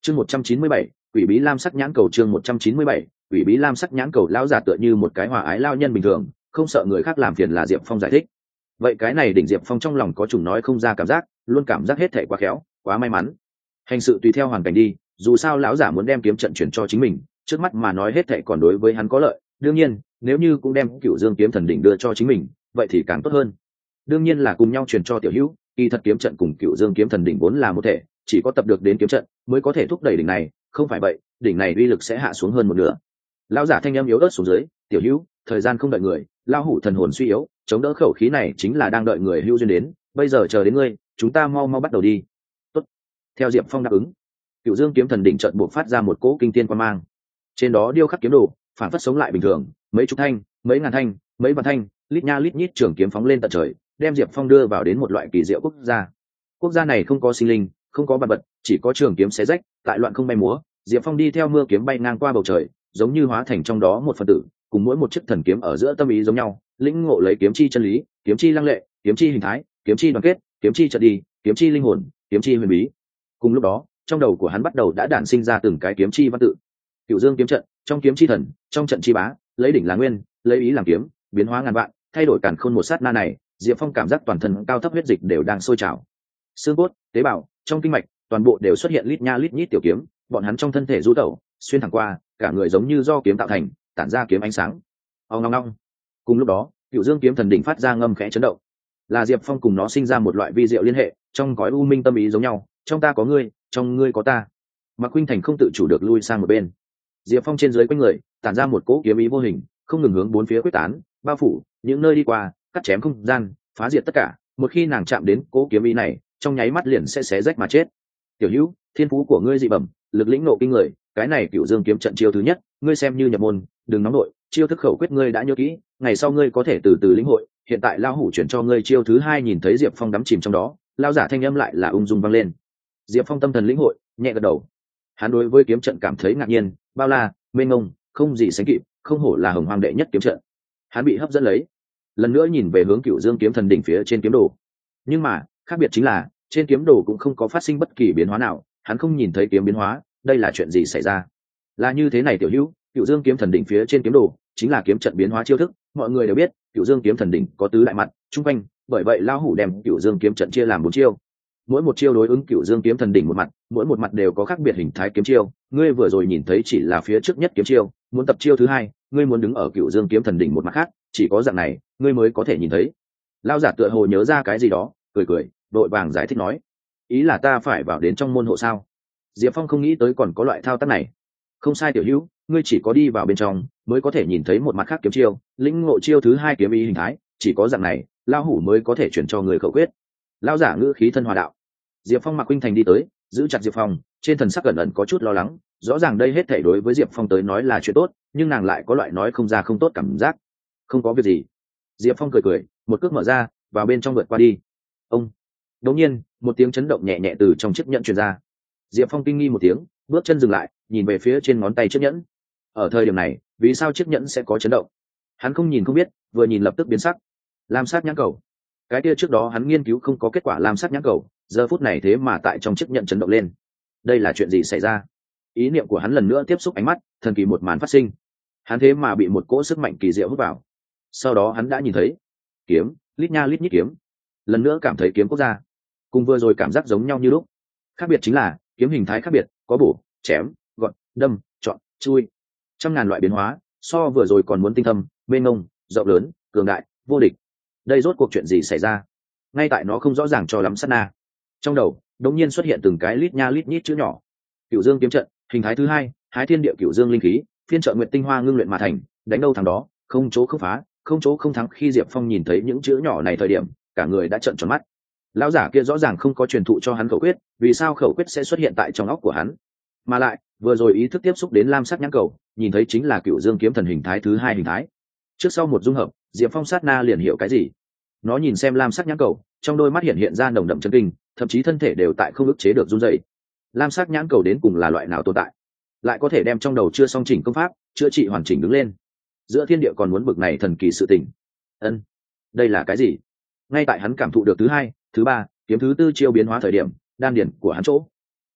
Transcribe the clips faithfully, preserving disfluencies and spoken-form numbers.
chương một trăm chín mươi bảy quỷ bí lam sắc nhãn cầu. chương một trăm chín mươi bảy quỷ bí lam sắc nhãn cầu. Lão giả tựa như một cái hòa ái lao nhân bình thường, không sợ người khác làm phiền là Diệp Phong giải thích. Vậy cái này đỉnh Diệp Phong trong lòng có chủng nói không ra cảm giác, luôn cảm giác hết thể quá khéo, quá may mắn. Hành sự tùy theo hoàn cảnh đi, dù sao lão giả muốn đem kiếm trận chuyển cho chính mình, trước mắt mà nói hết thể còn đối với hắn có lợi. Đương nhiên, nếu như cũng đem Cửu Dương kiếm thần đỉnh đưa cho chính mình, vậy thì càng tốt hơn. Đương nhiên là cùng nhau truyền cho tiểu hữu, kỳ thật kiếm trận cùng Cửu Dương kiếm thần đỉnh vốn là một thể, chỉ có tập được đến kiếm trận mới có thể thúc đẩy đỉnh này, không phải vậy, đỉnh này uy lực sẽ hạ xuống hơn một nửa. Lão giả thanh âm yếu ớt xuống dưới, tiểu hữu, thời gian không đợi người, lão hủ thần hồn suy yếu, chống đỡ khẩu khí này chính là đang đợi người hữu duyên đến, bây giờ chờ đến ngươi, chúng ta mau mau bắt đầu đi. Tốt. Theo Diệp Phong đáp ứng, Cửu Dương kiếm thần đỉnh trận buộc phát ra một cỗ kinh thiên quan mang, trên đó điêu khắc kiếm đồ, phản phất sống lại bình thường, mấy chục thanh, mấy ngàn thanh, mấy vạn thanh, lít nha lít nhít trường kiếm phóng lên tận trời, đem Diệp Phong đưa vào đến một loại kỳ diệu quốc gia. Quốc gia này không có sinh linh, không có vật vật, chỉ có trường kiếm xé rách, tại loạn không bay múa. Diệp Phong đi theo mưa kiếm bay ngang qua bầu trời, giống như hóa thành trong đó một phần tử, cùng mỗi một chiếc thần kiếm ở giữa tâm ý giống nhau, lĩnh ngộ lấy kiếm chi chân lý, kiếm chi lăng lệ, kiếm chi hình thái, kiếm chi đoàn kết, kiếm chi trận đi, kiếm chi linh hồn, kiếm chi huyền bí. Cùng lúc đó, trong đầu của hắn bắt đầu đã đản sinh ra từng cái kiếm chi văn tự. Cửu Dương kiếm trận, trong kiếm chi thần, trong trận chi bá, lấy đỉnh là nguyên, lấy ý làm kiếm, biến hóa ngàn vạn, thay đổi càn khôn một sát na này, Diệp Phong cảm giác toàn thân cao thấp huyết dịch đều đang sôi trào. Xương cốt, tế bào, trong kinh mạch, toàn bộ đều xuất hiện lít nha lít nhít tiểu kiếm, bọn hắn trong thân thể du tẩu, xuyên thẳng qua, cả người giống như do kiếm tạo thành, tản ra kiếm ánh sáng. Ong long long. Cùng lúc đó, Cửu Dương kiếm thần đỉnh phát ra ngâm khẽ chấn động. Là Diệp Phong cùng nó sinh ra một loại vi diệu liên hệ, trong cõi u minh tâm ý giống nhau, trong ta có ngươi, trong ngươi có ta. Mạc Khuynh Thành không tự chủ được lui sang một bên. Diệp Phong trên dưới quanh người, tản ra một cỗ kiếm ý vô hình, không ngừng hướng bốn phía quyết tán, bao phủ những nơi đi qua, cắt chém không gian, phá diệt tất cả. Một khi nàng chạm đến cỗ kiếm ý này, trong nháy mắt liền sẽ xé rách mà chết. Tiểu Hữu, thiên phú của ngươi dị bẩm, lực lĩnh nộ kinh người, cái này Cửu Dương kiếm trận chiêu thứ nhất, ngươi xem như nhập môn, đừng nóng nội, chiêu thức khẩu quyết ngươi đã nhớ kỹ, ngày sau ngươi có thể từ từ lĩnh hội. Hiện tại lão hủ chuyển cho ngươi chiêu thứ hai. Nhìn thấy Diệp Phong đắm chìm trong đó, lão giả thanh âm lại là ung dung vang lên. Diệp Phong tâm thần lĩnh hội, nhẹ gật đầu. Hắn đối với kiếm trận cảm thấy ngạc nhiên, bao la, mênh mông, không gì sánh kịp, không hổ là hồng hoàng đệ nhất kiếm trận. Hắn bị hấp dẫn lấy, lần nữa nhìn về hướng Cửu Dương kiếm thần đỉnh phía trên kiếm đồ. Nhưng mà khác biệt chính là trên kiếm đồ cũng không có phát sinh bất kỳ biến hóa nào, hắn không nhìn thấy kiếm biến hóa. Đây là chuyện gì xảy ra? Là như thế này tiểu hữu, Cửu Dương kiếm thần đỉnh phía trên kiếm đồ chính là kiếm trận biến hóa chiêu thức. Mọi người đều biết Cửu Dương kiếm thần đỉnh có tứ đại mặt trung quanh, bởi vậy lão hủ đem Cửu Dương kiếm trận chia làm bốn chiêu, mỗi một chiêu đối ứng Cửu Dương kiếm thần đỉnh một mặt, mỗi một mặt đều có khác biệt hình thái kiếm chiêu. Ngươi vừa rồi nhìn thấy chỉ là phía trước nhất kiếm chiêu, muốn tập chiêu thứ hai, ngươi muốn đứng ở Cửu Dương kiếm thần đỉnh một mặt khác, chỉ có dạng này ngươi mới có thể nhìn thấy. Lão giả tựa hồ nhớ ra cái gì đó, cười cười, đội vàng giải thích nói, ý là ta phải vào đến trong môn hộ sao? Diệp Phong không nghĩ tới còn có loại thao tác này. Không sai tiểu hữu, ngươi chỉ có đi vào bên trong mới có thể nhìn thấy một mặt khác kiếm chiêu, lĩnh ngộ chiêu thứ hai kiếm ý hình thái, chỉ có dạng này lão hủ mới có thể chuyển cho người khẩu quyết. Lão giả ngữ khí thân hòa đạo. Diệp Phong Mạc Khuynh Thành đi tới, giữ chặt Diệp Phong, trên thần sắc ẩn ẩn có chút lo lắng. Rõ ràng đây hết thảy đối với Diệp Phong tới nói là chuyện tốt, nhưng nàng lại có loại nói không ra không tốt cảm giác. Không có việc gì. Diệp Phong cười cười, một cước mở ra, vào bên trong vượt qua đi. Ông. Đột nhiên, một tiếng chấn động nhẹ nhẹ từ trong chiếc nhẫn truyền ra. Diệp Phong kinh nghi một tiếng, bước chân dừng lại, nhìn về phía trên ngón tay chiếc nhẫn. Ở thời điểm này, vì sao chiếc nhẫn sẽ có chấn động? Hắn không nhìn không biết, vừa nhìn lập tức biến sắc. Lam sắc nhãn cầu. Cái kia trước đó hắn nghiên cứu không có kết quả lam sắc nhãn cầu, giờ phút này thế mà tại trong chiếc nhẫn chấn động lên. Đây là chuyện gì xảy ra? Ý niệm của hắn lần nữa tiếp xúc ánh mắt, thần kỳ một màn phát sinh. Hắn thế mà bị một cỗ sức mạnh kỳ diệu hút vào. Sau đó hắn đã nhìn thấy kiếm, lít nha lít nhít kiếm. Lần nữa cảm thấy kiếm quốc gia, cùng vừa rồi cảm giác giống nhau như lúc. Khác biệt chính là kiếm hình thái khác biệt, có bổ, chém, gọt, đâm, chọn, chui, trăm ngàn loại biến hóa, so vừa rồi còn muốn tinh thâm, mênh mông, rộng lớn, cường đại, vô địch. Đây rốt cuộc chuyện gì xảy ra? Ngay tại nó không rõ ràng cho lắm sát na, trong đầu đột nhiên xuất hiện từng cái lít nha lít nhít chữ nhỏ. Cửu Dương kiếm trận, hình thái thứ hai, hái thiên địa Cửu Dương linh khí, phiên trợ nguyện tinh hoa ngưng luyện mà thành, đánh đâu thằng đó, không chỗ không phá, không chỗ không thắng. Khi Diệp Phong nhìn thấy những chữ nhỏ này thời điểm, cả người đã trợn tròn mắt. Lão giả kia rõ ràng không có truyền thụ cho hắn khẩu quyết, vì sao khẩu quyết sẽ xuất hiện tại trong óc của hắn? Mà lại vừa rồi ý thức tiếp xúc đến lam sắc nhãn cầu, nhìn thấy chính là Cửu Dương kiếm thần hình thái thứ hai hình thái. Trước sau một dung hợp, Diệp Phong sát na liền hiểu cái gì. Nó nhìn xem lam sắc nhãn cầu, trong đôi mắt hiện hiện ra nồng đậm chấn kinh, thậm chí thân thể đều tại không ức chế được run rẩy. Lam sắc nhãn cầu đến cùng là loại nào tồn tại, lại có thể đem trong đầu chưa song chỉnh công pháp chữa trị hoàn chỉnh đứng lên? Giữa thiên địa còn muốn bực này thần kỳ sự tình. Ân, đây là cái gì? Ngay tại hắn cảm thụ được thứ hai, thứ ba, kiếm thứ tư chiêu biến hóa thời điểm, đan điển của hắn chỗ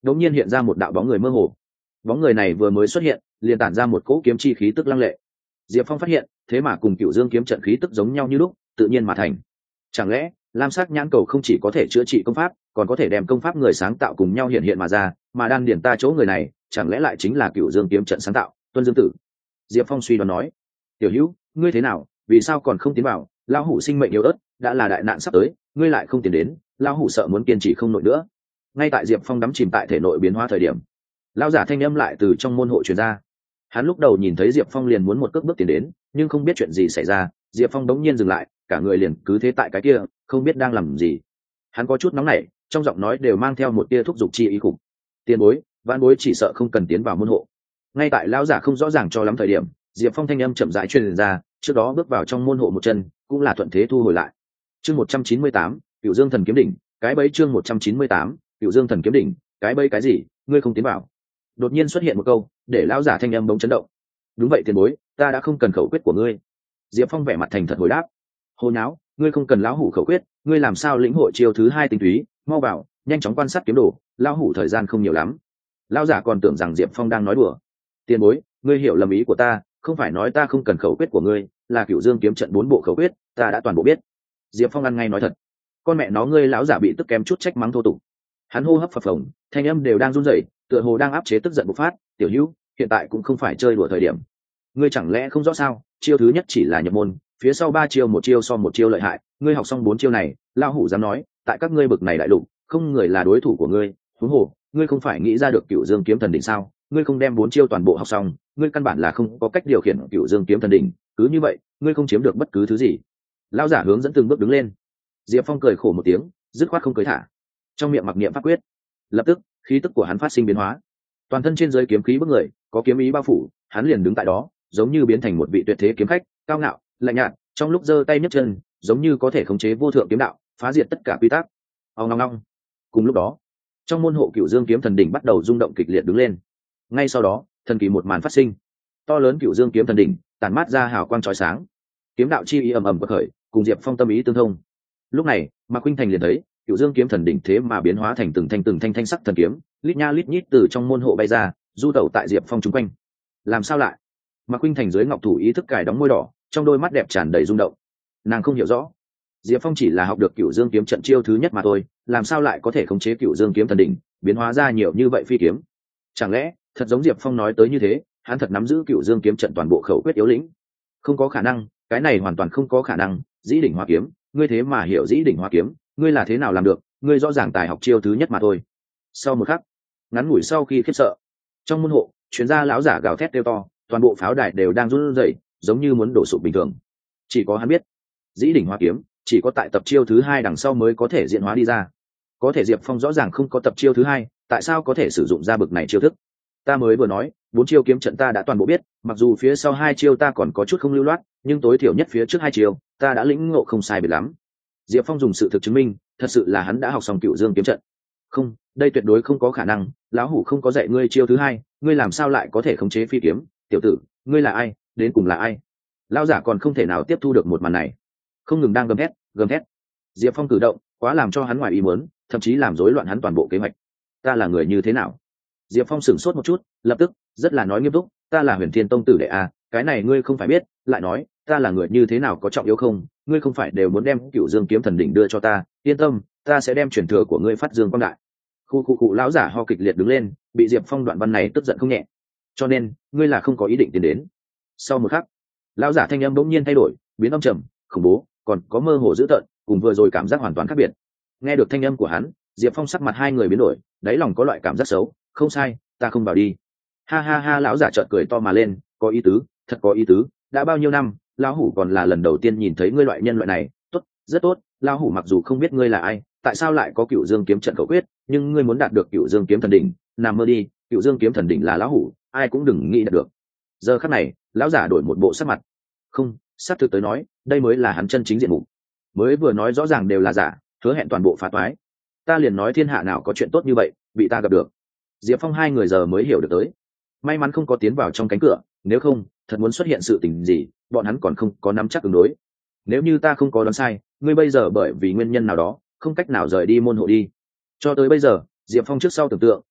đống nhiên hiện ra một đạo bóng người mơ hồ. Bóng người này vừa mới xuất hiện liền tản ra một cỗ kiếm chi khí tức lăng lệ. Diệp Phong phát hiện thế mà cùng Cửu Dương kiếm trận khí tức giống nhau như lúc, tự nhiên mà thành. Chẳng lẽ lam sắc nhãn cầu không chỉ có thể chữa trị công pháp, còn có thể đem công pháp người sáng tạo cùng nhau hiện hiện mà ra, mà đan điển ta chỗ người này chẳng lẽ lại chính là Cửu Dương kiếm trận sáng tạo Tuân Dương Tử? Diệp Phong suy đoán nói. Tiểu Hữu, ngươi thế nào, vì sao còn không tiến vào? Lão hủ sinh mệnh yếu ớt, đã là đại nạn sắp tới, ngươi lại không tiến đến, lão hủ sợ muốn kiên trì không nổi nữa. Ngay tại Diệp Phong đắm chìm tại thể nội biến hóa thời điểm, lão giả thanh âm lại từ trong môn hộ truyền ra. Hắn lúc đầu nhìn thấy Diệp Phong liền muốn một cước bước tiến đến, nhưng không biết chuyện gì xảy ra, Diệp Phong đống nhiên dừng lại, cả người liền cứ thế tại cái kia, không biết đang làm gì. Hắn có chút nóng nảy, trong giọng nói đều mang theo một tia thúc giục chi ý khủng. Tiền bối, vãn bối chỉ sợ không cần tiến vào môn hộ. Ngay tại lão giả không rõ ràng cho lắm thời điểm, Diệp Phong thanh âm chậm rãi truyền ra, trước đó bước vào trong môn hộ một chân, cũng là thuận thế thu hồi lại. Chương một trăm chín mươi tám, Cửu Dương Thần Kiếm Đỉnh, cái bẫy chương một trăm chín mươi tám, Cửu Dương Thần Kiếm Đỉnh, cái bẫy cái gì, ngươi không tiến vào? Đột nhiên xuất hiện một câu, để lão giả thanh âm bỗng chấn động. Đúng vậy tiền bối, ta đã không cần khẩu quyết của ngươi. Diệp Phong vẻ mặt thành thật hồi đáp. Hồ nháo, ngươi không cần lão hủ khẩu quyết, ngươi làm sao lĩnh hội chiêu thứ hai tinh túy, mau vào, nhanh chóng quan sát kiếm đồ, lão hủ thời gian không nhiều lắm. Lão giả còn tưởng rằng Diệp Phong đang nói đùa. Tiền bối, ngươi hiểu lầm ý của ta, không phải nói ta không cần khẩu quyết của ngươi, là Cửu Dương kiếm trận bốn bộ khẩu quyết, ta đã toàn bộ biết. Diệp Phong ăn ngay nói thật. Con mẹ nó, ngươi lão giả bị tức kém chút trách mắng thô tục. Hắn hô hấp phập phồng, thanh âm đều đang run rẩy, tựa hồ đang áp chế tức giận bộc phát. Tiểu Hữu, hiện tại cũng không phải chơi đùa thời điểm. Ngươi chẳng lẽ không rõ sao? Chiêu thứ nhất chỉ là nhập môn, phía sau ba chiêu một chiêu so một chiêu lợi hại. Ngươi học xong bốn chiêu này, lão hủ dám nói, tại các ngươi bực này đại lục, không người là đối thủ của ngươi. Huống hồ, ngươi không phải nghĩ ra được Cửu Dương kiếm thần đỉnh sao? Ngươi không đem bốn chiêu toàn bộ học xong, ngươi căn bản là không có cách điều khiển Cửu Dương kiếm thần đỉnh. Cứ như vậy, ngươi không chiếm được bất cứ thứ gì. Lão giả hướng dẫn từng bước đứng lên. Diệp Phong cười khổ một tiếng, dứt khoát không cưới thả, trong miệng mặc niệm pháp quyết. Lập tức, khí tức của hắn phát sinh biến hóa, toàn thân trên dưới kiếm khí bức người, có kiếm ý bao phủ, hắn liền đứng tại đó, giống như biến thành một vị tuyệt thế kiếm khách, cao ngạo, lạnh nhạt, trong lúc giơ tay nhấc chân, giống như có thể khống chế vô thượng kiếm đạo, phá diệt tất cả quy tắc. Ong ong ong. Cùng lúc đó, trong môn hộ Cửu Dương kiếm thần đỉnh bắt đầu rung động kịch liệt đứng lên. Ngay sau đó, thần kỳ một màn phát sinh. To lớn Cửu Dương kiếm thần đỉnh tản mát ra hào quang chói sáng, kiếm đạo chi ý ầm ầm bộc khởi, cùng Diệp Phong tâm ý tương thông. Lúc này, Mạc Khuynh Thành liền thấy Cửu Dương kiếm thần đỉnh thế mà biến hóa thành từng thanh từng thanh thanh sắc thần kiếm, lít nha lít nhít từ trong môn hộ bay ra, du tẩu tại Diệp Phong chung quanh. Làm sao lại? Mạc Khuynh Thành dưới ngọc thủ ý thức cài đóng môi đỏ, trong đôi mắt đẹp tràn đầy rung động. Nàng không hiểu rõ, Diệp Phong chỉ là học được Cửu Dương kiếm trận chiêu thứ nhất mà thôi, làm sao lại có thể khống chế Cửu Dương kiếm thần đỉnh, biến hóa ra nhiều như vậy phi kiếm? Chẳng lẽ thật giống Diệp Phong nói tới như thế, hắn thật nắm giữ Cửu Dương kiếm trận toàn bộ khẩu quyết yếu lĩnh? Không có khả năng, cái này hoàn toàn không có khả năng. Dĩ đỉnh hóa kiếm, ngươi thế mà hiểu dĩ đỉnh hóa kiếm, ngươi là thế nào làm được? Ngươi rõ ràng tài học chiêu thứ nhất mà thôi. Sau một khắc, ngắn ngủi sau khi khiếp sợ, trong môn hộ chuyên gia lão giả gào thét kêu to, toàn bộ pháo đài đều đang run rẩy, giống như muốn đổ sụp bình thường. Chỉ có hắn biết, dĩ đỉnh hóa kiếm chỉ có tại tập chiêu thứ hai đằng sau mới có thể diễn hóa đi ra. Có thể Diệp Phong rõ ràng không có tập chiêu thứ hai, tại sao có thể sử dụng ra bực này chiêu thức? Ta mới vừa nói, bốn chiêu kiếm trận ta đã toàn bộ biết, mặc dù phía sau hai chiêu ta còn có chút không lưu loát, nhưng tối thiểu nhất phía trước hai chiêu ta đã lĩnh ngộ không sai biệt lắm. Diệp Phong dùng sự thực chứng minh, thật sự là hắn đã học xong Cửu Dương kiếm trận. Không, đây tuyệt đối không có khả năng, lão hủ không có dạy ngươi chiêu thứ hai, ngươi làm sao lại có thể khống chế phi kiếm? Tiểu tử, ngươi là ai, đến cùng là ai? Lão giả còn không thể nào tiếp thu được một màn này, không ngừng đang gầm thét, gầm thét. Diệp Phong cử động quá làm cho hắn ngoài ý muốn, thậm chí làm rối loạn hắn toàn bộ kế hoạch. Ta là người như thế nào? Diệp Phong sửng sốt một chút, lập tức rất là nói nghiêm túc, ta là Huyền Thiên tông tử đệ a, cái này ngươi không phải biết? Lại nói, ta là người như thế nào có trọng yếu không? Ngươi không phải đều muốn đem Cửu Dương kiếm thần đỉnh đưa cho ta? Yên tâm, ta sẽ đem truyền thừa của ngươi phát dương quang đại. Khu khu cụ lão giả ho kịch liệt đứng lên, bị Diệp Phong đoạn văn này tức giận không nhẹ. Cho nên, ngươi là không có ý định tiến đến? Sau một khắc, lão giả thanh âm bỗng nhiên thay đổi, biến âm trầm, khủng bố, còn có mơ hồ dữ tợn, cùng vừa rồi cảm giác hoàn toàn khác biệt. Nghe được thanh âm của hắn, Diệp Phong sắc mặt hai người biến đổi, đáy lòng có loại cảm giác xấu. Không sai, ta không vào đi. Ha ha ha, lão giả chợt cười to mà lên, có ý tứ, thật có ý tứ. Đã bao nhiêu năm, lão hủ còn là lần đầu tiên nhìn thấy ngươi loại nhân loại này. Tốt, rất tốt. Lão hủ mặc dù không biết ngươi là ai, tại sao lại có Cửu Dương kiếm trận khẩu quyết, nhưng ngươi muốn đạt được Cửu Dương kiếm thần đỉnh, nằm mơ đi. Cửu Dương kiếm thần đỉnh là lão hủ, ai cũng đừng nghĩ đạt được. Giờ khắc này, lão giả đổi một bộ sắc mặt. Không, sát thực tới nói, đây mới là hắn chân chính diện mục. Mới vừa nói rõ ràng đều là giả, hứa hẹn toàn bộ phá toái. Ta liền nói thiên hạ nào có chuyện tốt như vậy, bị ta gặp được. Diệp Phong hai người giờ mới hiểu được tới. May mắn không có tiến vào trong cánh cửa, nếu không, thật muốn xuất hiện sự tình gì, bọn hắn còn không có nắm chắc ứng đối. Nếu như ta không có đoán sai, ngươi bây giờ bởi vì nguyên nhân nào đó, không cách nào rời đi môn hộ đi. Cho tới bây giờ, Diệp Phong trước sau tưởng tượng,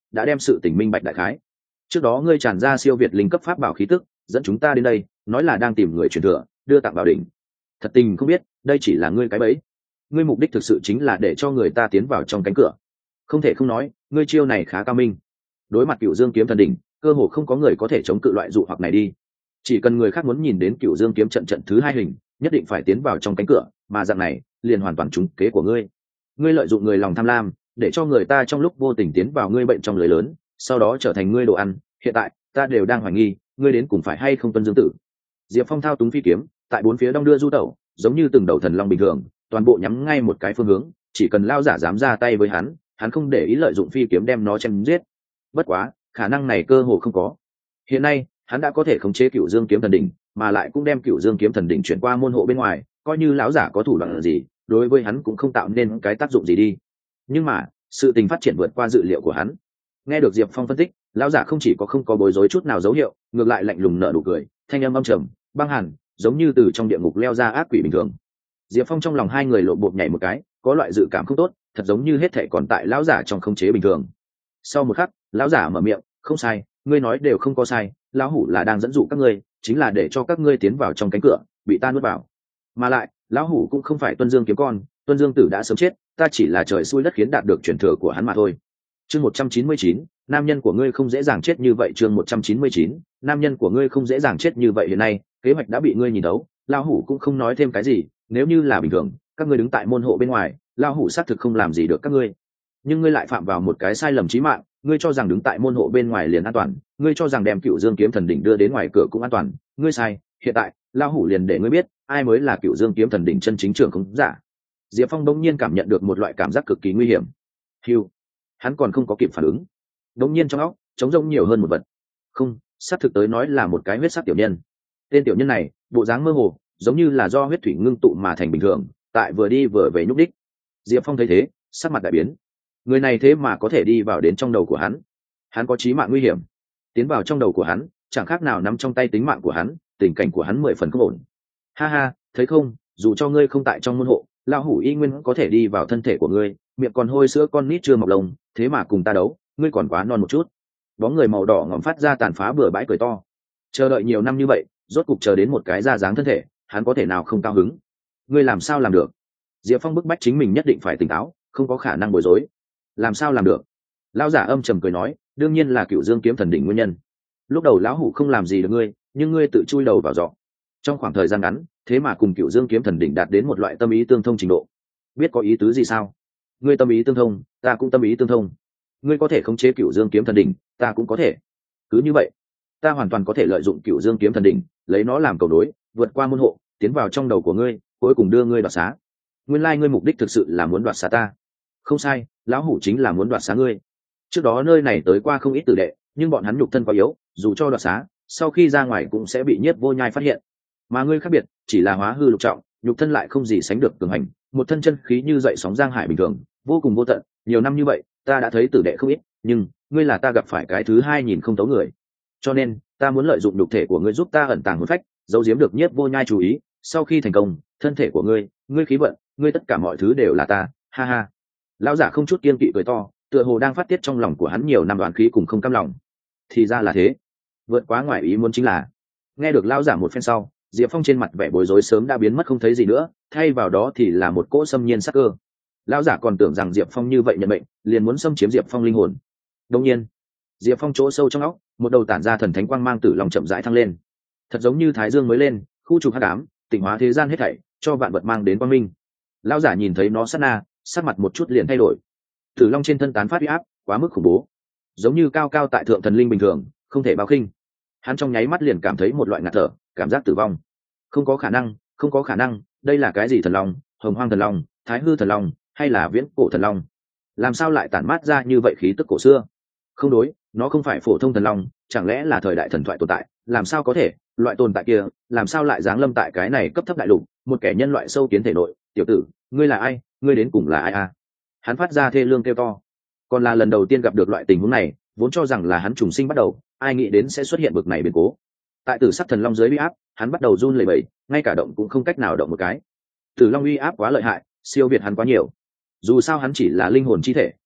đã đem sự tình minh bạch đại khái. Trước đó ngươi tràn ra siêu việt linh cấp pháp bảo khí tức, dẫn chúng ta đến đây, nói là đang tìm người truyền thừa, đưa tặng bảo đỉnh. Thật tình không biết, đây chỉ là ngươi cái bẫy. Ngươi mục đích thực sự chính là để cho người ta tiến vào trong cánh cửa. Không thể không nói, ngươi chiêu này khá cao minh. Đối mặt Cửu Dương kiếm thần đỉnh, cơ hồ không có người có thể chống cự loại dụ hoặc này đi. Chỉ cần người khác muốn nhìn đến Cửu Dương kiếm trận trận thứ hai hình, nhất định phải tiến vào trong cánh cửa, mà dạng này liền hoàn toàn trúng kế của ngươi. Ngươi lợi dụng người lòng tham lam, để cho người ta trong lúc vô tình tiến vào ngươi bệnh trong lưới lớn, sau đó trở thành ngươi đồ ăn. Hiện tại ta đều đang hoài nghi, ngươi đến cùng phải hay không tuân dương tử. Diệp Phong thao túng phi kiếm, tại bốn phía đong đưa du tẩu, giống như từng đầu thần long bình thường, toàn bộ nhắm ngay một cái phương hướng, chỉ cần lao giả dám ra tay với hắn, hắn không để ý lợi dụng phi kiếm đem nó chém giết. Bất quá, khả năng này cơ hồ không có. Hiện nay, hắn đã có thể khống chế Cửu Dương kiếm thần đỉnh, mà lại cũng đem Cửu Dương kiếm thần đỉnh chuyển qua môn hộ bên ngoài, coi như lão giả có thủ đoạn gì, đối với hắn cũng không tạo nên cái tác dụng gì đi. Nhưng mà, sự tình phát triển vượt qua dự liệu của hắn. Nghe được Diệp Phong phân tích, lão giả không chỉ có không có bối rối chút nào dấu hiệu, ngược lại lạnh lùng nở nụ cười, thanh âm âm trầm, băng hàn, giống như từ trong địa ngục leo ra ác quỷ bình thường. Diệp Phong trong lòng hai người lộ bột nhảy một cái, có loại dự cảm không tốt, thật giống như hết thảy còn tại lão giả trong khống chế bình thường. Sau một khắc, lão giả mở miệng, "Không sai, ngươi nói đều không có sai, lão hủ là đang dẫn dụ các ngươi, chính là để cho các ngươi tiến vào trong cánh cửa, bị ta nuốt vào. Mà lại, lão hủ cũng không phải Tuân Dương kiếm con, Tuân Dương tử đã sớm chết, ta chỉ là trời xui đất khiến đạt được truyền thừa của hắn mà thôi." Chương một trăm chín mươi chín, nam nhân của ngươi không dễ dàng chết như vậy. Chương một trăm chín mươi chín, nam nhân của ngươi không dễ dàng chết như vậy. Hiện nay, kế hoạch đã bị ngươi nhìn thấu, lão hủ cũng không nói thêm cái gì, nếu như là bình thường, các ngươi đứng tại môn hộ bên ngoài, lão hủ xác thực không làm gì được các ngươi. Nhưng ngươi lại phạm vào một cái sai lầm chí mạng, ngươi cho rằng đứng tại môn hộ bên ngoài liền an toàn, ngươi cho rằng đem Cửu Dương kiếm thần đỉnh đưa đến ngoài cửa cũng an toàn, ngươi sai, hiện tại, lão hủ liền để ngươi biết, ai mới là Cửu Dương kiếm thần đỉnh chân chính trưởng khống giả. Diệp Phong bỗng nhiên cảm nhận được một loại cảm giác cực kỳ nguy hiểm. Hưu, hắn còn không có kịp phản ứng, đột nhiên trong óc trống rỗng nhiều hơn một vật. Không, xác thực tới nói là một cái huyết sắc tiểu nhân. Tên tiểu nhân này, bộ dáng mơ hồ, giống như là do huyết thủy ngưng tụ mà thành bình thường, tại vừa đi vừa về nhúc đích. Diệp Phong thấy thế, sắc mặt đại biến. Người này thế mà có thể đi vào đến trong đầu của hắn. Hắn có chí mạng nguy hiểm. Tiến vào trong đầu của hắn, chẳng khác nào nắm trong tay tính mạng của hắn, tình cảnh của hắn mười phần không ổn. Ha ha, thấy không, dù cho ngươi không tại trong môn hộ, lão hủ y nguyên có thể đi vào thân thể của ngươi, miệng còn hôi sữa con nít chưa mọc lông, thế mà cùng ta đấu, ngươi còn quá non một chút. Bóng người màu đỏ ngòm phát ra tàn phá bừa bãi cười to. Chờ đợi nhiều năm như vậy, rốt cục chờ đến một cái ra dáng thân thể, hắn có thể nào không cao hứng? Ngươi làm sao làm được? Diệp Phong bức bách chính mình nhất định phải tỉnh táo, không có khả năng bối rối. Làm sao làm được? Lão giả âm trầm cười nói, đương nhiên là Cửu Dương kiếm thần đỉnh nguyên nhân. Lúc đầu lão hủ không làm gì được ngươi, nhưng ngươi tự chui đầu vào giọ. Trong khoảng thời gian ngắn, thế mà cùng Cửu Dương kiếm thần đỉnh đạt đến một loại tâm ý tương thông trình độ. Biết có ý tứ gì sao? Ngươi tâm ý tương thông, ta cũng tâm ý tương thông. Ngươi có thể khống chế Cửu Dương kiếm thần đỉnh, ta cũng có thể. Cứ như vậy, ta hoàn toàn có thể lợi dụng Cửu Dương kiếm thần đỉnh, lấy nó làm cầu nối, vượt qua môn hộ, tiến vào trong đầu của ngươi, cuối cùng đưa ngươi đoạt xá. Nguyên lai ngươi mục đích thực sự là muốn đoạt xá ta. Không sai, lão hủ chính là muốn đoạt xá ngươi. Trước đó nơi này tới qua không ít tử đệ, nhưng bọn hắn nhục thân quá yếu, dù cho đoạt xá, sau khi ra ngoài cũng sẽ bị Nhiếp Vô Nhai phát hiện. Mà ngươi khác biệt, chỉ là hóa hư lục trọng, nhục thân lại không gì sánh được cường hành, một thân chân khí như dậy sóng giang hải bình thường, vô cùng vô tận. Nhiều năm như vậy, ta đã thấy tử đệ không ít, nhưng ngươi là ta gặp phải cái thứ hai nhìn không tấu người. Cho nên, ta muốn lợi dụng nhục thể của ngươi giúp ta ẩn tàng hồn phách, giấu giếm được Nhiếp Vô Nhai chú ý. Sau khi thành công, thân thể của ngươi, ngươi khí vận, ngươi tất cả mọi thứ đều là ta. Ha ha. Lão giả không chút kiên kỵ cười to, tựa hồ đang phát tiết trong lòng của hắn nhiều năm đoán khí cùng không cam lòng. Thì ra là thế. Vượt quá ngoài ý muốn chính là, nghe được lão giả một phen sau, Diệp Phong trên mặt vẻ bối rối sớm đã biến mất không thấy gì nữa, thay vào đó thì là một cỗ xâm nhiên sắc cơ. Lão giả còn tưởng rằng Diệp Phong như vậy nhận mệnh, liền muốn xâm chiếm Diệp Phong linh hồn. Đương nhiên, Diệp Phong chỗ sâu trong óc, một đầu tản ra thần thánh quang mang tử long chậm rãi thăng lên. Thật giống như thái dương mới lên, khu trục hắc ám, tịnh hóa thế gian hết thảy, cho vạn vật mang đến quang minh. Lão giả nhìn thấy nó sát na, sắc mặt một chút liền thay đổi. Tử long trên thân tán phát uy áp, quá mức khủng bố, giống như cao cao tại thượng thần linh bình thường, không thể bao khinh. Hắn trong nháy mắt liền cảm thấy một loại ngạt thở, cảm giác tử vong. Không có khả năng, không có khả năng, đây là cái gì thần long? Hồng Hoang thần long, Thái Hư thần long, hay là Viễn Cổ thần long? Làm sao lại tản mát ra như vậy khí tức cổ xưa? Không đối, nó không phải phổ thông thần long, chẳng lẽ là thời đại thần thoại tồn tại? Làm sao có thể? Loại tồn tại kia, làm sao lại giáng lâm tại cái này cấp thấp đại lục, một kẻ nhân loại sâu kiến thể nội? Tiểu tử, ngươi là ai? Ngươi đến cùng là ai à? Hắn phát ra thê lương kêu to. Còn là lần đầu tiên gặp được loại tình huống này, vốn cho rằng là hắn trùng sinh bắt đầu, ai nghĩ đến sẽ xuất hiện bực này biến cố. Tại Tử Sắc thần long dưới uy áp, hắn bắt đầu run lẩy bẩy, ngay cả động cũng không cách nào động một cái. Tử long uy áp quá lợi hại, siêu việt hắn quá nhiều. Dù sao hắn chỉ là linh hồn chi thể,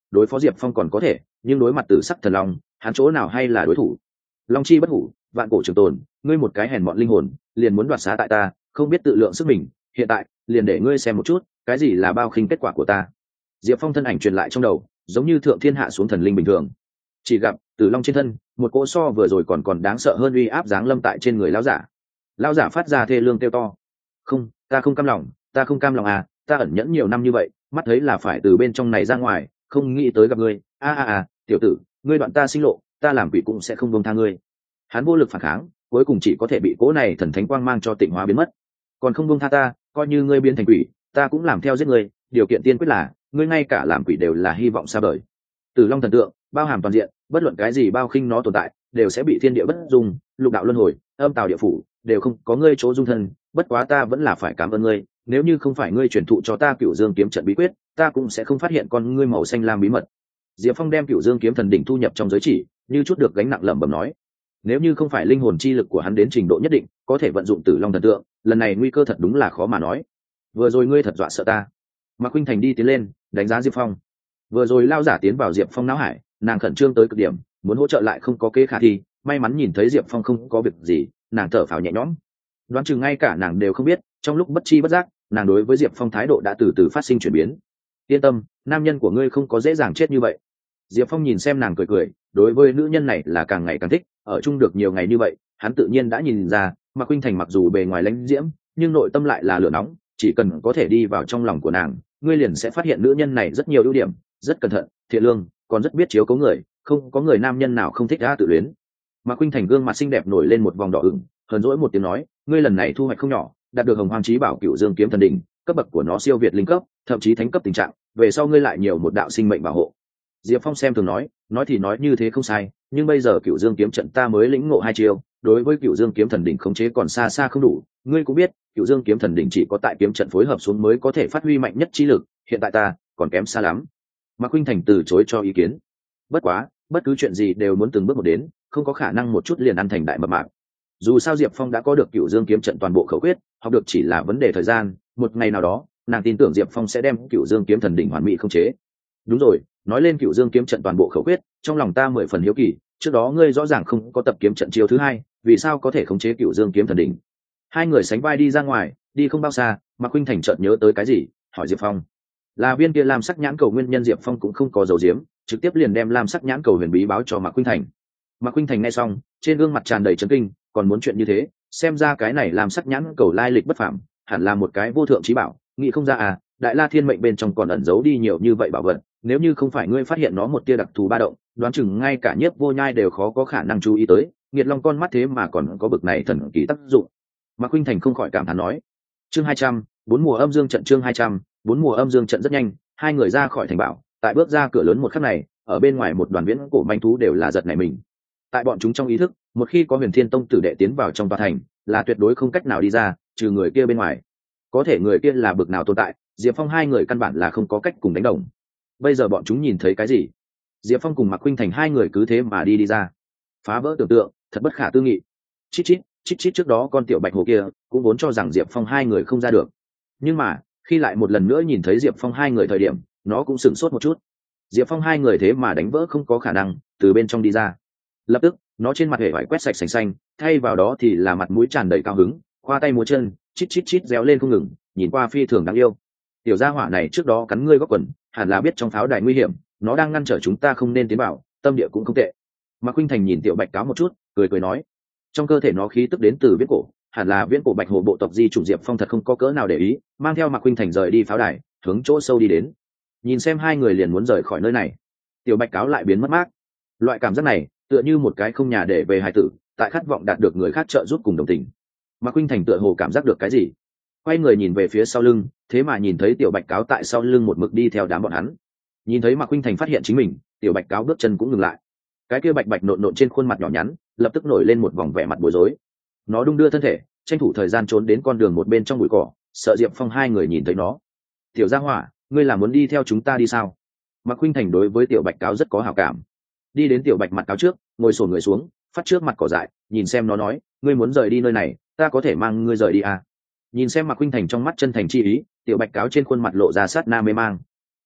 đối phó diệp phong còn có thể, nhưng đối mặt tử sắc thần long, hắn chỗ nào hay là đối thủ. Long chi bất hủ, vạn cổ trường tồn, ngươi một cái hèn mọn linh hồn liền muốn đoạt xá tại ta, không biết tự lượng sức mình, hiện tại liền để ngươi xem một chút cái gì là bao khinh kết quả của ta. Diệp Phong thân ảnh truyền lại trong đầu, giống như thượng thiên hạ xuống thần linh bình thường. Chỉ gặp Tử Long trên thân, một cỗ so vừa rồi còn còn đáng sợ hơn uy áp giáng lâm tại trên người lão giả. Lão giả phát ra thê lương kêu to: "Không, ta không cam lòng, ta không cam lòng à, ta ẩn nhẫn nhiều năm như vậy, mắt thấy là phải từ bên trong này ra ngoài, không nghĩ tới gặp ngươi, a a a, tiểu tử, ngươi đoạn ta sinh lộ, ta làm quỷ cũng sẽ không buông tha ngươi." Hắn vô lực phản kháng, cuối cùng chỉ có thể bị cỗ này thần thánh quang mang cho tịnh hóa biến mất. "Còn không buông tha ta, coi như ngươi biến thành quỷ, ta cũng làm theo giết ngươi, điều kiện tiên quyết là ngươi ngay cả làm quỷ đều là hy vọng xa vời." Tử Long thần tượng bao hàm toàn diện, bất luận cái gì bao khinh nó tồn tại đều sẽ bị thiên địa bất dung, lục đạo luân hồi, âm tào địa phủ đều không có ngươi chỗ dung thân. Bất quá ta vẫn là phải cảm ơn ngươi, nếu như không phải ngươi truyền thụ cho ta Cửu Dương kiếm trận bí quyết, ta cũng sẽ không phát hiện con ngươi màu xanh lam bí mật. Diệp Phong đem Cửu Dương kiếm thần đỉnh thu nhập trong giới chỉ, như chút được gánh nặng lẩm bẩm nói: nếu như không phải linh hồn chi lực của hắn đến trình độ nhất định có thể vận dụng Tử Long thần tượng, lần này nguy cơ thật đúng là khó mà nói. Vừa rồi ngươi thật dọa sợ ta. Mạc Khuynh Thành đi tiến lên đánh giá Diệp Phong. Vừa rồi lao giả tiến vào Diệp Phong não hải, nàng khẩn trương tới cực điểm, muốn hỗ trợ lại không có kế khả thi. May mắn nhìn thấy Diệp Phong không có việc gì, nàng thở phào nhẹ nhõm. Đoán chừng ngay cả nàng đều không biết, trong lúc bất chi bất giác, nàng đối với Diệp Phong thái độ đã từ từ phát sinh chuyển biến. Yên tâm, nam nhân của ngươi không có dễ dàng chết như vậy. Diệp Phong nhìn xem nàng cười cười, đối với nữ nhân này là càng ngày càng thích, ở chung được nhiều ngày như vậy, hắn tự nhiên đã nhìn ra, Mạc Khuynh Thành mặc dù bề ngoài lãnh diễm, nhưng nội tâm lại là lửa nóng, chỉ cần có thể đi vào trong lòng của nàng, ngươi liền sẽ phát hiện nữ nhân này rất nhiều ưu điểm, rất cẩn thận, thiện lương, còn rất biết chiếu cố người, không có người nam nhân nào không thích a tự luyến. Mạc Khuynh Thành gương mặt xinh đẹp nổi lên một vòng đỏ ửng, hờn dỗi một tiếng nói, ngươi lần này thu hoạch không nhỏ, đạt được Hồng Hoang Chí Bảo Cửu Dương kiếm thần đỉnh, cấp bậc của nó siêu việt linh cấp, thậm chí thánh cấp tình trạng, về sau ngươi lại nhiều một đạo sinh mệnh bảo hộ. Diệp Phong xem thường nói, nói thì nói như thế không sai, nhưng bây giờ Cửu Dương kiếm trận ta mới lĩnh ngộ hai chiêu, đối với Cửu Dương kiếm thần đỉnh khống chế còn xa xa không đủ, ngươi cũng biết, Cửu Dương kiếm thần đỉnh chỉ có tại kiếm trận phối hợp xuống mới có thể phát huy mạnh nhất trí lực, hiện tại ta còn kém xa lắm. Mạc Khuynh Thành từ chối cho ý kiến. Bất quá, bất cứ chuyện gì đều muốn từng bước một đến, không có khả năng một chút liền ăn thành đại mập mạp. Dù sao Diệp Phong đã có được Cửu Dương kiếm trận toàn bộ khẩu quyết, học được chỉ là vấn đề thời gian, một ngày nào đó, nàng tin tưởng Diệp Phong sẽ đem Cửu Dương kiếm thần đỉnh hoàn mỹ khống chế. Đúng rồi, nói lên Cửu Dương kiếm trận toàn bộ khẩu quyết, trong lòng ta mười phần hiếu kỳ, trước đó ngươi rõ ràng không có tập kiếm trận chiêu thứ hai, vì sao có thể khống chế Cửu Dương kiếm thần đỉnh? Hai người sánh vai đi ra ngoài, đi không bao xa, Mạc Khuynh Thành chợt nhớ tới cái gì, hỏi Diệp Phong. Là viên kia lam sắc nhãn cầu nguyên nhân. Diệp Phong cũng không có dầu diếm, trực tiếp liền đem lam sắc nhãn cầu huyền bí báo cho Mạc Khuynh Thành. Mạc Khuynh Thành nghe xong, trên gương mặt tràn đầy chấn kinh, còn muốn chuyện như thế, xem ra cái này lam sắc nhãn cầu lai lịch bất phàm, hẳn là một cái vô thượng chí bảo, nghĩ không ra à, Đại La Thiên mệnh bên trong còn ẩn giấu đi nhiều như vậy bảo vật, nếu như không phải ngươi phát hiện nó một tia đặc thù ba động, đoán chừng ngay cả Nhiếp Vô Nhai đều khó có khả năng chú ý tới, Nghiệt Long con mắt thế mà còn có bực này thần kỳ tác dụng. Mạc Khuynh Thành không khỏi cảm thán nói. Chương hai trăm, bốn mùa âm dương trận. Chương hai trăm, bốn mùa âm dương trận. Rất nhanh, hai người ra khỏi thành bảo, tại bước ra cửa lớn một khắc này, ở bên ngoài một đoàn viễn cổ manh thú đều là giật nảy mình. Tại bọn chúng trong ý thức, một khi có Huyền Thiên Tông tử đệ tiến vào trong tòa thành, là tuyệt đối không cách nào đi ra, trừ người kia bên ngoài. Có thể người kia là bực nào tồn tại, Diệp Phong hai người căn bản là không có cách cùng đánh đồng. Bây giờ bọn chúng nhìn thấy cái gì? Diệp Phong cùng Mạc Khuynh Thành hai người cứ thế mà đi đi ra, phá vỡ tưởng tượng, thật bất khả tư nghị. Chít chít, chít chít, trước đó con tiểu bạch hồ kia cũng vốn cho rằng Diệp Phong hai người không ra được, nhưng mà khi lại một lần nữa nhìn thấy Diệp Phong hai người thời điểm, nó cũng sửng sốt một chút. Diệp Phong hai người thế mà đánh vỡ không có khả năng, từ bên trong đi ra. Lập tức, nó trên mặt hề vải quét sạch sành xanh, thay vào đó thì là mặt mũi tràn đầy cao hứng, khoa tay múa chân, chít chít chít réo lên không ngừng, nhìn qua phi thường đáng yêu. Tiểu gia hỏa này trước đó cắn ngươi gót quần, hẳn là biết trong pháo đài nguy hiểm, nó đang ngăn trở chúng ta không nên tiến vào, tâm địa cũng không tệ. Mạc Khuynh Thành nhìn tiểu bạch cáo một chút, cười cười nói, trong cơ thể nó khí tức đến từ viễn cổ, hẳn là viễn cổ bạch hồ bộ tộc di chủng. Diệp Phong thật không có cỡ nào để ý, mang theo Mạc Khuynh Thành rời đi pháo đài, hướng chỗ sâu đi đến. Nhìn xem hai người liền muốn rời khỏi nơi này, tiểu bạch cáo lại biến mất mát. Loại cảm giác này tựa như một cái không nhà để về hài tử, tại khát vọng đạt được người khác trợ giúp cùng đồng tình. Mạc Khuynh Thành tựa hồ cảm giác được cái gì, quay người nhìn về phía sau lưng, thế mà nhìn thấy tiểu bạch cáo tại sau lưng một mực đi theo đám bọn hắn. Nhìn thấy Mạc Khuynh Thành phát hiện chính mình, tiểu bạch cáo bước chân cũng ngừng lại. Cái kia bạch bạch nộn nộn trên khuôn mặt nhỏ nhắn lập tức nổi lên một vòng vẻ mặt bối rối. Nó đung đưa thân thể, tranh thủ thời gian trốn đến con đường một bên trong bụi cỏ, sợ Diệp Phong hai người nhìn thấy nó. Tiểu gia hỏa, ngươi là muốn đi theo chúng ta đi sao? Mạc Khuynh Thành đối với tiểu bạch cáo rất có hảo cảm. Đi đến tiểu bạch mặt cáo trước, ngồi xổm người xuống, phát trước mặt cỏ dại, nhìn xem nó nói, ngươi muốn rời đi nơi này, ta có thể mang ngươi rời đi à? Nhìn xem Mạc Khuynh Thành trong mắt chân thành chi ý, tiểu bạch cáo trên khuôn mặt lộ ra sát na mê mang.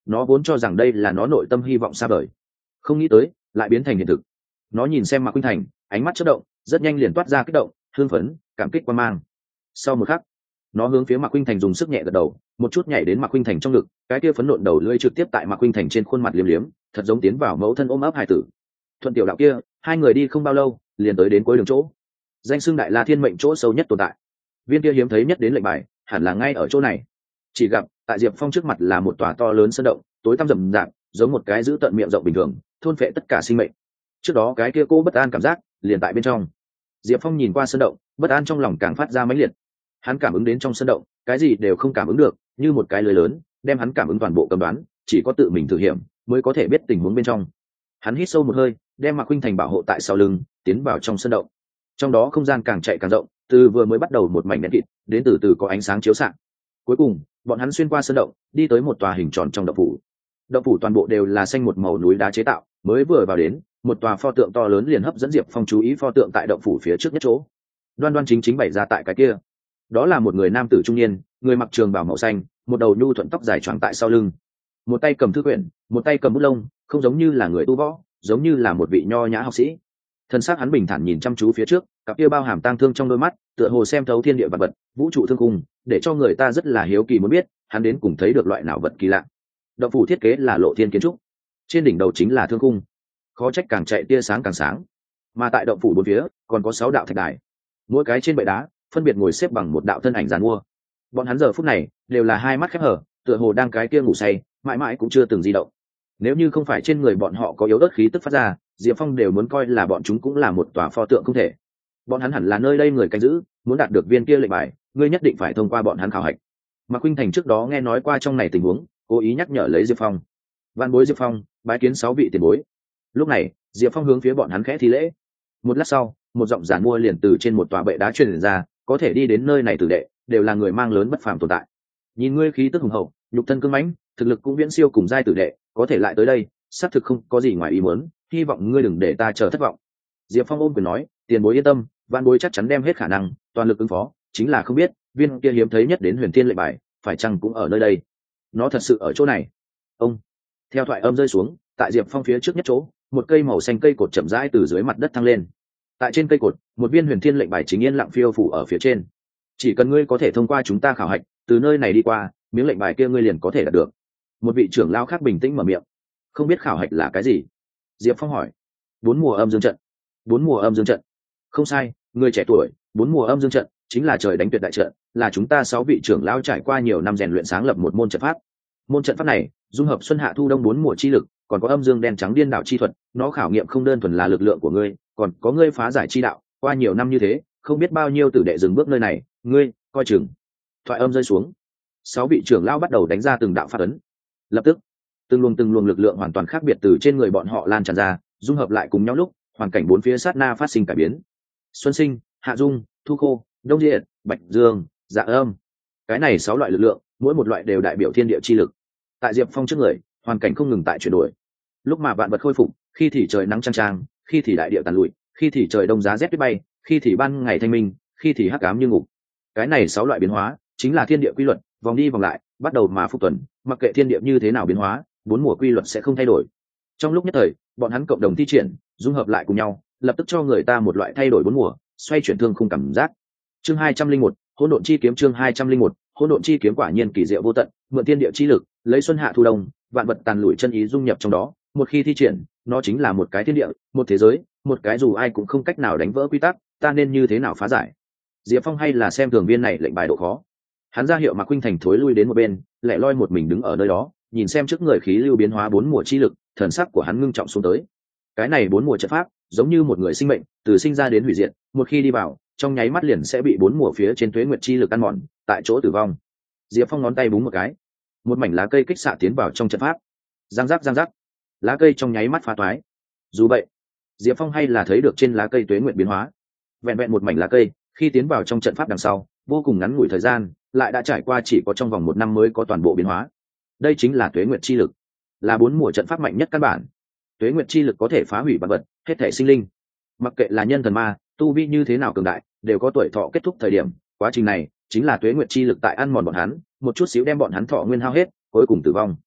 nó vốn cho rằng đây là nó nội tâm hy vọng xa vời, không nghĩ tới lại biến thành hiện thực. Nó nhìn xem Mạc Khuynh Thành, ánh mắt chớp động, rất nhanh liền toát ra kích động, hưng phấn, cảm kích quan mang. Sau một khắc, nó hướng phía Mạc Khuynh Thành dùng sức nhẹ gật đầu, một chút nhảy đến Mạc Khuynh Thành trong ngực, cái kia phấn nộn đầu lưỡi trực tiếp tại Mạc Khuynh Thành trên khuôn mặt liếm liếm, thật giống tiến vào mẫu thân ôm ấp hài tử. Thuận tiểu đạo kia, hai người đi không bao lâu, liền tới đến cuối đường chỗ. Danh xưng Đại La Thiên mệnh chỗ sâu nhất tồn tại. Viên kia hiếm thấy nhất đến lệnh bài, hẳn là ngay ở chỗ này. Chỉ gặp, tại Diệp Phong trước mặt là một tòa to lớn sơn động, tối tăm rậm rạp, giống một cái giữ tận miệng rộng bình thường, thôn phệ tất cả sinh mệnh. Trước đó cái kia cô bất an cảm giác, liền tại bên trong. Diệp Phong nhìn qua sơn động, bất an trong lòng càng phát ra mãnh liệt. Hắn cảm ứng đến trong sơn động, cái gì đều không cảm ứng được, như một cái lưới lớn, đem hắn cảm ứng toàn bộ cầm đoán, chỉ có tự mình thử nghiệm mới có thể biết tình huống bên trong. Hắn hít sâu một hơi, đem Mạc Khuynh Thành bảo hộ tại sau lưng, tiến vào trong sơn động. Trong đó không gian càng chạy càng rộng, từ vừa mới bắt đầu một mảnh đen kịt, đến từ từ có ánh sáng chiếu xạ. Cuối cùng, bọn hắn xuyên qua sơn động, đi tới một tòa hình tròn trong động phủ. Động phủ toàn bộ đều là xanh một màu núi đá chế tạo, mới vừa vào đến, một tòa pho tượng to lớn liền hấp dẫn Diệp Phong chú ý. Pho tượng tại động phủ phía trước nhất chỗ, đoan đoan chính chính bày ra tại cái kia. Đó là một người nam tử trung niên, người mặc trường bào màu xanh, một đầu nhu thuận tóc dài choàng tại sau lưng, một tay cầm thư quyển, một tay cầm bút lông, không giống như là người tu võ, giống như là một vị nho nhã học sĩ. Thân xác hắn bình thản nhìn chăm chú phía trước, cặp kia bao hàm tang thương trong đôi mắt, tựa hồ xem thấu thiên địa vật vật, vũ trụ thương cung, để cho người ta rất là hiếu kỳ muốn biết, hắn đến cùng thấy được loại nào vật kỳ lạ. Động phủ thiết kế là lộ thiên kiến trúc, trên đỉnh đầu chính là thương cung, khó trách càng chạy tia sáng càng sáng. Mà tại động phủ bốn phía còn có sáu đạo thạch đài, mỗi cái trên bệ đá phân biệt ngồi xếp bằng một đạo thân ảnh giàn mua. Bọn hắn giờ phút này đều là hai mắt khép hở, tựa hồ đang cái kia ngủ say, mãi mãi cũng chưa từng di động. Nếu như không phải trên người bọn họ có yếu ớt khí tức phát ra, Diệp Phong đều muốn coi là bọn chúng cũng là một tòa pho tượng không thể. Bọn hắn hẳn là nơi đây người canh giữ, muốn đạt được viên kia lệnh bài, ngươi nhất định phải thông qua bọn hắn khảo hạch. Mạc Khuynh Thành trước đó nghe nói qua trong này tình huống, cố ý nhắc nhở lấy Diệp Phong. Vạn bối Diệp Phong, bái kiến sáu vị tiền bối. Lúc này, Diệp Phong hướng phía bọn hắn khẽ thi lễ. Một lát sau, một giọng giản mua liền từ trên một tòa bệ đá truyền ra, có thể đi đến nơi này tử đệ, đều là người mang lớn bất phàm tồn tại. Nhìn ngươi khí tức hùng hậu, nhục thân cứng mãnh, thực lực cũng viễn siêu cùng giai tử đệ, có thể lại tới đây, xác thực không có gì ngoài ý muốn, hy vọng ngươi đừng để ta chờ thất vọng. Diệp Phong ôm quyền nói, tiền bối yên tâm, vạn bối chắc chắn đem hết khả năng, toàn lực ứng phó, chính là không biết, viên kia hiếm thấy nhất đến Huyền Thiên lệnh bài, phải chăng cũng ở nơi đây? Nó thật sự ở chỗ này. Ông. Theo thoại âm rơi xuống, tại Diệp Phong phía trước nhất chỗ, một cây màu xanh cây cột chậm rãi từ dưới mặt đất thăng lên. Tại trên cây cột, một viên Huyền Thiên lệnh bài chính yên lặng phiêu phủ ở phía trên. Chỉ cần ngươi có thể thông qua chúng ta khảo hạch, từ nơi này đi qua, miếng lệnh bài kia ngươi liền có thể đạt được. Một vị trưởng lão khác bình tĩnh mở miệng. Không biết khảo hạch là cái gì? Diệp Phong hỏi. Bốn mùa âm dương trận. Bốn mùa âm dương trận. Không sai, người trẻ tuổi, bốn mùa âm dương trận chính là trời đánh tuyệt đại trận, là chúng ta sáu vị trưởng lão trải qua nhiều năm rèn luyện sáng lập một môn trận pháp. Môn trận pháp này dung hợp xuân hạ thu đông bốn mùa chi lực, còn có âm dương đen trắng điên đảo chi thuật, nó khảo nghiệm không đơn thuần là lực lượng của ngươi, còn có ngươi phá giải chi đạo. Qua nhiều năm như thế, không biết bao nhiêu tử đệ dừng bước nơi này, ngươi coi chừng. Thoại âm rơi xuống, sáu vị trưởng lão bắt đầu đánh ra từng đạo pháp ấn. Lập tức, từng luồng từng luồng lực lượng hoàn toàn khác biệt từ trên người bọn họ lan tràn ra, dung hợp lại cùng nhau lúc, hoàn cảnh bốn phía sát na phát sinh cải biến. Xuân sinh, hạ dung, thu khô, đông diệt, bạch dương, dạ âm. Cái này sáu loại lực lượng, mỗi một loại đều đại biểu thiên địa chi lực. Tại Diệp Phong trước người, hoàn cảnh không ngừng tại chuyển đổi. Lúc mà vạn vật khôi phục, khi thì trời nắng trang trang, khi thì đại địa tàn lụi, khi thì trời đông giá rét tuyết bay, khi thì ban ngày thanh minh, khi thì hắc ám như ngục. Cái này sáu loại biến hóa, chính là thiên địa quy luật, vòng đi vòng lại, bắt đầu mà phục tuần, mặc kệ thiên địa như thế nào biến hóa, bốn mùa quy luật sẽ không thay đổi. Trong lúc nhất thời, bọn hắn cộng đồng thi triển, dung hợp lại cùng nhau, lập tức cho người ta một loại thay đổi bốn mùa, xoay chuyển thương không cảm giác. Chương hai trăm linh một, hỗn độn chi kiếm. Chương hai trăm linh một, hỗn độn chi kiếm quả nhiên kỳ diệu vô tận, mượn thiên địa chi lực, lấy xuân hạ thu đông, vạn vật tàn lụi chân ý dung nhập trong đó, một khi thi triển, nó chính là một cái thiên địa, một thế giới, một cái dù ai cũng không cách nào đánh vỡ quy tắc, ta nên như thế nào phá giải? Diệp Phong hay là xem thường viên này lệnh bài độ khó. Hắn ra hiệu Mạc Khuynh Thành thối lui đến một bên, lẻ loi một mình đứng ở nơi đó, nhìn xem trước người khí lưu biến hóa bốn mùa chi lực, thần sắc của hắn ngưng trọng xuống tới. Cái này bốn mùa trận pháp, giống như một người sinh mệnh, từ sinh ra đến hủy diệt, một khi đi vào, trong nháy mắt liền sẽ bị bốn mùa phía trên tuế nguyệt chi lực ăn mòn, tại chỗ tử vong. Diệp Phong ngón tay búng một cái, một mảnh lá cây kích xạ tiến vào trong trận pháp. Giang giác giang giác, lá cây trong nháy mắt phá toái. Dù vậy, Diệp Phong hay là thấy được trên lá cây tuế nguyệt biến hóa. Vẹn vẹn một mảnh lá cây, khi tiến vào trong trận pháp đằng sau, vô cùng ngắn ngủi thời gian, lại đã trải qua chỉ có trong vòng một năm mới có toàn bộ biến hóa. Đây chính là tuế nguyệt chi lực, là bốn mùa trận pháp mạnh nhất căn bản. Tuế nguyệt chi lực có thể phá hủy vạn vật, hết thể sinh linh. Mặc kệ là nhân thần ma, tu vi như thế nào cường đại, đều có tuổi thọ kết thúc thời điểm. Quá trình này chính là tuế nguyệt chi lực tại ăn mòn bọn hắn, một chút xíu đem bọn hắn thọ nguyên hao hết, cuối cùng tử vong.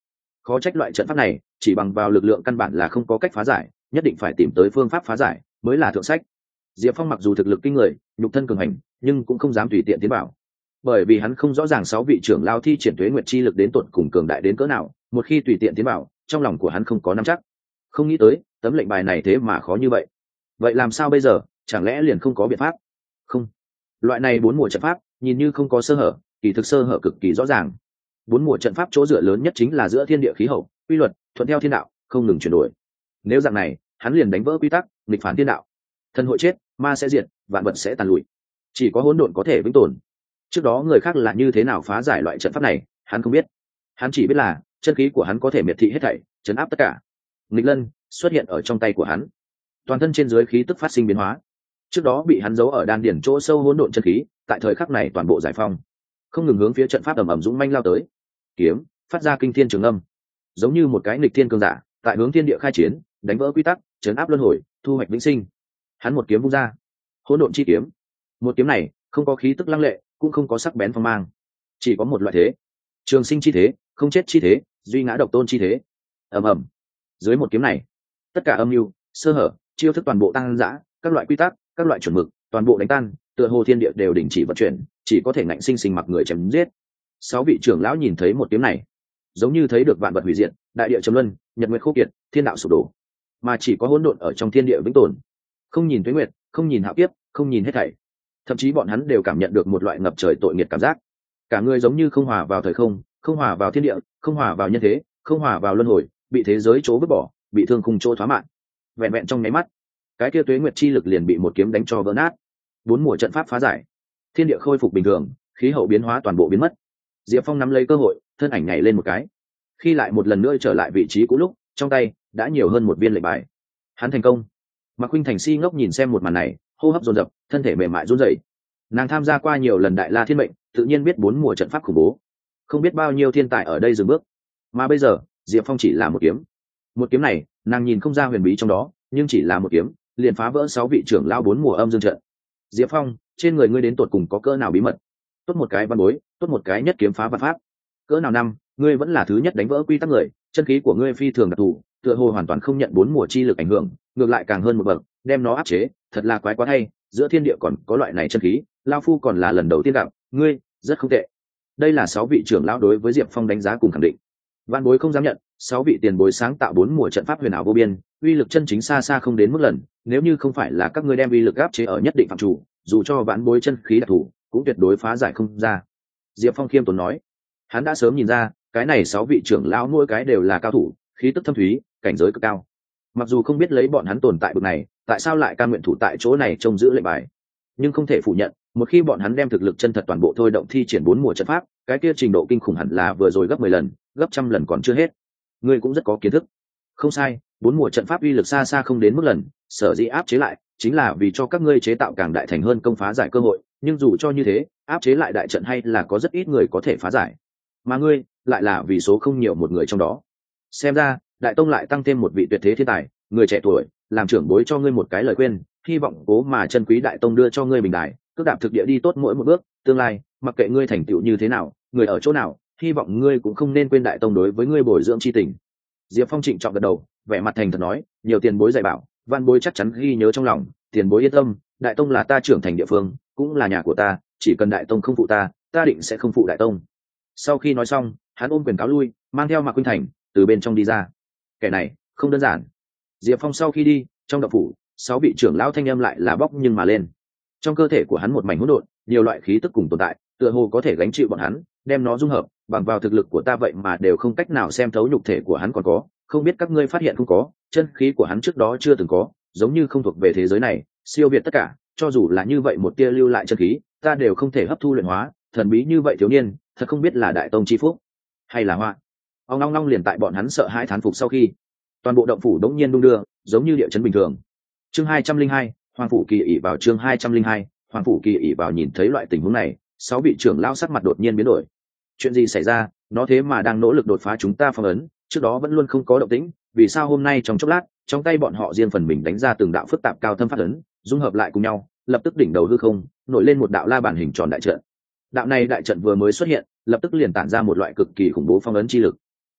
khó trách loại trận pháp này chỉ bằng vào lực lượng căn bản là không có cách phá giải, nhất định phải tìm tới phương pháp phá giải mới là thượng sách. Diệp Phong mặc dù thực lực kinh người, nhục thân cường hành, nhưng cũng không dám tùy tiện tiến vào, bởi vì hắn không rõ ràng sáu vị trưởng lao thi triển tuế nguyệt chi lực đến tột cùng cường đại đến cỡ nào, một khi tùy tiện tiến vào, trong lòng của hắn không có nắm chắc. Không nghĩ tới tấm lệnh bài này thế mà khó như vậy. Vậy làm sao bây giờ, chẳng lẽ liền không có biện pháp? Không, loại này bốn mùa trận pháp nhìn như không có sơ hở, kỳ thực sơ hở cực kỳ rõ ràng. Bốn mùa trận pháp chỗ dựa lớn nhất chính là giữa thiên địa khí hậu, quy luật thuận theo thiên đạo, không ngừng chuyển đổi. Nếu dạng này, hắn liền đánh vỡ quy tắc, nghịch phản thiên đạo. Thần hội chết, ma sẽ diệt, vạn vật sẽ tàn lụi. Chỉ có hỗn độn có thể vĩnh tồn. Trước đó người khác là như thế nào phá giải loại trận pháp này, hắn không biết. Hắn chỉ biết là chân khí của hắn có thể miệt thị hết thảy, chấn áp tất cả. Nghịch lân xuất hiện ở trong tay của hắn, toàn thân trên dưới khí tức phát sinh biến hóa. Trước đó bị hắn giấu ở đan điển chỗ sâu hỗn độn chân khí, tại thời khắc này toàn bộ giải phong, không ngừng hướng phía trận pháp ầm ầm dũng manh lao tới. Kiếm phát ra kinh thiên trường âm, giống như một cái nghịch thiên cường giả tại hướng thiên địa khai chiến, đánh vỡ quy tắc, chấn áp luân hồi, thu hoạch vĩnh sinh. Hắn một kiếm vung ra, hỗn độn chi kiếm. Một kiếm này không có khí tức lăng lệ, cũng không có sắc bén phong mang, chỉ có một loại thế, trường sinh chi thế, không chết chi thế, duy ngã độc tôn chi thế. Ầm ầm. Dưới một kiếm này, tất cả âm mưu, sơ hở, chiêu thức toàn bộ tăng dã, các loại quy tắc, các loại chuẩn mực, toàn bộ đánh tan, tựa hồ thiên địa đều đình chỉ vận chuyển, chỉ có thể ngạnh sinh sinh mặc người chém giết. Sáu vị trưởng lão nhìn thấy một kiếm này, giống như thấy được vạn vật hủy diệt, đại địa trầm luân, nhật nguyệt khô kiệt, thiên đạo sụp đổ, mà chỉ có hỗn độn ở trong thiên địa vĩnh tồn. Không nhìn tuế nguyệt, không nhìn hạo kiếp, không nhìn hết thảy, thậm chí bọn hắn đều cảm nhận được một loại ngập trời tội nghiệt cảm giác. Cả người giống như không hòa vào thời không, không hòa vào thiên địa, không hòa vào nhân thế, không hòa vào luân hồi, bị thế giới chỗ vứt bỏ, bị thương khung chỗ thoá mạn. Vẹn vẹn trong nháy mắt, cái kia tuế nguyệt chi lực liền bị một kiếm đánh cho vỡ nát. Bốn mùa trận pháp phá giải, thiên địa khôi phục bình thường, khí hậu biến hóa toàn bộ biến mất. Diệp Phong nắm lấy cơ hội, thân ảnh nhảy lên một cái, khi lại một lần nữa trở lại vị trí cũ lúc, trong tay đã nhiều hơn một viên lệnh bài. Hắn thành công. Mạc Khuynh Thành si ngốc nhìn xem một màn này, hô hấp dồn dập, thân thể mềm mại run rẩy. Nàng tham gia qua nhiều lần đại la thiên mệnh, tự nhiên biết bốn mùa trận pháp khủng bố, không biết bao nhiêu thiên tài ở đây dừng bước, mà bây giờ Diệp Phong chỉ là một kiếm. Một kiếm này nàng nhìn không ra huyền bí trong đó, nhưng chỉ là một kiếm liền phá vỡ sáu vị trưởng lao bốn mùa âm dương trận. Diệp Phong, trên người ngươi đến tột cùng có cỡ nào bí mật? Tốt một cái văn bối, tốt một cái nhất kiếm phá vạn pháp. Cỡ nào năm, ngươi vẫn là thứ nhất đánh vỡ quy tắc người, chân khí của ngươi phi thường đặc thù, tựa hồ hoàn toàn không nhận bốn mùa chi lực ảnh hưởng, ngược lại càng hơn một bậc, đem nó áp chế, thật là quái quá hay, giữa thiên địa còn có loại này chân khí, lão phu còn là lần đầu tiên gặp, ngươi rất không tệ. Đây là sáu vị trưởng lão đối với Diệp Phong đánh giá cùng khẳng định. Vạn bối không dám nhận, sáu vị tiền bối sáng tạo bốn mùa trận pháp huyền ảo vô biên, uy lực chân chính xa xa không đến mức lần, nếu như không phải là các ngươi đem uy lực áp chế ở nhất định phạm chủ, dù cho vạn bối chân khí đặc thù, cũng tuyệt đối phá giải không ra. Diệp Phong khiêm tốn nói, hắn đã sớm nhìn ra, cái này sáu vị trưởng lão mỗi cái đều là cao thủ, khí tức thâm thúy, cảnh giới cực cao. Mặc dù không biết lấy bọn hắn tồn tại bực này, tại sao lại cam nguyện thủ tại chỗ này trông giữ lệnh bài, nhưng không thể phủ nhận, một khi bọn hắn đem thực lực chân thật toàn bộ thôi động thi triển bốn mùa trận pháp, cái kia trình độ kinh khủng hẳn là vừa rồi gấp mười lần, gấp trăm lần còn chưa hết. Ngươi cũng rất có kiến thức. Không sai, bốn mùa trận pháp uy lực xa xa không đến mức lần, sở dĩ áp chế lại, chính là vì cho các ngươi chế tạo càng đại thành hơn công phá giải cơ hội, nhưng dù cho như thế, áp chế lại đại trận hay là có rất ít người có thể phá giải. Mà ngươi, lại là vì số không nhiều một người trong đó. Xem ra, đại tông lại tăng thêm một vị tuyệt thế thiên tài, người trẻ tuổi, làm trưởng bối cho ngươi một cái lời khuyên, hy vọng cố mà chân quý đại tông đưa cho ngươi bình đài, cước đạp thực địa đi tốt mỗi một bước, tương lai, mặc kệ ngươi thành tựu như thế nào, người ở chỗ nào, hy vọng ngươi cũng không nên quên đại tông đối với ngươi bồi dưỡng chi tình. Diệp Phong trịnh trọng gật đầu, vẻ mặt thành thật nói, nhiều tiền bối dạy bảo, văn bối chắc chắn ghi nhớ trong lòng, tiền bối yên tâm, đại tông là ta trưởng thành địa phương, cũng là nhà của ta, chỉ cần đại tông không phụ ta, ta định sẽ không phụ đại tông. Sau khi nói xong, hắn ôm quyền cáo lui, mang theo Mạc Khuynh Thành từ bên trong đi ra. Kẻ này không đơn giản. Diệp Phong sau khi đi, trong động phủ, sáu vị trưởng lão thanh âm lại là bóc nhưng mà lên. Trong cơ thể của hắn một mảnh hỗn độn, nhiều loại khí tức cùng tồn tại, tựa hồ có thể gánh chịu bọn hắn, đem nó dung hợp, bằng vào thực lực của ta vậy mà đều không cách nào xem thấu nhục thể của hắn còn có, không biết các ngươi phát hiện không có, chân khí của hắn trước đó chưa từng có, giống như không thuộc về thế giới này, siêu việt tất cả, cho dù là như vậy một tia lưu lại chân khí, ta đều không thể hấp thu luyện hóa, thần bí như vậy thiếu niên, thật không biết là đại tông chi phúc hay là họa. Ông long long liền tại bọn hắn sợ hãi thán phục sau khi, toàn bộ động phủ đống nhiên đung đưa, giống như địa chấn bình thường. Chương hai trăm linh hai, Hoàng phủ kỳ ỷ vào chương hai trăm linh hai, Hoàng phủ kỳ ỷ vào nhìn thấy loại tình huống này, sáu vị trưởng lão sắc mặt đột nhiên biến đổi. Chuyện gì xảy ra, nó thế mà đang nỗ lực đột phá chúng ta phong ấn, trước đó vẫn luôn không có động tĩnh, vì sao hôm nay trong chốc lát, trong tay bọn họ riêng phần mình đánh ra từng đạo phức tạp cao thâm phát ấn, dung hợp lại cùng nhau, lập tức đỉnh đầu hư không, nổi lên một đạo la bản hình tròn đại trận. Đạo này đại trận vừa mới xuất hiện, lập tức liền tản ra một loại cực kỳ khủng bố phong ấn chi lực.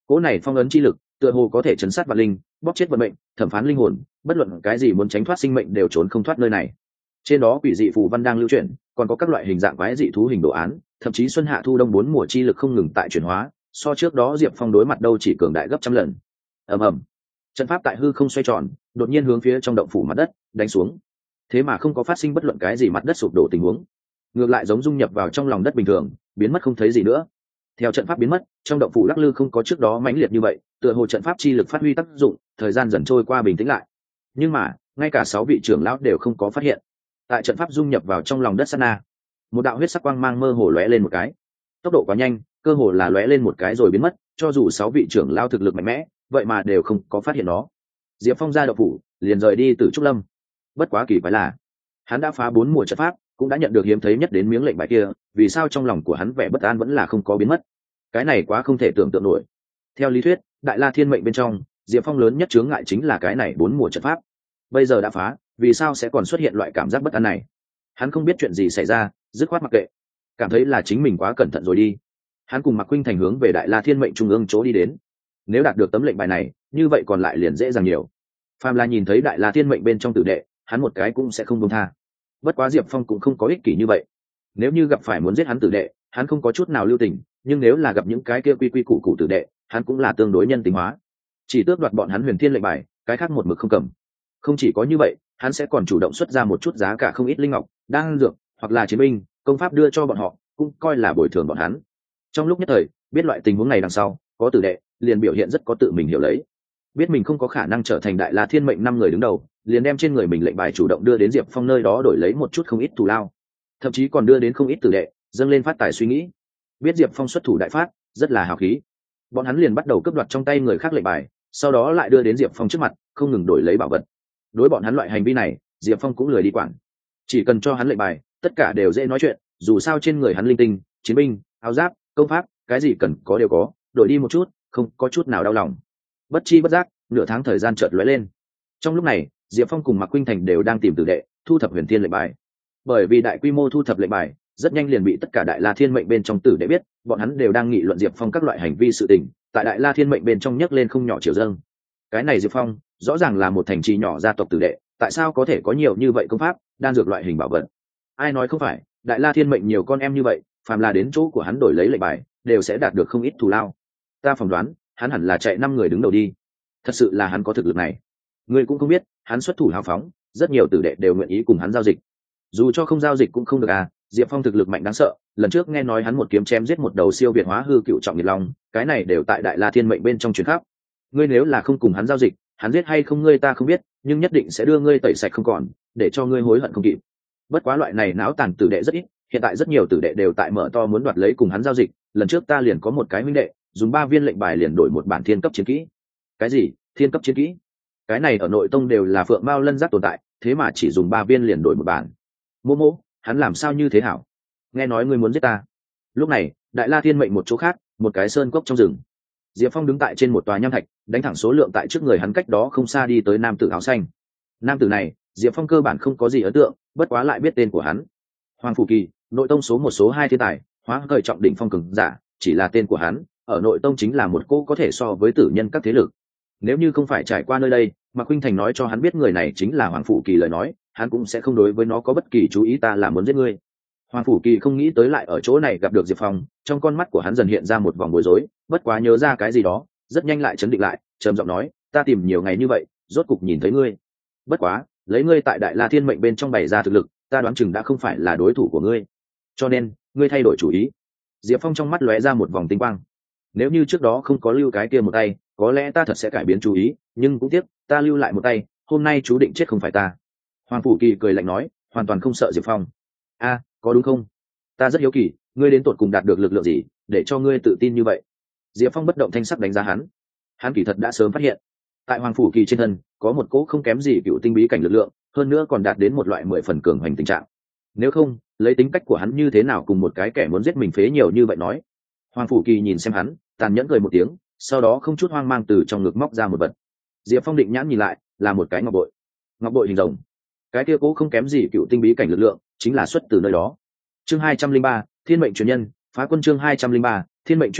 cỗ này phong ấn chi lực tựa hồ có thể chấn sát vạn linh, bóp chết vận mệnh, thẩm phán linh hồn, bất luận cái gì muốn tránh thoát sinh mệnh đều trốn không thoát nơi này. Trên đó quỷ dị phù văn đang lưu chuyển, còn có các loại hình dạng quái dị thú hình đồ án, thậm chí xuân hạ thu đông bốn mùa chi lực không ngừng tại chuyển hóa, so trước đó Diệp Phong đối mặt đâu chỉ cường đại gấp trăm lần. Ầm ầm. Trận pháp tại hư không xoay tròn, đột nhiên hướng phía trong động phủ mặt đất đánh xuống. Thế mà không có phát sinh bất luận cái gì mặt đất sụp đổ tình huống, ngược lại giống dung nhập vào trong lòng đất bình thường, biến mất không thấy gì nữa. Theo trận pháp biến mất, trong động phủ lắc lư không có trước đó mãnh liệt như vậy, tựa hồ trận pháp chi lực phát huy tác dụng, thời gian dần trôi qua bình tĩnh lại. Nhưng mà, ngay cả sáu vị trưởng lão đều không có phát hiện. Tại trận pháp dung nhập vào trong lòng đất sát na, một đạo huyết sắc quang mang mơ hồ lóe lên một cái. Tốc độ quá nhanh, cơ hồ là lóe lên một cái rồi biến mất, cho dù sáu vị trưởng lão thực lực mạnh mẽ, vậy mà đều không có phát hiện nó. Diệp Phong ra động phủ, liền rời đi từ trúc lâm. Bất quá kỳ quái là, hắn đã phá bốn mùa trận pháp, cũng đã nhận được hiếm thấy nhất đến miếng lệnh bài kia, vì sao trong lòng của hắn vẻ bất an vẫn là không có biến mất? Cái này quá không thể tưởng tượng nổi. Theo lý thuyết, Đại La Thiên mệnh bên trong, Diệp Phong lớn nhất chướng ngại chính là cái này bốn mùa trận pháp. Bây giờ đã phá, vì sao sẽ còn xuất hiện loại cảm giác bất an này? Hắn không biết chuyện gì xảy ra, dứt khoát mặc kệ, cảm thấy là chính mình quá cẩn thận rồi đi. Hắn cùng Mạc Khuynh Thành hướng về Đại La Thiên mệnh trung ương chỗ đi đến. Nếu đạt được tấm lệnh bài này, như vậy còn lại liền dễ dàng nhiều. Phàm là nhìn thấy Đại La Thiên mệnh bên trong tử đệ, hắn một cái cũng sẽ không buông tha. Bất quá Diệp Phong cũng không có ích kỷ như vậy. Nếu như gặp phải muốn giết hắn tử đệ, hắn không có chút nào lưu tình, nhưng nếu là gặp những cái kia quy quy củ củ tử đệ, hắn cũng là tương đối nhân tính hóa, chỉ tước đoạt bọn hắn huyền thiên lệnh bài, cái khác một mực không cầm. Không chỉ có như vậy, hắn sẽ còn chủ động xuất ra một chút giá cả không ít linh ngọc, đan dược hoặc là chiến binh, công pháp đưa cho bọn họ, cũng coi là bồi thường bọn hắn. Trong lúc nhất thời, biết loại tình huống này đằng sau, có tử đệ liền biểu hiện rất có tự mình hiểu lấy, biết mình không có khả năng trở thành Đại La Thiên mệnh năm người đứng đầu, liền đem trên người mình lệnh bài chủ động đưa đến Diệp Phong nơi đó đổi lấy một chút không ít thù lao, thậm chí còn đưa đến không ít tử đệ dâng lên phát tài suy nghĩ. Biết Diệp Phong xuất thủ đại phát, rất là hào khí, bọn hắn liền bắt đầu cướp đoạt trong tay người khác lệnh bài, sau đó lại đưa đến Diệp Phong trước mặt, không ngừng đổi lấy bảo vật. Đối bọn hắn loại hành vi này, Diệp Phong cũng lười đi quản, chỉ cần cho hắn lệnh bài, tất cả đều dễ nói chuyện, dù sao trên người hắn linh tinh, chiến binh, áo giáp, công pháp, cái gì cần có đều có, đổi đi một chút, không có chút nào đau lòng. Bất chi bất giác, nửa tháng thời gian chợt lóe lên. Trong lúc này, Diệp Phong cùng Mạc Khuynh Thành đều đang tìm tử đệ, thu thập huyền thiên lệnh bài. Bởi vì đại quy mô thu thập lệnh bài, rất nhanh liền bị tất cả Đại La Thiên mệnh bên trong tử đệ biết, bọn hắn đều đang nghị luận Diệp Phong các loại hành vi sự tình, tại Đại La Thiên mệnh bên trong nhấc lên không nhỏ triều dâng. Cái này Diệp Phong, rõ ràng là một thành trì nhỏ gia tộc tử đệ, tại sao có thể có nhiều như vậy công pháp, đan dược loại hình bảo vật? Ai nói không phải, Đại La Thiên mệnh nhiều con em như vậy, phàm là đến chỗ của hắn đổi lấy lệnh bài, đều sẽ đạt được không ít thù lao. Ta phỏng đoán, hắn hẳn là chạy năm người đứng đầu đi. Thật sự là hắn có thực lực này. Ngươi cũng không biết, hắn xuất thủ hào phóng, rất nhiều tử đệ đều nguyện ý cùng hắn giao dịch. Dù cho không giao dịch cũng không được à, Diệp Phong thực lực mạnh đáng sợ, lần trước nghe nói hắn một kiếm chém giết một đầu siêu việt hóa hư cựu trọng nhiệt long, cái này đều tại Đại La Thiên mệnh bên trong truyền khắp. Ngươi nếu là không cùng hắn giao dịch, hắn giết hay không ngươi ta không biết, nhưng nhất định sẽ đưa ngươi tẩy sạch không còn, để cho ngươi hối hận không kịp. Bất quá loại này náo tàn tử đệ rất ít, hiện tại rất nhiều tử đệ đều tại mở to muốn đoạt lấy cùng hắn giao dịch, lần trước ta liền có một cái huynh đệ, dùng ba viên lệnh bài liền đổi một bản thiên cấp chiến kỹ. Cái gì? Thiên cấp chiến kỹ? Cái này ở nội tông đều là phượng mao lân giác tồn tại, thế mà chỉ dùng ba viên liền đổi một bản. Mô mô, hắn làm sao như thế hảo? Nghe nói ngươi muốn giết ta. Lúc này, Đại La Thiên mệnh một chỗ khác, một cái sơn cốc trong rừng. Diệp Phong đứng tại trên một tòa nham thạch, đánh thẳng số lượng tại trước người hắn cách đó không xa đi tới nam tử áo xanh. Nam tử này, Diệp Phong cơ bản không có gì ấn tượng, bất quá lại biết tên của hắn. Hoàng Phủ Kỳ, nội tông số một số hai thiên tài, hóa khởi trọng đỉnh phong cường giả, chỉ là tên của hắn, ở nội tông chính là một cô có thể so với tử nhân các thế lực. Nếu như không phải trải qua nơi đây, mà Khuynh Thành nói cho hắn biết người này chính là Hoàng Phủ Kỳ lời nói, hắn cũng sẽ không đối với nó có bất kỳ chú ý. Ta là muốn giết ngươi. Hoàng Phủ Kỳ không nghĩ tới lại ở chỗ này gặp được Diệp Phong, trong con mắt của hắn dần hiện ra một vòng bối rối, bất quá nhớ ra cái gì đó, rất nhanh lại chấn định lại, trầm giọng nói, ta tìm nhiều ngày như vậy, rốt cục nhìn thấy ngươi. Bất quá, lấy ngươi tại Đại La Thiên mệnh bên trong bày ra thực lực, ta đoán chừng đã không phải là đối thủ của ngươi, cho nên ngươi thay đổi chủ ý. Diệp Phong trong mắt lóe ra một vòng tinh quang. Nếu như trước đó không có lưu cái kia một tay, có lẽ ta thật sẽ cải biến chủ ý, nhưng cũng tiếc, ta lưu lại một tay, hôm nay chú định chết không phải ta. Hoàng Phủ Kỳ cười lạnh nói, hoàn toàn không sợ Diệp Phong. A, có đúng không? Ta rất hiếu kỳ, ngươi đến tột cùng đạt được lực lượng gì, để cho ngươi tự tin như vậy? Diệp Phong bất động thanh sắc đánh giá hắn. Hắn kỳ thật đã sớm phát hiện, tại Hoàng Phủ Kỳ trên thân có một cỗ không kém gì cựu tinh bí cảnh lực lượng, hơn nữa còn đạt đến một loại mười phần cường hoành tình trạng. Nếu không, lấy tính cách của hắn như thế nào cùng một cái kẻ muốn giết mình phế nhiều như vậy nói? Hoàng Phủ Kỳ nhìn xem hắn, tàn nhẫn cười một tiếng, sau đó không chút hoang mang từ trong ngực móc ra một vật. Diệp Phong định nhãn nhìn lại, là một cái ngọc bội. Ngọc bội hình rồng. Cái kia cố không kém gì cựu tinh bí cảnh lực lượng, chính là xuất từ nơi đó. Chương hai trăm linh ba, Thiên mệnh truyền nhân, phá quân chương hai trăm linh ba, Thiên mệnh truyền nhân,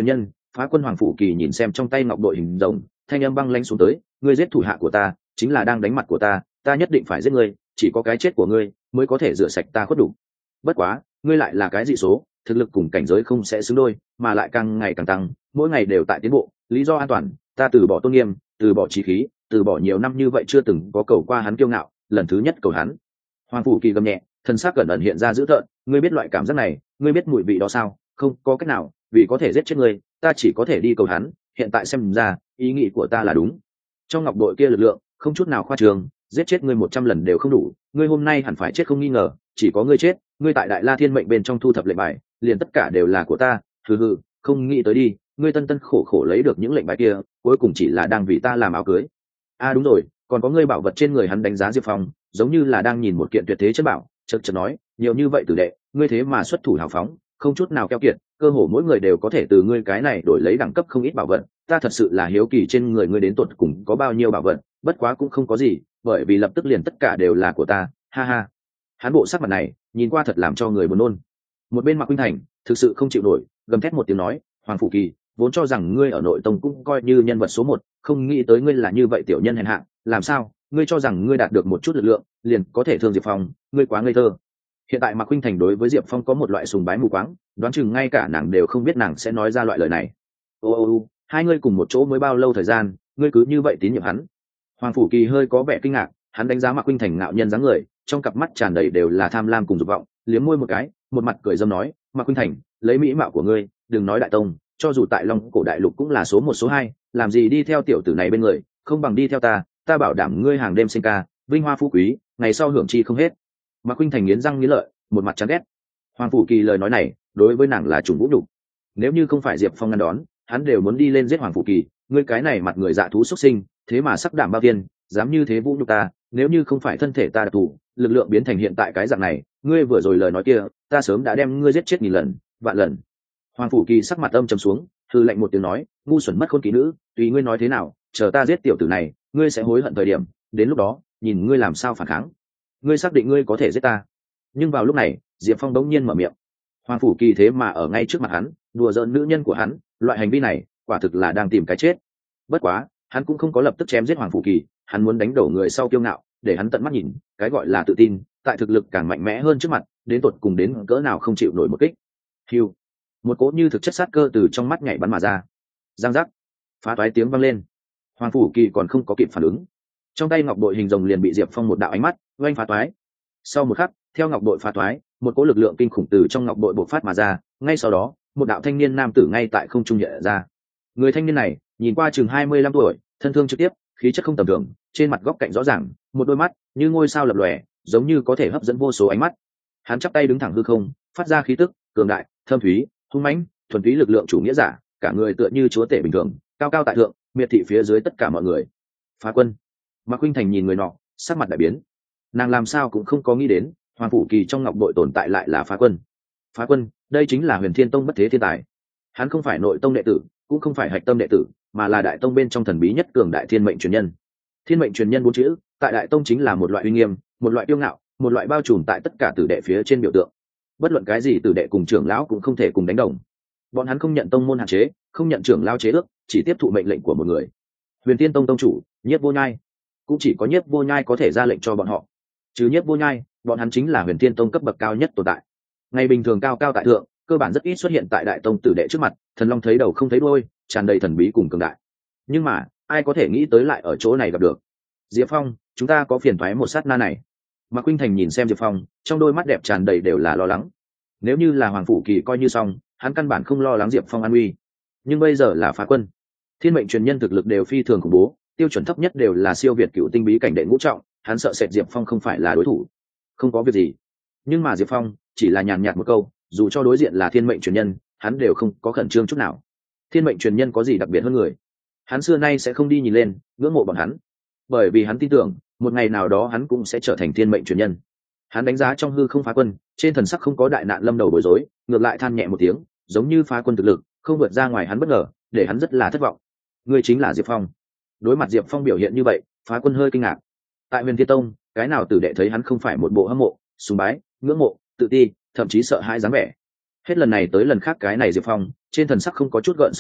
Phá quân Hoàng Phủ Kỳ nhìn xem trong tay ngọc bội hình rồng, thanh âm băng lãnh xuống tới, ngươi giết thủ hạ của ta chính là đang đánh mặt của ta, ta nhất định phải giết ngươi, chỉ có cái chết của ngươi mới có thể rửa sạch ta khuất đủ. Bất quá ngươi lại là cái dị số, thực lực cùng cảnh giới không sẽ xứng đôi, mà lại càng ngày càng tăng, mỗi ngày đều tại tiến bộ. Lý do an toàn, ta từ bỏ tôn nghiêm, từ bỏ trí khí, từ bỏ nhiều năm như vậy chưa từng có cầu qua hắn kiêu ngạo, lần thứ nhất cầu hắn. Hoàng Phủ Kỳ gầm nhẹ, thân xác cẩn ẩn hiện ra dữ tợn, ngươi biết loại cảm giác này, ngươi biết mùi vị đó sao? Không có cách nào, vì có thể giết chết ngươi, ta chỉ có thể đi cầu hắn. Hiện tại xem ra, ý nghĩ của ta là đúng. Trong ngọc bội kia lực lượng, không chút nào khoa trương, giết chết ngươi một trăm lần đều không đủ, ngươi hôm nay hẳn phải chết không nghi ngờ, chỉ có ngươi chết, ngươi tại Đại La Thiên mệnh bên trong thu thập lệnh bài, liền tất cả đều là của ta. Hừ hừ, không nghĩ tới đi, ngươi tân tân khổ khổ lấy được những lệnh bài kia, cuối cùng chỉ là đang vì ta làm áo cưới. À đúng rồi, còn có ngươi bảo vật trên người hắn đánh giá Diệp Phong, giống như là đang nhìn một kiện tuyệt thế chất bảo. Chợt chợt nói, nhiều như vậy tử đệ, ngươi thế mà xuất thủ hào phóng, không chút nào keo kiệt, cơ hồ mỗi người đều có thể từ ngươi cái này đổi lấy đẳng cấp không ít bảo vật. Ta thật sự là hiếu kỳ trên người ngươi đến tột cùng có bao nhiêu bảo vật, bất quá cũng không có gì, bởi vì lập tức liền tất cả đều là của ta, ha ha. Hắn bộ sắc mặt này, nhìn qua thật làm cho người buồn nôn. Một bên Mạc Khuynh Thành thực sự không chịu nổi, gầm thét một tiếng nói, Hoàng Phủ Kỳ, vốn cho rằng ngươi ở nội tông cũng coi như nhân vật số một, không nghĩ tới ngươi là như vậy tiểu nhân hèn hạ, làm sao? Ngươi cho rằng ngươi đạt được một chút lực lượng, liền có thể thương Diệp Phong, ngươi quá ngây thơ. Hiện tại Mạc Khuynh Thành đối với Diệp Phong có một loại sùng bái mù quáng, đoán chừng ngay cả nàng đều không biết nàng sẽ nói ra loại lời này. Ô ô ô, hai ngươi cùng một chỗ mới bao lâu thời gian, ngươi cứ như vậy tín nhiệm hắn? Hoàng Phủ Kỳ hơi có vẻ kinh ngạc, hắn đánh giá Mạc Khuynh Thành ngạo nhân dáng người, trong cặp mắt tràn đầy đều là tham lam cùng dục vọng, liếm môi một cái, một mặt cười dâm nói, Mạc Khuynh Thành, lấy mỹ mạo của ngươi, đừng nói đại tông, cho dù tại Long Cổ đại lục cũng là số một số hai, làm gì đi theo tiểu tử này bên người, không bằng đi theo ta, ta bảo đảm ngươi hàng đêm sinh ca, vinh hoa phú quý, ngày sau hưởng chi không hết. Mạc Khuynh Thành nghiến răng nghiến lợi, một mặt chán ghét. Hoàng Phủ Kỳ lời nói này, đối với nàng là trùng vũ nhục. Nếu như không phải Diệp Phong ngăn đón, hắn đều muốn đi lên giết Hoàng Phủ Kỳ, ngươi cái này mặt người dạ thú xuất sinh, thế mà sắc đảm bao viên, dám như thế vũ nhục ta, nếu như không phải thân thể ta đặc thù, lực lượng biến thành hiện tại cái dạng này, ngươi vừa rồi lời nói kia, ta sớm đã đem ngươi giết chết nghìn lần, vạn lần. Hoàng Phủ Kỳ sắc mặt âm trầm xuống, hừ lạnh một tiếng nói, ngu xuẩn mất khôn kỹ nữ, tùy ngươi nói thế nào, chờ ta giết tiểu tử này, ngươi sẽ hối hận thời điểm, đến lúc đó, nhìn ngươi làm sao phản kháng. Ngươi xác định ngươi có thể giết ta? Nhưng vào lúc này, Diệp Phong đống nhiên mở miệng. Hoàng Phủ Kỳ thế mà ở ngay trước mặt hắn, đùa giỡn nữ nhân của hắn, loại hành vi này, quả thực là đang tìm cái chết. Bất quá, hắn cũng không có lập tức chém giết Hoàng Phủ Kỳ, hắn muốn đánh đổ người sau kiêu ngạo, để hắn tận mắt nhìn, cái gọi là tự tin, tại thực lực càng mạnh mẽ hơn trước mặt, đến tột cùng đến cỡ nào không chịu nổi một kích. Hưu, một cỗ như thực chất sát cơ từ trong mắt nhảy bắn mà ra. Giang giác, phá toái tiếng vang lên. Hoàng Phủ Kỳ còn không có kịp phản ứng, trong tay ngọc bội hình rồng liền bị Diệp Phong một đạo ánh mắt oanh phá toái. Sau một khắc, theo ngọc bội phá toái, một cỗ lực lượng kinh khủng từ trong ngọc bội bộc phát mà ra, ngay sau đó, một đạo thanh niên nam tử ngay tại không trung hiện ra. Người thanh niên này, nhìn qua chừng hai mươi lăm tuổi, thân thương trực tiếp, khí chất không tầm thường, trên mặt góc cạnh rõ ràng, một đôi mắt như ngôi sao lập lòe, giống như có thể hấp dẫn vô số ánh mắt. Hắn chắp tay đứng thẳng hư không, phát ra khí tức cường đại, thâm thúy, hung mãnh, thuần túy lực lượng chủ nghĩa giả, cả người tựa như chúa tể bình thường, cao cao tại thượng, miệt thị phía dưới tất cả mọi người. Phá Quân. Mạc Khuynh Thành nhìn người nọ, sắc mặt đại biến. Nàng làm sao cũng không có nghĩ đến, Hoàng Phủ Kỳ trong ngọc bội tồn tại lại là Phá Quân. Phá Quân, đây chính là Huyền Thiên Tông bất thế thiên tài. Hắn không phải nội tông đệ tử, cũng không phải hạch tâm đệ tử, mà là đại tông bên trong thần bí nhất cường đại thiên mệnh truyền nhân. Thiên mệnh truyền nhân bốn chữ, tại đại tông chính là một loại uy nghiêm, một loại tiêu ngạo, một loại bao trùm tại tất cả tử đệ phía trên biểu tượng. Bất luận cái gì tử đệ cùng trưởng lão cũng không thể cùng đánh đồng. Bọn hắn không nhận tông môn hạn chế, không nhận trưởng lão chế ước, chỉ tiếp thụ mệnh lệnh của một người. Huyền Thiên Tông tông chủ, Nhiếp Vô Nhai, cũng chỉ có Nhiếp Vô Nhai có thể ra lệnh cho bọn họ. Chứ Nhiếp Vô Nhai, bọn hắn chính là Huyền Thiên Tông cấp bậc cao nhất tồn tại. Ngày bình thường cao cao tại thượng, cơ bản rất ít xuất hiện tại đại tông tử đệ trước mặt, thần long thấy đầu không thấy đuôi, tràn đầy thần bí cùng cường đại. Nhưng mà, ai có thể nghĩ tới lại ở chỗ này gặp được. Diệp Phong, chúng ta có phiền toái một sát na này. Mạc Khuynh Thành nhìn xem Diệp Phong, trong đôi mắt đẹp tràn đầy đều là lo lắng. Nếu như là Hoàng Phủ Kỳ coi như xong, hắn căn bản không lo lắng Diệp Phong an nguy. Nhưng bây giờ là Phá Quân, thiên mệnh truyền nhân thực lực đều phi thường khủng bố, tiêu chuẩn thấp nhất đều là siêu việt cựu tinh bí cảnh đệ ngũ trọng, hắn sợ sệt Diệp Phong không phải là đối thủ. Không có việc gì. Nhưng mà Diệp Phong chỉ là nhàn nhạt một câu, dù cho đối diện là thiên mệnh truyền nhân, hắn đều không có khẩn trương chút nào. Thiên mệnh truyền nhân có gì đặc biệt hơn người? Hắn xưa nay sẽ không đi nhìn lên, ngưỡng mộ bọn hắn, bởi vì hắn tin tưởng, một ngày nào đó hắn cũng sẽ trở thành thiên mệnh truyền nhân. Hắn đánh giá trong hư không Phá Quân, trên thần sắc không có đại nạn lâm đầu bối rối, ngược lại than nhẹ một tiếng, giống như Phá Quân thực lực không vượt ra ngoài hắn bất ngờ, để hắn rất là thất vọng. Ngươi chính là Diệp Phong. Đối mặt Diệp Phong biểu hiện như vậy, Phá Quân hơi kinh ngạc. Tại Huyền Thiên Tông, cái nào tử đệ thấy hắn không phải một bộ hâm mộ, sùng bái, ngưỡng mộ, tự ti, thậm chí sợ hãi dáng vẻ. Hết lần này tới lần khác cái này Diệp Phong, trên thần sắc không có chút gợn sóng nào,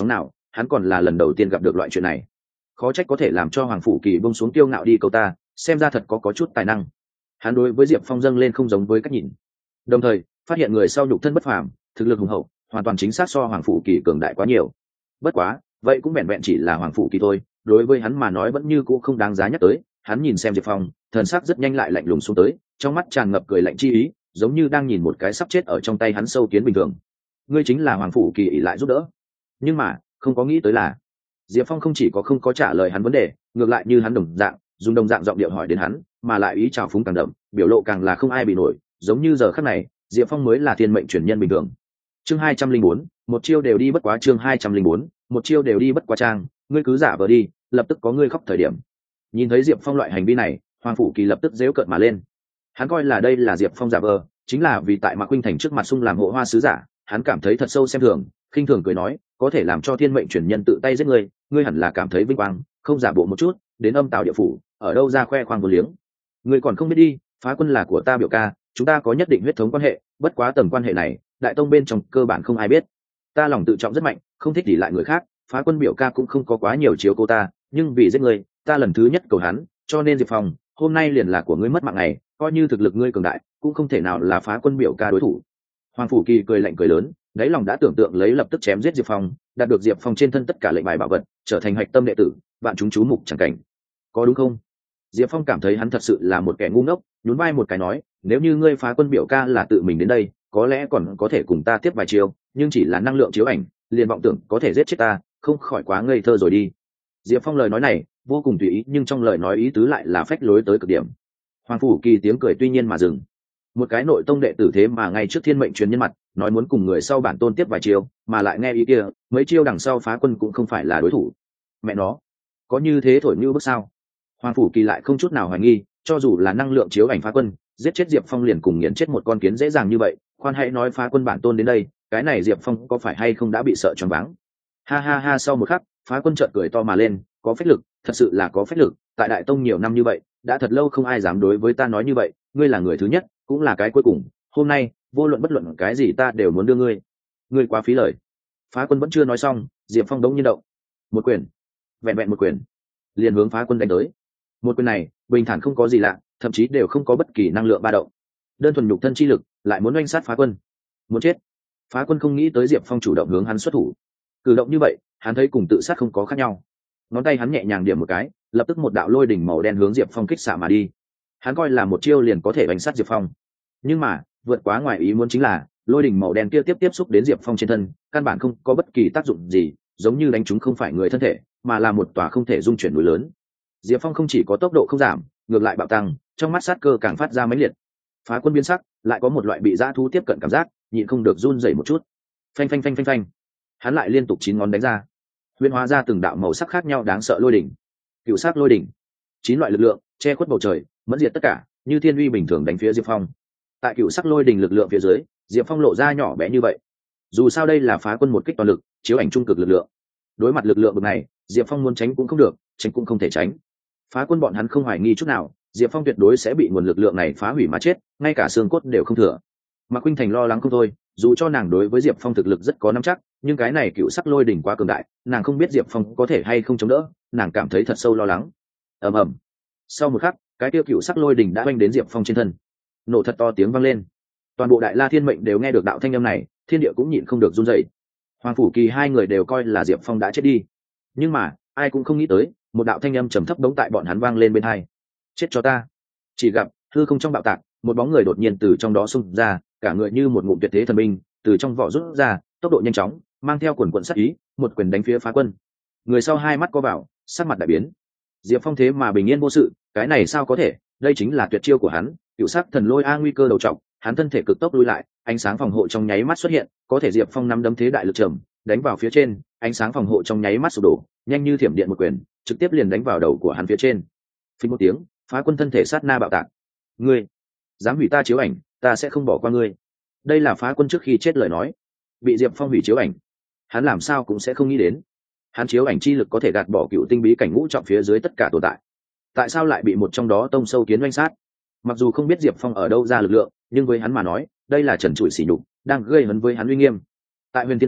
hắn còn là lần đầu tiên gặp được loại chuyện này. Khó trách có thể làm cho Hoàng Phủ Kỳ bông xuống tiêu ngạo đi câu ta, xem ra thật có có chút tài năng. Hắn đối với Diệp Phong dâng lên không giống với cách nhìn, đồng thời phát hiện người sau nhục thân bất phàm, thực lực hùng hậu, hoàn toàn chính xác so Hoàng Phủ Kỳ cường đại quá nhiều. Bất quá vậy cũng vẹn vẹn chỉ là Hoàng Phủ Kỳ thôi, đối với hắn mà nói vẫn như cũ không đáng giá nhắc tới. Hắn nhìn xem Diệp Phong, thần sắc rất nhanh lại lạnh lùng xuống tới, trong mắt tràn ngập cười lạnh chi ý, giống như đang nhìn một cái sắp chết ở trong tay hắn sâu kiến bình thường. Ngươi chính là Hoàng Phủ Kỳ ỷ lại giúp đỡ. Nhưng mà không có nghĩ tới là Diệp Phong không chỉ có không có trả lời hắn vấn đề, ngược lại như hắn đồng dạng dùng đồng dạng giọng điệu hỏi đến hắn, mà lại ý chào phúng càng đậm, biểu lộ càng là không ai bị nổi, giống như giờ khắc này Diệp Phong mới là thiên mệnh truyền nhân bình thường. Chương hai trăm linh bốn, một chiêu đều đi bất quá. Chương hai trăm linh bốn, một chiêu đều đi bất quá. Trang, ngươi cứ giả vờ đi, lập tức có ngươi khóc thời điểm. Nhìn thấy Diệp Phong loại hành vi này, Hoàng Phủ Kỳ lập tức giễu cợt mà lên. Hắn coi là đây là Diệp Phong giả vờ, chính là vì tại Mạc Khuynh Thành trước mặt sung làm hộ hoa sứ giả, hắn cảm thấy thật sâu xem thường, khinh thường cười nói, có thể làm cho thiên mệnh truyền nhân tự tay giết ngươi, ngươi hẳn là cảm thấy vinh quang, không giả bộ một chút, đến âm tào địa phủ, ở đâu ra khoe khoang vô liếng. Ngươi còn không biết đi, Phá Quân là của ta biểu ca, chúng ta có nhất định huyết thống quan hệ, bất quá tầng quan hệ này, đại tông bên trong cơ bản không ai biết. Ta lòng tự trọng rất mạnh, không thích ỷ lại người khác, Phá Quân biểu ca cũng không có quá nhiều chiếu cô ta, nhưng vì giết ngươi, ta lần thứ nhất cầu hắn, cho nên Diệp Phong, hôm nay liền là của ngươi mất mạng ngày, coi như thực lực ngươi cường đại, cũng không thể nào là Phá Quân biểu ca đối thủ. Hoàng Phủ Kỳ cười lạnh cười lớn, đáy lòng đã tưởng tượng lấy lập tức chém giết Diệp Phong, đạt được Diệp Phong trên thân tất cả lệnh bài bảo vật, trở thành hạch tâm đệ tử, vạn chúng chú mục chẳng cảnh. Có đúng không? Diệp Phong cảm thấy hắn thật sự là một kẻ ngu ngốc, nhún vai một cái nói, nếu như ngươi Phá Quân biểu ca là tự mình đến đây, có lẽ còn có thể cùng ta tiếp vài chiêu, nhưng chỉ là năng lượng chiếu ảnh, liền vọng tưởng có thể giết chết ta, không khỏi quá ngây thơ rồi đi. Diệp Phong lời nói này vô cùng tùy ý, nhưng trong lời nói ý tứ lại là phách lối tới cực điểm. Hoàng Phủ Kỳ tiếng cười tuy nhiên mà dừng. Một cái nội tông đệ tử thế mà ngay trước thiên mệnh truyền nhân mặt nói muốn cùng người sau bản tôn tiếp vài chiêu, mà lại nghe ý kia mấy chiêu đằng sau Phá Quân cũng không phải là đối thủ. Mẹ nó, có như thế thổi như bước sao? Hoàng Phủ Kỳ lại không chút nào hoài nghi, cho dù là năng lượng chiếu ảnh Phá Quân giết chết Diệp Phong liền cùng nghiền chết một con kiến dễ dàng như vậy, khoan hãy nói Phá Quân bản tôn đến đây, cái này Diệp Phong có phải hay không đã bị sợ choáng váng. Ha ha ha, sau một khắc Phá Quân chợt cười to mà lên, có phách lực, thật sự là có phách lực, tại đại tông nhiều năm như vậy, đã thật lâu không ai dám đối với ta nói như vậy, ngươi là người thứ nhất, cũng là cái cuối cùng, hôm nay vô luận bất luận cái gì ta đều muốn đưa ngươi. Ngươi quá phí lời. Phá Quân vẫn chưa nói xong, Diệp Phong đống nhiên động, một quyền, vẹn vẹn một quyền, liền hướng Phá Quân đánh tới. Một quyền này bình thản không có gì lạ, thậm chí đều không có bất kỳ năng lượng ba động, đơn thuần nhục thân chi lực lại muốn oanh sát Phá Quân. Muốn chết. Phá Quân không nghĩ tới Diệp Phong chủ động hướng hắn xuất thủ, cử động như vậy hắn thấy cùng tự sát không có khác nhau. Ngón tay hắn nhẹ nhàng điểm một cái, lập tức một đạo lôi đỉnh màu đen hướng Diệp Phong kích xạ mà đi. Hắn coi là một chiêu liền có thể đánh sát Diệp Phong, nhưng mà vượt quá ngoài ý muốn chính là lôi đỉnh màu đen kia tiếp tiếp xúc đến Diệp Phong trên thân, căn bản không có bất kỳ tác dụng gì, giống như đánh chúng không phải người thân thể, mà là một tòa không thể dung chuyển núi lớn. Diệp Phong không chỉ có tốc độ không giảm, ngược lại bạo tăng, trong mắt sát cơ càng phát ra mãnh liệt. Phá Quân biến sắc, lại có một loại bị dã thú tiếp cận cảm giác, nhịn không được run rẩy một chút. Phanh phanh phanh phanh phanh, hắn lại liên tục chín ngón đánh ra, huyễn hóa ra từng đạo màu sắc khác nhau đáng sợ lôi đỉnh. Cựu sắc lôi đỉnh, chín loại lực lượng che khuất bầu trời, mẫn diệt tất cả, như thiên uy bình thường đánh phía Diệp Phong. Tại cựu sắc lôi đỉnh lực lượng phía dưới, Diệp Phong lộ ra nhỏ bé như vậy. Dù sao đây là Phá Quân một kích toàn lực, chiếu ảnh trung cực lực lượng. Đối mặt lực lượng bậc này, Diệp Phong muốn tránh cũng không được, tránh cũng không thể tránh. Phá Quân bọn hắn không hoài nghi chút nào, Diệp Phong tuyệt đối sẽ bị nguồn lực lượng này phá hủy mà chết, ngay cả xương cốt đều không thừa. Mạc Khuynh Thành lo lắng không thôi, dù cho nàng đối với Diệp Phong thực lực rất có nắm chắc, nhưng cái này cựu sắc lôi đỉnh quá cường đại, nàng không biết Diệp Phong có thể hay không chống đỡ, nàng cảm thấy thật sâu lo lắng. Ầm ầm. Sau một khắc, cái tiêu cựu sắc lôi đỉnh đã oanh đến Diệp Phong trên thân, nổ thật to tiếng vang lên. Toàn bộ Đại La Thiên Mệnh đều nghe được đạo thanh âm này, thiên địa cũng nhịn không được run rẩy. Hoàng Phủ Kỳ hai người đều coi là Diệp Phong đã chết đi, nhưng mà ai cũng không nghĩ tới, một đạo thanh âm trầm thấp đống tại bọn hắn vang lên bên tai. Chết cho ta! Chỉ gặp hư không trong bạo tạc, một bóng người đột nhiên từ trong đó xung ra, cả người như một ngụm tuyệt thế thần binh, từ trong vỏ rút ra, tốc độ nhanh chóng, mang theo quần quần sát ý, một quyền đánh phía Phá Quân. Người sau hai mắt co vào, sắc mặt đại biến. Diệp Phong thế mà bình yên vô sự, cái này sao có thể? Đây chính là tuyệt chiêu của hắn, cựu sắc thần lôi a, nguy cơ đầu trọng, hắn thân thể cực tốc lui lại, ánh sáng phòng hộ trong nháy mắt xuất hiện, có thể Diệp Phong nắm đấm thế đại lực trầm, đánh vào phía trên, ánh sáng phòng hộ trong nháy mắt sụp đổ, nhanh như thiểm điện một quyền, trực tiếp liền đánh vào đầu của hắn phía trên. Phình một tiếng, Phá Quân thân thể sát na bạo tạc. Ngươi dám hủy ta chiếu ảnh, ta sẽ không bỏ qua ngươi. Đây là Phá Quân trước khi chết lời nói. Bị Diệp Phong hủy chiếu ảnh, hắn làm sao cũng sẽ không nghĩ đến, hắn chiếu ảnh chi lực có thể gạt bỏ cựu tinh bí cảnh ngũ trọng phía dưới tất cả tồn tại, tại sao lại bị một trong đó tông sâu kiến oanh sát? Mặc dù không biết Diệp Phong ở đâu ra lực lượng, nhưng với hắn mà nói, đây là trần trụi sỉ nhục, đang gây hấn với hắn uy nghiêm. Tại Huyền Thiên Tông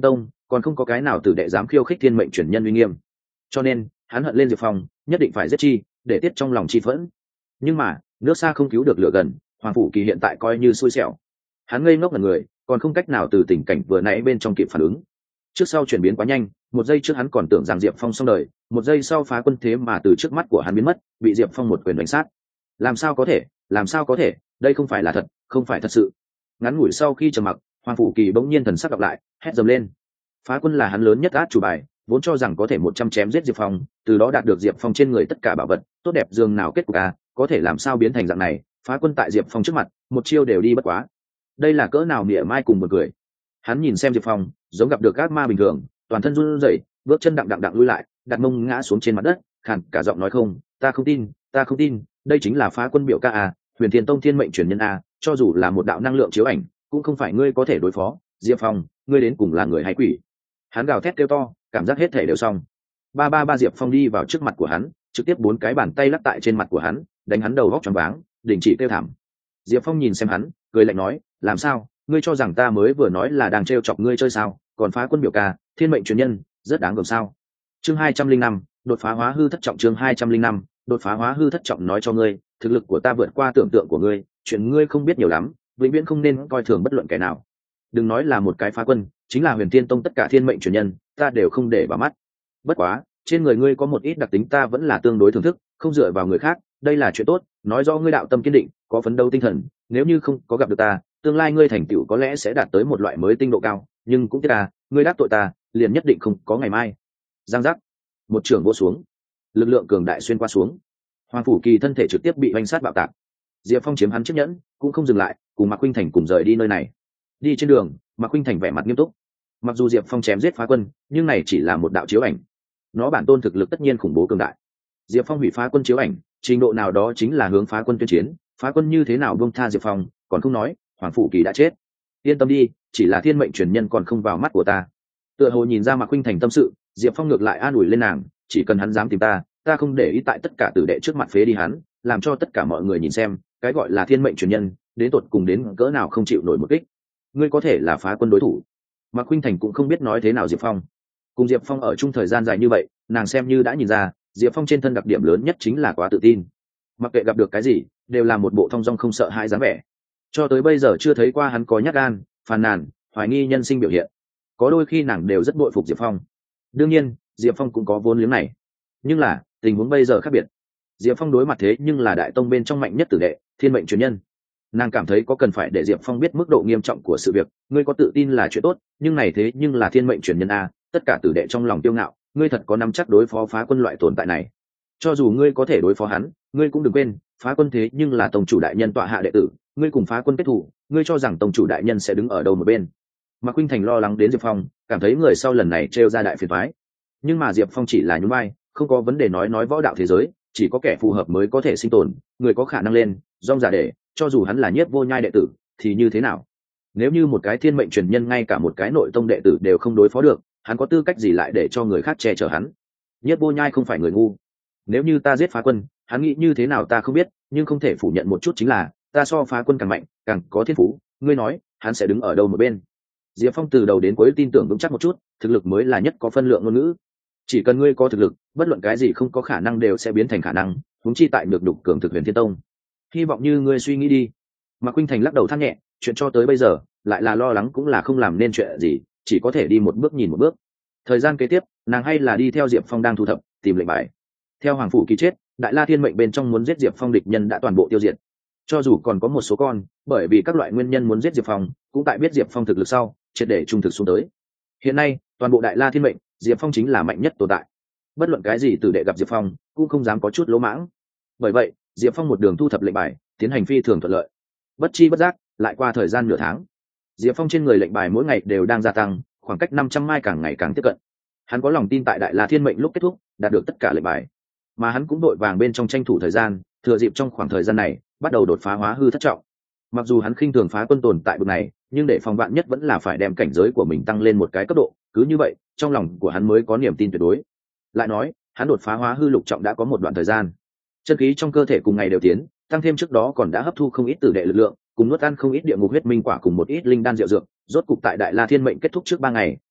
còn không có cái nào tử đệ dám khiêu khích thiên mệnh truyền nhân uy nghiêm, cho nên hắn hận lên diệp phong, nhất định phải giết chi để tiết trong lòng chi phẫn. Nhưng mà nước xa không cứu được lửa gần, hoàng phủ kỳ hiện tại coi như xui xẻo. Hắn ngây ngốc là người, còn không cách nào từ tình cảnh vừa nãy bên trong kịp phản ứng. Trước sau chuyển biến quá nhanh, một giây trước hắn còn tưởng rằng diệp phong xong đời, một giây sau phá quân thế mà từ trước mắt của hắn biến mất, bị diệp phong một quyền đánh sát. Làm sao có thể, làm sao có thể, đây không phải là thật, không phải thật sự. Ngắn ngủi sau khi trầm mặc, hoàng phủ kỳ bỗng nhiên thần sắc đọc lại, hét dầm lên. Phá quân là hắn lớn nhất át chủ bài, vốn cho rằng có thể một trăm chém giết diệp phong, từ đó đạt được diệp phong trên người tất cả bảo vật tốt đẹp dường nào, kết cục à, có thể làm sao biến thành dạng này. Phá quân tại diệp phong trước mặt một chiêu đều đi bất quá, đây là cỡ nào mỉa mai cùng một người. Hắn nhìn xem diệp phong giống gặp được ác ma bình thường, toàn thân run rẩy, bước chân đặng đặng đặng lui lại, đặt mông ngã xuống trên mặt đất, khàn cả giọng nói, không, ta không tin, ta không tin, đây chính là Phá quân biểu ca à, huyền thiên tông thiên mệnh truyền nhân à, cho dù là một đạo năng lượng chiếu ảnh cũng không phải ngươi có thể đối phó. Diệp phong, ngươi đến cùng là người hay quỷ? Hắn gào thét kêu to, cảm giác hết thể đều xong. Ba ba ba Diệp phong đi vào trước mặt của hắn, trực tiếp bốn cái bàn tay lắc tại trên mặt của hắn, đánh hắn đầu góc choáng váng, đình chỉ kêu thảm. Diệp phong nhìn xem hắn, cười lạnh nói, làm sao, ngươi cho rằng ta mới vừa nói là đang trêu chọc ngươi chơi sao? Còn Phá quân biểu ca, thiên mệnh truyền nhân, rất đáng gờm sao? Chương hai trăm linh năm, đột phá hóa hư thất trọng. Chương hai trăm linh năm, đột phá hóa hư thất trọng. Nói cho ngươi, thực lực của ta vượt qua tưởng tượng của ngươi, chuyện ngươi không biết nhiều lắm, vĩnh viễn không nên coi thường bất luận kẻ nào. Đừng nói là một cái Phá quân, chính là huyền thiên tông tất cả thiên mệnh truyền nhân, ta đều không để vào mắt. Bất quá trên người ngươi có một ít đặc tính ta vẫn là tương đối thưởng thức, không dựa vào người khác, đây là chuyện tốt, nói rõ ngươi đạo tâm kiên định, có phấn đấu tinh thần. Nếu như không có gặp được ta, tương lai ngươi thành tựu có lẽ sẽ đạt tới một loại mới tinh độ cao, nhưng cũng tiếc là ngươi đắc tội ta, liền nhất định không có ngày mai. Giang giác, một trường vỗ xuống, lực lượng cường đại xuyên qua xuống, hoàng phủ kỳ thân thể trực tiếp bị oanh sát bạo tạc. Diệp phong chiếm hắn chiếc nhẫn cũng không dừng lại, cùng mạc khuynh thành cùng rời đi nơi này. Đi trên đường, mạc khuynh thành vẻ mặt nghiêm túc. Mặc dù diệp phong chém giết Phá quân, nhưng này chỉ là một đạo chiếu ảnh, nó bản tôn thực lực tất nhiên khủng bố cường đại. Diệp phong hủy Phá quân chiếu ảnh, trình độ nào đó chính là hướng Phá quân tuyên chiến. Phá quân như thế nào buông tha diệp phong còn không nói, hoàng phủ kỳ đã chết. Yên tâm đi, chỉ là thiên mệnh truyền nhân còn không vào mắt của ta. Tựa hồ nhìn ra mạc khuynh thành tâm sự, diệp phong ngược lại an ủi lên nàng, chỉ cần hắn dám tìm ta, ta không để ý tại tất cả tử đệ trước mặt phế đi hắn, làm cho tất cả mọi người nhìn xem cái gọi là thiên mệnh truyền nhân đến tột cùng đến cỡ nào không chịu nổi một kích. Ngươi có thể là Phá quân đối thủ. Mạc khuynh thành cũng không biết nói thế nào. Diệp phong cùng diệp phong ở chung thời gian dài như vậy, nàng xem như đã nhìn ra diệp phong trên thân đặc điểm lớn nhất chính là quá tự tin. Mặc kệ gặp được cái gì đều là một bộ thong dong không sợ hãi dáng vẻ, cho tới bây giờ chưa thấy qua hắn có nhát gan, phàn nàn, hoài nghi nhân sinh biểu hiện. Có đôi khi nàng đều rất bội phục diệp phong. Đương nhiên diệp phong cũng có vốn liếng này, nhưng là tình huống bây giờ khác biệt. Diệp phong đối mặt thế nhưng là đại tông bên trong mạnh nhất tử đệ, thiên mệnh truyền nhân. Nàng cảm thấy có cần phải để diệp phong biết mức độ nghiêm trọng của sự việc. Ngươi có tự tin là chuyện tốt, nhưng này thế nhưng là thiên mệnh truyền nhân a, tất cả tử đệ trong lòng tiêu ngạo, ngươi thật có nắm chắc đối phó Phá quân loại tồn tại này? Cho dù ngươi có thể đối phó hắn, ngươi cũng đừng quên Phá quân thế nhưng là tông chủ đại nhân tọa hạ đệ tử, ngươi cùng Phá quân kết thủ, ngươi cho rằng tông chủ đại nhân sẽ đứng ở đâu một bên? Mạc khuynh thành lo lắng đến diệp phong, cảm thấy người sau lần này trêu ra đại phiền toái. Nhưng mà diệp phong chỉ là nhún vai, không có vấn đề. Nói nói võ đạo thế giới chỉ có kẻ phù hợp mới có thể sinh tồn, người có khả năng lên rong giả để, cho dù hắn là Nhiếp Vô Nhai đệ tử thì như thế nào? Nếu như một cái thiên mệnh truyền nhân ngay cả một cái nội tông đệ tử đều không đối phó được, hắn có tư cách gì lại để cho người khác che chở hắn? Nhiếp Vô Nhai không phải người ngu. Nếu như ta giết Phá quân, hắn nghĩ như thế nào ta không biết, nhưng không thể phủ nhận một chút chính là ta so Phá quân càng mạnh, càng có thiên phú. Ngươi nói hắn sẽ đứng ở đâu một bên? Diệp Phong từ đầu đến cuối tin tưởng vững chắc một chút, thực lực mới là nhất có phân lượng ngôn ngữ. Chỉ cần ngươi có thực lực, bất luận cái gì không có khả năng đều sẽ biến thành khả năng, huống chi tại được đục cường thực huyền thiên tông. Hy vọng như ngươi suy nghĩ đi. Mạc khuynh thành lắc đầu than nhẹ, chuyện cho tới bây giờ lại là lo lắng cũng là không làm nên chuyện gì, chỉ có thể đi một bước nhìn một bước. Thời gian kế tiếp nàng hay là đi theo diệp phong đang thu thập tìm lệnh bài. Theo hoàng phủ kỳ chết, đại la thiên mệnh bên trong muốn giết diệp phong địch nhân đã toàn bộ tiêu diệt. Cho dù còn có một số con bởi vì các loại nguyên nhân muốn giết diệp phong, cũng tại biết diệp phong thực lực sau triệt để trung thực xuống tới. Hiện nay toàn bộ đại la thiên mệnh, diệp phong chính là mạnh nhất tồn tại. Bất luận cái gì tử đệ gặp diệp phong cũng không dám có chút lỗ mãng. Bởi vậy diệp phong một đường thu thập lệnh bài, tiến hành phi thường thuận lợi. Bất chi bất giác lại qua thời gian nửa tháng, diệp phong trên người lệnh bài mỗi ngày đều đang gia tăng, khoảng cách năm trăm mai càng ngày càng tiếp cận. Hắn có lòng tin tại đại la thiên mệnh lúc kết thúc đạt được tất cả lệnh bài, mà hắn cũng đội vàng bên trong tranh thủ thời gian, thừa dịp trong khoảng thời gian này bắt đầu đột phá hóa hư thất trọng. Mặc dù hắn khinh thường Phá quân tồn tại bực này, nhưng để phòng vạn nhất vẫn là phải đem cảnh giới của mình tăng lên một cái cấp độ, cứ như vậy trong lòng của hắn mới có niềm tin tuyệt đối. Lại nói hắn đột phá hóa hư lục trọng đã có một đoạn thời gian, chân khí trong cơ thể cùng ngày đều tiến, tăng thêm trước đó còn đã hấp thu không ít tử đệ lực lượng, cùng nuốt ăn không ít địa ngục huyết minh quả cùng một ít linh đan diệu dược. Rốt cục tại đại la thiên mệnh kết thúc trước ba ngày,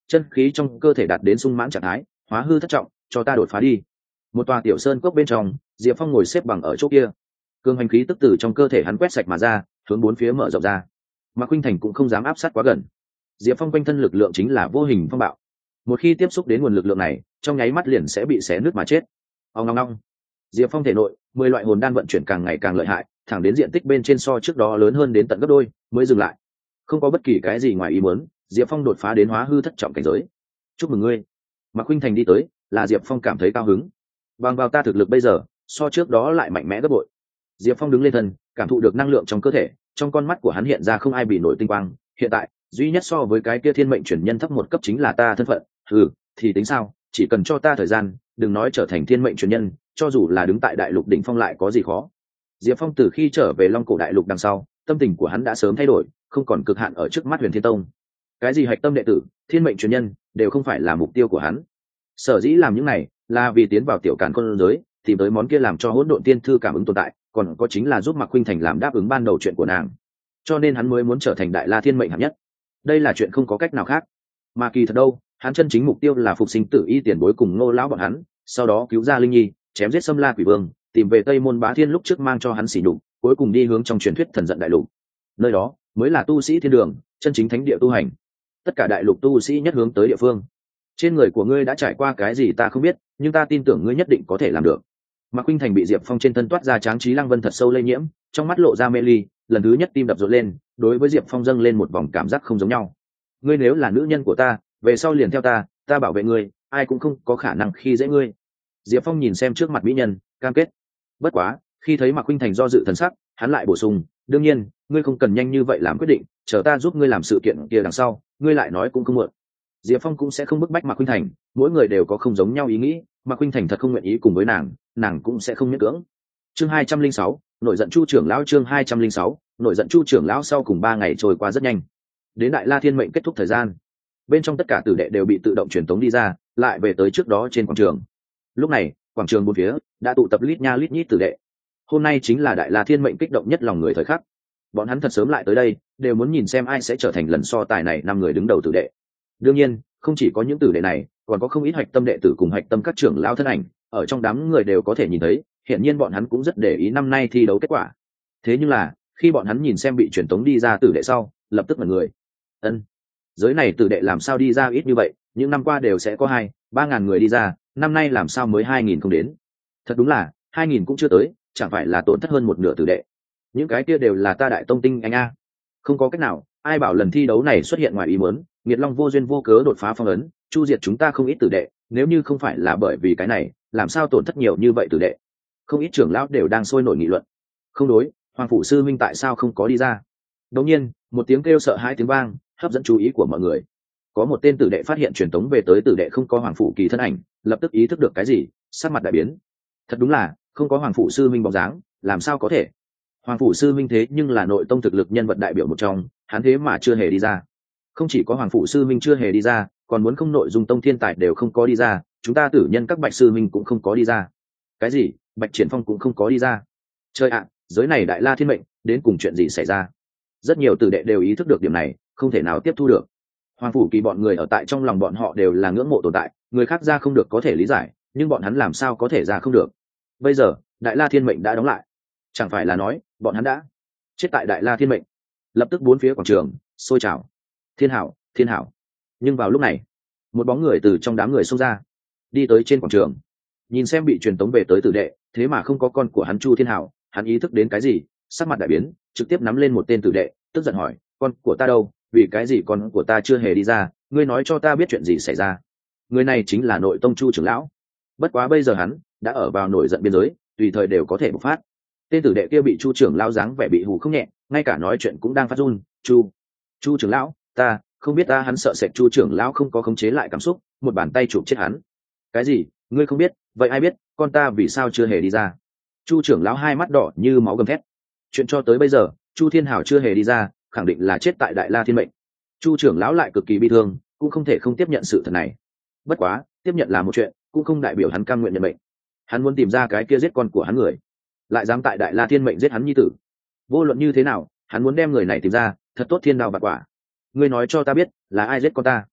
chân khí trong cơ thể đạt đến sung mãn trạng thái, hóa hư thất trọng, cho ta đột phá đi. Một tòa tiểu sơn cốc bên trong, Diệp Phong ngồi xếp bằng ở chỗ kia, cường hành khí tức từ trong cơ thể hắn quét sạch mà ra, hướng bốn phía mở rộng ra. Mạc Khuynh Thành cũng không dám áp sát quá gần. Diệp Phong quanh thân lực lượng chính là vô hình phong bạo, một khi tiếp xúc đến nguồn lực lượng này, trong nháy mắt liền sẽ bị xé nứt mà chết. Ong ong ong. Diệp Phong thể nội mười loại hồn đan vận chuyển càng ngày càng lợi hại, thẳng đến diện tích bên trên so trước đó lớn hơn đến tận gấp đôi, mới dừng lại. Không có bất kỳ cái gì ngoài ý muốn, Diệp Phong đột phá đến hóa hư thất trọng cảnh giới. Chúc mừng ngươi. Mạc Khuynh Thành đi tới, là Diệp Phong cảm thấy cao hứng. Bằng vào ta thực lực bây giờ, so trước đó lại mạnh mẽ gấp bội. Diệp Phong đứng lên thân, cảm thụ được năng lượng trong cơ thể, trong con mắt của hắn hiện ra không ai bị nổi tinh quang. Hiện tại, duy nhất so với cái kia thiên mệnh truyền nhân thấp một cấp chính là ta thân phận. Ừ, thì tính sao? Chỉ cần cho ta thời gian, đừng nói trở thành thiên mệnh truyền nhân, cho dù là đứng tại đại lục đỉnh phong lại có gì khó. Diệp Phong từ khi trở về Long Cổ đại lục đằng sau, tâm tình của hắn đã sớm thay đổi, không còn cực hạn ở trước mắt Huyền Thiên Tông. Cái gì hạch tâm đệ tử, thiên mệnh truyền nhân, đều không phải là mục tiêu của hắn. Sở dĩ làm những này, là vì tiến vào tiểu càn khôn giới, tìm tới món kia làm cho hỗn độn tiên thư cảm ứng tồn tại, còn có chính là giúp Mạc Khuynh Thành làm đáp ứng ban đầu chuyện của nàng. Cho nên hắn mới muốn trở thành đại la thiên mệnh hạng nhất. Đây là chuyện không có cách nào khác. Mà kỳ thật đâu, hắn chân chính mục tiêu là phục sinh Tử Y tiền bối cùng Ngô lão bọn hắn, sau đó cứu ra Linh Nhi, chém giết Sâm La Quỷ Vương, tìm về Tây Môn Bá Thiên lúc trước mang cho hắn sỉ nhục, cuối cùng đi hướng trong truyền thuyết thần giận đại lục. Nơi đó mới là tu sĩ thiên đường, chân chính thánh địa tu hành. Tất cả đại lục tu sĩ nhất hướng tới địa phương. Trên người của ngươi đã trải qua cái gì ta không biết, nhưng ta tin tưởng ngươi nhất định có thể làm được. Mạc Khuynh Thành bị Diệp Phong trên thân toát ra tráng trí lăng vân thật sâu lây nhiễm, trong mắt lộ ra mê ly, lần thứ nhất tim đập rộn lên, đối với Diệp Phong dâng lên một vòng cảm giác không giống nhau. Ngươi nếu là nữ nhân của ta, về sau liền theo ta, ta bảo vệ ngươi, ai cũng không có khả năng khi dễ ngươi. Diệp Phong nhìn xem trước mặt mỹ nhân, cam kết. Bất quá, khi thấy Mạc Khuynh Thành do dự thần sắc, hắn lại bổ sung, đương nhiên, ngươi không cần nhanh như vậy làm quyết định, chờ ta giúp ngươi làm sự kiện kia đằng sau, ngươi lại nói cũng không muộn. Diệp Phong cũng sẽ không bức bách Mạc Khuynh Thành, mỗi người đều có không giống nhau ý nghĩ, Mạc Khuynh Thành thật không nguyện ý cùng với nàng, nàng cũng sẽ không miễn cưỡng. Chương hai trăm linh sáu, nổi giận Chu trưởng lão. Chương hai trăm linh sáu, nổi giận Chu trưởng lão. Sau cùng ba ngày trôi qua rất nhanh. Đến Đại La Thiên Mệnh kết thúc thời gian, bên trong tất cả tử đệ đều bị tự động truyền tống đi ra, lại về tới trước đó trên quảng trường. Lúc này, quảng trường bốn phía đã tụ tập lít nha lít nhít tử đệ. Hôm nay chính là Đại La Thiên Mệnh kích động nhất lòng người thời khắc. Bọn hắn thật sớm lại tới đây, đều muốn nhìn xem ai sẽ trở thành lần so tài này năm người đứng đầu tử đệ. Đương nhiên, không chỉ có những tử đệ này, còn có không ít hạch tâm đệ tử cùng hạch tâm các trưởng lão thân ảnh, ở trong đám người đều có thể nhìn thấy, hiển nhiên bọn hắn cũng rất để ý năm nay thi đấu kết quả. Thế nhưng là, khi bọn hắn nhìn xem bị truyền tống đi ra tử đệ sau, lập tức ngẩn người. Ân, giới này tử đệ làm sao đi ra ít như vậy, những năm qua đều sẽ có hai, ba ngàn người đi ra, năm nay làm sao mới hai nghìn không đến? Thật đúng là, hai nghìn cũng chưa tới, chẳng phải là tổn thất hơn một nửa tử đệ. Những cái kia đều là ta Đại Tông tinh anh a. Không có cách nào, ai bảo lần thi đấu này xuất hiện ngoài ý muốn, Nghiệt Long vô duyên vô cớ đột phá phong ấn, chu diệt chúng ta không ít tử đệ, nếu như không phải là bởi vì cái này, làm sao tổn thất nhiều như vậy tử đệ? Không ít trưởng lão đều đang sôi nổi nghị luận. Không đối, Hoàng phủ sư minh tại sao không có đi ra? Đột nhiên, một tiếng kêu sợ hãi tiếng vang, hấp dẫn chú ý của mọi người. Có một tên tử đệ phát hiện truyền tống về tới tử đệ không có Hoàng phủ kỳ thân ảnh, lập tức ý thức được cái gì, sắc mặt đại biến. Thật đúng là, không có Hoàng phủ sư minh bóng dáng, làm sao có thể? Hoàng phủ sư minh thế nhưng là nội tông thực lực nhân vật đại biểu một trong, hắn thế mà chưa hề đi ra. Không chỉ có Hoàng phủ sư minh chưa hề đi ra, còn muốn không nội dung tông thiên tài đều không có đi ra, chúng ta tử nhân các bạch sư minh cũng không có đi ra. Cái gì? Bạch Triển Phong cũng không có đi ra? Chơi ạ, giới này Đại La Thiên Mệnh, đến cùng chuyện gì xảy ra? Rất nhiều tử đệ đều ý thức được điểm này, không thể nào tiếp thu được. Hoàng phủ kỳ bọn người ở tại trong lòng bọn họ đều là ngưỡng mộ tồn tại, người khác ra không được có thể lý giải, nhưng bọn hắn làm sao có thể ra không được? Bây giờ, Đại La Thiên Mệnh đã đóng lại, chẳng phải là nói bọn hắn đã chết tại Đại La Thiên Mệnh? Lập tức bốn phía quảng trường sôi trào. Thiên hảo, thiên hảo. Nhưng vào lúc này, một bóng người từ trong đám người xông ra, đi tới trên quảng trường, nhìn xem bị truyền tống về tới tử đệ, thế mà không có con của hắn Chu Thiên Hảo, hắn ý thức đến cái gì, sắc mặt đại biến, trực tiếp nắm lên một tên tử đệ, tức giận hỏi, con của ta đâu, vì cái gì con của ta chưa hề đi ra, ngươi nói cho ta biết chuyện gì xảy ra. Người này chính là nội tông Chu trưởng lão, bất quá bây giờ hắn đã ở vào nổi giận biên giới, tùy thời đều có thể bộc phát. Tên tử đệ kia bị Chu trưởng lão dáng vẻ bị hù không nhẹ, ngay cả nói chuyện cũng đang phát run. Chu, Chu trưởng lão, ta không biết ta. Hắn sợ sệt Chu trưởng lão không có khống chế lại cảm xúc, một bàn tay chụp chết hắn. Cái gì? Ngươi không biết? Vậy ai biết? Con ta vì sao chưa hề đi ra? Chu trưởng lão hai mắt đỏ như máu gầm thét. Chuyện cho tới bây giờ, Chu Thiên Hảo chưa hề đi ra, khẳng định là chết tại Đại La Thiên Mệnh. Chu trưởng lão lại cực kỳ bi thương, cũng không thể không tiếp nhận sự thật này. Bất quá, tiếp nhận là một chuyện, cũng không đại biểu hắn cam nguyện nhận mệnh. Hắn muốn tìm ra cái kia giết con của hắn người, lại dám tại Đại La Thiên Mệnh giết hắn nhi tử. Vô luận như thế nào, hắn muốn đem người này tìm ra, thật tốt thiên đao bạc quả. Ngươi nói cho ta biết, là ai giết con ta?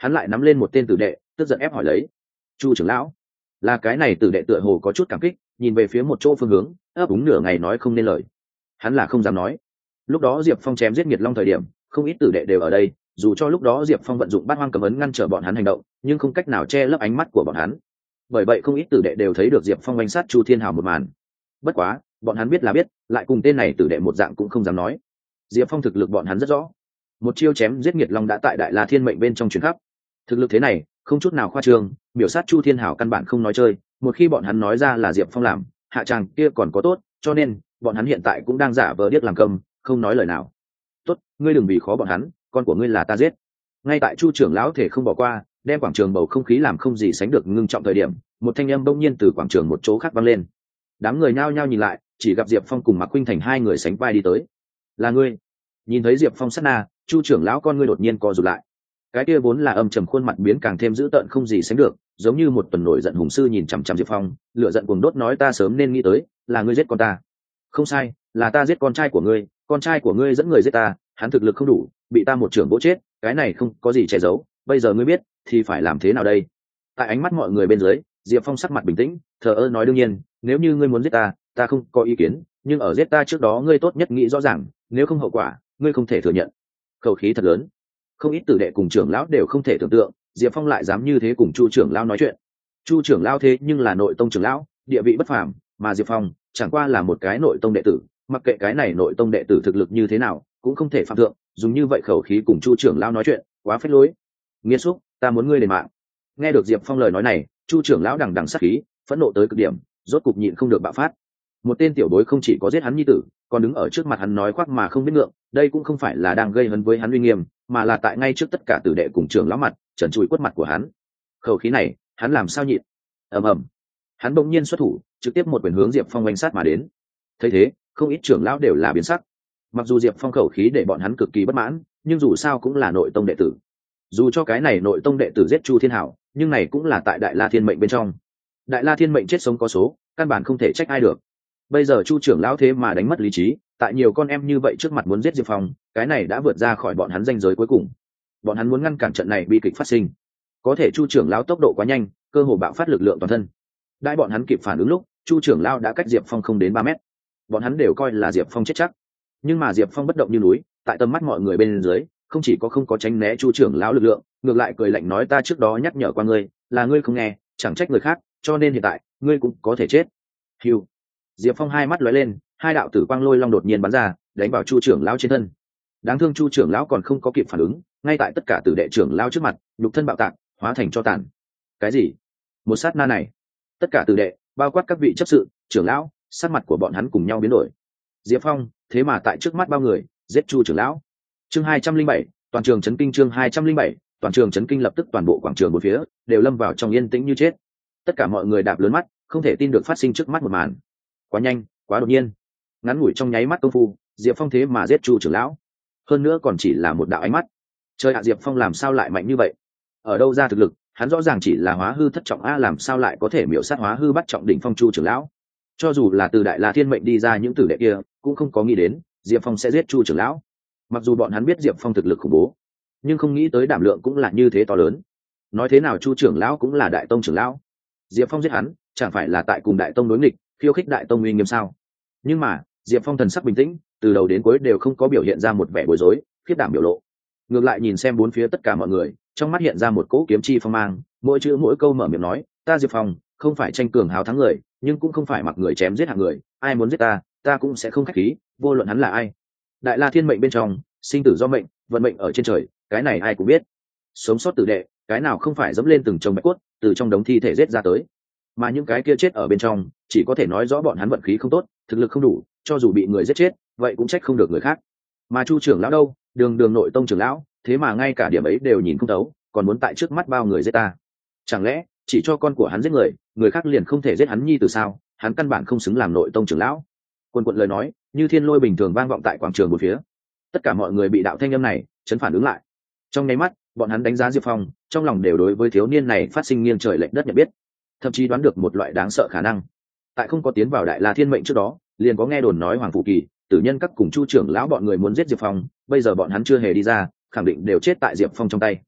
hắn lại nắm lên một tên tử đệ tức giận ép hỏi lấy. Chu trưởng lão, là cái này tử đệ tựa hồ có chút cảm kích, nhìn về phía một chỗ phương hướng, ấp úng nửa ngày nói không nên lời. Hắn là không dám nói. Lúc đó Diệp Phong chém giết Nghiệt Long thời điểm, không ít tử đệ đều ở đây, dù cho lúc đó Diệp Phong vận dụng Bát Hoang Cầm Ấn ngăn trở bọn hắn hành động, nhưng không cách nào che lấp ánh mắt của bọn hắn. Bởi vậy không ít tử đệ đều thấy được Diệp Phong oanh sát Chu Thiên Hào một màn. Bất quá, bọn hắn biết là biết, lại cùng tên này tử đệ một dạng cũng không dám nói. Diệp Phong thực lực bọn hắn rất rõ. Một chiêu chém giết Nghiệt Long đã tại Đại La Thiên Mệnh bên trong truyền khắp. Thực lực thế này, không chút nào khoa trương, biểu sát Chu Thiên Hào căn bản không nói chơi, một khi bọn hắn nói ra là Diệp Phong làm, hạ tràng kia còn có tốt, cho nên bọn hắn hiện tại cũng đang giả vờ điếc làm câm, không nói lời nào. Tốt, ngươi đừng vì khó bọn hắn, con của ngươi là ta giết. Ngay tại Chu trưởng lão thể không bỏ qua, đem quảng trường bầu không khí làm không gì sánh được ngưng trọng thời điểm, một thanh âm bỗng nhiên từ quảng trường một chỗ khác vang lên. Đám người nhao nhao nhìn lại, chỉ gặp Diệp Phong cùng Mạc Khuynh Thành hai người sánh vai đi tới. Là ngươi? Nhìn thấy Diệp Phong sát na, Chu trưởng lão con ngươi đột nhiên co rụt lại. Cái kia vốn là âm trầm khuôn mặt biến càng thêm dữ tợn không gì sánh được, giống như một tuần nổi giận hùng sư nhìn chằm chằm Diệp Phong, lửa giận cuồng đốt nói ta sớm nên nghĩ tới, là ngươi giết con ta. Không sai, là ta giết con trai của ngươi, con trai của ngươi dẫn người giết ta, hắn thực lực không đủ, bị ta một trưởng vỗ chết, cái này không có gì che giấu, bây giờ ngươi biết thì phải làm thế nào đây? Tại ánh mắt mọi người bên dưới, Diệp Phong sắc mặt bình tĩnh, thờ ơ nói đương nhiên, nếu như ngươi muốn giết ta, ta không có ý kiến, nhưng ở giết ta trước đó ngươi tốt nhất nghĩ rõ ràng, nếu không hậu quả, ngươi không thể thừa nhận. Khẩu khí thật lớn. Không ít tử đệ cùng trưởng lão đều không thể tưởng tượng, Diệp Phong lại dám như thế cùng Chu trưởng lão nói chuyện. Chu trưởng lão thế nhưng là nội tông trưởng lão, địa vị bất phàm, mà Diệp Phong chẳng qua là một cái nội tông đệ tử, mặc kệ cái này nội tông đệ tử thực lực như thế nào, cũng không thể phạm thượng, dùng như vậy khẩu khí cùng Chu trưởng lão nói chuyện, quá phết lối. Nghiệt xúc, ta muốn ngươi đền mạng. Nghe được Diệp Phong lời nói này, Chu trưởng lão đằng đằng sát khí, phẫn nộ tới cực điểm, rốt cục nhịn không được bạo phát. Một tên tiểu bối không chỉ có giết hắn nhi tử, còn đứng ở trước mặt hắn nói khoác mà không biết ngượng, đây cũng không phải là đang gây hấn với hắn uy nghiêm, mà là tại ngay trước tất cả tử đệ cùng trưởng lão mặt, trần trụi quất mặt của hắn. Khẩu khí này, hắn làm sao nhịn? Ầm ầm. Hắn bỗng nhiên xuất thủ, trực tiếp một quyền hướng Diệp Phong oanh sát mà đến. Thấy thế, không ít trưởng lão đều là biến sắc. Mặc dù Diệp Phong khẩu khí để bọn hắn cực kỳ bất mãn, nhưng dù sao cũng là nội tông đệ tử. Dù cho cái này nội tông đệ tử giết Chu Thiên Hảo, nhưng này cũng là tại Đại La Thiên Mệnh bên trong. Đại La Thiên Mệnh chết sống có số, căn bản không thể trách ai được. Bây giờ Chu trưởng lão thế mà đánh mất lý trí, tại nhiều con em như vậy trước mặt muốn giết Diệp Phong, cái này đã vượt ra khỏi bọn hắn ranh giới cuối cùng. Bọn hắn muốn ngăn cản trận này bi kịch phát sinh, có thể Chu trưởng lão tốc độ quá nhanh, cơ hồ bạo phát lực lượng toàn thân. Đại bọn hắn kịp phản ứng lúc, Chu trưởng lão đã cách Diệp Phong không đến ba mét. Bọn hắn đều coi là Diệp Phong chết chắc, nhưng mà Diệp Phong bất động như núi, tại tầm mắt mọi người bên dưới, không chỉ có không có tránh né Chu trưởng lão lực lượng, ngược lại cười lạnh nói ta trước đó nhắc nhở qua ngươi, là ngươi không nghe, chẳng trách người khác, cho nên hiện tại ngươi cũng có thể chết. Hưu. Diệp Phong hai mắt lóe lên, hai đạo tử quang lôi long đột nhiên bắn ra, đánh vào Chu trưởng lão trên thân. Đáng thương Chu trưởng lão còn không có kịp phản ứng, ngay tại tất cả tử đệ trưởng lão trước mặt, nhục thân bạo tạc, hóa thành tro tàn. Cái gì? Một sát na này, tất cả tử đệ, bao quát các vị chấp sự, trưởng lão, sát mặt của bọn hắn cùng nhau biến đổi. Diệp Phong, thế mà tại trước mắt bao người, giết Chu trưởng lão. Chương hai trăm linh bảy, toàn trường chấn kinh chương hai trăm linh bảy, toàn trường chấn kinh lập tức toàn bộ quảng trường bốn phía đều lâm vào trong yên tĩnh như chết. Tất cả mọi người đạp lớn mắt, không thể tin được phát sinh trước mắt một màn. Quá nhanh, quá đột nhiên. Ngắn ngủi trong nháy mắt công phu, Diệp Phong thế mà giết Chu trưởng lão. Hơn nữa còn chỉ là một đạo ánh mắt. Trời ạ, Diệp Phong làm sao lại mạnh như vậy? Ở đâu ra thực lực? Hắn rõ ràng chỉ là hóa hư thất trọng a, làm sao lại có thể miểu sát hóa hư bắt trọng đỉnh phong Chu trưởng lão? Cho dù là từ Đại La Thiên Mệnh đi ra những tử đệ kia, cũng không có nghĩ đến Diệp Phong sẽ giết Chu trưởng lão. Mặc dù bọn hắn biết Diệp Phong thực lực khủng bố, nhưng không nghĩ tới đảm lượng cũng là như thế to lớn. Nói thế nào Chu trưởng lão cũng là đại tông trưởng lão, Diệp Phong giết hắn, chẳng phải là tại cùng đại tông đối nghịch, khiêu khích đại tông uy nghiêm sao? Nhưng mà Diệp Phong thần sắc bình tĩnh, từ đầu đến cuối đều không có biểu hiện ra một vẻ bối rối, khiếp đảm biểu lộ. Ngược lại nhìn xem bốn phía tất cả mọi người, trong mắt hiện ra một cỗ kiếm chi phong mang, mỗi chữ mỗi câu mở miệng nói, ta Diệp Phong không phải tranh cường hào thắng người, nhưng cũng không phải mặc người chém giết hạng người, ai muốn giết ta, ta cũng sẽ không khách khí, vô luận hắn là ai. Đại La Thiên Mệnh bên trong, sinh tử do mệnh, vận mệnh ở trên trời, cái này ai cũng biết. Sống sót tử đệ, cái nào không phải dẫm lên từng chồng bạch cốt, từ trong đống thi thể giết ra tới. Mà những cái kia chết ở bên trong, chỉ có thể nói rõ bọn hắn vận khí không tốt, thực lực không đủ, cho dù bị người giết chết, vậy cũng trách không được người khác. Mà Chu trưởng lão đâu, đường đường nội tông trưởng lão, thế mà ngay cả điểm ấy đều nhìn không thấu, còn muốn tại trước mắt bao người giết ta. Chẳng lẽ chỉ cho con của hắn giết người, người khác liền không thể giết hắn nhi từ sao? Hắn căn bản không xứng làm nội tông trưởng lão. Quần quật lời nói như thiên lôi bình thường vang vọng tại quảng trường một phía. Tất cả mọi người bị đạo thanh âm này chấn phản ứng lại. Trong nháy mắt, bọn hắn đánh giá Diệp Phong, trong lòng đều đối với thiếu niên này phát sinh nghiêng trời lệch đất nhận biết, thậm chí đoán được một loại đáng sợ khả năng. Tại không có tiến vào Đại La Thiên Mệnh trước đó, liền có nghe đồn nói Hoàng Phủ Kỳ, Tử Nhân các cùng Chu trưởng lão bọn người muốn giết Diệp Phong, bây giờ bọn hắn chưa hề đi ra, khẳng định đều chết tại Diệp Phong trong tay.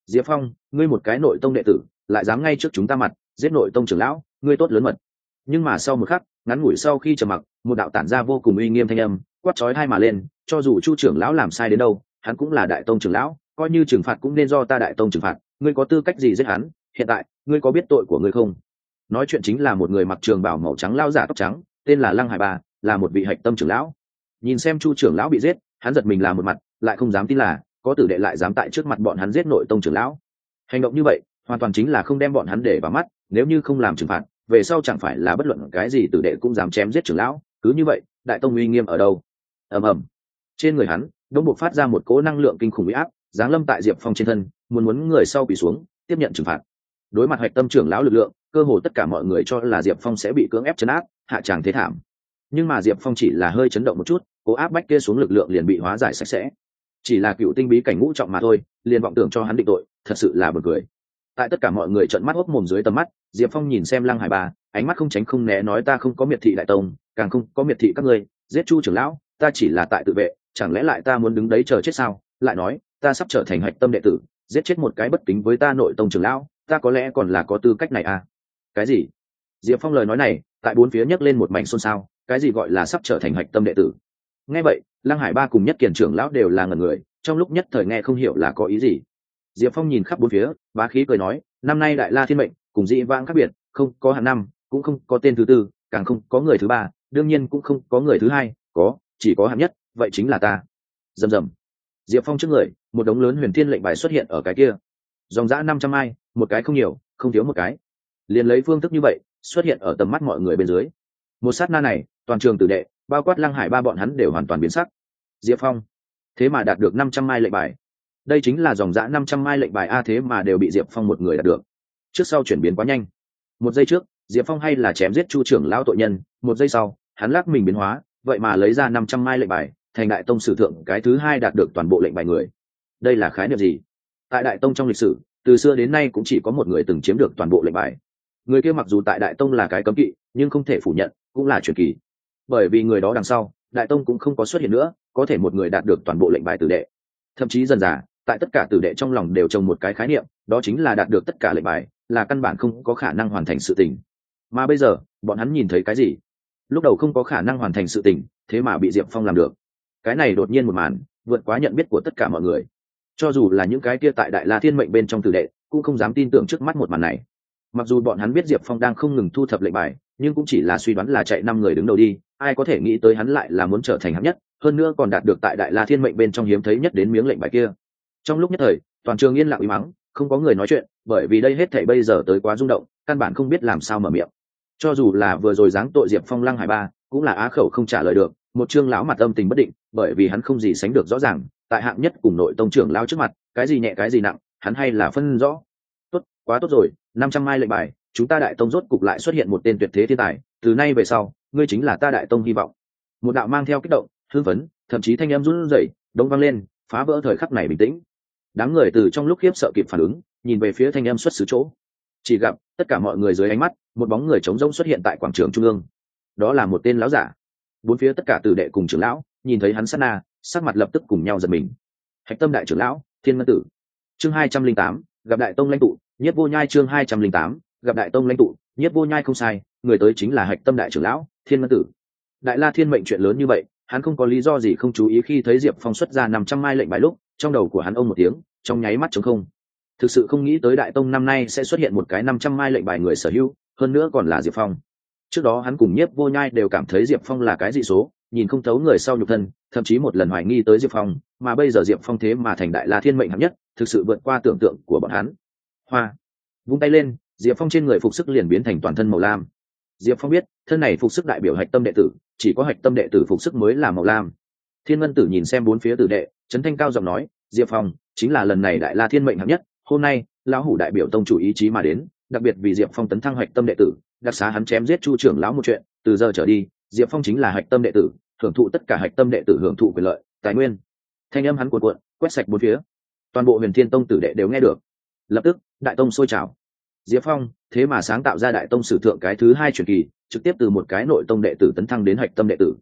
Diệp Phong, ngươi một cái nội tông đệ tử lại dám ngay trước chúng ta mặt giết nội tông trưởng lão, ngươi tốt lớn mật. Nhưng mà sau một khắc, ngắn ngủi sau khi trầm mặc, một đạo tản ra vô cùng uy nghiêm thanh âm quát chói tai mà lên, cho dù Chu trưởng lão làm sai đến đâu, hắn cũng là đại tông trưởng lão, coi như trừng phạt cũng nên do ta đại tông trừng phạt, ngươi có tư cách gì giết hắn? Hiện tại, ngươi có biết tội của ngươi không? Nói chuyện chính là một người mặc trường bào màu trắng lão giả tóc trắng, tên là Lăng Hải Ba, là một vị hạch tâm trưởng lão. Nhìn xem Chu trưởng lão bị giết, hắn giật mình là một mặt, lại không dám tin là có tử đệ lại dám tại trước mặt bọn hắn giết nội tông trưởng lão. Hành động như vậy, hoàn toàn chính là không đem bọn hắn để vào mắt, nếu như không làm trừng phạt, về sau chẳng phải là bất luận cái gì tử đệ cũng dám chém giết trưởng lão, cứ như vậy, đại tông uy nghiêm ở đâu? Ầm ầm. Trên người hắn, đột bộc phát ra một cỗ năng lượng kinh khủng uy áp, giáng lâm tại Diệp Phong trên thân, muốn muốn người sau quỳ xuống, tiếp nhận trừng phạt. Đối mặt hạch tâm trưởng lão lực lượng, cơ hồ tất cả mọi người cho là Diệp Phong sẽ bị cưỡng ép trấn áp, hạ tràng thế thảm. Nhưng mà Diệp Phong chỉ là hơi chấn động một chút, cố áp bách kia xuống lực lượng liền bị hóa giải sạch sẽ. Chỉ là cựu tinh bí cảnh ngũ trọng mà thôi, liền vọng tưởng cho hắn định tội, thật sự là buồn cười. Tại tất cả mọi người trợn mắt hốc mồm dưới tầm mắt, Diệp Phong nhìn xem Lăng Hải Ba, ánh mắt không tránh không né nói ta không có miệt thị đại tông, càng không có miệt thị các ngươi, giết Chu trưởng lão, ta chỉ là tại tự vệ, chẳng lẽ lại ta muốn đứng đấy chờ chết sao? Lại nói, ta sắp trở thành hạch tâm đệ tử, giết chết một cái bất kính với ta nội tông trưởng lão, ta có lẽ còn là có tư cách này à? Cái gì? Diệp Phong lời nói này, tại bốn phía nhấc lên một mảnh xôn xao, cái gì gọi là sắp trở thành hạch tâm đệ tử? Nghe vậy, Lăng Hải Ba cùng Nhất Kiền trưởng lão đều là ngẩn người, trong lúc nhất thời nghe không hiểu là có ý gì. Diệp Phong nhìn khắp bốn phía, bá khí cười nói, năm nay Đại La Thiên mệnh, cùng dị vãng khác biệt, không có hạng năm, cũng không có tên thứ tư, càng không có người thứ ba, đương nhiên cũng không có người thứ hai, có, chỉ có hạng nhất, vậy chính là ta. Rầm rầm. Diệp Phong trước người, một đống lớn huyền thiên lệnh bài xuất hiện ở cái kia. Dòng dã năm trăm ai, một cái không nhiều, không thiếu một cái. Liền lấy phương thức như vậy, xuất hiện ở tầm mắt mọi người bên dưới. Một sát na này, toàn trường tử đệ, bao quát Lăng Hải Ba bọn hắn đều hoàn toàn biến sắc. Diệp Phong, thế mà đạt được năm trăm mai lệnh bài. Đây chính là dòng dã năm trăm mai lệnh bài a, thế mà đều bị Diệp Phong một người đạt được. Trước sau chuyển biến quá nhanh. Một giây trước, Diệp Phong hay là chém giết Chu trưởng lão tội nhân, một giây sau, hắn lắc mình biến hóa, vậy mà lấy ra năm trăm mai lệnh bài, thành đại tông sử thượng cái thứ hai đạt được toàn bộ lệnh bài người. Đây là khái niệm gì? Tại đại tông trong lịch sử, từ xưa đến nay cũng chỉ có một người từng chiếm được toàn bộ lệnh bài. Người kia mặc dù tại đại tông là cái cấm kỵ, nhưng không thể phủ nhận, cũng là truyền kỳ. Bởi vì người đó đằng sau, đại tông cũng không có xuất hiện nữa, có thể một người đạt được toàn bộ lệnh bài tử đệ. Thậm chí dần dà, tại tất cả tử đệ trong lòng đều trồng một cái khái niệm, đó chính là đạt được tất cả lệnh bài, là căn bản không có khả năng hoàn thành sự tình. Mà bây giờ, bọn hắn nhìn thấy cái gì? Lúc đầu không có khả năng hoàn thành sự tình, thế mà bị Diệp Phong làm được. Cái này đột nhiên một màn, vượt quá nhận biết của tất cả mọi người. Cho dù là những cái kia tại Đại La Thiên mệnh bên trong tử đệ, cũng không dám tin tưởng trước mắt một màn này. Mặc dù bọn hắn biết Diệp Phong đang không ngừng thu thập lệnh bài, nhưng cũng chỉ là suy đoán là chạy năm người đứng đầu đi, ai có thể nghĩ tới hắn lại là muốn trở thành hạng nhất, hơn nữa còn đạt được tại Đại La Thiên mệnh bên trong hiếm thấy nhất đến miếng lệnh bài kia. Trong lúc nhất thời, toàn trường yên lặng im mắng, không có người nói chuyện, bởi vì đây hết thảy bây giờ tới quá rung động, căn bản không biết làm sao mở miệng. Cho dù là vừa rồi giáng tội Diệp Phong Lăng Hải Ba, cũng là á khẩu không trả lời được, một trương lão mặt âm tình bất định, bởi vì hắn không gì sánh được rõ ràng, tại hạng nhất cùng nội tông trưởng lão trước mặt, cái gì nhẹ cái gì nặng, hắn hay là phân rõ. Tốt, quá tốt rồi, năm trăm mai lệnh bài, chúng ta đại tông rốt cục lại xuất hiện một tên tuyệt thế thiên tài, từ nay về sau, ngươi chính là ta đại tông hy vọng. Một đạo mang theo kích động, hưng phấn, thậm chí thanh âm run rẩy, đông vang lên, phá vỡ thời khắc này bình tĩnh. Đám người từ trong lúc khiếp sợ kịp phản ứng, nhìn về phía thanh âm xuất xứ chỗ. Chỉ gặp tất cả mọi người dưới ánh mắt, một bóng người trống rỗng xuất hiện tại quảng trường trung ương. Đó là một tên lão giả. Bốn phía tất cả tử đệ cùng trưởng lão, nhìn thấy hắn sát na, sắc mặt lập tức cùng nhau giật mình. Hạch tâm đại trưởng lão, Thiên Ngân Tử. Chương hai trăm linh tám, gặp đại tông lãnh tụ, Nhiếp Vô Nhai. Chương hai trăm linh tám, gặp đại tông lãnh tụ, Nhiếp Vô Nhai. Không sai, người tới chính là Hạch tâm đại trưởng lão, Thiên Ngân Tử. Đại La Thiên mệnh chuyện lớn như vậy, hắn không có lý do gì không chú ý. Khi thấy Diệp Phong xuất ra năm trăm mai lệnh bài lúc, trong đầu của hắn ông một tiếng, trong nháy mắt trống không. Thực sự không nghĩ tới đại tông năm nay sẽ xuất hiện một cái năm trăm mai lệnh bài người sở hữu, hơn nữa còn là Diệp Phong. Trước đó hắn cùng Nhiếp Vô Nhai đều cảm thấy Diệp Phong là cái dị số, nhìn không thấu người sau nhục thân, thậm chí một lần hoài nghi tới Diệp Phong, mà bây giờ Diệp Phong thế mà thành Đại La Thiên mệnh hạng nhất, thực sự vượt qua tưởng tượng của bọn hắn. Hoa, vung tay lên, Diệp Phong trên người phục sức liền biến thành toàn thân màu lam. Diệp Phong biết, thân này phục sức đại biểu hạch tâm đệ tử, chỉ có hạch tâm đệ tử phục sức mới là màu lam. Thiên Ngân Tử nhìn xem bốn phía tử đệ, chấn thanh cao giọng nói, Diệp Phong chính là lần này Đại La Thiên mệnh hạng nhất, hôm nay lão hủ đại biểu tông chủ ý chí mà đến, đặc biệt vì Diệp Phong tấn thăng hạch tâm đệ tử, đặc xá hắn chém giết Chu trưởng lão một chuyện, từ giờ trở đi, Diệp Phong chính là hạch tâm đệ tử, hưởng thụ tất cả hạch tâm đệ tử hưởng thụ quyền lợi, tài nguyên. Thanh âm hắn cuồn cuộn, quét sạch bốn phía. Toàn bộ Huyền Thiên Tông tử đệ đều nghe được. Lập tức, đại tông sôi trào. Diệp Phong, thế mà sáng tạo ra đại tông sử thượng cái thứ hai truyền kỳ, trực tiếp từ một cái nội tông đệ tử tấn thăng đến hạch tâm đệ tử.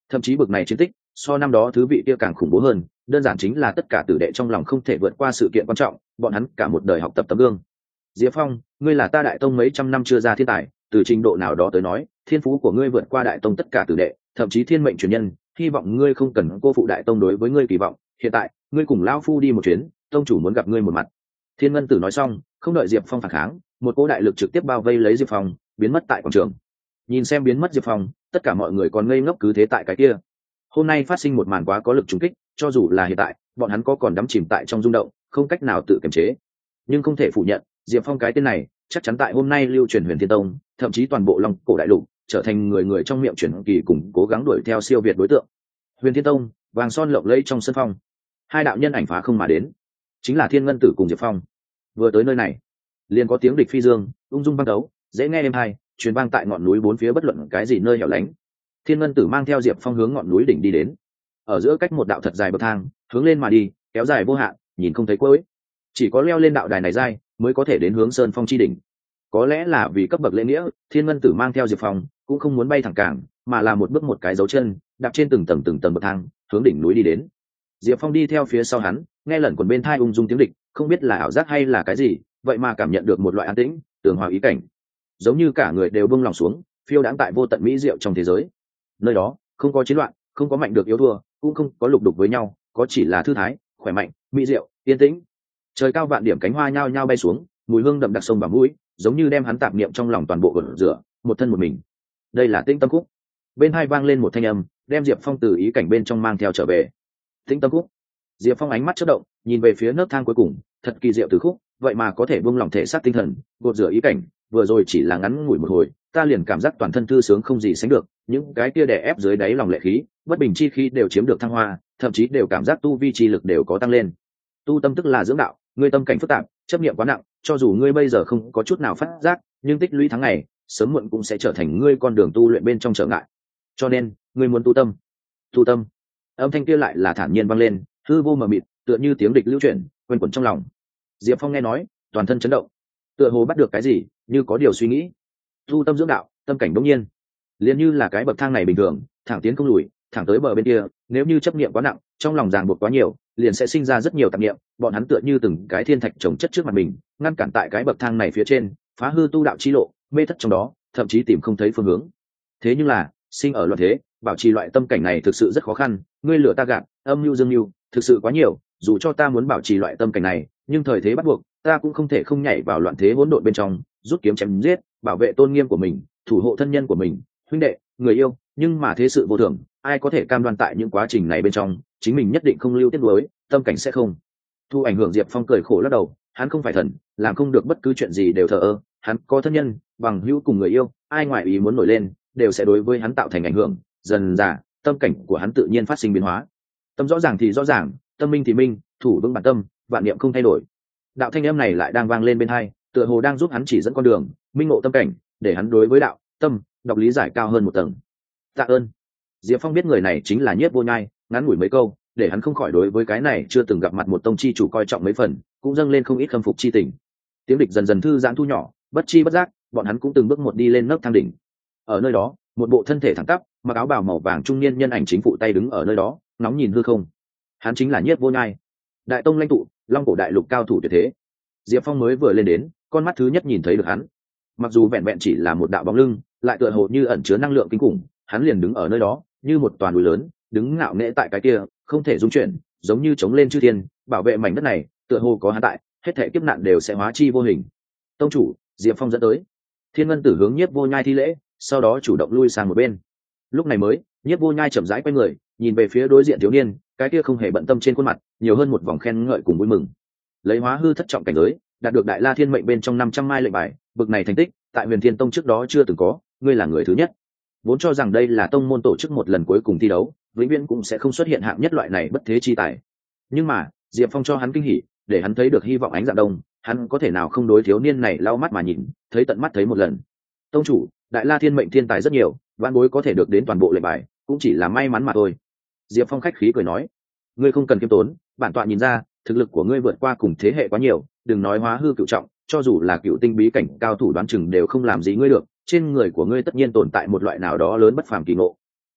Thậm chí bực này chiến tích so năm đó thứ vị kia càng khủng bố hơn, đơn giản chính là tất cả tử đệ trong lòng không thể vượt qua sự kiện quan trọng, bọn hắn cả một đời học tập tấm gương. Diệp Phong, ngươi là ta đại tông mấy trăm năm chưa ra thiên tài, từ trình độ nào đó tới nói, thiên phú của ngươi vượt qua đại tông tất cả tử đệ, thậm chí thiên mệnh truyền nhân, hy vọng ngươi không cần cô phụ đại tông đối với ngươi kỳ vọng. Hiện tại, ngươi cùng lão phu đi một chuyến, tông chủ muốn gặp ngươi một mặt. Thiên Ngân Tử nói xong, không đợi Diệp Phong phản kháng, một cỗ đại lực trực tiếp bao vây lấy Diệp Phong, biến mất tại quảng trường. Nhìn xem biến mất Diệp Phong, tất cả mọi người còn ngây ngốc cứ thế tại cái kia. Hôm nay phát sinh một màn quá có lực trùng kích, cho dù là hiện tại, bọn hắn có còn đắm chìm tại trong rung động, không cách nào tự kiềm chế. Nhưng không thể phủ nhận, Diệp Phong cái tên này, chắc chắn tại hôm nay lưu truyền Huyền Thiên Tông, thậm chí toàn bộ Long Cổ đại lục, trở thành người người trong miệng truyền kỳ cùng cố gắng đuổi theo siêu việt đối tượng. Huyền Thiên Tông, vàng son lộng lẫy trong sân phong, hai đạo nhân ảnh phá không mà đến, chính là Thiên Ngân Tử cùng Diệp Phong. Vừa tới nơi này, liền có tiếng địch phi dương, ung dung băng đấu, dễ nghe êm hay, truyền vang tại ngọn núi bốn phía bất luận cái gì nơi hẻo lánh. Thiên Ngân Tử mang theo Diệp Phong hướng ngọn núi đỉnh đi đến, ở giữa cách một đạo thật dài bậc thang, hướng lên mà đi, kéo dài vô hạn, nhìn không thấy cuối. Chỉ có leo lên đạo đài này dài, mới có thể đến hướng sơn phong chi đỉnh. Có lẽ là vì cấp bậc lễ nghĩa, Thiên Ngân Tử mang theo Diệp Phong cũng không muốn bay thẳng cảng, mà là một bước một cái dấu chân, đạp trên từng tầng từng tầng bậc thang, hướng đỉnh núi đi đến. Diệp Phong đi theo phía sau hắn, nghe lẩn quần bên tai ung dung tiếng địch, không biết là ảo giác hay là cái gì, vậy mà cảm nhận được một loại an tĩnh, tường hòa ý cảnh, giống như cả người đều buông lòng xuống, phiêu đãng tại vô tận mỹ diệu trong thế giới. Nơi đó không có chiến loạn, không có mạnh được yếu thua, cũng không có lục đục với nhau, có chỉ là thư thái, khỏe mạnh, mỹ diệu, yên tĩnh. Trời cao vạn điểm cánh hoa nhao nhao bay xuống, mùi hương đậm đặc sông vào mũi, giống như đem hắn tạp niệm trong lòng toàn bộ gột rửa, một thân một mình. Đây là Tĩnh Tâm Khúc. Bên hai vang lên một thanh âm, đem Diệp Phong từ ý cảnh bên trong mang theo trở về. Tĩnh Tâm Khúc. Diệp Phong ánh mắt chớp động, nhìn về phía nấc thang cuối cùng, thật kỳ diệu từ khúc, vậy mà có thể buông lỏng thể xác tinh thần, gột rửa ý cảnh, vừa rồi chỉ là ngắn ngủi một hồi, ta liền cảm giác toàn thân thư sướng không gì sánh được, những cái kia đè ép dưới đáy lòng lệ khí, bất bình chi khí đều chiếm được thăng hoa, thậm chí đều cảm giác tu vi chi lực đều có tăng lên. Tu tâm tức là dưỡng đạo, ngươi tâm cảnh phức tạp, chấp niệm quá nặng, cho dù ngươi bây giờ không có chút nào phát giác, nhưng tích lũy tháng ngày, sớm muộn cũng sẽ trở thành ngươi con đường tu luyện bên trong trở ngại. Cho nên, ngươi muốn tu tâm. Tu tâm. Âm thanh kia lại là thản nhiên vang lên, hư vô mờ mịt, tựa như tiếng địch lưu chuyển, quanh quẩn trong lòng. Diệp Phong nghe nói, toàn thân chấn động, tựa hồ bắt được cái gì, như có điều suy nghĩ. Tu tâm dưỡng đạo, tâm cảnh đống nhiên, liền như là cái bậc thang này bình thường, thẳng tiến không lùi, thẳng tới bờ bên kia. Nếu như chấp niệm quá nặng, trong lòng ràng buộc quá nhiều, liền sẽ sinh ra rất nhiều tạp niệm. Bọn hắn tựa như từng cái thiên thạch chồng chất trước mặt mình, ngăn cản tại cái bậc thang này phía trên, phá hư tu đạo chi lộ, mê thất trong đó, thậm chí tìm không thấy phương hướng. Thế nhưng là, sinh ở loạn thế, bảo trì loại tâm cảnh này thực sự rất khó khăn. Ngươi lửa ta gạt, âm mưu dương mưu, thực sự quá nhiều. Dù cho ta muốn bảo trì loại tâm cảnh này, nhưng thời thế bắt buộc, ta cũng không thể không nhảy vào loạn thế hỗn độn bên trong, rút kiếm chém giết, bảo vệ tôn nghiêm của mình, thủ hộ thân nhân của mình, huynh đệ, người yêu. Nhưng mà thế sự vô thường, ai có thể cam đoan tại những quá trình này bên trong, chính mình nhất định không lưu tiết nuối, tâm cảnh sẽ không thu ảnh hưởng. Diệp Phong cười khổ lắc đầu, hắn không phải thần, làm không được bất cứ chuyện gì đều thờ ơ. Hắn có thân nhân, bằng hữu cùng người yêu, ai ngoại ý muốn nổi lên, đều sẽ đối với hắn tạo thành ảnh hưởng. Dần dà, tâm cảnh của hắn tự nhiên phát sinh biến hóa. Tâm rõ ràng thì rõ ràng, tâm minh thì minh, thủ vững bản tâm, vạn niệm không thay đổi. Đạo thanh âm này lại đang vang lên bên tai, tựa hồ đang giúp hắn chỉ dẫn con đường, minh ngộ tâm cảnh, để hắn đối với đạo, tâm, đọc lý giải cao hơn một tầng. Tạ ơn. Diệp Phong biết người này chính là Nhiếp Vô Nhai, ngắn ngủi mấy câu, để hắn không khỏi đối với cái này chưa từng gặp mặt một tông chi chủ coi trọng mấy phần, cũng dâng lên không ít khâm phục chi tình. Tiếng địch dần dần thư giãn thu nhỏ, bất chi bất giác, bọn hắn cũng từng bước một đi lên nấc thang đỉnh. Ở nơi đó, một bộ thân thể thẳng tắp, mặc áo bào màu vàng trung niên nhân ảnh chính phụ tay đứng ở nơi đó, ngóng nhìn hư không. Hắn chính là Nhiếp Vô Nhai, đại tông lãnh tụ, Long Cổ đại lục cao thủ tuyệt thế. Diệp Phong mới vừa lên đến, con mắt thứ nhất nhìn thấy được hắn. Mặc dù vẹn vẹn chỉ là một đạo bóng lưng, lại tựa hồ như ẩn chứa năng lượng kinh khủng, hắn liền đứng ở nơi đó, như một toàn núi lớn, đứng ngạo nghễ tại cái kia, không thể dung chuyển, giống như chống lên chư thiên, bảo vệ mảnh đất này, tựa hồ có hắn tại, hết thảy kiếp nạn đều sẽ hóa chi vô hình. Tông chủ, Diệp Phong dẫn tới. Thiên Ngân Tử hướng Nhiếp Vô Nhai thi lễ, sau đó chủ động lui sang một bên. Lúc này mới, Nhiếp Vô Nhai chậm rãi quay người, nhìn về phía đối diện thiếu niên, cái kia không hề bận tâm trên khuôn mặt, nhiều hơn một vòng khen ngợi cùng vui mừng. Lấy hóa hư thất trọng cảnh giới, đạt được Đại La Thiên mệnh bên trong năm trăm mai lệnh bài, bực này thành tích, tại Huyền Thiên Tông trước đó chưa từng có, ngươi là người thứ nhất. Vốn cho rằng đây là tông môn tổ chức một lần cuối cùng thi đấu, vĩnh viễn cũng sẽ không xuất hiện hạng nhất loại này bất thế chi tài. Nhưng mà, Diệp Phong cho hắn kinh hỉ, để hắn thấy được hy vọng ánh dạng đông, hắn có thể nào không đối thiếu niên này lau mắt mà nhìn, thấy tận mắt thấy một lần. Tông chủ, Đại La Thiên mệnh thiên tài rất nhiều, vạn bối có thể được đến toàn bộ lệnh bài, cũng chỉ là may mắn mà thôi. Diệp Phong khách khí cười nói, ngươi không cần kiêm tốn, bản tọa nhìn ra, thực lực của ngươi vượt qua cùng thế hệ quá nhiều, đừng nói hóa hư cựu trọng, cho dù là cựu tinh bí cảnh cao thủ đoán chừng đều không làm gì ngươi được, trên người của ngươi tất nhiên tồn tại một loại nào đó lớn bất phàm kỳ ngộ.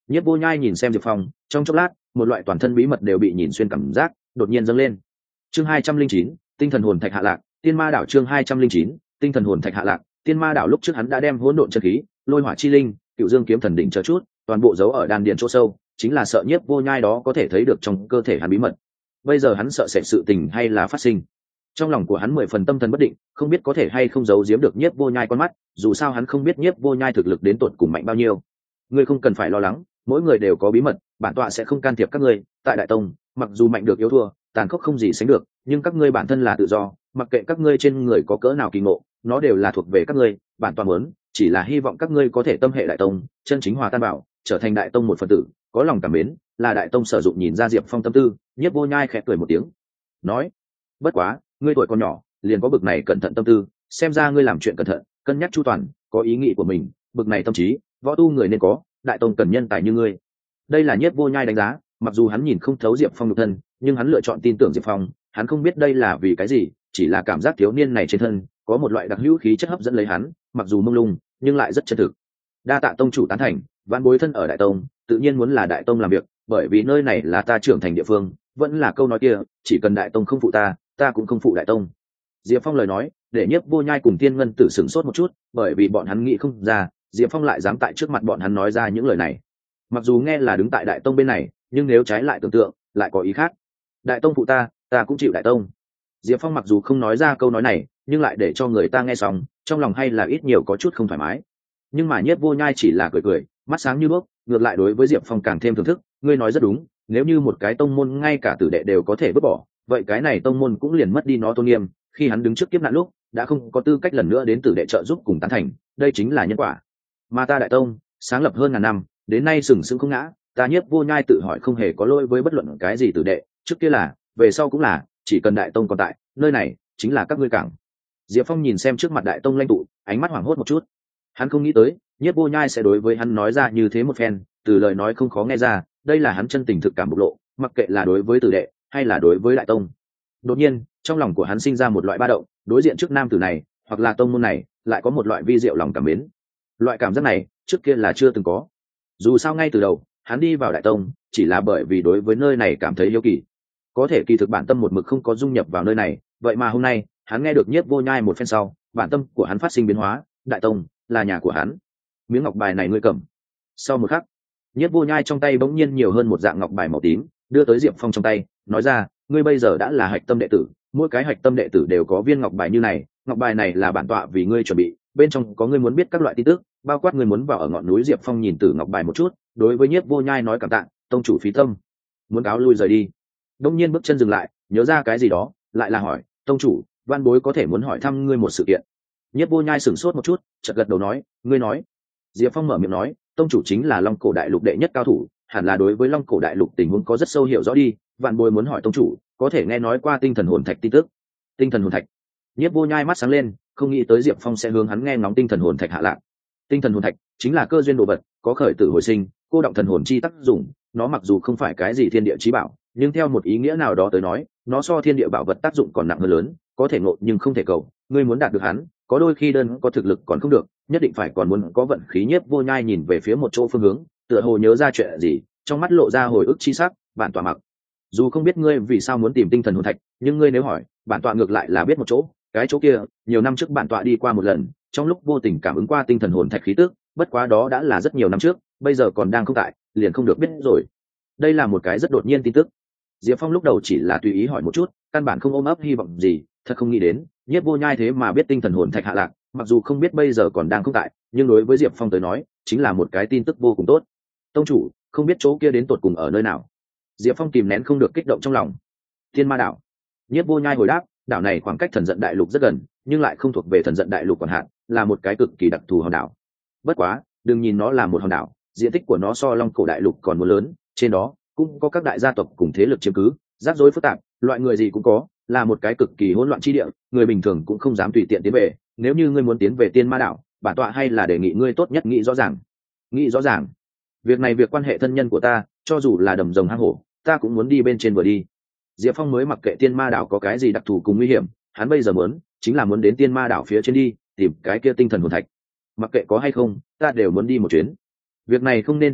Nhiếp Vô Nhai nhìn xem Diệp Phong, trong chốc lát một loại toàn thân bí mật đều bị nhìn xuyên cảm giác đột nhiên dâng lên. Chương hai trăm linh chín, tinh thần hồn thạch hạ lạc, tiên ma đảo. Chương hai trăm linh chín, tinh thần hồn thạch hạ lạc, tiên ma đảo. Lúc trước hắn đã đem hỗn độn chân khí, lôi hỏa chi linh, cựu dương kiếm thần đỉnh chờ chút toàn bộ giấu ở đan điền chỗ sâu, chính là sợ Nhiếp Vô Nhai đó có thể thấy được trong cơ thể hắn bí mật. Bây giờ hắn sợ sẽ sự tình hay là phát sinh, trong lòng của hắn mười phần tâm thần bất định, không biết có thể hay không giấu giếm được Nhiếp Vô Nhai con mắt, dù sao hắn không biết Nhiếp Vô Nhai thực lực đến tột cùng mạnh bao nhiêu. Ngươi không cần phải lo lắng, mỗi người đều có bí mật, bản tọa sẽ không can thiệp các ngươi. Tại Đại Tông, mặc dù mạnh được yếu thua, tàn khốc không gì sánh được, nhưng các ngươi bản thân là tự do, mặc kệ các ngươi trên người có cỡ nào kỳ ngộ, nó đều là thuộc về các ngươi. Bản tọa muốn chỉ là hy vọng các ngươi có thể tâm hệ Đại Tông, chân chính hòa tan bảo, trở thành Đại Tông một phần tử, có lòng cảm mến, là Đại Tông sử dụng. Nhìn ra Diệp Phong tâm tư, Nhiếp Vô Nhai khẽ cười một tiếng, nói: bất quá ngươi tuổi còn nhỏ, liền có bực này cẩn thận tâm tư, xem ra ngươi làm chuyện cẩn thận, cân nhắc chu toàn, có ý nghĩ của mình, bực này tâm trí, võ tu người nên có, Đại Tông cần nhân tài như ngươi. Đây là Nhiếp Vô Nhai đánh giá, mặc dù hắn nhìn không thấu Diệp Phong nhục thân, nhưng hắn lựa chọn tin tưởng Diệp Phong, hắn không biết đây là vì cái gì, chỉ là cảm giác thiếu niên này trên thân có một loại đặc hữu khí chất hấp dẫn lấy hắn, mặc dù mông lung nhưng lại rất chân thực. Đa tạ tông chủ tán thành, vạn bối thân ở Đại Tông, tự nhiên muốn là Đại Tông làm việc, bởi vì nơi này là ta trưởng thành địa phương, vẫn là câu nói kia, chỉ cần Đại Tông không phụ ta, ta cũng không phụ Đại Tông. Diệp Phong lời nói để Nhiếp Vô Nhai cùng Tiên Ngân Tử sửng sốt một chút, bởi vì bọn hắn nghĩ không ra Diệp Phong lại dám tại trước mặt bọn hắn nói ra những lời này. Mặc dù nghe là đứng tại Đại Tông bên này, nhưng nếu trái lại tưởng tượng, lại có ý khác. Đại Tông phụ ta, ta cũng chịu Đại Tông. Diệp Phong mặc dù không nói ra câu nói này, nhưng lại để cho người ta nghe xong, trong lòng hay là ít nhiều có chút không thoải mái. Nhưng mà Nhiếp Vô Nhai chỉ là cười cười, mắt sáng như đuốc, ngược lại đối với Diệp Phong càng thêm thưởng thức. Ngươi nói rất đúng, nếu như một cái tông môn ngay cả tử đệ đều có thể vứt bỏ, vậy cái này tông môn cũng liền mất đi nó tôn nghiêm. Khi hắn đứng trước kiếp nạn lúc, đã không có tư cách lần nữa đến tử đệ trợ giúp cùng tán thành, đây chính là nhân quả. Mà ta Đại Tông sáng lập hơn ngàn năm, đến nay sừng sững không ngã, ta Nhiếp Vô Nhai tự hỏi không hề có lỗi với bất luận cái gì tử đệ, trước kia là, về sau cũng là, chỉ cần Đại Tông còn tại, nơi này chính là các ngươi cảng. Diệp Phong nhìn xem trước mặt Đại Tông lãnh tụ, ánh mắt hoảng hốt một chút. Hắn không nghĩ tới Nhiếp Vô Nhai sẽ đối với hắn nói ra như thế một phen, từ lời nói không khó nghe ra, đây là hắn chân tình thực cảm bộc lộ, mặc kệ là đối với tử đệ hay là đối với Đại Tông. Đột nhiên trong lòng của hắn sinh ra một loại ba động, đối diện trước nam tử này hoặc là tông môn này lại có một loại vi diệu lòng cảm mến. Loại cảm giác này trước kia là chưa từng có. Dù sao ngay từ đầu hắn đi vào Đại Tông chỉ là bởi vì đối với nơi này cảm thấy hiếu kỳ, có thể kỳ thực bản tâm một mực không có dung nhập vào nơi này. Vậy mà hôm nay hắn nghe được Nhiếp Vô Nhai một phen sau, bản tâm của hắn phát sinh biến hóa. Đại Tông là nhà của hắn, miếng ngọc bài này ngươi cầm. Sau một khắc, Nhiếp Vô Nhai trong tay bỗng nhiên nhiều hơn một dạng ngọc bài màu tím, đưa tới Diệp Phong trong tay, nói ra: ngươi bây giờ đã là hạch tâm đệ tử, mỗi cái hạch tâm đệ tử đều có viên ngọc bài như này, ngọc bài này là bản tọa vì ngươi chuẩn bị, bên trong có ngươi muốn biết các loại tin tức, bao quát ngươi muốn vào ở ngọn núi. Diệp Phong nhìn từ ngọc bài một chút, đối với Nhiếp Vô Nhai nói cảm tạ, tông chủ phí tâm. Muốn cáo lui rời đi, đông nhiên bước chân dừng lại, nhớ ra cái gì đó, lại là hỏi: tông chủ, văn bối có thể muốn hỏi thăm ngươi một sự kiện. Nhiếp Vô Nhai sửng sốt một chút, chợt gật đầu nói: ngươi nói. Diệp Phong mở miệng nói: tông chủ chính là Long Cổ Đại Lục đệ nhất cao thủ, hẳn là đối với Long Cổ Đại Lục tình huống có rất sâu hiểu rõ đi, vạn bối muốn hỏi tông chủ, có thể nghe nói qua tinh thần hồn thạch tin tức. Tinh thần hồn thạch? Nhiếp Vô Nhai mắt sáng lên, không nghĩ tới Diệp Phong sẽ hướng hắn nghe ngóng tinh thần hồn thạch hạ lạc. Tinh thần hồn thạch chính là cơ duyên đồ vật, có khởi tử hồi sinh, cô động thần hồn chi tác dụng. Nó mặc dù không phải cái gì thiên địa chí bảo, nhưng theo một ý nghĩa nào đó tới nói, nó so thiên địa bảo vật tác dụng còn nặng hơn lớn, có thể ngộ nhưng không thể cầu. Ngươi muốn đạt được hắn, có đôi khi đơn có thực lực còn không được, nhất định phải còn muốn có vận khí. Nhiếp Vô Nhai nhìn về phía một chỗ phương hướng, tựa hồ nhớ ra chuyện gì, trong mắt lộ ra hồi ức chi sắc. Bản tọa mặc dù không biết ngươi vì sao muốn tìm tinh thần hồn thạch, nhưng ngươi nếu hỏi, bản tọa ngược lại là biết một chỗ. Cái chỗ kia nhiều năm trước bản tọa đi qua một lần, trong lúc vô tình cảm ứng qua tinh thần hồn thạch khí tức, bất quá đó đã là rất nhiều năm trước, bây giờ còn đang không tại, liền không được biết rồi. Đây là một cái rất đột nhiên tin tức. Diệp Phong lúc đầu chỉ là tùy ý hỏi một chút, căn bản không ôm ấp hy vọng gì, thật không nghĩ đến Nhiếp Vô Nhai thế mà biết tinh thần hồn thạch hạ lạc, mặc dù không biết bây giờ còn đang không tại, nhưng đối với Diệp Phong tới nói chính là một cái tin tức vô cùng tốt. Tông chủ, không biết chỗ kia đến tột cùng ở nơi nào? Diệp Phong kìm nén không được kích động trong lòng. Thiên Ma đảo. Nhiếp Vô Nhai hồi đáp: đảo này khoảng cách Thần Giận Đại Lục rất gần, nhưng lại không thuộc về Thần Giận Đại Lục quản hạt, là một cái cực kỳ đặc thù hòn đảo. Bất quá đừng nhìn nó là một hòn đảo, diện tích của nó so Long Cổ Đại Lục còn muốn lớn, trên đó cũng có các đại gia tộc cùng thế lực chiếm cứ, rắc rối phức tạp, loại người gì cũng có, là một cái cực kỳ hỗn loạn chi địa, người bình thường cũng không dám tùy tiện tiến về. Nếu như ngươi muốn tiến về Tiên Ma đảo, bản tọa hay là đề nghị ngươi tốt nhất nghĩ rõ ràng. Nghĩ rõ ràng? Việc này việc quan hệ thân nhân của ta, cho dù là đầm rồng hang hổ, ta cũng muốn đi bên trên vừa đi. Diệp Phong mới mặc kệ Tiên Ma đảo có cái gì đặc thù cùng nguy hiểm, hắn bây giờ muốn chính là muốn đến Tiên Ma đảo phía trên đi, tìm cái kia tinh thần hồn thạch. Mặc kệ có hay không, ta đều muốn đi một chuyến. Việc này không nên chậm trễ,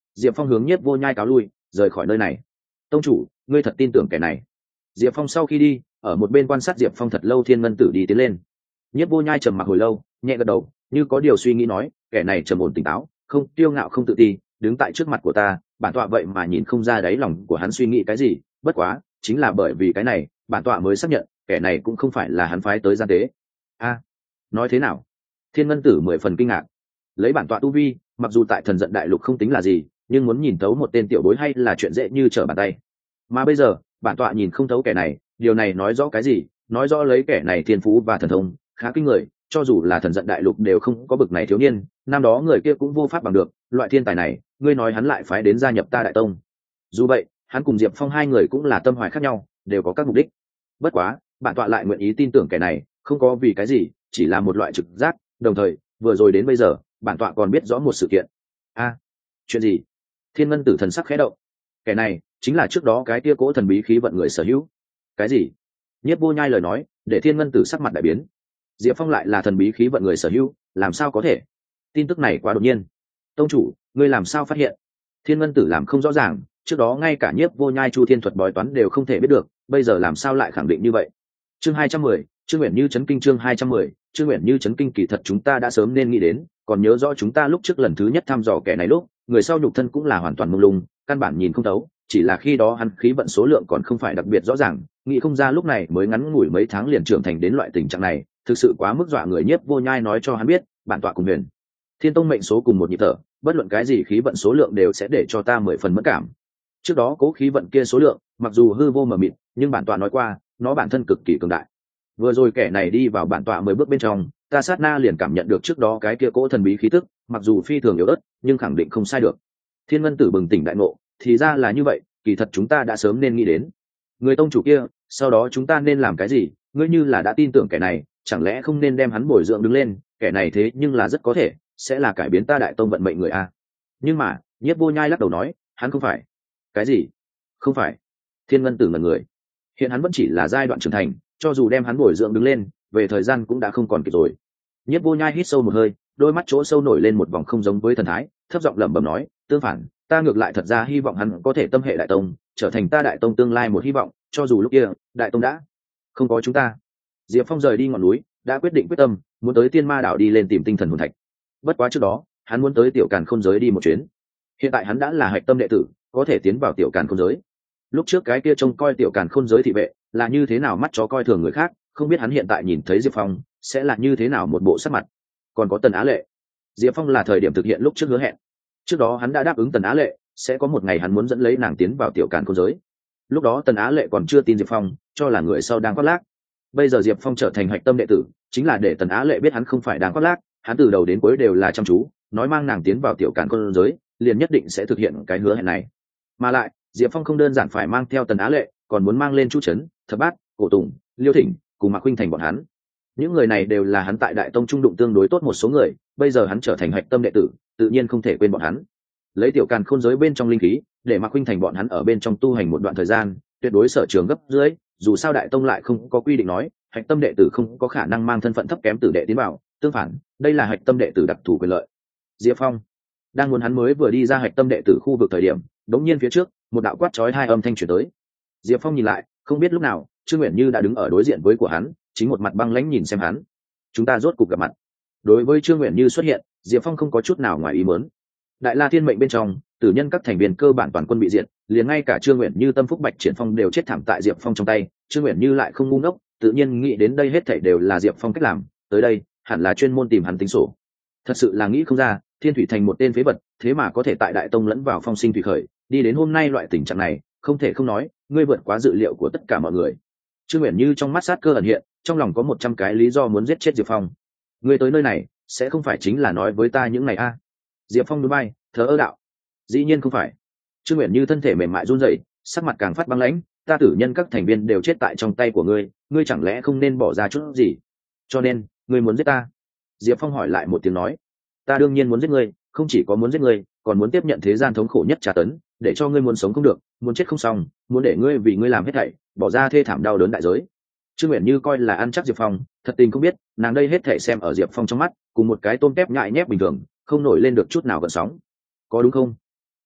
Diệp Phong hướng Nhiếp Vô Nhai cáo lui, rời khỏi nơi này. Tông chủ, ngươi thật tin tưởng kẻ này? Diệp Phong sau khi đi, ở một bên quan sát Diệp Phong thật lâu, Thiên Ngân Tử đi tiến lên. Nhiếp Vô Nhai trầm mặc hồi lâu, nhẹ gật đầu, như có điều suy nghĩ nói, kẻ này trầm ổn tỉnh táo, không kiêu ngạo không tự ti, đứng tại trước mặt của ta, bản tọa vậy mà nhìn không ra đáy lòng của hắn suy nghĩ cái gì. Bất quá, chính là bởi vì cái này, bản tọa mới xác nhận, kẻ này cũng không phải là hắn phái tới gian tế. A, nói thế nào? Thiên Ngân Tử mười phần kinh ngạc. Lấy bản tọa tu vi, mặc dù tại Thần Giận Đại Lục không tính là gì, nhưng muốn nhìn thấu một tên tiểu bối hay là chuyện dễ như trở bàn tay. Mà bây giờ, bản tọa nhìn không thấu kẻ này, điều này nói rõ cái gì? Nói rõ lấy kẻ này thiên phú và thần thông khá kinh người, cho dù là Thần Giận Đại Lục đều không có bực này thiếu niên, năm đó người kia cũng vô pháp bằng được. Loại thiên tài này, ngươi nói hắn lại phái đến gia nhập ta Đại Tông. Dù vậy, hắn cùng Diệp Phong hai người cũng là tâm hoài khác nhau, đều có các mục đích. Bất quá, bản tọa lại nguyện ý tin tưởng kẻ này, không có vì cái gì, chỉ là một loại trực giác. Đồng thời, vừa rồi đến bây giờ, bản tọa còn biết rõ một sự kiện. A, chuyện gì? Thiên Ngân Tử thần sắc khẽ động. Kẻ này chính là trước đó cái tia cỗ thần bí khí vận người sở hữu. Cái gì? Nhiếp Vô Nhai lời nói để Thiên Ngân Tử sắc mặt đại biến. Diệp Phong lại là thần bí khí vận người sở hữu, làm sao có thể? Tin tức này quá đột nhiên. Tông chủ, ngươi làm sao phát hiện? Thiên Ngân Tử làm không rõ ràng, trước đó ngay cả Nhiếp Vô Nhai Chu Thiên thuật bói toán đều không thể biết được, bây giờ làm sao lại khẳng định như vậy? Chương hai trăm mười, Trương Uyển Như chấn kinh. Chương hai trăm mười, Trương Uyển Như chấn kinh. Kỳ thật chúng ta đã sớm nên nghĩ đến, còn nhớ rõ chúng ta lúc trước lần thứ nhất thăm dò kẻ này lúc, người sau nhục thân cũng là hoàn toàn mông lung, căn bản nhìn không thấu, chỉ là khi đó hắn khí vận số lượng còn không phải đặc biệt rõ ràng, nghĩ không ra lúc này mới ngắn ngủi mấy tháng liền trưởng thành đến loại tình trạng này, thực sự quá mức dọa người. Nhiếp Vô Nhai nói cho hắn biết, bản tọa cùng Huyền Thiên Tông mệnh số cùng một nhịp thở, bất luận cái gì khí vận số lượng đều sẽ để cho ta mười phần mất cảm. Trước đó cố khí vận kia số lượng, mặc dù hư vô mờ mịt, nhưng bản tọa nói qua, nó bản thân cực kỳ cường đại. Vừa rồi kẻ này đi vào bản tọa mười bước bên trong, ta sát na liền cảm nhận được trước đó cái kia cỗ thần bí khí tức, mặc dù phi thường yếu ớt, nhưng khẳng định không sai được. Thiên Ngân Tử bừng tỉnh đại ngộ, thì ra là như vậy, kỳ thật chúng ta đã sớm nên nghĩ đến. Người tông chủ kia, sau đó chúng ta nên làm cái gì? Ngươi như là đã tin tưởng kẻ này, chẳng lẽ không nên đem hắn bồi dưỡng đứng lên? Kẻ này thế nhưng là rất có thể sẽ là cải biến ta Đại Tông vận mệnh người a. Nhưng mà, Nhiếp Vô Nhai lắc đầu nói, hắn không phải. Cái gì? Không phải? Thiên Ngân Tử ngẩn người. Hiện hắn vẫn chỉ là giai đoạn trưởng thành, cho dù đem hắn bồi dưỡng đứng lên, về thời gian cũng đã không còn kịp rồi. Nhiếp Vô Nhai hít sâu một hơi, đôi mắt chỗ sâu nổi lên một vòng không giống với thần thái, thấp giọng lẩm bẩm nói, tương phản, ta ngược lại thật ra hy vọng hắn có thể tâm hệ Đại Tông, trở thành ta Đại Tông tương lai một hy vọng, cho dù lúc kia Đại Tông đã không có chúng ta. Diệp Phong rời đi ngọn núi, đã quyết định quyết tâm muốn tới Tiên Ma đảo đi lên tìm tinh thần hồn thạch. Bất quá trước đó, hắn muốn tới Tiểu Càn Khôn giới đi một chuyến. Hiện tại hắn đã là hạch tâm đệ tử, có thể tiến vào Tiểu Càn Khôn giới. Lúc trước cái kia trông coi Tiểu Càn Khôn giới thị vệ là như thế nào mắt chó coi thường người khác, không biết hắn hiện tại nhìn thấy Diệp Phong sẽ là như thế nào một bộ sắc mặt. Còn có Tần Á Lệ, Diệp Phong là thời điểm thực hiện lúc trước hứa hẹn. Trước đó hắn đã đáp ứng Tần Á Lệ sẽ có một ngày hắn muốn dẫn lấy nàng tiến vào Tiểu Càn Khôn giới. Lúc đó Tần Á Lệ còn chưa tin Diệp Phong, cho là người sau đang khoác lác. Bây giờ Diệp Phong trở thành hạch tâm đệ tử, chính là để Tần Á Lệ biết hắn không phải đang khoác lác, hắn từ đầu đến cuối đều là chăm chú, nói mang nàng tiến vào Tiểu Càn Khôn giới, liền nhất định sẽ thực hiện cái hứa hẹn này. Mà lại, Diệp Phong không đơn giản phải mang theo Tần Á Lệ, còn muốn mang lên Chu Trấn, Thập Bát, Cổ Tùng, Liêu Thịnh, cùng Mạc Khuynh Thành bọn hắn. Những người này đều là hắn tại Đại Tông trung đụng tương đối tốt một số người, bây giờ hắn trở thành hạch tâm đệ tử, tự nhiên không thể quên bọn hắn. Lấy Tiểu Càn Khôn giới bên trong linh khí, để Mạc Khuynh Thành bọn hắn ở bên trong tu hành một đoạn thời gian, tuyệt đối sở trường gấp dưới, dù sao Đại Tông lại không có quy định nói, hạch tâm đệ tử không có khả năng mang thân phận thấp kém tử đệ tiến vào, tương phản, đây là hạch tâm đệ tử đặc thù quyền lợi. Diệp Phong đang muốn hắn mới vừa đi ra hạch tâm đệ tử khu vực thời điểm, đống nhiên phía trước, một đạo quát chói hai âm thanh truyền tới. Diệp Phong nhìn lại, không biết lúc nào, Trương Uyển Như đã đứng ở đối diện với của hắn, chính một mặt băng lãnh nhìn xem hắn. Chúng ta rốt cục gặp mặt. Đối với Trương Uyển Như xuất hiện, Diệp Phong không có chút nào ngoài ý muốn. Đại La Thiên mệnh bên trong, tử nhân các thành viên cơ bản toàn quân bị diệt, liền ngay cả Trương Uyển Như tâm phúc Bạch Triển Phong đều chết thảm tại Diệp Phong trong tay. Trương Uyển Như lại không ngu ngốc, tự nhiên nghĩ đến đây hết thảy đều là Diệp Phong cách làm, tới đây, hẳn là chuyên môn tìm hắn tính sổ. Thật sự là nghĩ không ra, Thiên Thủy Thành một tên phế vật, thế mà có thể tại Đại Tông lẫn vào phong sinh thủy khởi, đi đến hôm nay loại tình trạng này, không thể không nói, ngươi vượt quá dự liệu của tất cả mọi người. Trương Uyển Như trong mắt sát cơ ẩn hiện, trong lòng có một trăm cái lý do muốn giết chết Diệp Phong. Ngươi tới nơi này, sẽ không phải chính là nói với ta những này a? À? Diệp Phong nhún vai, thở ơ đạo. Dĩ nhiên không phải. Trương Uyển Như thân thể mềm mại run rẩy, sắc mặt càng phát băng lãnh, ta tử nhân các thành viên đều chết tại trong tay của ngươi, ngươi chẳng lẽ không nên bỏ ra chút gì? Cho nên, ngươi muốn giết ta? Diệp Phong hỏi lại một tiếng nói, ta đương nhiên muốn giết ngươi, không chỉ có muốn giết ngươi, còn muốn tiếp nhận thế gian thống khổ nhất tra tấn, để cho ngươi muốn sống không được, muốn chết không xong, muốn để ngươi vì ngươi làm hết thảy, bỏ ra thê thảm đau đớn đại giới. Trương Uyển Như coi là ăn chắc Diệp Phong, thật tình không biết, nàng đây hết thảy xem ở Diệp Phong trong mắt, cùng một cái tôm tép nhại nhép bình thường, không nổi lên được chút nào gợn sóng. Có đúng không?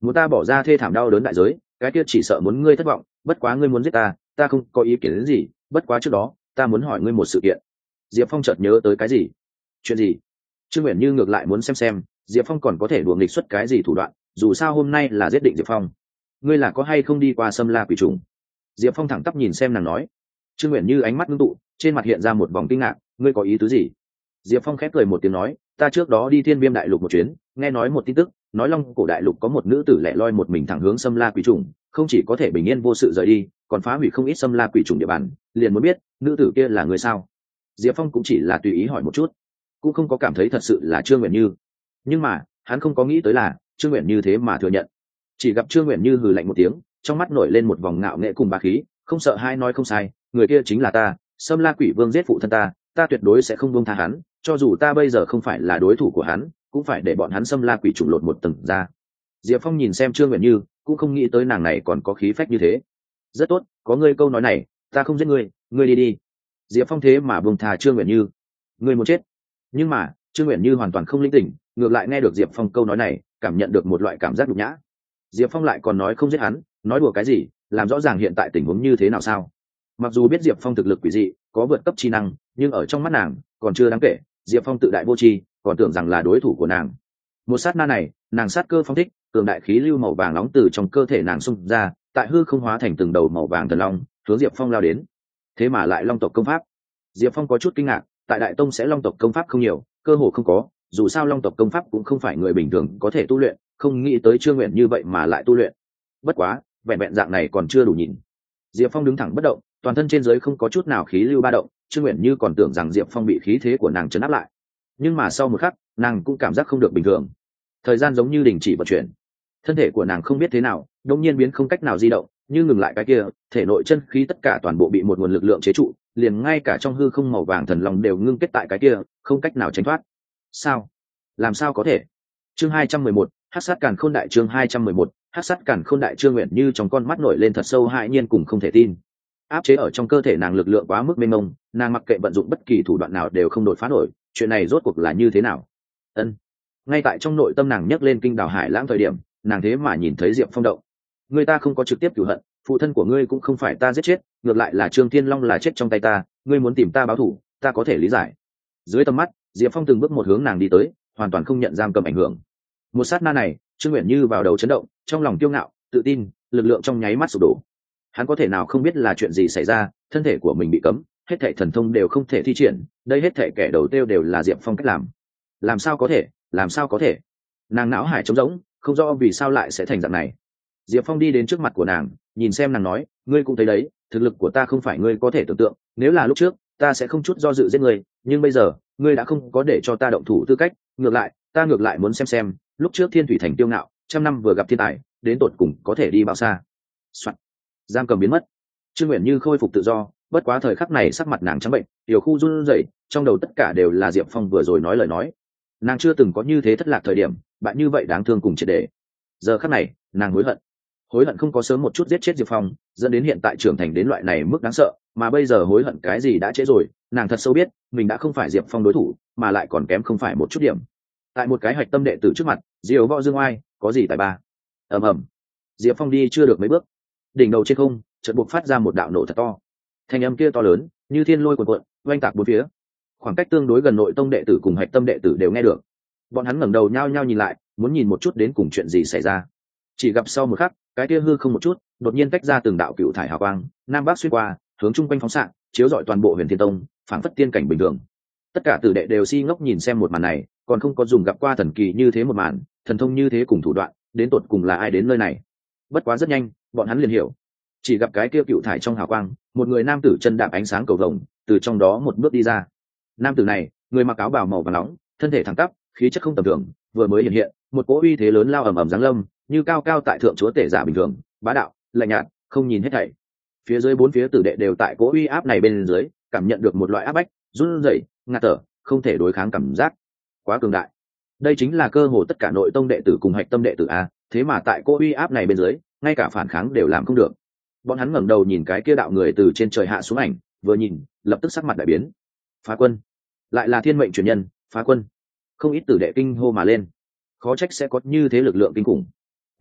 muốn ta bỏ ra thê thảm đau đớn đại giới, cái kia chỉ sợ muốn ngươi thất vọng. Bất quá ngươi muốn giết ta, ta không có ý kiến đến gì. Bất quá trước đó ta muốn hỏi ngươi một sự kiện. Diệp Phong chợt nhớ tới cái gì. Chuyện gì? Trương Uyển Như ngược lại muốn xem xem Diệp Phong còn có thể đùa nghịch xuất cái gì thủ đoạn, dù sao hôm nay là giết định Diệp Phong. Ngươi là có hay không đi qua Sâm La Quỷ Trùng? Diệp Phong thẳng tắp nhìn xem nàng nói. Trương Uyển Như ánh mắt ngưng tụ, trên mặt hiện ra một vòng kinh ngạc. Ngươi có ý tứ gì? Diệp Phong khép cười một tiếng nói, ta trước đó đi Thiên Viêm Đại Lục một chuyến, nghe nói một tin tức, nói Long Cổ Đại Lục có một nữ tử lẻ loi một mình thẳng hướng Sâm La Quỷ Trùng, không chỉ có thể bình yên vô sự rời đi, còn phá hủy không ít Sâm La Quỷ Trùng địa bàn. Liền muốn biết nữ tử kia là người sao? Diệp Phong cũng chỉ là tùy ý hỏi một chút, cũng không có cảm thấy thật sự là Trương Uyển Như. Nhưng mà hắn không có nghĩ tới là Trương Uyển Như thế mà thừa nhận. Chỉ gặp Trương Uyển Như hừ lạnh một tiếng, trong mắt nổi lên một vòng ngạo nghễ cùng bá khí, không sợ hai nói không sai, người kia chính là ta, Sâm La Quỷ Vương giết phụ thân ta, ta tuyệt đối sẽ không buông tha hắn, cho dù ta bây giờ không phải là đối thủ của hắn, cũng phải để bọn hắn Sâm La Quỷ Trùng lột một tầng ra. Diệp Phong nhìn xem Trương Uyển Như, cũng không nghĩ tới nàng này còn có khí phách như thế. Rất tốt, có ngươi câu nói này, ta không giết ngươi, ngươi đi đi. Diệp Phong thế mà buông tha Trương Uyển Như, ngươi muốn chết. Nhưng mà Trương Uyển Như hoàn toàn không linh tỉnh, ngược lại nghe được Diệp Phong câu nói này, cảm nhận được một loại cảm giác nhục nhã. Diệp Phong lại còn nói không giết hắn, nói đùa cái gì, làm rõ ràng hiện tại tình huống như thế nào sao? Mặc dù biết Diệp Phong thực lực quỷ dị, có vượt cấp chi năng, nhưng ở trong mắt nàng còn chưa đáng kể. Diệp Phong tự đại vô tri, còn tưởng rằng là đối thủ của nàng. Một sát na này, nàng sát cơ phong thích, cường đại khí lưu màu vàng nóng từ trong cơ thể nàng xung ra, tại hư không hóa thành từng đầu màu vàng thần long, hướng Diệp Phong lao đến. Thế mà lại long tộc công pháp. Diệp Phong có chút kinh ngạc, tại Đại Tông sẽ long tộc công pháp không nhiều, cơ hồ không có, dù sao long tộc công pháp cũng không phải người bình thường có thể tu luyện, không nghĩ tới Trương Uyển Như vậy mà lại tu luyện. Bất quá, vẹn vẹn dạng này còn chưa đủ nhìn. Diệp Phong đứng thẳng bất động, toàn thân trên dưới không có chút nào khí lưu ba động, Trương Uyển Như còn tưởng rằng Diệp Phong bị khí thế của nàng trấn áp lại. Nhưng mà sau một khắc, nàng cũng cảm giác không được bình thường. Thời gian giống như đình chỉ vận chuyển. Thân thể của nàng không biết thế nào, đột nhiên biến không cách nào di động, như ngừng lại cái kia, thể nội chân khí tất cả toàn bộ bị một nguồn lực lượng chế trụ, liền ngay cả trong hư không màu vàng thần long đều ngưng kết tại cái kia, không cách nào tránh thoát. Sao? Làm sao có thể? Chương hai trăm mười một, Hắc sát càn khôn đại chương hai trăm mười một, Hắc sát càn khôn đại. Trương Uyển Như trong con mắt nổi lên thật sâu hãi nhiên cùng không thể tin. Áp chế ở trong cơ thể nàng lực lượng quá mức mênh mông, nàng mặc kệ vận dụng bất kỳ thủ đoạn nào đều không đột phá nổi, chuyện này rốt cuộc là như thế nào? Ân. Ngay tại trong nội tâm nàng nhấc lên kinh đào hải lãng thời điểm, nàng thế mà nhìn thấy Diệp Phong động. Người ta không có trực tiếp cửu hận, phụ thân của ngươi cũng không phải ta giết chết, ngược lại là Trương Thiên Long là chết trong tay ta, ngươi muốn tìm ta báo thù, ta có thể lý giải. Dưới tầm mắt, Diệp Phong từng bước một hướng nàng đi tới, hoàn toàn không nhận giam cầm ảnh hưởng. Một sát na này, Trương Uyển Như vào đầu chấn động, trong lòng kiêu ngạo, tự tin, lực lượng trong nháy mắt sụp đổ. Hắn có thể nào không biết là chuyện gì xảy ra, thân thể của mình bị cấm, hết thảy thần thông đều không thể thi triển, đây hết thảy kẻ đầu tiêu đều là Diệp Phong cách làm. Làm sao có thể, làm sao có thể? Nàng não hải trống rỗng, không rõ vì sao lại sẽ thành dạng này. Diệp Phong đi đến trước mặt của nàng, nhìn xem nàng nói, ngươi cũng thấy đấy, thực lực của ta không phải ngươi có thể tưởng tượng, nếu là lúc trước, ta sẽ không chút do dự giết ngươi, nhưng bây giờ, ngươi đã không có để cho ta động thủ tư cách, ngược lại, ta ngược lại muốn xem xem, lúc trước Thiên Thủy Thành tiêu ngạo, trăm năm vừa gặp thiên tài, đến tột cùng có thể đi bao xa. Soạn. Giam cầm biến mất. Trương Uyển Như khôi phục tự do, bất quá thời khắc này sắc mặt nàng trắng bệnh, tiểu khu run rẩy, trong đầu tất cả đều là Diệp Phong vừa rồi nói lời nói. Nàng chưa từng có như thế thất lạc thời điểm, bạn như vậy đáng thương cùng triệt để. Giờ khắc này, nàng hối hận. Hối hận không có sớm một chút giết chết Diệp Phong, dẫn đến hiện tại trưởng thành đến loại này mức đáng sợ, mà bây giờ hối hận cái gì đã trễ rồi, nàng thật sâu biết, mình đã không phải Diệp Phong đối thủ, mà lại còn kém không phải một chút điểm. Tại một cái hạch tâm đệ tử trước mặt, diều võ dương oai, có gì tài ba. Ầm ầm. Diệp Phong đi chưa được mấy bước, đỉnh đầu trên không chợt buộc phát ra một đạo nổ thật to, thanh âm kia to lớn như thiên lôi cuồn cuộn, oanh tạc bốn phía. Khoảng cách tương đối gần nội tông đệ tử cùng hạch tâm đệ tử đều nghe được, bọn hắn ngẩng đầu nhao nhao nhìn lại, muốn nhìn một chút đến cùng chuyện gì xảy ra. Chỉ gặp sau một khắc, cái kia hư không một chút đột nhiên tách ra từng đạo cựu thải hào quang, nam bắc xuyên qua, hướng chung quanh phóng xạ, chiếu rọi toàn bộ Huyền Thiên Tông, phảng phất tiên cảnh bình thường. Tất cả tử đệ đều si ngốc nhìn xem một màn này, còn không có dùng gặp qua thần kỳ như thế một màn, thần thông như thế cùng thủ đoạn, đến tột cùng là ai đến nơi này. Bất quá rất nhanh, bọn hắn liền hiểu. Chỉ gặp cái kia cựu thải trong hào quang, một người nam tử chân đạp ánh sáng cầu vồng, từ trong đó một bước đi ra. Nam tử này, người mặc áo bào màu vàng nóng, thân thể thẳng tắp, khí chất không tầm thường, vừa mới hiện hiện, một cỗ uy thế lớn lao ầm ầm giáng lâm, như cao cao tại thượng chúa tể giả bình thường, bá đạo, lạnh nhạt, không nhìn hết thảy. Phía dưới bốn phía tử đệ đều tại cỗ uy áp này bên dưới, cảm nhận được một loại áp bách, run rẩy, ngạt thở, không thể đối kháng cảm giác. Quá cường đại. Đây chính là cơ hồ tất cả nội tông đệ tử cùng hạch tâm đệ tử a, thế mà tại cỗ uy áp này bên dưới, ngay cả phản kháng đều làm không được. Bọn hắn ngẩng đầu nhìn cái kia đạo người từ trên trời hạ xuống ảnh, vừa nhìn, lập tức sắc mặt đại biến. Phá Quân, lại là thiên mệnh truyền nhân, Phá Quân. Không ít tử đệ kinh hô mà lên. Khó trách sẽ có như thế lực lượng kinh khủng.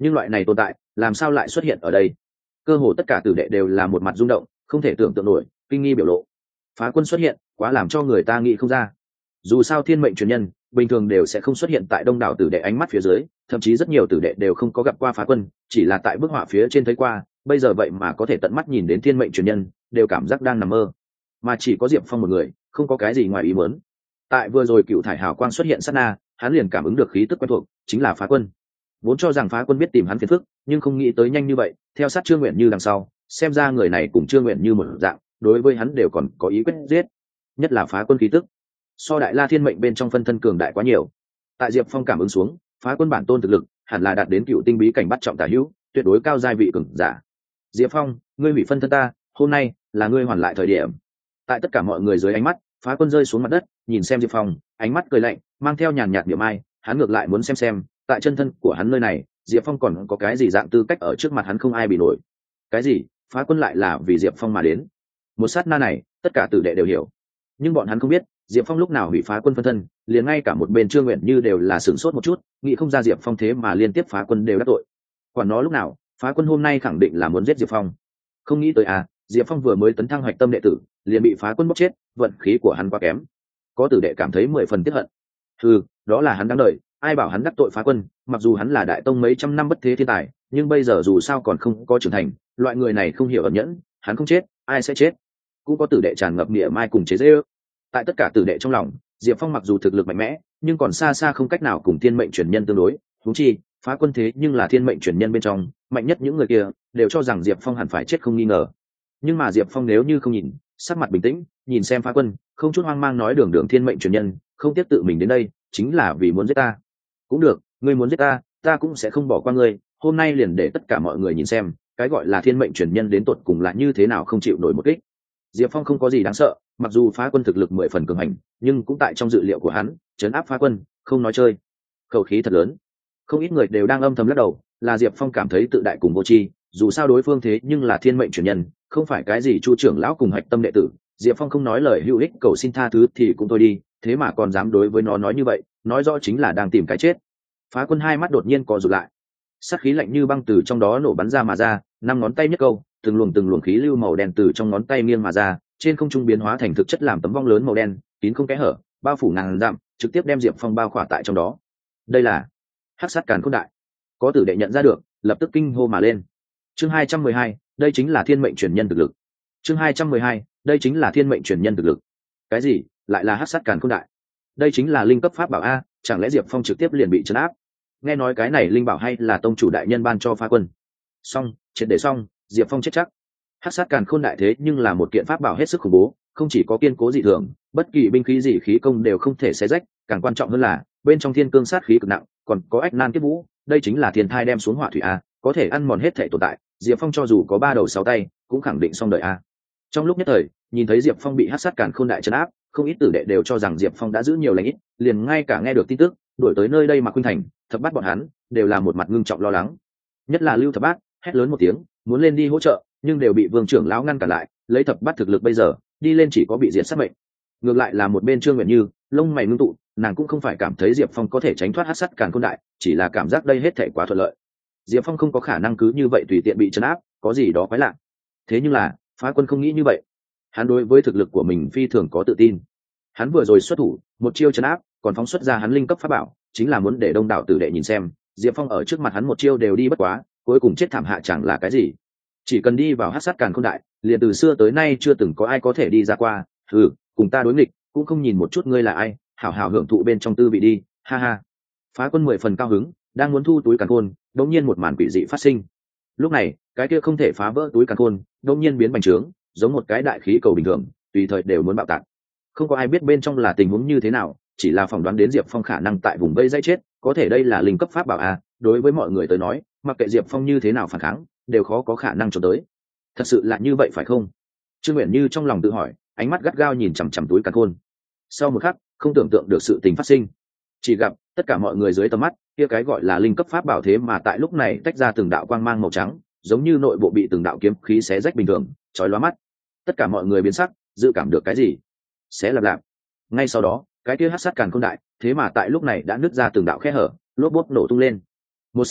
nhưng loại này tồn tại làm sao lại xuất hiện ở đây? Cơ hồ tất cả tử đệ đều là một mặt rung động, không thể tưởng tượng nổi, kinh nghi biểu lộ. Phá quân xuất hiện quá làm cho người ta nghĩ không ra. Dù sao thiên mệnh truyền nhân bình thường đều sẽ không xuất hiện tại đông đảo tử đệ ánh mắt phía dưới, thậm chí rất nhiều tử đệ đều không có gặp qua phá quân, chỉ là tại bức họa phía trên thấy qua, bây giờ vậy mà có thể tận mắt nhìn đến thiên mệnh truyền nhân, đều cảm giác đang nằm mơ. Mà chỉ có Diệp Phong một người, không có cái gì ngoài ý muốn. Tại vừa rồi cựu thải hào quang xuất hiện sát na, hắn liền cảm ứng được khí tức quen thuộc, chính là phá quân. Vốn cho rằng phá quân biết tìm hắn phiền phức, nhưng không nghĩ tới nhanh như vậy, theo sát Trương Nguyện Như đằng sau, xem ra người này cùng Trương Nguyện Như một dạng, đối với hắn đều còn có ý quyết giết. Nhất là phá quân khí tức, so đại la thiên mệnh bên trong phân thân cường đại quá nhiều. Tại Diệp Phong cảm ứng xuống, phá quân bản tôn thực lực hẳn là đạt đến cựu tinh bí cảnh bắt trọng tả hữu, tuyệt đối cao giai vị cường giả. Diệp Phong, ngươi hủy phân thân ta, hôm nay là ngươi hoàn lại thời điểm. Tại tất cả mọi người dưới ánh mắt, phá quân rơi xuống mặt đất, nhìn xem Diệp Phong, ánh mắt cười lạnh, mang theo nhàn nhạt niệm ai, hắn ngược lại muốn xem xem, tại chân thân của hắn nơi này, Diệp Phong còn có cái gì dạng tư cách ở trước mặt hắn không ai bị nổi. Cái gì? Phá quân lại là vì Diệp Phong mà đến? Một sát na này, tất cả tử đệ đều hiểu, nhưng bọn hắn không biết, Diệp Phong lúc nào hủy phá quân phân thân, liền ngay cả một bên Trương Nguyện Như đều là sửng sốt một chút, nghĩ không ra Diệp Phong thế mà liên tiếp phá quân đều đắc tội. Quản nó lúc nào, phá quân hôm nay khẳng định là muốn giết Diệp Phong. Không nghĩ tới à, Diệp Phong vừa mới tấn thăng hoạch tâm đệ tử, liền bị phá quân bóc chết, vận khí của hắn quá kém. Có tử đệ cảm thấy mười phần tiếc hận. Ừ, đó là hắn đáng đời, ai bảo hắn đắc tội phá quân, mặc dù hắn là đại tông mấy trăm năm bất thế thiên tài, nhưng bây giờ dù sao còn không có trưởng thành, loại người này không hiểu ẩn nhẫn, hắn không chết, ai sẽ chết? Cũng có tử đệ tràn ngập nghĩa mai cùng chế giễu. Tại tất cả tử đệ trong lòng, Diệp Phong mặc dù thực lực mạnh mẽ, nhưng còn xa xa không cách nào cùng thiên mệnh truyền nhân tương đối, huống chi phá quân thế nhưng là thiên mệnh truyền nhân bên trong mạnh nhất, những người kia đều cho rằng Diệp Phong hẳn phải chết không nghi ngờ. Nhưng mà Diệp Phong nếu như không nhìn, sắc mặt bình tĩnh nhìn xem phá quân, không chút hoang mang nói đường đường thiên mệnh truyền nhân không tiếp tự mình đến đây chính là vì muốn giết ta. Cũng được, ngươi muốn giết ta, ta cũng sẽ không bỏ qua ngươi, hôm nay liền để tất cả mọi người nhìn xem cái gọi là thiên mệnh truyền nhân đến tột cùng là như thế nào không chịu nổi một kích. Diệp Phong không có gì đáng sợ, mặc dù phá quân thực lực mười phần cường hành, nhưng cũng tại trong dự liệu của hắn, trấn áp phá quân, không nói chơi. Khẩu khí thật lớn. Không ít người đều đang âm thầm lắc đầu, là Diệp Phong cảm thấy tự đại cùng vô tri, dù sao đối phương thế nhưng là thiên mệnh truyền nhân, không phải cái gì Chu trưởng lão cùng hạch tâm đệ tử. Diệp Phong không nói lời hữu ích cầu xin tha thứ thì cũng thôi đi, thế mà còn dám đối với nó nói như vậy, nói rõ chính là đang tìm cái chết. Phá quân hai mắt đột nhiên co rụt lại, sát khí lạnh như băng từ trong đó nổ bắn ra mà ra, năm ngón tay nhất câu, từng luồng từng luồng khí lưu màu đen từ trong ngón tay nghiêng mà ra, trên không trung biến hóa thành thực chất làm tấm vong lớn màu đen, kín không kẽ hở, bao phủ ngàn dặm, trực tiếp đem Diệp Phong bao khỏa tại trong đó. Đây là hắc sát càn khôn đại. Có tử đệ nhận ra được, lập tức kinh hô mà lên. Chương hai trăm mười hai, đây chính là thiên mệnh truyền nhân thực lực. Chương hai trăm mười hai, đây chính là thiên mệnh truyền nhân thực lực. Cái gì? Lại là hắc sát càn khôn đại? Đây chính là linh cấp pháp bảo a, chẳng lẽ Diệp Phong trực tiếp liền bị trấn áp? Nghe nói cái này linh bảo hay là tông chủ đại nhân ban cho phá quân. Xong, triệt để xong, Diệp Phong chết chắc. Hắc sát càn khôn đại thế nhưng là một kiện pháp bảo hết sức khủng bố, không chỉ có kiên cố dị thường, bất kỳ binh khí gì khí công đều không thể xé rách, càng quan trọng hơn là bên trong thiên cương sát khí cực nặng, còn có ách nan kiếp vũ, đây chính là thiên thai đem xuống hỏa thủy a, có thể ăn mòn hết thể tồn tại. Diệp Phong cho dù có ba đầu sáu tay, cũng khẳng định xong đời a. Trong lúc nhất thời, nhìn thấy Diệp Phong bị hắc sát càn khôn đại trấn áp, không ít tử đệ đều cho rằng Diệp Phong đã giữ nhiều lành ít, liền ngay cả nghe được tin tức, đuổi tới nơi đây mà khuynh thành, thập bát bọn hắn đều là một mặt ngưng trọng lo lắng. Nhất là Lưu Thập Bát, hét lớn một tiếng, muốn lên đi hỗ trợ, nhưng đều bị Vương trưởng lão ngăn cản lại, lấy thập bát thực lực bây giờ, đi lên chỉ có bị diệt sát mệnh. Ngược lại là một bên Trương Nguyện Như, lông mày ngưng tụ, nàng cũng không phải cảm thấy Diệp Phong có thể tránh thoát hắc sát càn khôn đại, chỉ là cảm giác đây hết thảy quá thuận lợi. Diệp Phong không có khả năng cứ như vậy tùy tiện bị trấn áp, có gì đó quái lạ. Thế nhưng là, Phá Quân không nghĩ như vậy. Hắn đối với thực lực của mình phi thường có tự tin. Hắn vừa rồi xuất thủ, một chiêu trấn áp, còn phóng xuất ra hắn linh cấp pháp bảo, chính là muốn để đông đảo tử đệ nhìn xem, Diệp Phong ở trước mặt hắn một chiêu đều đi bất quá, cuối cùng chết thảm hạ chẳng là cái gì. Chỉ cần đi vào hắc sát càn khôn đại, liền từ xưa tới nay chưa từng có ai có thể đi ra qua. Ừ, cùng ta đối nghịch, cũng không nhìn một chút ngươi là ai, hảo hảo hưởng thụ bên trong tư vị đi, ha ha. Phá Quân mười phần cao hứng, đang muốn thu túi càn khôn, đột nhiên một màn quỷ dị phát sinh. Lúc này, cái kia không thể phá vỡ túi càn khôn, đột nhiên biến bành trướng, giống một cái đại khí cầu bình thường, tùy thời đều muốn bạo tạc. Không có ai biết bên trong là tình huống như thế nào, chỉ là phỏng đoán đến Diệp Phong khả năng tại vùng vây dây chết, có thể đây là linh cấp pháp bảo a, đối với mọi người tới nói, mặc kệ Diệp Phong như thế nào phản kháng, đều khó có khả năng trốn tới. Thật sự là như vậy phải không? Trương Nguyện Như trong lòng tự hỏi, ánh mắt gắt gao nhìn chằm chằm túi càn khôn. Sau một khắc, không tưởng tượng được sự tình phát sinh. Chỉ gặp tất cả mọi người dưới tầm mắt, kia cái gọi là linh cấp pháp bảo thế mà tại lúc này tách ra từng đạo quang mang màu trắng, giống như nội bộ bị từng đạo kiếm khí xé rách bình thường, chói lóa mắt. Tất cả mọi người biến sắc, dự cảm được cái gì? Xé lạp lạp. Ngay sau đó, cái kia hắc sát càn khôn đại, thế mà tại lúc này đã nứt ra từng đạo khe hở, lốp bốp nổ tung lên. Một sát na,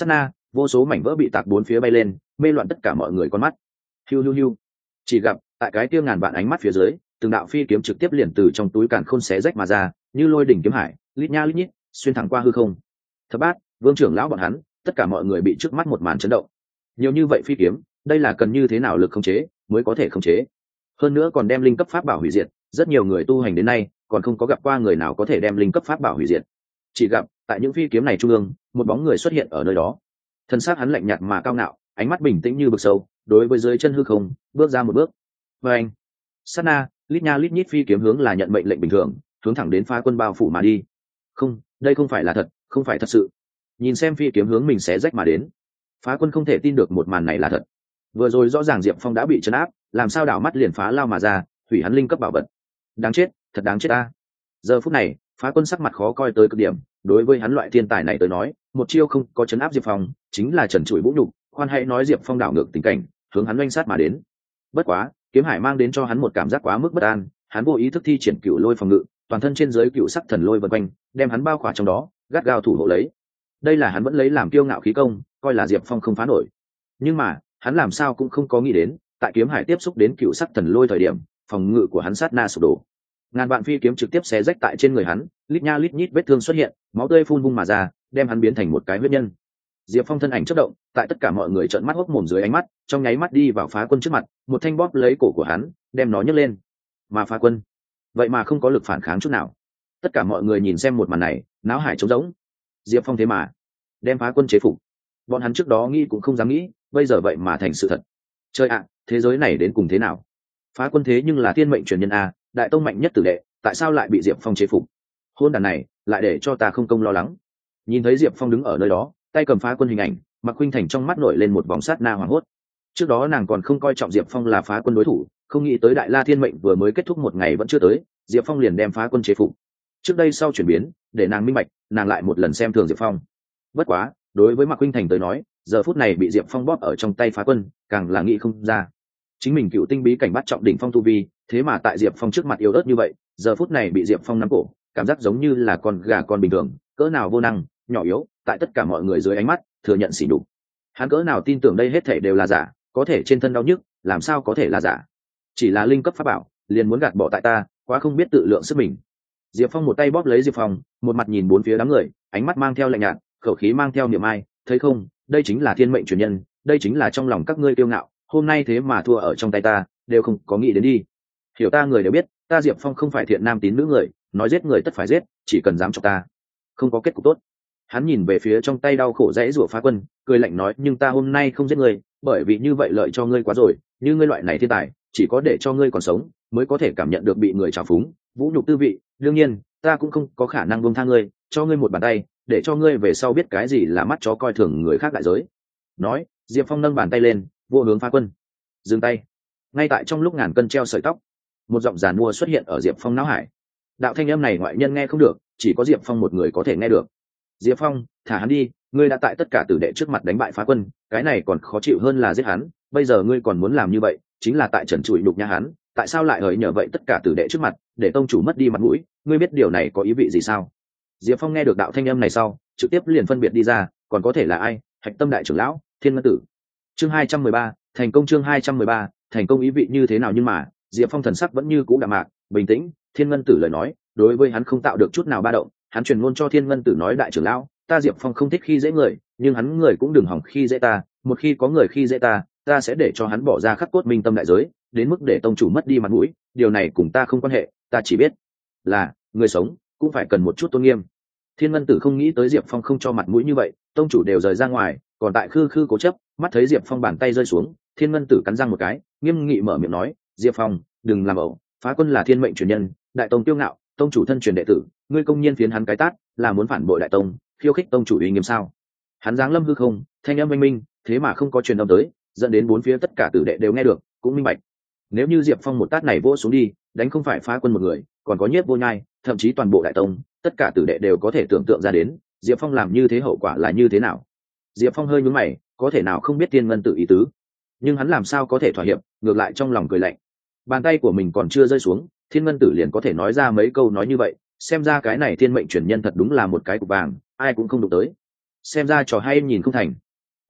vô số mảnh vỡ bị tạc bốn phía bay lên, mê loạn tất cả mọi người con mắt. Hiu hiu hiu. Chỉ gặp tại cái kia ngàn vạn ánh mắt phía dưới, từng đạo phi kiếm trực tiếp liền từ trong túi càn khôn xé rách mà ra, như lôi đỉnh kiếm hải, lít nha lít nhít, xuyên thẳng qua hư không. Thập bát, Vương trưởng lão bọn hắn, tất cả mọi người bị trước mắt một màn chấn động. Nhiều như vậy phi kiếm, đây là cần như thế nào lực khống chế mới có thể khống chế? Hơn nữa còn đem linh cấp pháp bảo hủy diệt, rất nhiều người tu hành đến nay còn không có gặp qua người nào có thể đem linh cấp pháp bảo hủy diệt. Chỉ gặp tại những phi kiếm này trung ương, một bóng người xuất hiện ở nơi đó. Thân xác hắn lạnh nhạt mà cao ngạo, ánh mắt bình tĩnh như vực sâu, đối với dưới chân hư không, bước ra một bước. Và anh, sát na, lít nha lít nhít phi kiếm hướng là nhận mệnh lệnh bình thường, hướng thẳng đến Phá Quân bao phủ mà đi. Không, đây không phải là thật, không phải thật sự. Nhìn xem phi kiếm hướng mình xé rách mà đến, Phá Quân không thể tin được một màn này là thật. Vừa rồi rõ ràng Diệp Phong đã bị trấn áp, làm sao đảo mắt liền phá lao mà ra, hủy hắn linh cấp bảo vật. Đáng chết, thật đáng chết ta. Giờ phút này, Phá Quân sắc mặt khó coi tới cực điểm, đối với hắn loại thiên tài này tới nói, một chiêu không có trấn áp Diệp Phong, chính là trần trụi vũ nhục, khoan hãy nói Diệp Phong đảo ngược tình cảnh, hướng hắn oanh sát mà đến. Bất quá, kiếm hải mang đến cho hắn một cảm giác quá mức bất an, hắn vô ý thức thi triển cựu lôi phòng ngự, toàn thân trên dưới cựu sắc thần lôi vần quanh, đem hắn bao khỏa trong đó, gắt gao thủ hộ lấy. Đây là hắn vẫn lấy làm kiêu ngạo khí công, coi là Diệp Phong không phá nổi. Nhưng mà, hắn làm sao cũng không có nghĩ đến, tại kiếm hải tiếp xúc đến cựu sắc thần lôi thời điểm, phòng ngự của hắn sát na sụp đổ. Ngàn vạn phi kiếm trực tiếp xé rách tại trên người hắn, lít nha lít nhít vết thương xuất hiện, máu tươi phun vung mà ra, đem hắn biến thành một cái huyết nhân. Diệp Phong thân ảnh chớp động, tại tất cả mọi người trợn mắt hốc mồm dưới ánh mắt, trong nháy mắt đi vào Phá Quân trước mặt, một thanh bóp lấy cổ của hắn, đem nó nhấc lên. Mà Phá Quân, vậy mà không có lực phản kháng chút nào. Tất cả mọi người nhìn xem một màn này, náo hải trống rỗng. Diệp Phong thế mà đem Phá Quân chế phục. Bọn hắn trước đó nghĩ cũng không dám nghĩ, bây giờ vậy mà thành sự thật. Trời ạ, thế giới này đến cùng thế nào? Phá Quân thế nhưng là thiên mệnh truyền nhân a, đại tông mạnh nhất tử đệ, tại sao lại bị Diệp Phong chế phục? Hôn đàn này, lại để cho ta không công lo lắng. Nhìn thấy Diệp Phong đứng ở nơi đó, tay cầm Phá Quân hình ảnh, Mạc Khuynh Thành trong mắt nổi lên một vòng sát na hoảng hốt. Trước đó nàng còn không coi trọng Diệp Phong là Phá Quân đối thủ, không nghĩ tới Đại La Thiên Mệnh vừa mới kết thúc một ngày vẫn chưa tới, Diệp Phong liền đem Phá Quân chế phục. Trước đây sau chuyển biến, để nàng minh bạch, nàng lại một lần xem thường Diệp Phong. Bất quá, đối với Mạc Khuynh Thành tới nói, giờ phút này bị Diệp Phong bóp ở trong tay Phá Quân, càng là nghĩ không ra. Chính mình cựu tinh bí cảnh bắt trọng đỉnh phong tu vi, thế mà tại Diệp Phong trước mặt yếu ớt như vậy, giờ phút này bị Diệp Phong nắm cổ, cảm giác giống như là con gà con bình thường, cỡ nào vô năng, nhỏ yếu, tại tất cả mọi người dưới ánh mắt, thừa nhận sỉ nhục. Hắn cỡ nào tin tưởng đây hết thảy đều là giả, có thể trên thân đau nhức, làm sao có thể là giả? Chỉ là linh cấp pháp bảo, liền muốn gạt bỏ tại ta, quá không biết tự lượng sức mình. Diệp Phong một tay bóp lấy Diệp Phong, một mặt nhìn bốn phía đám người, ánh mắt mang theo lạnh nhạt, khẩu khí mang theo niềm ai, thấy không, đây chính là thiên mệnh truyền nhân, đây chính là trong lòng các ngươi kiêu ngạo, hôm nay thế mà thua ở trong tay ta, đều không có nghĩ đến đi. Hiểu ta người đều biết, ta Diệp Phong không phải thiện nam tín nữ người, nói giết người tất phải giết, chỉ cần dám chọc ta, không có kết cục tốt. Hắn nhìn về phía trong tay đau khổ dãy rủa Phá Quân, cười lạnh nói, nhưng ta hôm nay không giết ngươi, bởi vì như vậy lợi cho ngươi quá rồi, như ngươi loại này thiên tài, chỉ có để cho ngươi còn sống, mới có thể cảm nhận được bị người trào phúng, vũ nhục tư vị, đương nhiên, ta cũng không có khả năng buông tha ngươi, cho ngươi một bàn tay, để cho ngươi về sau biết cái gì là mắt chó coi thường người khác đại giới. Nói, Diệp Phong nâng bàn tay lên, vô hướng Phá Quân. Dừng tay. Ngay tại trong lúc ngàn cân treo sợi tóc, một giọng giàn mua xuất hiện ở Diệp Phong não hải. Đạo thanh âm này ngoại nhân nghe không được, chỉ có Diệp Phong một người có thể nghe được. Diệp Phong, thả hắn đi, ngươi đã tại tất cả tử đệ trước mặt đánh bại Phá Quân, cái này còn khó chịu hơn là giết hắn, bây giờ ngươi còn muốn làm như vậy, chính là tại trần trụi nhục nhã hắn, tại sao lại hời nhờ vậy tất cả tử đệ trước mặt, để tông chủ mất đi mặt mũi, ngươi biết điều này có ý vị gì sao? Diệp Phong nghe được đạo thanh âm này sau, trực tiếp liền phân biệt đi ra, còn có thể là ai? Hạch Tâm đại trưởng lão, Thiên Ngân Tử. Chương hai trăm mười ba, thành công chương hai trăm mười ba, thành công ý vị như thế nào nhưng mà, Diệp Phong thần sắc vẫn như cũ đạm mạc, bình tĩnh, Thiên Ngân Tử lời nói, đối với hắn không tạo được chút nào ba động, hắn truyền ngôn cho Thiên Ngân Tử nói, đại trưởng lão, ta Diệp Phong không thích khi dễ người, nhưng hắn người cũng đừng hỏng khi dễ ta, một khi có người khi dễ ta, ta sẽ để cho hắn bỏ ra khắc cốt minh tâm đại giới, đến mức để tông chủ mất đi mặt mũi, điều này cùng ta không quan hệ, ta chỉ biết là người sống cũng phải cần một chút tôn nghiêm. Thiên Ngân Tử không nghĩ tới Diệp Phong không cho mặt mũi như vậy, tông chủ đều rời ra ngoài, còn tại khư khư cố chấp, mắt thấy Diệp Phong bàn tay rơi xuống, Thiên Ngân Tử cắn răng một cái, nghiêm nghị mở miệng nói, Diệp Phong, đừng làm ẩu, Phá Quân là thiên mệnh truyền nhân, đại tông tiêu ngạo, tông chủ thân truyền đệ tử, ngươi công nhiên phiến hắn cái tát, là muốn phản bội đại tông, khiêu khích tông chủ uy nghiêm sao? Hắn giáng lâm hư không, thanh âm minh minh, thế mà không có truyền âm tới, dẫn đến bốn phía tất cả tử đệ đều nghe được, cũng minh bạch. Nếu như Diệp Phong một tát này vỗ xuống đi, đánh không phải Phá Quân một người, còn có Nhiếp Vô Nhai, thậm chí toàn bộ đại tông, tất cả tử đệ đều có thể tưởng tượng ra đến, Diệp Phong làm như thế hậu quả là như thế nào. Diệp Phong hơi nhướng mày, có thể nào không biết Thiên Ngân Tử ý tứ, nhưng hắn làm sao có thể thỏa hiệp, ngược lại trong lòng cười lạnh. Bàn tay của mình còn chưa rơi xuống, Thiên Ngân Tử liền có thể nói ra mấy câu nói như vậy, xem ra cái này thiên mệnh truyền nhân thật đúng là một cái cục vàng, ai cũng không đụng tới. Xem ra trò hay nhìn không thành.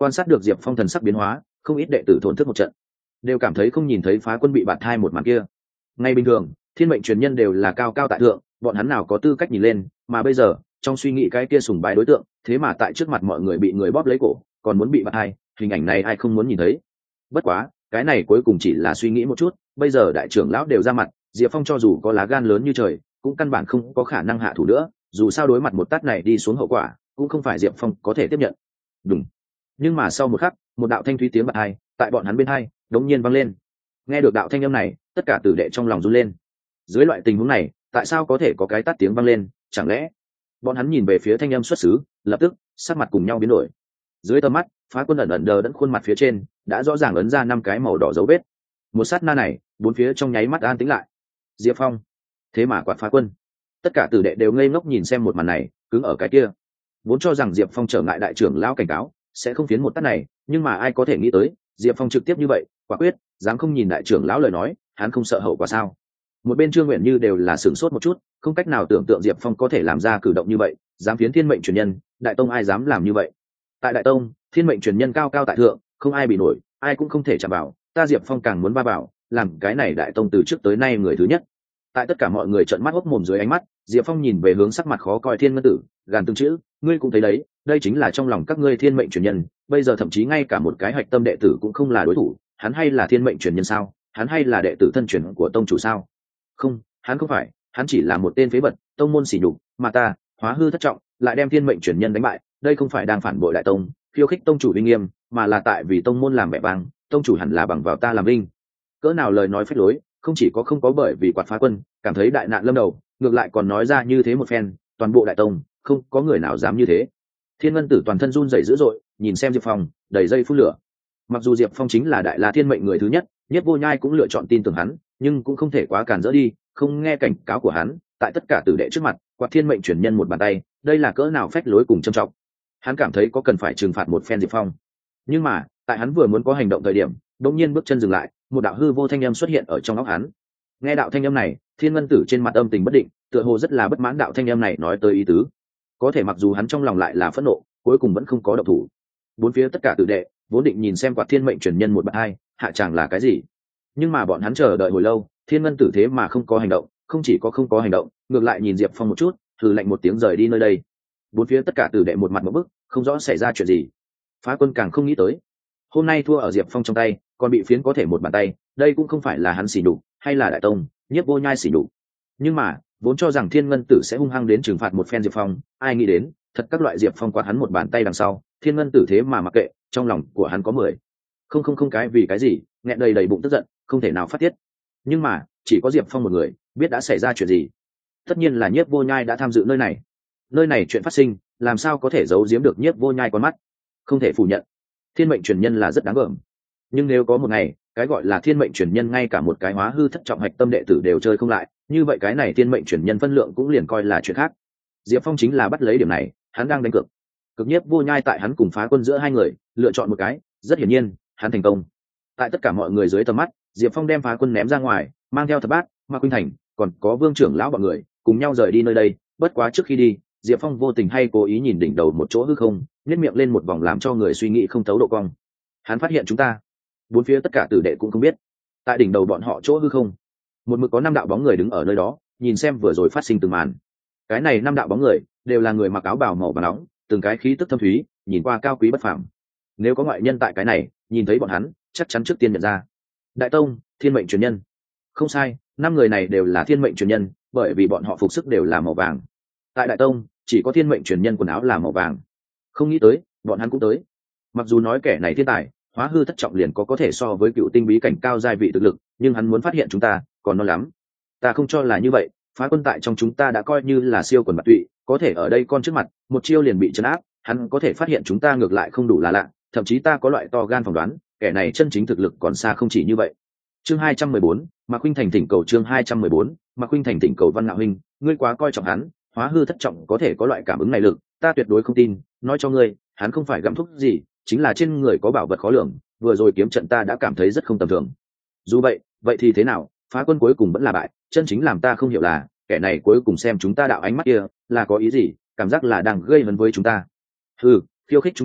Quan sát được diệp phong thần sắc biến hóa, không ít đệ tử thổn thức một trận, đều cảm thấy không nhìn thấy phá quân bị bạt thai một màn kia. Ngay bình thường thiên mệnh truyền nhân đều là cao cao tại thượng, bọn hắn nào có tư cách nhìn lên, mà bây giờ trong suy nghĩ cái kia sùng bái đối tượng, thế mà tại trước mặt mọi người bị người bóp lấy cổ, còn muốn bị bạt thai, hình ảnh này ai không muốn nhìn thấy. Bất quá cái này cuối cùng chỉ là suy nghĩ một chút, bây giờ đại trưởng lão đều ra mặt, diệp phong cho dù có lá gan lớn như trời cũng căn bản không có khả năng hạ thủ nữa, dù sao đối mặt một tát này đi xuống hậu quả cũng không phải diệp phong có thể tiếp nhận. Đúng. Nhưng mà sau một khắc, một đạo thanh thúy tiếng bạt hai tại bọn hắn bên hai đống nhiên vang lên. Nghe được đạo thanh âm này, tất cả tử đệ trong lòng run lên. Dưới loại tình huống này tại sao có thể có cái tát tiếng vang lên? Chẳng lẽ bọn hắn nhìn về phía thanh âm xuất xứ, lập tức sắc mặt cùng nhau biến đổi. Dưới tầm mắt, phá quân ẩn ẩn đờ đẫn khuôn mặt phía trên đã rõ ràng ấn ra năm cái màu đỏ dấu vết. Một sát na này, bốn phía trong nháy mắt an tĩnh lại. Diệp Phong thế mà quạt phá quân. Tất cả tử đệ đều ngây ngốc nhìn xem một màn này, cứng ở cái kia. Vốn cho rằng Diệp Phong trở ngại đại trưởng lão cảnh cáo sẽ không phiến một tát này, nhưng mà ai có thể nghĩ tới Diệp Phong trực tiếp như vậy, quả quyết dám không nhìn đại trưởng lão lời nói, hắn không sợ hậu quả sao? Một bên Trương Nguyện Như đều là sửng sốt một chút, không cách nào tưởng tượng Diệp Phong có thể làm ra cử động như vậy, dám phiến thiên mệnh truyền nhân, đại tông ai dám làm như vậy? Tại đại tông, thiên mệnh truyền nhân cao cao tại thượng, không ai bị nổi, ai cũng không thể chạm vào, ta Diệp Phong càng muốn ba bảo, làm cái này đại tông từ trước tới nay người thứ nhất. Tại tất cả mọi người trợn mắt hốc mồm dưới ánh mắt, Diệp Phong nhìn về hướng sắc mặt khó coi Thiên Ngân Tử, gàn từng chữ, ngươi cũng thấy đấy, đây chính là trong lòng các ngươi thiên mệnh truyền nhân, bây giờ thậm chí ngay cả một cái hạch tâm đệ tử cũng không là đối thủ, hắn hay là thiên mệnh truyền nhân sao? Hắn hay là đệ tử thân truyền của tông chủ sao? Không, hắn không phải, hắn chỉ là một tên phế vật, tông môn sỉ nhục, mà ta, hóa hư thất trọng, lại đem thiên mệnh truyền nhân đánh bại, đây không phải đang phản bội đại tông, khiêu khích tông chủ uy nghiêm, mà là tại vì tông môn làm mẹ vang, tông chủ hẳn là bằng vào ta làm vinh. Cỡ nào lời nói phách lối, không chỉ có không có bởi vì quạt phá quân cảm thấy đại nạn lâm đầu, ngược lại còn nói ra như thế một phen, toàn bộ đại tông không có người nào dám như thế. Thiên Ngân Tử toàn thân run rẩy dữ dội, nhìn xem Diệp Phong, đầy dây phun lửa. Mặc dù Diệp Phong chính là đại la thiên mệnh người thứ nhất, Nhất Vô Nhai cũng lựa chọn tin tưởng hắn, nhưng cũng không thể quá cản rỡ đi, không nghe cảnh cáo của hắn, tại tất cả tử đệ trước mặt, quạt thiên mệnh truyền nhân một bàn tay, đây là cỡ nào phách lối cùng trầm trọng. Hắn cảm thấy có cần phải trừng phạt một phen Diệp Phong. Nhưng mà, tại hắn vừa muốn có hành động thời điểm, đột nhiên bước chân dừng lại, một đạo hư vô thanh âm xuất hiện ở trong óc hắn. Nghe đạo thanh âm này, Thiên Ngân Tử trên mặt âm tình bất định, tựa hồ rất là bất mãn đạo thanh âm này nói tới ý tứ. Có thể mặc dù hắn trong lòng lại là phẫn nộ, cuối cùng vẫn không có động thủ. Bốn phía tất cả tử đệ vốn định nhìn xem quạt thiên mệnh truyền nhân một bậc hai, hạ chàng là cái gì, nhưng mà bọn hắn chờ đợi hồi lâu, Thiên Ngân Tử thế mà không có hành động, không chỉ có không có hành động, ngược lại nhìn Diệp Phong một chút, thử lạnh một tiếng rời đi nơi đây. Bốn phía tất cả tử đệ một mặt một bức, không rõ xảy ra chuyện gì. Phá Quân càng không nghĩ tới, hôm nay thua ở Diệp Phong trong tay, còn bị phiến có thể một bàn tay, đây cũng không phải là hắn xỉ nhục, hay là đại tông Nhiếp Vô Nhai xỉ nhục. Nhưng mà vốn cho rằng Thiên Ngân Tử sẽ hung hăng đến trừng phạt một phen Diệp Phong, ai nghĩ đến thật các loại Diệp Phong quạt hắn một bàn tay đằng sau, Thiên Ngân Tử thế mà mặc kệ, trong lòng của hắn có mười không không không cái vì cái gì, nghẹn đầy đầy bụng tức giận, không thể nào phát tiết. Nhưng mà chỉ có Diệp Phong một người biết đã xảy ra chuyện gì. Tất nhiên là Nhiếp Vô Nhai đã tham dự nơi này, nơi này chuyện phát sinh làm sao có thể giấu giếm được Nhiếp Vô Nhai con mắt. Không thể phủ nhận, thiên mệnh truyền nhân là rất đáng gờm, nhưng nếu có một ngày cái gọi là thiên mệnh truyền nhân ngay cả một cái hóa hư thất trọng hạch tâm đệ tử đều chơi không lại, như vậy cái này thiên mệnh truyền nhân phân lượng cũng liền coi là chuyện khác. Diệp Phong chính là bắt lấy điểm này, hắn đang đánh cược. Cực Nhiếp Vô Nhai tại hắn cùng Phá Quân giữa hai người lựa chọn một cái, rất hiển nhiên hắn thành công. Tại tất cả mọi người dưới tầm mắt, Diệp Phong đem Phá Quân ném ra ngoài, mang theo Thập Bát, Ma Khuynh Thành, còn có Vương trưởng lão bọn người cùng nhau rời đi nơi đây. Bất quá trước khi đi, Diệp Phong vô tình hay cố ý nhìn đỉnh đầu một chỗ hư không, nhếch miệng lên một vòng làm cho người suy nghĩ không thấu độ cong. Hắn phát hiện chúng ta. Bốn phía tất cả tử đệ cũng không biết, tại đỉnh đầu bọn họ chỗ hư không, một mực có năm đạo bóng người đứng ở nơi đó, nhìn xem vừa rồi phát sinh từng màn. Cái này năm đạo bóng người đều là người mặc áo bào màu vàng nóng, từng cái khí tức thâm thúy, nhìn qua cao quý bất phàm. Nếu có ngoại nhân tại cái này nhìn thấy bọn hắn, chắc chắn trước tiên nhận ra. Đại tông, thiên mệnh truyền nhân. Không sai, năm người này đều là thiên mệnh truyền nhân, bởi vì bọn họ phục sức đều là màu vàng. Tại đại tông, chỉ có thiên mệnh truyền nhân quần áo là màu vàng. Không nghĩ tới, bọn hắn cũng tới. Mặc dù nói kẻ này thiên tài, hóa hư thất trọng liền có có thể so với cựu tinh bí cảnh cao giai vị thực lực, nhưng hắn muốn phát hiện chúng ta còn non lắm. Ta không cho là như vậy, Phá Quân tại trong chúng ta đã coi như là siêu quần bạt tụy, có thể ở đây con trước mặt một chiêu liền bị trấn áp, hắn có thể phát hiện chúng ta ngược lại không đủ là lạ, thậm chí ta có loại to gan phỏng đoán, kẻ này chân chính thực lực còn xa không chỉ như vậy. Chương hai trăm mười bốn, Mạc Khuynh Thành thỉnh cầu chương hai trăm mười bốn, Mạc Khuynh Thành thỉnh cầu Văn Ngạo huynh, ngươi quá coi trọng hắn, hóa hư thất trọng có thể có loại cảm ứng này lực, ta tuyệt đối không tin, nói cho ngươi, hắn không phải gặm thuốc gì, chính là trên người có bảo vật khó lường, vừa rồi kiếm trận ta đã cảm thấy rất không tầm thường. Dù vậy, vậy thì thế nào, Phá Quân cuối cùng vẫn là bại, chân chính làm ta không hiểu là, kẻ này cuối cùng xem chúng ta đạo ánh mắt kia, là có ý gì, cảm giác là đang gây hấn với chúng ta. Ừ, khiêu khích chúng ta,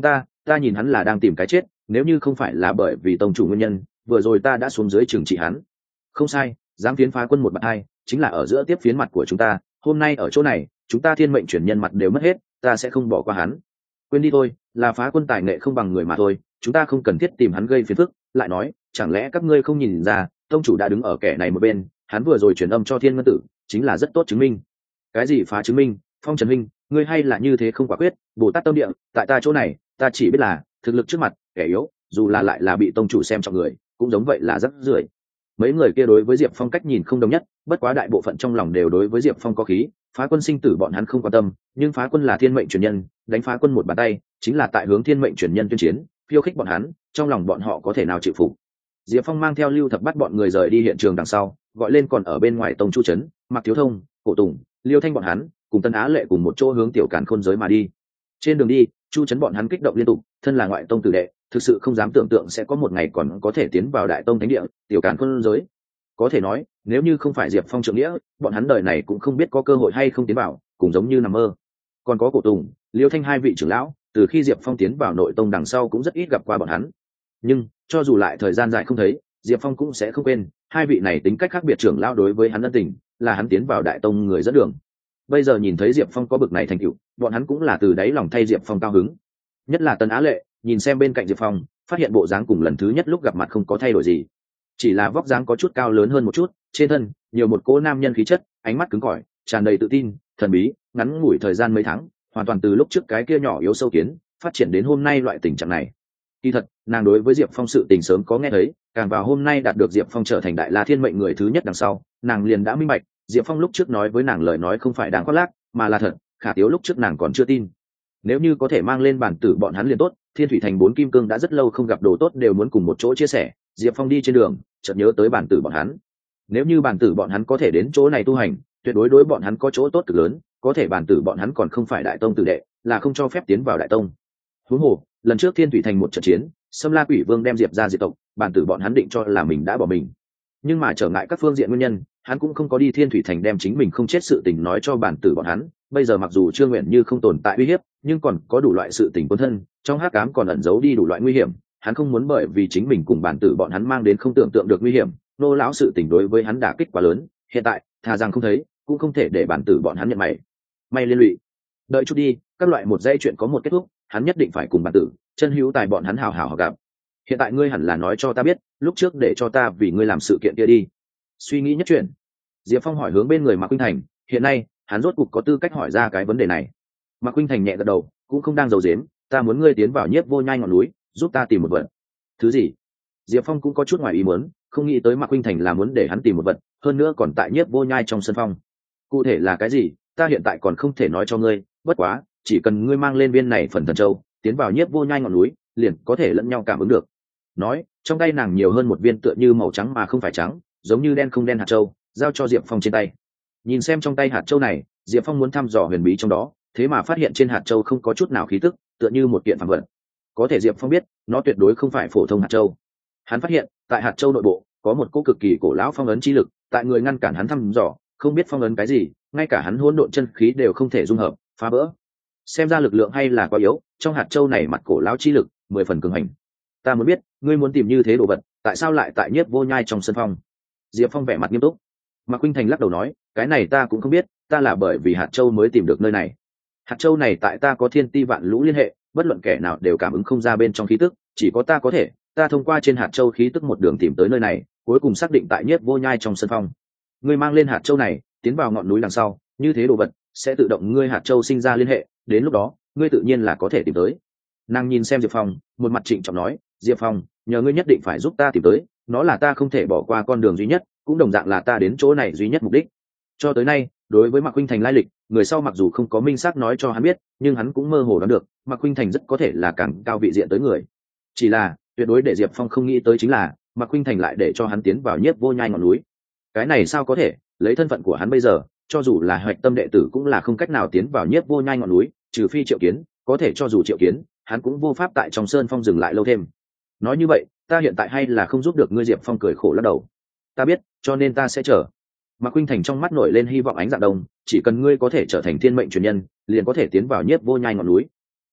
ta nhìn hắn là đang tìm cái chết, nếu như không phải là bởi vì tông chủ nguyên nhân, vừa rồi ta đã xuống dưới trừng trị hắn. Không sai, dám phiến phá quân một bạt hai, chính là ở giữa tiếp phiến mặt của chúng ta, hôm nay ở chỗ này chúng ta thiên mệnh chuyển nhân mặt đều mất hết, ta sẽ không bỏ qua hắn. Quên đi thôi, là phá quân tài nghệ không bằng người mà thôi, chúng ta không cần thiết tìm hắn gây phiền phức. Lại nói, chẳng lẽ các ngươi không nhìn ra tông chủ đã đứng ở kẻ này một bên, hắn vừa rồi truyền âm cho thiên ngân tử chính là rất tốt chứng minh. Cái gì phá chứng minh? Phong Trần Minh, ngươi hay là như thế không quả quyết. Bồ Tát tâm địa, tại ta chỗ này ta chỉ biết là thực lực trước mặt kẻ yếu, dù là lại là bị tông chủ xem trọng người, cũng giống vậy là rất rưởi. Mấy người kia đối với Diệp Phong cách nhìn không đồng nhất, bất quá đại bộ phận trong lòng đều đối với Diệp Phong có khí. Phá quân sinh tử bọn hắn không quan tâm, nhưng phá quân là thiên mệnh truyền nhân, đánh phá quân một bàn tay chính là tại hướng thiên mệnh truyền nhân tuyên chiến, khiêu khích bọn hắn, trong lòng bọn họ có thể nào chịu phục. Diệp Phong mang theo Lưu Thập bắt bọn người rời đi hiện trường đằng sau, gọi lên còn ở bên ngoài tông chu trấn, Mạc Thiếu Thông, Cổ Tùng, Liêu Thanh bọn hắn cùng Tân Á Lệ cùng một chỗ hướng tiểu càn khôn giới mà đi. Trên đường đi, chu trấn bọn hắn kích động liên tục, thân là ngoại tông tử đệ, thực sự không dám tưởng tượng sẽ có một ngày còn có thể tiến vào đại tông thánh địa, tiểu càn khôn giới. Có thể nói, nếu như không phải Diệp Phong trượng nghĩa, bọn hắn đời này cũng không biết có cơ hội hay không tiến vào, cũng giống như nằm mơ. Còn có Cổ Tùng, Liêu Thanh hai vị trưởng lão, từ khi Diệp Phong tiến vào nội tông đằng sau cũng rất ít gặp qua bọn hắn. Nhưng cho dù lại thời gian dài không thấy, Diệp Phong cũng sẽ không quên hai vị này tính cách khác biệt trưởng lão đối với hắn ân tình, là hắn tiến vào đại tông người dẫn đường. Bây giờ nhìn thấy Diệp Phong có bực này thành tựu, bọn hắn cũng là từ đáy lòng thay Diệp Phong cao hứng. Nhất là Tân Á Lệ, nhìn xem bên cạnh Diệp Phong, phát hiện bộ dáng cùng lần thứ nhất lúc gặp mặt không có thay đổi gì, chỉ là vóc dáng có chút cao lớn hơn một chút, trên thân nhiều một cỗ nam nhân khí chất, ánh mắt cứng cỏi, tràn đầy tự tin, thần bí. Ngắn ngủi thời gian mấy tháng, hoàn toàn từ lúc trước cái kia nhỏ yếu sâu kiến phát triển đến hôm nay loại tình trạng này. Kỳ thật, nàng đối với Diệp Phong sự tình sớm có nghe thấy, càng vào hôm nay đạt được Diệp Phong trở thành đại la thiên mệnh người thứ nhất đằng sau, nàng liền đã minh bạch, Diệp Phong lúc trước nói với nàng lời nói không phải đang khoác lác, mà là thật. Khả Tiếu lúc trước nàng còn chưa tin. Nếu như có thể mang lên bản tử bọn hắn liền tốt, Thiên Thủy Thành bốn kim cương đã rất lâu không gặp đồ tốt đều muốn cùng một chỗ chia sẻ. Diệp Phong đi trên đường, chợt nhớ tới bản tử bọn hắn. Nếu như bản tử bọn hắn có thể đến chỗ này tu hành, tuyệt đối đối bọn hắn có chỗ tốt cực lớn, có thể bản tử bọn hắn còn không phải đại tông tử đệ, là không cho phép tiến vào đại tông. Huống hồ, lần trước Thiên Thủy Thành một trận chiến, Sâm La Quỷ Vương đem Diệp ra diệt tộc, bản tử bọn hắn định cho là mình đã bỏ mình. Nhưng mà trở ngại các phương diện nguyên nhân, hắn cũng không có đi Thiên Thủy Thành đem chính mình không chết sự tình nói cho bản tử bọn hắn. Bây giờ mặc dù Trương Nguyện Như không tồn tại uy hiếp, nhưng còn có đủ loại sự tình quân thân, trong hắc ám còn ẩn giấu đi đủ loại nguy hiểm. Hắn không muốn bởi vì chính mình cùng bản tử bọn hắn mang đến không tưởng tượng được nguy hiểm, nô lão sự tình đối với hắn đả kích quá lớn. Hiện tại, thà rằng không thấy, cũng không thể để bản tử bọn hắn nhận mày may liên lụy. Đợi chút đi, các loại một dây chuyện có một kết thúc, hắn nhất định phải cùng bản tử chân hữu tài bọn hắn hào hào gặp. Hiện tại ngươi hẳn là nói cho ta biết, lúc trước để cho ta vì ngươi làm sự kiện kia đi. Suy nghĩ nhất chuyện, Diệp Phong hỏi hướng bên người Mạc Khuynh Thành, hiện nay hắn rốt cục có tư cách hỏi ra cái vấn đề này. Mạc Khuynh Thành nhẹ gật đầu, cũng không đang giấu giếm, ta muốn ngươi tiến vào Nhiếp Vô Nhai ngọn núi, giúp ta tìm một vật. Thứ gì? Diệp Phong cũng có chút ngoài ý muốn, không nghĩ tới Mạc Khuynh Thành là muốn để hắn tìm một vật, hơn nữa còn tại Nhiếp Vô Nhai trong sân phong. Cụ thể là cái gì, ta hiện tại còn không thể nói cho ngươi, bất quá chỉ cần ngươi mang lên viên này phần thần châu, tiến vào Nhiếp Vô Nhai ngọn núi, liền có thể lẫn nhau cảm ứng được. Nói, trong tay nàng nhiều hơn một viên tựa như màu trắng mà không phải trắng, giống như đen không đen hạt châu, giao cho Diệp Phong trên tay. Nhìn xem trong tay hạt châu này, Diệp Phong muốn thăm dò huyền bí trong đó, thế mà phát hiện trên hạt châu không có chút nào khí tức, tựa như một kiện phàm vật. Có thể Diệp Phong biết, nó tuyệt đối không phải phổ thông hạt châu. Hắn phát hiện, tại hạt châu nội bộ có một cỗ cực kỳ cổ lão phong ấn chi lực, tại người ngăn cản hắn thăm dò, không biết phong ấn cái gì, ngay cả hắn hỗn độn chân khí đều không thể dung hợp, phá vỡ. Xem ra lực lượng hay là quá yếu, trong hạt châu này mặt cổ lão chi lực mười phần cường hành. Ta muốn biết, ngươi muốn tìm như thế đồ vật, tại sao lại tại Nhiếp Vô Nhai trong sân phong? Diệp Phong vẻ mặt nghiêm túc. Mạc Khuynh Thành lắc đầu nói, cái này ta cũng không biết, ta là bởi vì hạt châu mới tìm được nơi này. Hạt châu này tại ta có thiên ti vạn lũ liên hệ, bất luận kẻ nào đều cảm ứng không ra bên trong khí tức, chỉ có ta có thể, ta thông qua trên hạt châu khí tức một đường tìm tới nơi này, cuối cùng xác định tại Nhiếp Vô Nhai trong sân phong. Ngươi mang lên hạt châu này, tiến vào ngọn núi đằng sau, như thế đồ vật sẽ tự động ngươi hạt châu sinh ra liên hệ, đến lúc đó, ngươi tự nhiên là có thể tìm tới. Nàng nhìn xem Diệp Phong, một mặt trịnh trọng nói, Diệp Phong, nhờ ngươi nhất định phải giúp ta tìm tới, nó là ta không thể bỏ qua con đường duy nhất, cũng đồng dạng là ta đến chỗ này duy nhất mục đích. Cho tới nay, đối với Mạc Khuynh Thành lai lịch, người sau mặc dù không có minh xác nói cho hắn biết, nhưng hắn cũng mơ hồ đoán được, Mạc Khuynh Thành rất có thể là càng cao vị diện tới người. Chỉ là, tuyệt đối để Diệp Phong không nghĩ tới chính là, Mạc Khuynh Thành lại để cho hắn tiến vào Nhiếp Vô Nhai ngọn núi. Cái này sao có thể, lấy thân phận của hắn bây giờ, cho dù là Hoạch Tâm đệ tử cũng là không cách nào tiến vào Nhiếp Vô Nhai ngọn núi, trừ phi Triệu Kiến, có thể cho dù Triệu Kiến, hắn cũng vô pháp tại trong sơn phong dừng lại lâu thêm. Nói như vậy, ta hiện tại hay là không giúp được ngươi. Diệp Phong cười khổ lắc đầu. Ta biết, cho nên ta sẽ chờ. Mạc Khuynh Thành trong mắt nổi lên hy vọng ánh dạng đông, chỉ cần ngươi có thể trở thành thiên mệnh truyền nhân, liền có thể tiến vào Nhiếp Vô Nhai ngọn núi.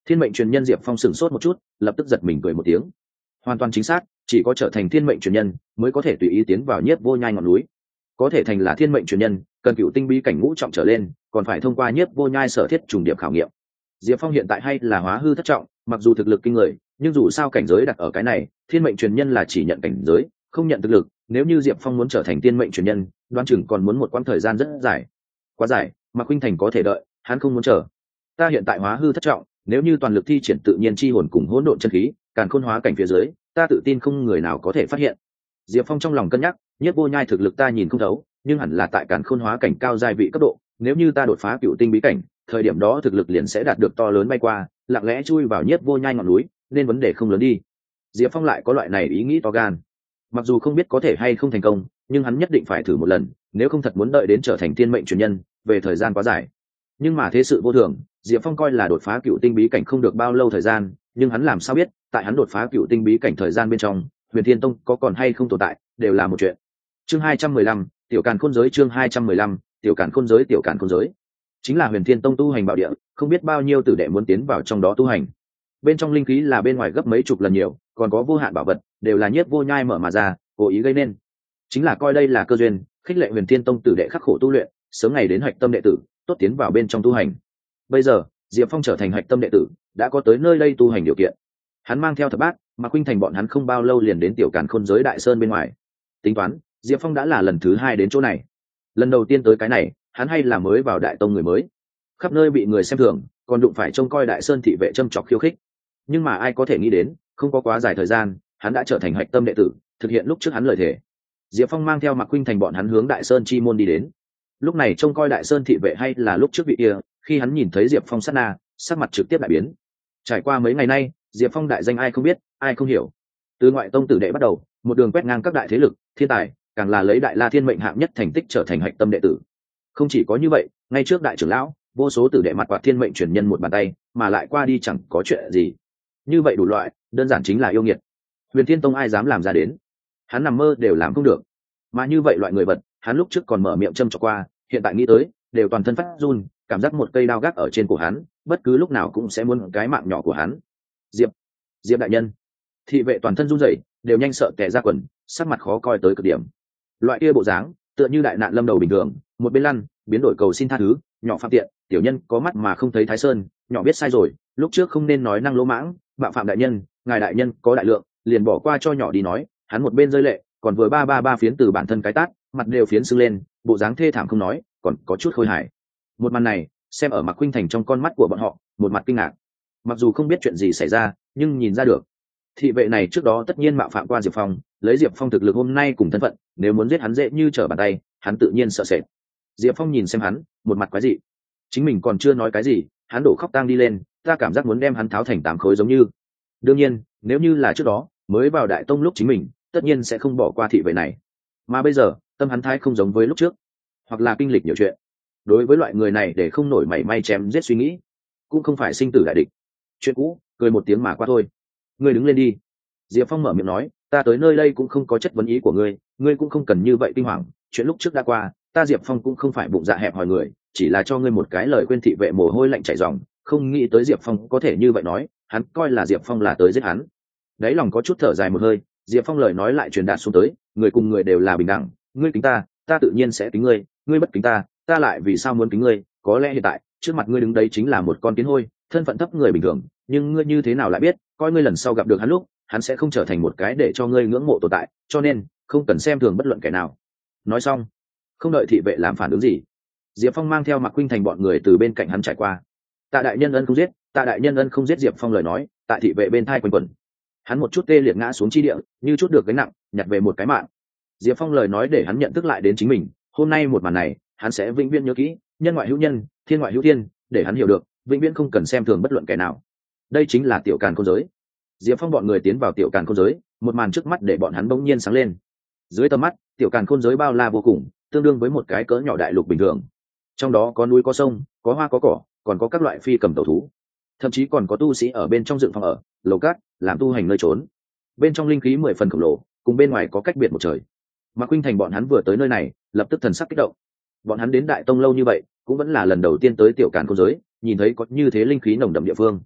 Thiên mệnh truyền nhân Diệp Phong sửng sốt một chút, lập tức giật mình cười một tiếng. Hoàn toàn chính xác, chỉ có trở thành thiên mệnh truyền nhân mới có thể tùy ý tiến vào Nhiếp Vô Nhai ngọn núi. Có thể thành là thiên mệnh truyền nhân, cần cựu tinh bí cảnh ngũ trọng trở lên, còn phải thông qua Nhiếp Vô Nhai sở thiết trùng điểm khảo nghiệm. Diệp Phong hiện tại hay là hóa hư thất trọng, mặc dù thực lực kinh người, nhưng dù sao cảnh giới đặt ở cái này, thiên mệnh truyền nhân là chỉ nhận cảnh giới, không nhận thực lực. Nếu như Diệp Phong muốn trở thành thiên mệnh truyền nhân, đoán chừng còn muốn một quãng thời gian rất dài. Quá dài, mà Khuynh Thành có thể đợi, hắn không muốn chờ. Ta hiện tại hóa hư thất trọng, nếu như toàn lực thi triển tự nhiên chi hồn cùng hỗn độn chân khí, càn khôn hóa cảnh phía dưới, ta tự tin không người nào có thể phát hiện. Diệp Phong trong lòng cân nhắc, Nhiếp Vô Nhai thực lực ta nhìn không thấu, nhưng hẳn là tại càn khôn hóa cảnh cao giai vị cấp độ, nếu như ta đột phá cựu tinh bí cảnh, thời điểm đó thực lực liền sẽ đạt được to lớn bay qua, lặng lẽ chui vào Nhiếp Vô Nhai ngọn núi, nên vấn đề không lớn đi. Diệp Phong lại có loại này ý nghĩ to gan. Mặc dù không biết có thể hay không thành công, nhưng hắn nhất định phải thử một lần, nếu không thật muốn đợi đến trở thành thiên mệnh truyền nhân, về thời gian quá dài. Nhưng mà thế sự vô thường, Diệp Phong coi là đột phá cựu tinh bí cảnh không được bao lâu thời gian, nhưng hắn làm sao biết, tại hắn đột phá cựu tinh bí cảnh thời gian bên trong, Huyền Thiên Tông có còn hay không tồn tại, đều là một chuyện. Chương hai trăm mười lăm, tiểu càn khôn giới. Chương hai trăm mười lăm, tiểu càn khôn giới. Tiểu càn khôn giới chính là Huyền Thiên Tông tu hành bảo địa, không biết bao nhiêu tử đệ muốn tiến vào trong đó tu hành. Bên trong linh khí là bên ngoài gấp mấy chục lần nhiều, còn có vô hạn bảo vật, đều là Nhiếp Vô Nhai mở mà ra, cố ý gây nên. Chính là coi đây là cơ duyên, khích lệ Huyền Thiên Tông tử đệ khắc khổ tu luyện, sớm ngày đến hạch tâm đệ tử, tốt tiến vào bên trong tu hành. Bây giờ, Diệp Phong trở thành hạch tâm đệ tử, đã có tới nơi đây tu hành điều kiện. Hắn mang theo Thập Bát, mà Khuynh Thành bọn hắn không bao lâu liền đến tiểu càn khôn giới Đại Sơn bên ngoài. Tính toán, Diệp Phong đã là lần thứ hai đến chỗ này. Lần đầu tiên tới cái này, hắn hay là mới vào Đại Tông người mới, khắp nơi bị người xem thường, còn đụng phải trông coi Đại Sơn thị vệ châm chọc khiêu khích. Nhưng mà ai có thể nghĩ đến, không có quá dài thời gian, hắn đã trở thành hạch tâm đệ tử, thực hiện lúc trước hắn lời thề. Diệp Phong mang theo Mạc Khuynh Thành bọn hắn hướng Đại Sơn chi môn đi đến. Lúc này trông coi Đại Sơn thị vệ hay là lúc trước vị kia, khi hắn nhìn thấy Diệp Phong sát na, sắc mặt trực tiếp đại biến. Trải qua mấy ngày nay, Diệp Phong đại danh ai không biết, ai không hiểu. Từ ngoại tông tử đệ bắt đầu, một đường quét ngang các đại thế lực, thiên tài, càng là lấy Đại La Thiên mệnh hạng nhất thành tích trở thành hạch tâm đệ tử. Không chỉ có như vậy, ngay trước đại trưởng lão, vô số tử đệ mặt quạt thiên mệnh truyền nhân một bàn tay, mà lại qua đi chẳng có chuyện gì. Như vậy đủ loại, đơn giản chính là yêu nghiệt. Huyền Thiên Tông ai dám làm ra đến? Hắn nằm mơ đều làm không được. Mà như vậy loại người vật, hắn lúc trước còn mở miệng châm chọc qua, hiện tại nghĩ tới, đều toàn thân phát run, cảm giác một cây đao gác ở trên cổ hắn, bất cứ lúc nào cũng sẽ muốn cái mạng nhỏ của hắn. Diệp, Diệp đại nhân. Thị vệ toàn thân run rẩy, đều nhanh sợ tè ra quần, sắc mặt khó coi tới cực điểm. Loại kia bộ dáng, tựa như đại nạn lâm đầu bình thường, một bên lăn, biến đổi cầu xin tha thứ, nhỏ phạm tiện, tiểu nhân có mắt mà không thấy Thái Sơn, nhỏ biết sai rồi, lúc trước không nên nói năng lỗ mãng, bạo phạm đại nhân, ngài đại nhân có đại lượng, liền bỏ qua cho nhỏ đi nói. Hắn một bên rơi lệ, còn vừa ba ba ba phiến từ bản thân cái tát, mặt đều phiến sưng lên, bộ dáng thê thảm không nói, còn có chút khôi hài. Một màn này, xem ở Mạc Khuynh Thành trong con mắt của bọn họ, một mặt kinh ngạc. Mặc dù không biết chuyện gì xảy ra, nhưng nhìn ra được, thị vệ này trước đó tất nhiên mạo phạm qua Diệp Phong, lấy Diệp Phong thực lực hôm nay cùng thân phận, nếu muốn giết hắn dễ như trở bàn tay, hắn tự nhiên sợ sệt. Diệp Phong nhìn xem hắn, một mặt quái dị. Chính mình còn chưa nói cái gì, hắn đổ khóc tang đi lên, ta cảm giác muốn đem hắn tháo thành tám khối giống như. Đương nhiên, nếu như là trước đó, mới vào Đại Tông lúc chính mình, tất nhiên sẽ không bỏ qua thị vệ này. Mà bây giờ, tâm hắn thái không giống với lúc trước, hoặc là kinh lịch nhiều chuyện. Đối với loại người này để không nổi mảy may chém giết suy nghĩ, cũng không phải sinh tử đại địch. Chuyện cũ, cười một tiếng mà qua thôi. Ngươi đứng lên đi. Diệp Phong mở miệng nói, ta tới nơi đây cũng không có chất vấn ý của ngươi, ngươi cũng không cần như vậy kinh hoàng. Chuyện lúc trước đã qua, ta Diệp Phong cũng không phải bụng dạ hẹp hòi người, chỉ là cho ngươi một cái lời khuyên. Thị vệ mồ hôi lạnh chảy ròng, không nghĩ tới Diệp Phong có thể như vậy nói, hắn coi là Diệp Phong là tới giết hắn. Đấy lòng có chút thở dài một hơi, Diệp Phong lời nói lại truyền đạt xuống tới, người cùng người đều là bình đẳng, ngươi kính ta, ta tự nhiên sẽ kính ngươi, ngươi bất kính ta, ta lại vì sao muốn kính ngươi? Có lẽ hiện tại, trước mặt ngươi đứng đấy chính là một con kiến hôi, thân phận thấp người bình thường, nhưng ngươi như thế nào lại biết, coi ngươi lần sau gặp được hắn lúc, hắn sẽ không trở thành một cái để cho ngươi ngưỡng mộ tồn tại, cho nên, không cần xem thường bất luận kẻ nào. Nói xong, không đợi thị vệ làm phản ứng gì, Diệp Phong mang theo Mạc Khuynh Thành bọn người từ bên cạnh hắn trải qua. Tạ đại nhân ân không giết, Tạ đại nhân ân không giết. Diệp Phong lời nói, tại thị vệ bên thai quanh quẩn. Hắn một chút tê liệt ngã xuống chi địa, như chút được gánh nặng, nhặt về một cái mạng. Diệp Phong lời nói để hắn nhận thức lại đến chính mình, hôm nay một màn này, hắn sẽ vĩnh viễn nhớ kỹ, nhân ngoại hữu nhân, thiên ngoại hữu thiên, để hắn hiểu được, vĩnh viễn không cần xem thường bất luận kẻ nào. Đây chính là tiểu càn khôn giới. Diệp Phong bọn người tiến vào tiểu càn khôn giới, một màn trước mắt để bọn hắn bỗng nhiên sáng lên. Dưới tầm mắt, tiểu càn khôn giới bao la vô cùng, tương đương với một cái cỡ nhỏ đại lục bình thường. Trong đó có núi có sông, có hoa có cỏ, còn có các loại phi cầm tẩu thú, thậm chí còn có tu sĩ ở bên trong dựng phòng ở, lầu cát, làm tu hành nơi trốn. Bên trong linh khí mười phần khổng lồ, cùng bên ngoài có cách biệt một trời. Mạc Khuynh Thành bọn hắn vừa tới nơi này, lập tức thần sắc kích động. Bọn hắn đến Đại Tông lâu như vậy, cũng vẫn là lần đầu tiên tới tiểu càn khôn giới, nhìn thấy có như thế linh khí nồng đậm địa phương.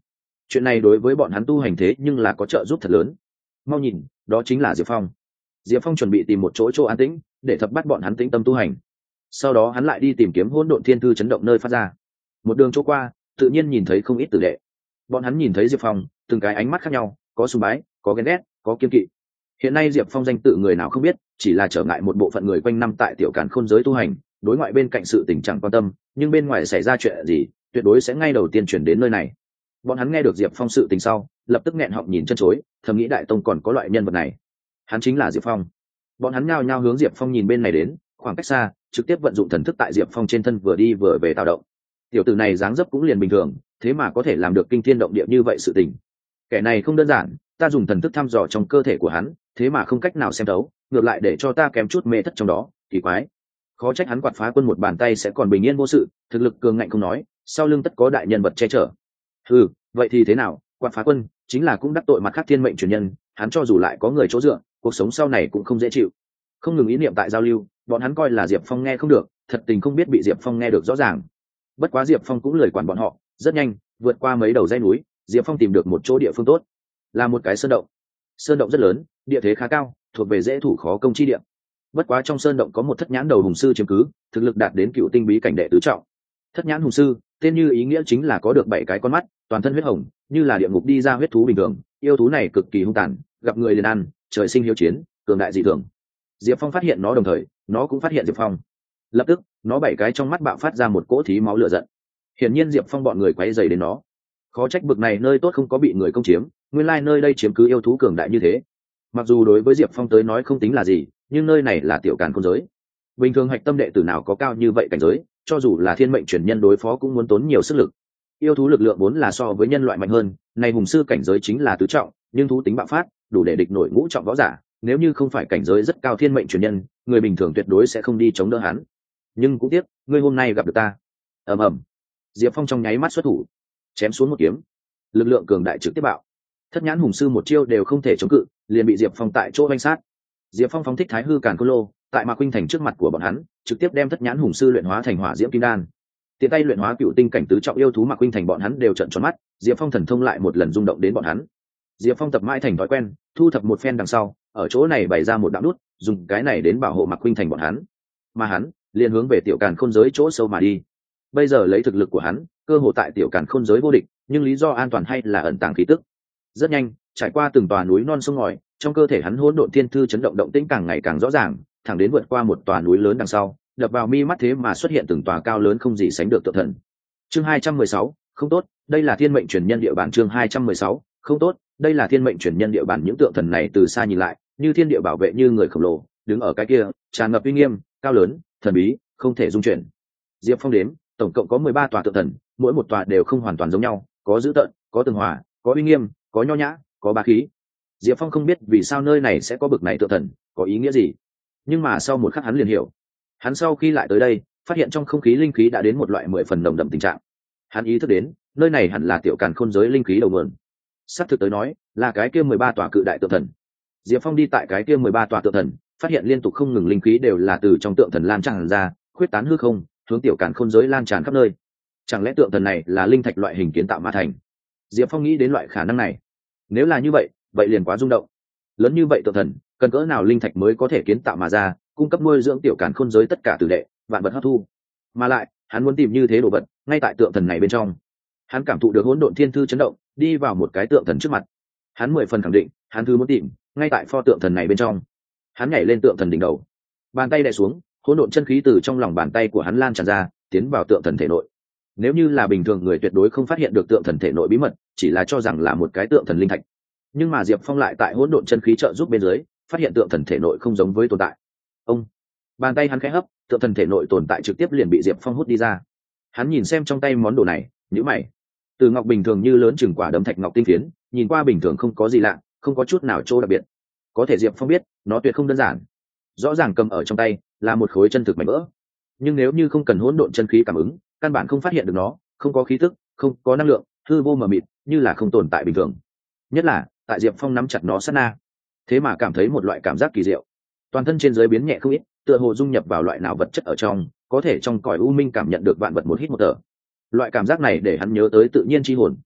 chuyện này đối với bọn hắn tu hành thế nhưng là có trợ giúp thật lớn. Mau nhìn, đó chính là Diệp Phong. Diệp Phong chuẩn bị tìm một chỗ chỗ an tĩnh để thập bắt bọn hắn tĩnh tâm tu hành, sau đó hắn lại đi tìm kiếm hỗn độn thiên thư chấn động nơi phát ra. Một đường chỗ qua tự nhiên nhìn thấy không ít tử đệ. Bọn hắn nhìn thấy Diệp Phong từng cái ánh mắt khác nhau, có sùng bái, có ghen ghét, có kiên kỵ. Hiện nay Diệp Phong danh tự người nào không biết, chỉ là trở ngại một bộ phận người quanh năm tại tiểu càn khôn giới tu hành, đối ngoại bên cạnh sự tình chẳng quan tâm, nhưng bên ngoài xảy ra chuyện gì tuyệt đối sẽ ngay đầu tiên chuyển đến nơi này. Bọn hắn nghe được Diệp Phong sự tình sau lập tức nghẹn họng nhìn chân chối, thầm nghĩ đại tông còn có loại nhân vật này. Hắn chính là Diệp Phong. Bọn hắn nhao nhao hướng Diệp Phong nhìn bên này đến, khoảng cách xa trực tiếp vận dụng thần thức tại Diệp Phong trên thân vừa đi vừa về tạo động. Tiểu tử này dáng dấp cũng liền bình thường, thế mà có thể làm được kinh thiên động địa như vậy sự tình. Kẻ này không đơn giản, ta dùng thần thức thăm dò trong cơ thể của hắn, thế mà không cách nào xem thấu, ngược lại để cho ta kém chút mê thất trong đó, kỳ quái. Khó trách hắn quạt phá quân một bàn tay sẽ còn bình yên vô sự, thực lực cường ngạnh không nói, sau lưng tất có đại nhân vật che chở. Ừ, vậy thì thế nào, quạt phá quân chính là cũng đắc tội mặt khác thiên mệnh truyền nhân, hắn cho dù lại có người chỗ dựa, cuộc sống sau này cũng không dễ chịu. Không ngừng ý niệm tại giao lưu, bọn hắn coi là Diệp Phong nghe không được, thật tình không biết bị Diệp Phong nghe được rõ ràng. Bất quá Diệp Phong cũng lười quản bọn họ, rất nhanh vượt qua mấy đầu dãy núi, Diệp Phong tìm được một chỗ địa phương tốt, là một cái sơn động. Sơn động rất lớn, địa thế khá cao, thuộc về dễ thủ khó công chi địa. Bất quá trong sơn động có một thất nhãn đầu hùng sư chiếm cứ, thực lực đạt đến cựu tinh bí cảnh đệ tứ trọng. Thất nhãn hùng sư tên như ý nghĩa chính là có được bảy cái con mắt, toàn thân huyết hồng, như là địa ngục đi ra huyết thú bình thường. Yêu thú này cực kỳ hung tàn, gặp người liền ăn, trời sinh hiếu chiến, cường đại dị thường. Diệp Phong phát hiện nó đồng thời nó cũng phát hiện Diệp Phong, lập tức nó bảy cái trong mắt bạo phát ra một cỗ thí máu lửa giận. Hiển nhiên Diệp Phong bọn người quấy rầy đến nó, khó trách bực này nơi tốt không có bị người công chiếm, nguyên lai nơi đây chiếm cứ yêu thú cường đại như thế. Mặc dù đối với Diệp Phong tới nói không tính là gì, nhưng nơi này là tiểu càn khôn giới, bình thường hạch tâm đệ tử nào có cao như vậy cảnh giới, cho dù là thiên mệnh truyền nhân đối phó cũng muốn tốn nhiều sức lực. Yêu thú lực lượng vốn là so với nhân loại mạnh hơn, này hùng sư cảnh giới chính là tứ trọng, nhưng thú tính bạo phát đủ để địch nổi ngũ trọng võ giả, nếu như không phải cảnh giới rất cao thiên mệnh truyền nhân, người bình thường tuyệt đối sẽ không đi chống đỡ hắn. Nhưng cũng tiếc, ngươi hôm nay gặp được ta. Ầm ầm, Diệp Phong trong nháy mắt xuất thủ, chém xuống một kiếm, lực lượng cường đại trực tiếp bạo. Thất nhãn hùng sư một chiêu đều không thể chống cự, liền bị Diệp Phong tại chỗ vanh sát. Diệp Phong phóng thích Thái Hư Càn Khôn Lô, tại Mạc Khuynh Thành trước mặt của bọn hắn, trực tiếp đem thất nhãn hùng sư luyện hóa thành hỏa diễm kim đan. Tiện tay luyện hóa cựu tinh cảnh tứ trọng yêu thú Mạc Khuynh Thành bọn hắn đều trợn tròn mắt, Diệp Phong thần thông lại một lần rung động đến bọn hắn. Diệp Phong tập mãi thành thói quen, thu thập một phen đằng sau, ở chỗ này bày ra một đạo nút, dùng cái này đến bảo hộ Mạc Khuynh Thành bọn hắn. Mà hắn liền hướng về tiểu càn khôn giới chỗ sâu mà đi. Bây giờ lấy thực lực của hắn, cơ hội tại tiểu càn khôn giới vô địch, nhưng lý do an toàn hay là ẩn tàng khí tức. Rất nhanh, trải qua từng tòa núi non sông ngòi, trong cơ thể hắn hỗn độn thiên thư chấn động động tĩnh càng ngày càng rõ ràng, thẳng đến vượt qua một tòa núi lớn đằng sau, đập vào mi mắt thế mà xuất hiện từng tòa cao lớn không gì sánh được tượng thần. Chương hai trăm mười sáu, không tốt, đây là thiên mệnh truyền nhân địa bàn. Chương hai trăm mười sáu, không tốt, đây là thiên mệnh truyền nhân địa bàn. Những tượng thần này từ xa nhìn lại, như thiên địa bảo vệ như người khổng lồ, đứng ở cái kia, tràn ngập uy nghiêm, cao lớn, thần bí, không thể dung chuyển. Diệp Phong đếm, tổng cộng có mười ba tòa tượng thần, mỗi một tòa đều không hoàn toàn giống nhau, có dữ tợn, có tường hòa, có uy nghiêm, có nho nhã, có bá khí. Diệp Phong không biết vì sao nơi này sẽ có bực này tượng thần, có ý nghĩa gì, nhưng mà sau một khắc hắn liền hiểu. Hắn sau khi lại tới đây, phát hiện trong không khí linh khí đã đến một loại mười phần nồng đậm tình trạng. Hắn ý thức đến, nơi này hẳn là tiểu càn khôn giới linh khí đầu nguồn. Sắp thực tới nói, là cái kia mười ba tòa cự đại tượng thần. Diệp Phong đi tại cái kia mười ba tòa tượng thần, phát hiện liên tục không ngừng linh khí đều là từ trong tượng thần lan tràn ra, khuyết tán hư không, hướng tiểu càn khôn giới lan tràn khắp nơi. Chẳng lẽ tượng thần này là linh thạch loại hình kiến tạo mà thành? Diệp Phong nghĩ đến loại khả năng này. Nếu là như vậy, vậy liền quá rung động. Lớn như vậy tượng thần, cần cỡ nào linh thạch mới có thể kiến tạo mà ra, cung cấp nuôi dưỡng tiểu càn khôn giới tất cả tử đệ, vạn vật hấp thu. Mà lại, hắn muốn tìm như thế đồ vật, ngay tại tượng thần này bên trong. Hắn cảm thụ được hỗn độn thiên thư chấn động, đi vào một cái tượng thần trước mặt. Hắn mười phần khẳng định, hắn thứ muốn tìm, ngay tại pho tượng thần này bên trong. Hắn nhảy lên tượng thần đỉnh đầu, bàn tay đè xuống, hỗn độn chân khí từ trong lòng bàn tay của hắn lan tràn ra, tiến vào tượng thần thể nội. Nếu như là bình thường người tuyệt đối không phát hiện được tượng thần thể nội bí mật, chỉ là cho rằng là một cái tượng thần linh thạch. Nhưng mà Diệp Phong lại tại hỗn độn chân khí trợ giúp bên dưới, phát hiện tượng thần thể nội không giống với tồn tại. Ông, bàn tay hắn khẽ hấp, tượng thần thể nội tồn tại trực tiếp liền bị Diệp Phong hút đi ra. Hắn nhìn xem trong tay món đồ này, nhíu mày. Từ ngọc bình thường như lớn chừng quả đấm thạch ngọc tinh phiến, nhìn qua bình thường không có gì lạ, không có chút nào chỗ đặc biệt. Có thể Diệp Phong biết, nó tuyệt không đơn giản. Rõ ràng cầm ở trong tay là một khối chân thực mảnh vỡ, nhưng nếu như không cần hỗn độn chân khí cảm ứng, căn bản không phát hiện được nó, không có khí tức, không có năng lượng, hư vô mờ mịt, như là không tồn tại bình thường. Nhất là tại Diệp Phong nắm chặt nó sát na, thế mà cảm thấy một loại cảm giác kỳ diệu, toàn thân trên dưới biến nhẹ không ít, tựa hồ dung nhập vào loại nào vật chất ở trong, có thể trong cõi u minh cảm nhận được vạn vật một hít một thở. Loại cảm giác này để hắn nhớ tới tự nhiên chi hồn.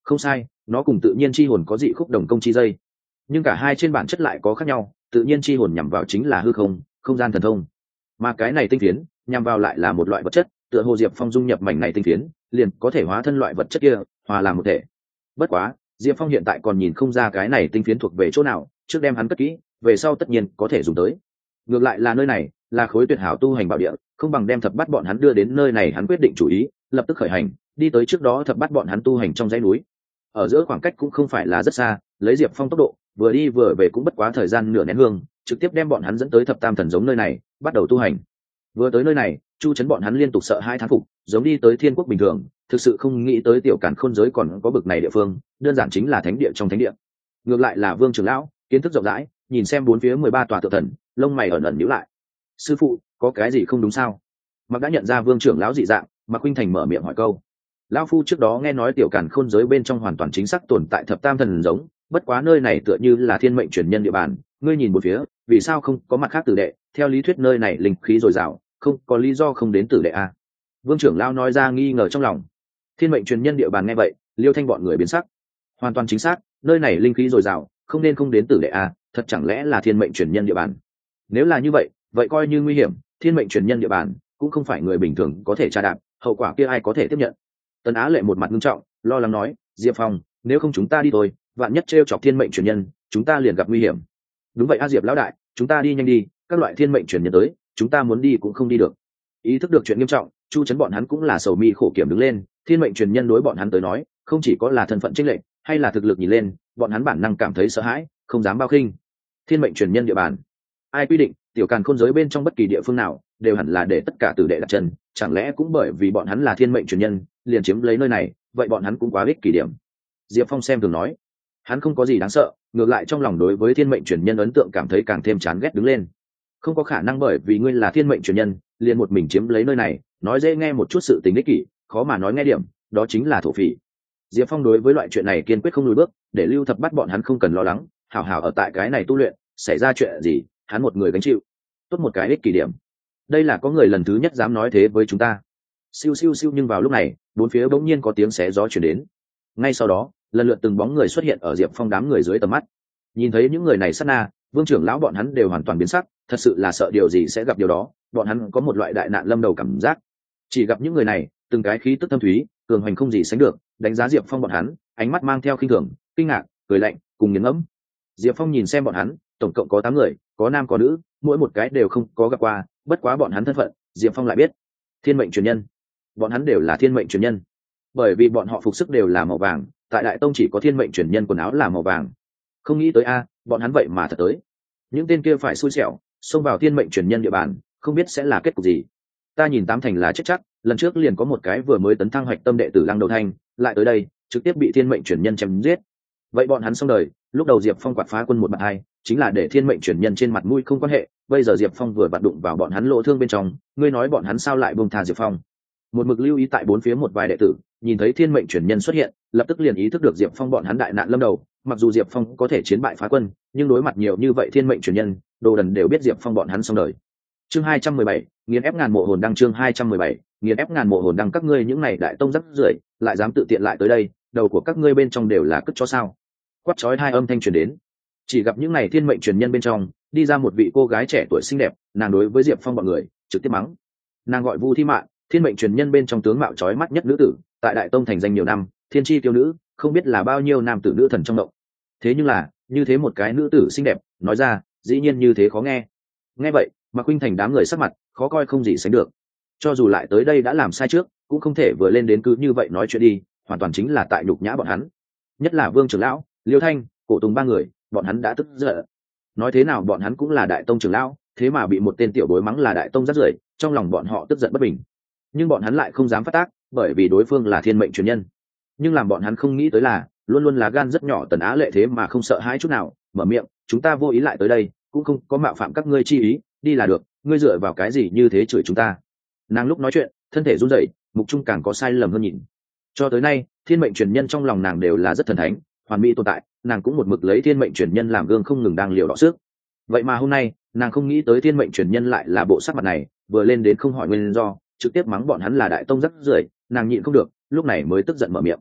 Không sai, nó cùng tự nhiên chi hồn có dị khúc đồng công chi dây, nhưng cả hai trên bản chất lại có khác nhau. Tự nhiên chi hồn nhằm vào chính là hư không, không gian thần thông, mà cái này tinh phiến nhằm vào lại là một loại vật chất, tựa hồ Diệp Phong dung nhập mảnh này tinh phiến liền có thể hóa thân loại vật chất kia, hòa làm một thể. Bất quá Diệp Phong hiện tại còn nhìn không ra cái này tinh phiến thuộc về chỗ nào, trước đem hắn cất kỹ, về sau tất nhiên có thể dùng tới. Ngược lại là nơi này là khối tuyệt hảo tu hành bảo địa, không bằng đem thập bát bọn hắn đưa đến nơi này. Hắn quyết định chủ ý, lập tức khởi hành đi tới trước đó thập bát bọn hắn tu hành trong dãy núi. Ở giữa khoảng cách cũng không phải là rất xa, lấy Diệp Phong tốc độ vừa đi vừa về cũng bất quá thời gian nửa nén hương, trực tiếp đem bọn hắn dẫn tới thập tam thần giống nơi này, bắt đầu tu hành. Vừa tới nơi này, chu chấn bọn hắn liên tục sợ hai thán phục, giống đi tới thiên quốc bình thường, thực sự không nghĩ tới tiểu càn khôn giới còn có bực này địa phương, đơn giản chính là thánh địa trong thánh địa. Ngược lại là Vương trưởng lão kiến thức rộng rãi, nhìn xem bốn phía mười ba tòa tự thần, lông mày ẩn ẩn nhíu lại. Sư phụ, có cái gì không đúng sao? Mặc đã nhận ra Vương trưởng lão dị dạng, Mạc Khuynh Thành mở miệng hỏi câu. Lão phu trước đó nghe nói tiểu càn khôn giới bên trong hoàn toàn chính xác tồn tại thập tam thần giống, bất quá nơi này tựa như là thiên mệnh truyền nhân địa bàn, ngươi nhìn một phía, vì sao không có mặt khác tử đệ? Theo lý thuyết nơi này linh khí dồi dào, không có lý do không đến tử đệ a. Vương trưởng lão nói ra nghi ngờ trong lòng. Thiên mệnh truyền nhân địa bàn nghe vậy, Liêu Thanh bọn người biến sắc. Hoàn toàn chính xác, nơi này linh khí dồi dào, không nên không đến tử đệ a, thật chẳng lẽ là thiên mệnh truyền nhân địa bàn? Nếu là như vậy, vậy coi như nguy hiểm, thiên mệnh truyền nhân địa bàn cũng không phải người bình thường có thể tra đạp, hậu quả kia ai có thể tiếp nhận? Tần Á Lệ một mặt nghiêm trọng, lo lắng nói, Diệp Phong, nếu không chúng ta đi thôi, vạn nhất trêu chọc thiên mệnh truyền nhân, chúng ta liền gặp nguy hiểm. Đúng vậy a Diệp lão đại, chúng ta đi nhanh đi, các loại thiên mệnh truyền nhân tới, chúng ta muốn đi cũng không đi được. Ý thức được chuyện nghiêm trọng, chu chấn bọn hắn cũng là sầu mi khổ kiểm đứng lên. Thiên mệnh truyền nhân đối bọn hắn tới nói, không chỉ có là thân phận chênh lệch, hay là thực lực nhìn lên, bọn hắn bản năng cảm thấy sợ hãi, không dám bao khinh. Thiên mệnh truyền nhân địa bàn, ai quy định? Tiểu càn khôn giới bên trong bất kỳ địa phương nào đều hẳn là để tất cả tử đệ đặt chân, chẳng lẽ cũng bởi vì bọn hắn là thiên mệnh truyền nhân liền chiếm lấy nơi này? Vậy bọn hắn cũng quá ích kỷ điểm. Diệp Phong xem thường nói, hắn không có gì đáng sợ, ngược lại trong lòng đối với thiên mệnh truyền nhân ấn tượng cảm thấy càng thêm chán ghét đứng lên. Không có khả năng bởi vì ngươi là thiên mệnh truyền nhân liền một mình chiếm lấy nơi này, nói dễ nghe một chút sự tình ích kỷ, khó mà nói nghe điểm, đó chính là thổ phỉ. Diệp Phong đối với loại chuyện này kiên quyết không lùi bước, để Lưu Thập bắt bọn hắn không cần lo lắng, hảo hảo ở tại cái này tu luyện, xảy ra chuyện gì hắn một người gánh chịu. Tốt một cái ích kỷ điểm. Đây là có người lần thứ nhất dám nói thế với chúng ta. Siêu siêu siêu, nhưng vào lúc này bốn phía bỗng nhiên có tiếng xé gió chuyển đến. Ngay sau đó lần lượt từng bóng người xuất hiện ở Diệp Phong đám người dưới tầm mắt. Nhìn thấy những người này sát na, Vương trưởng lão bọn hắn đều hoàn toàn biến sắc, thật sự là sợ điều gì sẽ gặp điều đó, bọn hắn có một loại đại nạn lâm đầu cảm giác. Chỉ gặp những người này từng cái khí tức thâm thúy, cường hoành không gì sánh được, đánh giá Diệp Phong bọn hắn, ánh mắt mang theo khinh thường, kinh ngạc, cười lạnh, cùng nghiền ngẫm. Diệp Phong nhìn xem bọn hắn, tổng cộng có tám người, có nam có nữ, mỗi một cái đều không có gặp qua, bất quá bọn hắn thân phận Diệp Phong lại biết. Thiên mệnh truyền nhân, bọn hắn đều là thiên mệnh truyền nhân, bởi vì bọn họ phục sức đều là màu vàng, tại đại tông chỉ có thiên mệnh truyền nhân quần áo là màu vàng. Không nghĩ tới a, bọn hắn vậy mà thật tới. Những tên kia phải xui xẻo, xông vào thiên mệnh truyền nhân địa bàn, không biết sẽ là kết cục gì. Ta nhìn tám thành là chết chắc, lần trước liền có một cái vừa mới tấn thăng hoạch tâm đệ tử Lăng Đầu Thanh, lại tới đây trực tiếp bị thiên mệnh truyền nhân chém giết. Vậy bọn hắn xong đời. Lúc đầu Diệp Phong quạt phá quân một bạn hai, chính là để thiên mệnh truyền nhân trên mặt mũi không quan hệ, bây giờ Diệp Phong vừa vặn đụng vào bọn hắn lỗ thương bên trong, ngươi nói bọn hắn sao lại buông tha Diệp Phong? Một mực lưu ý tại bốn phía một vài đệ tử nhìn thấy thiên mệnh truyền nhân xuất hiện, lập tức liền ý thức được Diệp Phong bọn hắn đại nạn lâm đầu. Mặc dù Diệp Phong có thể chiến bại phá quân, nhưng đối mặt nhiều như vậy thiên mệnh truyền nhân, đồ đần đều biết Diệp Phong bọn hắn xong đời. Chương hai trăm mười bảy, nghiền ép ngàn mộ hồn đăng. Chương hai trăm mười bảy, nghiền ép ngàn mộ hồn đăng. Các ngươi những này đại tông rắc rưởi, lại dám tự tiện lại tới đây, đầu của các ngươi bên trong đều là cất chó sao? Quát chói hai âm thanh truyền đến. Chỉ gặp những này thiên mệnh truyền nhân bên trong đi ra một vị cô gái trẻ tuổi xinh đẹp, nàng đối với Diệp Phong bọn người trực tiếp mắng. Nàng gọi Vu Thi Mạn, thiên mệnh truyền nhân bên trong tướng mạo chói mắt nhất nữ tử, tại đại tông thành danh nhiều năm, thiên chi tiêu nữ, không biết là bao nhiêu nam tử nữ thần trong động. Thế nhưng là như thế một cái nữ tử xinh đẹp nói ra, dĩ nhiên như thế khó nghe. Nghe vậy Mạc Khuynh Thành đám người sắc mặt khó coi không gì sánh được. Cho dù lại tới đây đã làm sai trước, cũng không thể vừa lên đến cứ như vậy nói chuyện đi, hoàn toàn chính là tại nhục nhã bọn hắn. Nhất là Vương trưởng lão, Liêu Thanh, Cổ Tùng ba người, bọn hắn đã tức giận. Nói thế nào bọn hắn cũng là đại tông trưởng lão, thế mà bị một tên tiểu bối mắng là đại tông rác rưởi, trong lòng bọn họ tức giận bất bình. Nhưng bọn hắn lại không dám phát tác, bởi vì đối phương là thiên mệnh truyền nhân. Nhưng làm bọn hắn không nghĩ tới là, luôn luôn là gan rất nhỏ Tần Á Lệ thế mà không sợ hãi chút nào, mở miệng, chúng ta vô ý lại tới đây, cũng không có mạo phạm các ngươi chi ý, đi là được, ngươi dựa vào cái gì như thế chửi chúng ta? Nàng lúc nói chuyện, thân thể run rẩy, mục trung càng có sai lầm hơn nhìn. Cho tới nay, thiên mệnh truyền nhân trong lòng nàng đều là rất thần thánh, hoàn mỹ tồn tại, nàng cũng một mực lấy thiên mệnh truyền nhân làm gương không ngừng đang liều đọ sức. Vậy mà hôm nay, nàng không nghĩ tới thiên mệnh truyền nhân lại là bộ sắc mặt này, vừa lên đến không hỏi nguyên do, trực tiếp mắng bọn hắn là đại tông rắc rưởi, nàng nhịn không được, lúc này mới tức giận mở miệng.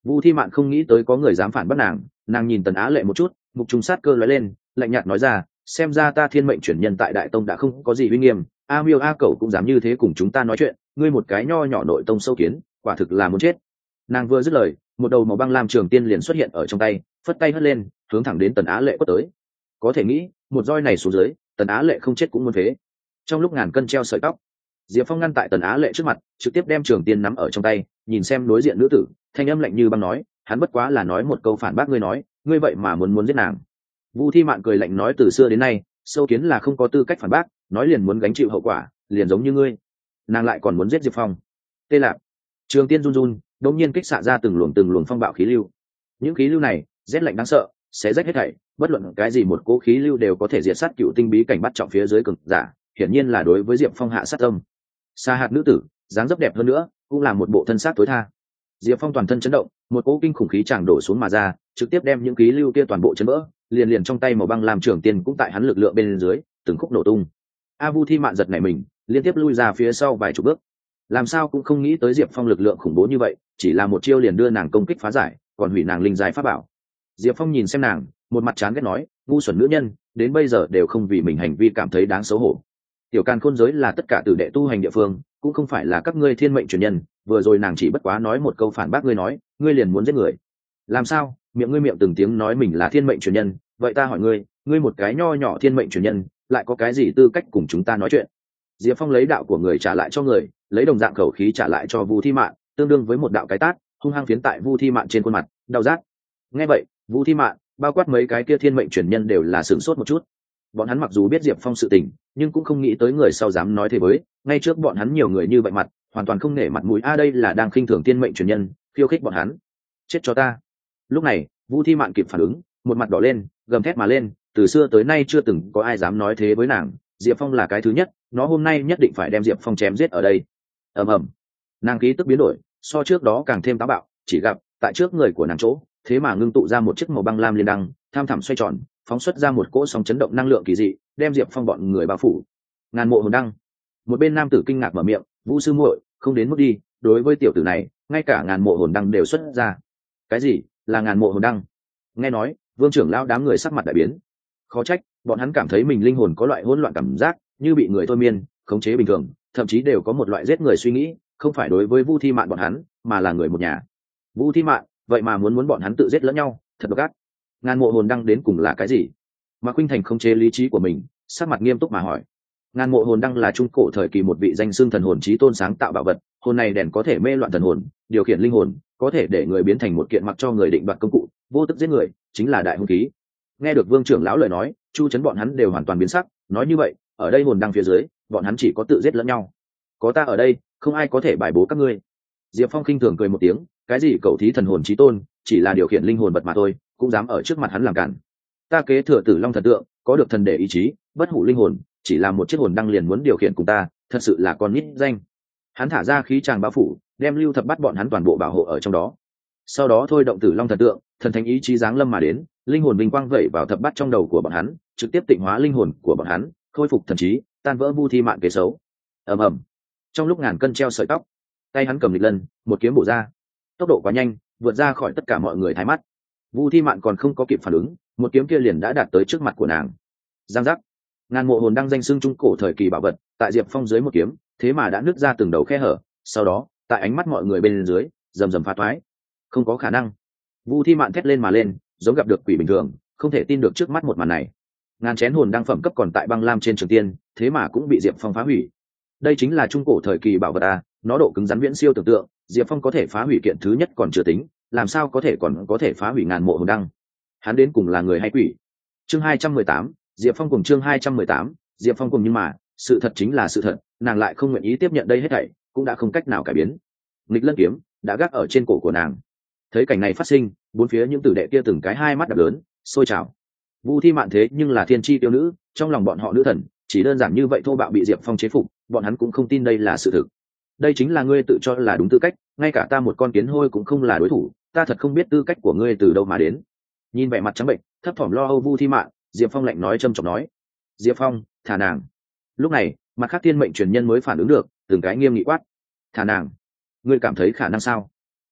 Vu Thi Mạn không nghĩ tới có người dám phản bác nàng, nàng nhìn Tần Á Lệ một chút, mục trung sát cơ lóe lên, lạnh nhạt nói ra, xem ra ta thiên mệnh chuyển nhân tại Đại Tông đã không có gì uy nghiêm, a miêu a cẩu cũng dám như thế cùng chúng ta nói chuyện, ngươi một cái nho nhỏ nội tông sâu kiến, quả thực là muốn chết. Nàng vừa dứt lời, một đầu màu băng lam trường tiên liền xuất hiện ở trong tay, phất tay hất lên, hướng thẳng đến Tần Á Lệ quất tới. Có thể nghĩ, một roi này xuống dưới, Tần Á Lệ không chết cũng muốn phế. Trong lúc ngàn cân treo sợi tóc, Diệp Phong ngăn tại Tần Á Lệ trước mặt, trực tiếp đem trường tiên nắm ở trong tay, nhìn xem đối diện nữ tử, thanh âm lạnh như băng nói, hắn bất quá là nói một câu phản bác ngươi nói, ngươi vậy mà muốn muốn giết nàng. Vu Thi Mạn cười lạnh nói, từ xưa đến nay, sâu kiến là không có tư cách phản bác, nói liền muốn gánh chịu hậu quả, liền giống như ngươi. Nàng lại còn muốn giết Diệp Phong. Tê Lạp. Trường tiên run run, đột nhiên kích xạ ra từng luồng từng luồng phong bạo khí lưu. Những khí lưu này, rét lạnh đáng sợ, sẽ rách hết thảy, bất luận cái gì một cỗ khí lưu đều có thể diệt sát cựu tinh bí cảnh bắt trọng phía dưới cực giả, hiển nhiên là đối với Diệp Phong hạ sát tâm. Sa hạt nữ tử, dáng dấp đẹp hơn nữa, cũng là một bộ thân xác tối tha. Diệp Phong toàn thân chấn động, một cỗ kinh khủng khí tràng đổ xuống mà ra, trực tiếp đem những khí lưu kia toàn bộ chấn vỡ, liền liền trong tay màu băng làm trưởng tiên cũng tại hắn lực lượng bên dưới, từng khúc nổ tung. A Vu Thi Mạn giật nảy mình, liên tiếp lui ra phía sau vài chục bước. Làm sao cũng không nghĩ tới Diệp Phong lực lượng khủng bố như vậy, chỉ là một chiêu liền đưa nàng công kích phá giải, còn hủy nàng linh giai pháp bảo. Diệp Phong nhìn xem nàng, một mặt chán ghét nói, ngu xuẩn nữ nhân, đến bây giờ đều không vì mình hành vi cảm thấy đáng xấu hổ. Tiểu Càn Khôn giới là tất cả tử đệ tu hành địa phương, cũng không phải là các ngươi thiên mệnh truyền nhân, vừa rồi nàng chỉ bất quá nói một câu phản bác ngươi nói, ngươi liền muốn giết người. Làm sao? Miệng ngươi miệng từng tiếng nói mình là thiên mệnh truyền nhân, vậy ta hỏi ngươi, ngươi một cái nho nhỏ thiên mệnh truyền nhân, lại có cái gì tư cách cùng chúng ta nói chuyện? Diệp Phong lấy đạo của người trả lại cho người, lấy đồng dạng khẩu khí trả lại cho Vu Thi Mạn, tương đương với một đạo cái tát, hung hăng phiến tại Vu Thi Mạn trên khuôn mặt, đau rát. Nghe vậy, Vu Thi Mạn, bao quát mấy cái kia thiên mệnh truyền nhân đều là sửng sốt một chút. Bọn hắn mặc dù biết Diệp Phong sự tình, nhưng cũng không nghĩ tới người sau dám nói thế với, ngay trước bọn hắn nhiều người như vậy mặt, hoàn toàn không nể mặt mũi, a đây là đang khinh thường thiên mệnh truyền nhân, khiêu khích bọn hắn. Chết cho ta. Lúc này, Vu Thi Mạn kịp phản ứng, một mặt đỏ lên, gầm thét mà lên, từ xưa tới nay chưa từng có ai dám nói thế với nàng, Diệp Phong là cái thứ nhất, nó hôm nay nhất định phải đem Diệp Phong chém giết ở đây. Ầm ầm. Nàng khí tức biến đổi, so trước đó càng thêm táo bạo, chỉ gặp tại trước người của nàng chỗ, thế mà ngưng tụ ra một chiếc màu băng lam liên đăng, tham thẳm xoay tròn, phóng xuất ra một cỗ sóng chấn động năng lượng kỳ dị, đem Diệp Phong bọn người bao phủ. Ngàn mộ hồn đăng. Một bên nam tử kinh ngạc mở miệng, Vũ sư muội, không đến mức đi, đối với tiểu tử này, ngay cả ngàn mộ hồn đăng đều xuất ra. Cái gì? Là ngàn mộ hồn đăng? Nghe nói, Vương trưởng lão đám người sắc mặt đại biến. Khó trách, bọn hắn cảm thấy mình linh hồn có loại hỗn loạn cảm giác, như bị người thôi miên, khống chế bình thường, thậm chí đều có một loại giết người suy nghĩ, không phải đối với Vu Thi Mạn bọn hắn, mà là người một nhà. Vu Thi Mạn, vậy mà muốn muốn bọn hắn tự giết lẫn nhau, thật độc ác. Ngàn mộ hồn đăng đến cùng là cái gì? Mạc Khuynh Thành khống chế lý trí của mình, sắc mặt nghiêm túc mà hỏi. Ngàn mộ hồn đăng là trung cổ thời kỳ một vị danh xưng thần hồn chí tôn sáng tạo bảo vật, hồn này đèn có thể mê loạn thần hồn, điều khiển linh hồn, có thể để người biến thành một kiện mặc cho người định đoạt công cụ, vô tức giết người, chính là đại hung khí. Nghe được Vương trưởng lão lời nói, Chu Chấn bọn hắn đều hoàn toàn biến sắc, nói như vậy, ở đây hồn đăng phía dưới, bọn hắn chỉ có tự giết lẫn nhau. Có ta ở đây, không ai có thể bài bố các ngươi. Diệp Phong khinh thường cười một tiếng, cái gì cậu thí thần hồn chí tôn, chỉ là điều khiển linh hồn vật mà thôi, cũng dám ở trước mặt hắn làm cản. Ta kế thừa Tử Long thần tượng, có được thần để ý chí, bất hủ linh hồn, chỉ là một chiếc hồn đăng liền muốn điều khiển cùng ta, thật sự là con nít danh. Hắn thả ra khí tràng bao phủ, đem Lưu Thập bắt bọn hắn toàn bộ bảo hộ ở trong đó. Sau đó thôi động Tử Long thần tượng, thần thánh ý chí giáng lâm mà đến, linh hồn vinh quang vẩy vào Thập bắt trong đầu của bọn hắn, trực tiếp tịnh hóa linh hồn của bọn hắn, khôi phục thần trí, tan vỡ Vu Thi Mạn kế xấu. Ầm ầm. Trong lúc ngàn cân treo sợi tóc, tay hắn cầm lịch lân, một kiếm bổ ra, tốc độ quá nhanh, vượt ra khỏi tất cả mọi người thái mắt. Vu Thi Mạn còn không có kịp phản ứng, một kiếm kia liền đã đạt tới trước mặt của nàng. Giang giác. Ngàn mộ hồn đăng danh xưng trung cổ thời kỳ bảo vật, tại Diệp Phong dưới một kiếm, thế mà đã nứt ra từng đầu khe hở, sau đó, tại ánh mắt mọi người bên dưới, rầm rầm phá toái. Không có khả năng. Vu Thi Mạn thét lên mà lên, giống gặp được quỷ bình thường, không thể tin được trước mắt một màn này. Ngàn chén hồn đăng phẩm cấp còn tại băng lam trên trường tiên, thế mà cũng bị Diệp Phong phá hủy. Đây chính là trung cổ thời kỳ bảo vật à, nó độ cứng rắn viễn siêu tưởng tượng, Diệp Phong có thể phá hủy kiện thứ nhất còn chưa tính, làm sao có thể còn có thể phá hủy ngàn mộ hồn đăng? Hắn đến cùng là người hay quỷ? Chương hai trăm mười tám, Diệp Phong cùng chương hai trăm mười tám, Diệp Phong cùng, nhưng mà, sự thật chính là sự thật, nàng lại không nguyện ý tiếp nhận đây hết thảy, cũng đã không cách nào cải biến. Nghịch Lân kiếm đã gác ở trên cổ của nàng. Thấy cảnh này phát sinh, bốn phía những tử đệ kia từng cái hai mắt đập lớn, sôi trào. Vu Thi Mạn thế nhưng là thiên chi tiêu nữ, trong lòng bọn họ nữ thần, chỉ đơn giản như vậy thô bạo bị Diệp Phong chế phục, bọn hắn cũng không tin đây là sự thực. Đây chính là ngươi tự cho là đúng tư cách, ngay cả ta một con kiến hôi cũng không là đối thủ, ta thật không biết tư cách của ngươi từ đâu mà đến. Nhìn vẻ mặt trắng bệnh, thấp thỏm lo âu Vu Thi Mạn, Diệp Phong lạnh nói trầm trọng nói. Diệp Phong, thả nàng. Lúc này, mặt khác thiên mệnh truyền nhân mới phản ứng được, từng cái nghiêm nghị quát. Thả nàng. Ngươi cảm thấy khả năng sao?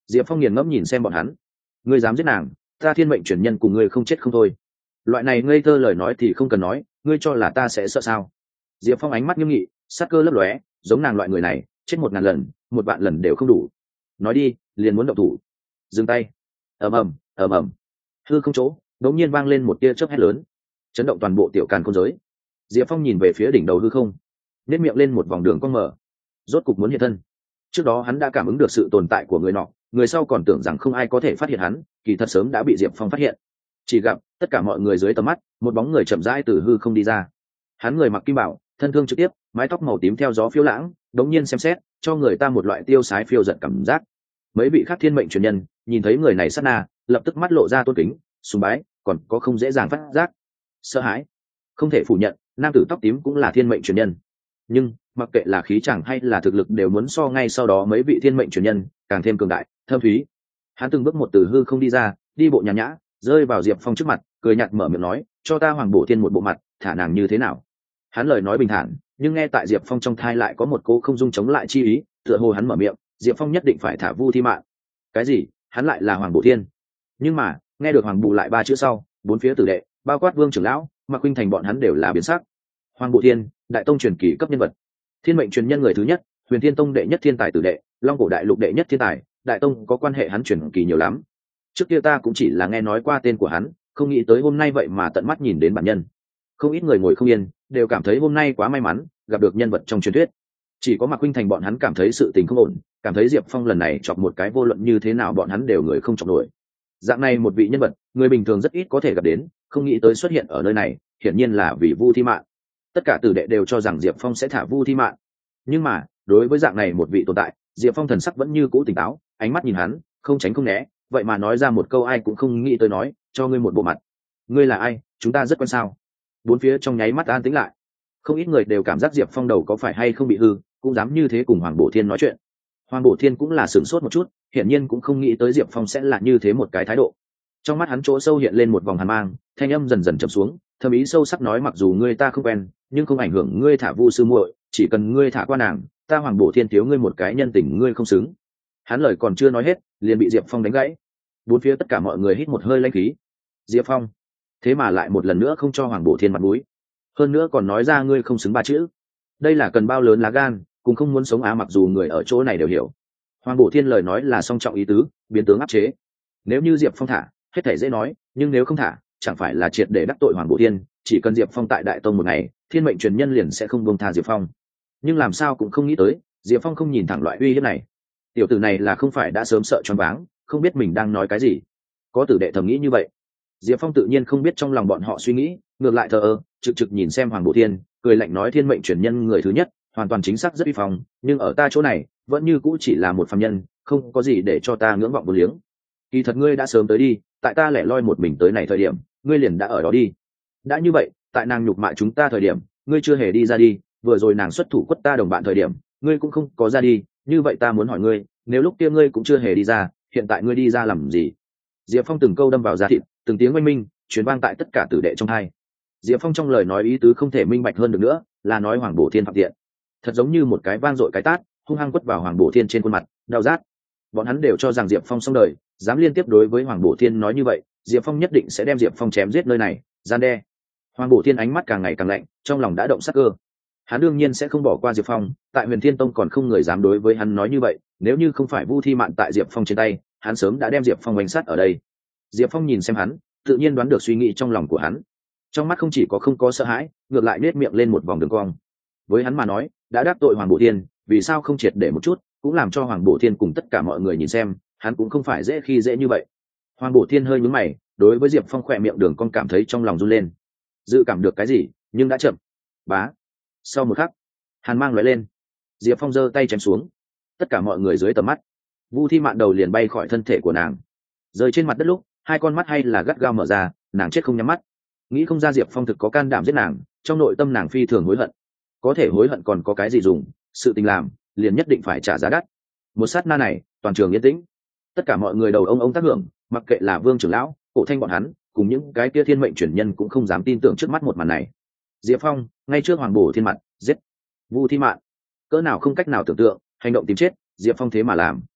Diệp Phong nghiền ngẫm nhìn xem bọn hắn. Ngươi dám giết nàng, ta thiên mệnh truyền nhân cùng ngươi không chết không thôi. Loại này ngây thơ lời nói thì không cần nói, ngươi cho là ta sẽ sợ sao? Diệp Phong ánh mắt nghiêm nghị, sát cơ lấp lóe, giống nàng loại người này chết một ngàn lần một vạn lần đều không đủ. Nói đi, liền muốn động thủ. Dừng tay. Ầm ầm, ầm ầm. Hư không chỗ đột nhiên vang lên một tia chớp hét lớn, chấn động toàn bộ tiểu càn khôn giới. Diệp Phong nhìn về phía đỉnh đầu hư không, nhếch miệng lên một vòng đường cong mở, rốt cục muốn hiện thân. Trước đó hắn đã cảm ứng được sự tồn tại của người nọ, người sau còn tưởng rằng không ai có thể phát hiện hắn, kỳ thật sớm đã bị Diệp Phong phát hiện. Chỉ gặp tất cả mọi người dưới tầm mắt, một bóng người chậm rãi từ hư không đi ra. Hắn người mặc kim bảo, thân thương trực tiếp, mái tóc màu tím theo gió phiêu lãng, đống nhiên xem xét, cho người ta một loại tiêu sái phiêu giận cảm giác. Mấy vị khác thiên mệnh truyền nhân nhìn thấy người này sát na, lập tức mắt lộ ra tôn kính, sùng bái, còn có không dễ dàng phát giác sợ hãi. Không thể phủ nhận, nam tử tóc tím cũng là thiên mệnh truyền nhân, nhưng mặc kệ là khí chẳng hay là thực lực đều muốn so ngay sau đó mấy vị thiên mệnh truyền nhân càng thêm cường đại, thâm thúy. Hắn từng bước một từ hư không đi ra, đi bộ nhàn nhã, rơi vào Diệp Phong trước mặt, cười nhạt mở miệng nói, cho ta Hoàng Bổ Thiên một bộ mặt, thả nàng như thế nào? Hắn lời nói bình thản, nhưng nghe tại Diệp Phong trong thai lại có một cố không dung chống lại chi ý, tựa hồ hắn mở miệng, Diệp Phong nhất định phải thả Vu Thi Mạn. Cái gì? Hắn lại là Hoàng Bổ Thiên? Nhưng mà nghe được Hoàng Bù lại ba chữ sau, bốn phía tử đệ, bao quát Vương trưởng lão, Mạc Khuynh Thành bọn hắn đều là biến sắc. Hoàng Bổ Thiên, đại tông truyền kỳ cấp nhân vật, thiên mệnh truyền nhân người thứ nhất, Huyền Thiên Tông đệ nhất thiên tài tử đệ, Long Cổ đại lục đệ nhất thiên tài, đại tông có quan hệ hắn truyền kỳ nhiều lắm. Trước kia ta cũng chỉ là nghe nói qua tên của hắn, không nghĩ tới hôm nay vậy mà tận mắt nhìn đến bản nhân. Không ít người ngồi không yên, đều cảm thấy hôm nay quá may mắn, gặp được nhân vật trong truyền thuyết. Chỉ có Mạc Khuynh Thành bọn hắn cảm thấy sự tình không ổn, cảm thấy Diệp Phong lần này chọc một cái vô luận như thế nào bọn hắn đều người không chọc nổi. Dạng này một vị nhân vật, người bình thường rất ít có thể gặp đến, không nghĩ tới xuất hiện ở nơi này, hiển nhiên là vì Vu Thi Mạn. Tất cả tử đệ đều cho rằng Diệp Phong sẽ thả Vu Thi Mạn, nhưng mà đối với dạng này một vị tồn tại, Diệp Phong thần sắc vẫn như cũ tỉnh táo, ánh mắt nhìn hắn, không tránh không né, vậy mà nói ra một câu ai cũng không nghĩ tới nói, cho ngươi một bộ mặt. Ngươi là ai? Chúng ta rất quan sao? Bốn phía trong nháy mắt an tĩnh lại, không ít người đều cảm giác Diệp Phong đầu có phải hay không bị hư, cũng dám như thế cùng Hoàng Bổ Thiên nói chuyện. Hoàng Bổ Thiên cũng là sửng sốt một chút, hiển nhiên cũng không nghĩ tới Diệp Phong sẽ là như thế một cái thái độ. Trong mắt hắn chỗ sâu hiện lên một vòng hàn mang, thanh âm dần dần trầm xuống, thâm ý sâu sắc nói, mặc dù ngươi ta không quen, nhưng không ảnh hưởng ngươi thả Vu sư muội, chỉ cần ngươi thả qua nàng, ta Hoàng Bổ Thiên thiếu ngươi một cái nhân tình ngươi không xứng. Hắn lời còn chưa nói hết, liền bị Diệp Phong đánh gãy. Bốn phía tất cả mọi người hít một hơi lãnh khí. Diệp Phong, thế mà lại một lần nữa không cho Hoàng Bổ Thiên mặt mũi, hơn nữa còn nói ra ngươi không xứng ba chữ. Đây là cần bao lớn lá gan, cũng không muốn sống á. Mặc dù người ở chỗ này đều hiểu, Hoàng Bổ Thiên lời nói là song trọng ý tứ, biến tướng áp chế. Nếu như Diệp Phong thả, hết thể dễ nói, nhưng nếu không thả, chẳng phải là triệt để đắc tội Hoàng Bổ Thiên. Chỉ cần Diệp Phong tại đại tông một ngày, thiên mệnh truyền nhân liền sẽ không buông tha Diệp Phong. Nhưng làm sao cũng không nghĩ tới, Diệp Phong không nhìn thẳng loại uy hiếp này. Tiểu tử này là không phải đã sớm sợ choáng váng, không biết mình đang nói cái gì. Có tử đệ thầm nghĩ như vậy. Diệp Phong tự nhiên không biết trong lòng bọn họ suy nghĩ, ngược lại thờ ơ, trực trực nhìn xem Hoàng Bổ Thiên, cười lạnh nói, thiên mệnh truyền nhân người thứ nhất, hoàn toàn chính xác rất uy phong, nhưng ở ta chỗ này, vẫn như cũ chỉ là một phàm nhân, không có gì để cho ta ngưỡng vọng vô liếng. Kỳ thật ngươi đã sớm tới đi, tại ta lẻ loi một mình tới này thời điểm, ngươi liền đã ở đó đi. Đã như vậy, tại nàng nhục mạ chúng ta thời điểm, ngươi chưa hề đi ra đi, vừa rồi nàng xuất thủ quất ta đồng bạn thời điểm, ngươi cũng không có ra đi, như vậy ta muốn hỏi ngươi, nếu lúc kia ngươi cũng chưa hề đi ra, hiện tại ngươi đi ra làm gì? Diệp Phong từng câu đâm vào da thịt, từng tiếng oanh minh truyền vang tại tất cả tử đệ trong hai. Diệp Phong trong lời nói ý tứ không thể minh bạch hơn được nữa, là nói Hoàng Bổ Thiên phạm tiện, thật giống như một cái vang dội cái tát hung hăng quất vào Hoàng Bổ Thiên trên khuôn mặt, đau rát. Bọn hắn đều cho rằng Diệp Phong xong đời, dám liên tiếp đối với Hoàng Bổ Thiên nói như vậy, Diệp Phong nhất định sẽ đem Diệp Phong chém giết nơi này, gian đe. Hoàng Bổ Thiên ánh mắt càng ngày càng lạnh, trong lòng đã động sắc cơ. Hắn đương nhiên sẽ không bỏ qua Diệp Phong, tại Huyền Thiên Tông còn không người dám đối với hắn nói như vậy, nếu như không phải Vu Thi Mạn tại Diệp Phong trên tay, hắn sớm đã đem Diệp Phong đánh sát ở đây. Diệp Phong nhìn xem hắn, tự nhiên đoán được suy nghĩ trong lòng của hắn. Trong mắt không chỉ có không có sợ hãi, ngược lại nết miệng lên một vòng đường cong. Với hắn mà nói, đã đắc tội Hoàng Bổ Thiên, vì sao không triệt để một chút, cũng làm cho Hoàng Bổ Thiên cùng tất cả mọi người nhìn xem, hắn cũng không phải dễ khi dễ như vậy. Hoàng Bổ Thiên hơi nhướng mày, đối với Diệp Phong khỏe miệng đường cong cảm thấy trong lòng run lên. Dự cảm được cái gì, nhưng đã chậm. Bá. Sau một khắc, hàn mang lóe lên, Diệp Phong giơ tay chém xuống. Tất cả mọi người dưới tầm mắt, Vu Thi Mạn đầu liền bay khỏi thân thể của nàng, rơi trên mặt đất lúc, hai con mắt hay là gắt gao mở ra, nàng chết không nhắm mắt. Nghĩ không ra Diệp Phong thực có can đảm giết nàng, trong nội tâm nàng phi thường hối hận. Có thể hối hận còn có cái gì dùng, sự tình làm, liền nhất định phải trả giá đắt. Một sát na này, toàn trường yên tĩnh. Tất cả mọi người đầu ông ông tác hưởng, mặc kệ là Vương trưởng lão, Cổ Thanh bọn hắn, cùng những cái kia thiên mệnh truyền nhân cũng không dám tin tưởng trước mắt một màn này. Diệp Phong, ngay trước Hoàng Bổ Thiên mặt, giết Vu Thi Mạn. Cỡ nào không cách nào tưởng tượng, hành động tìm chết, Diệp Phong thế mà làm.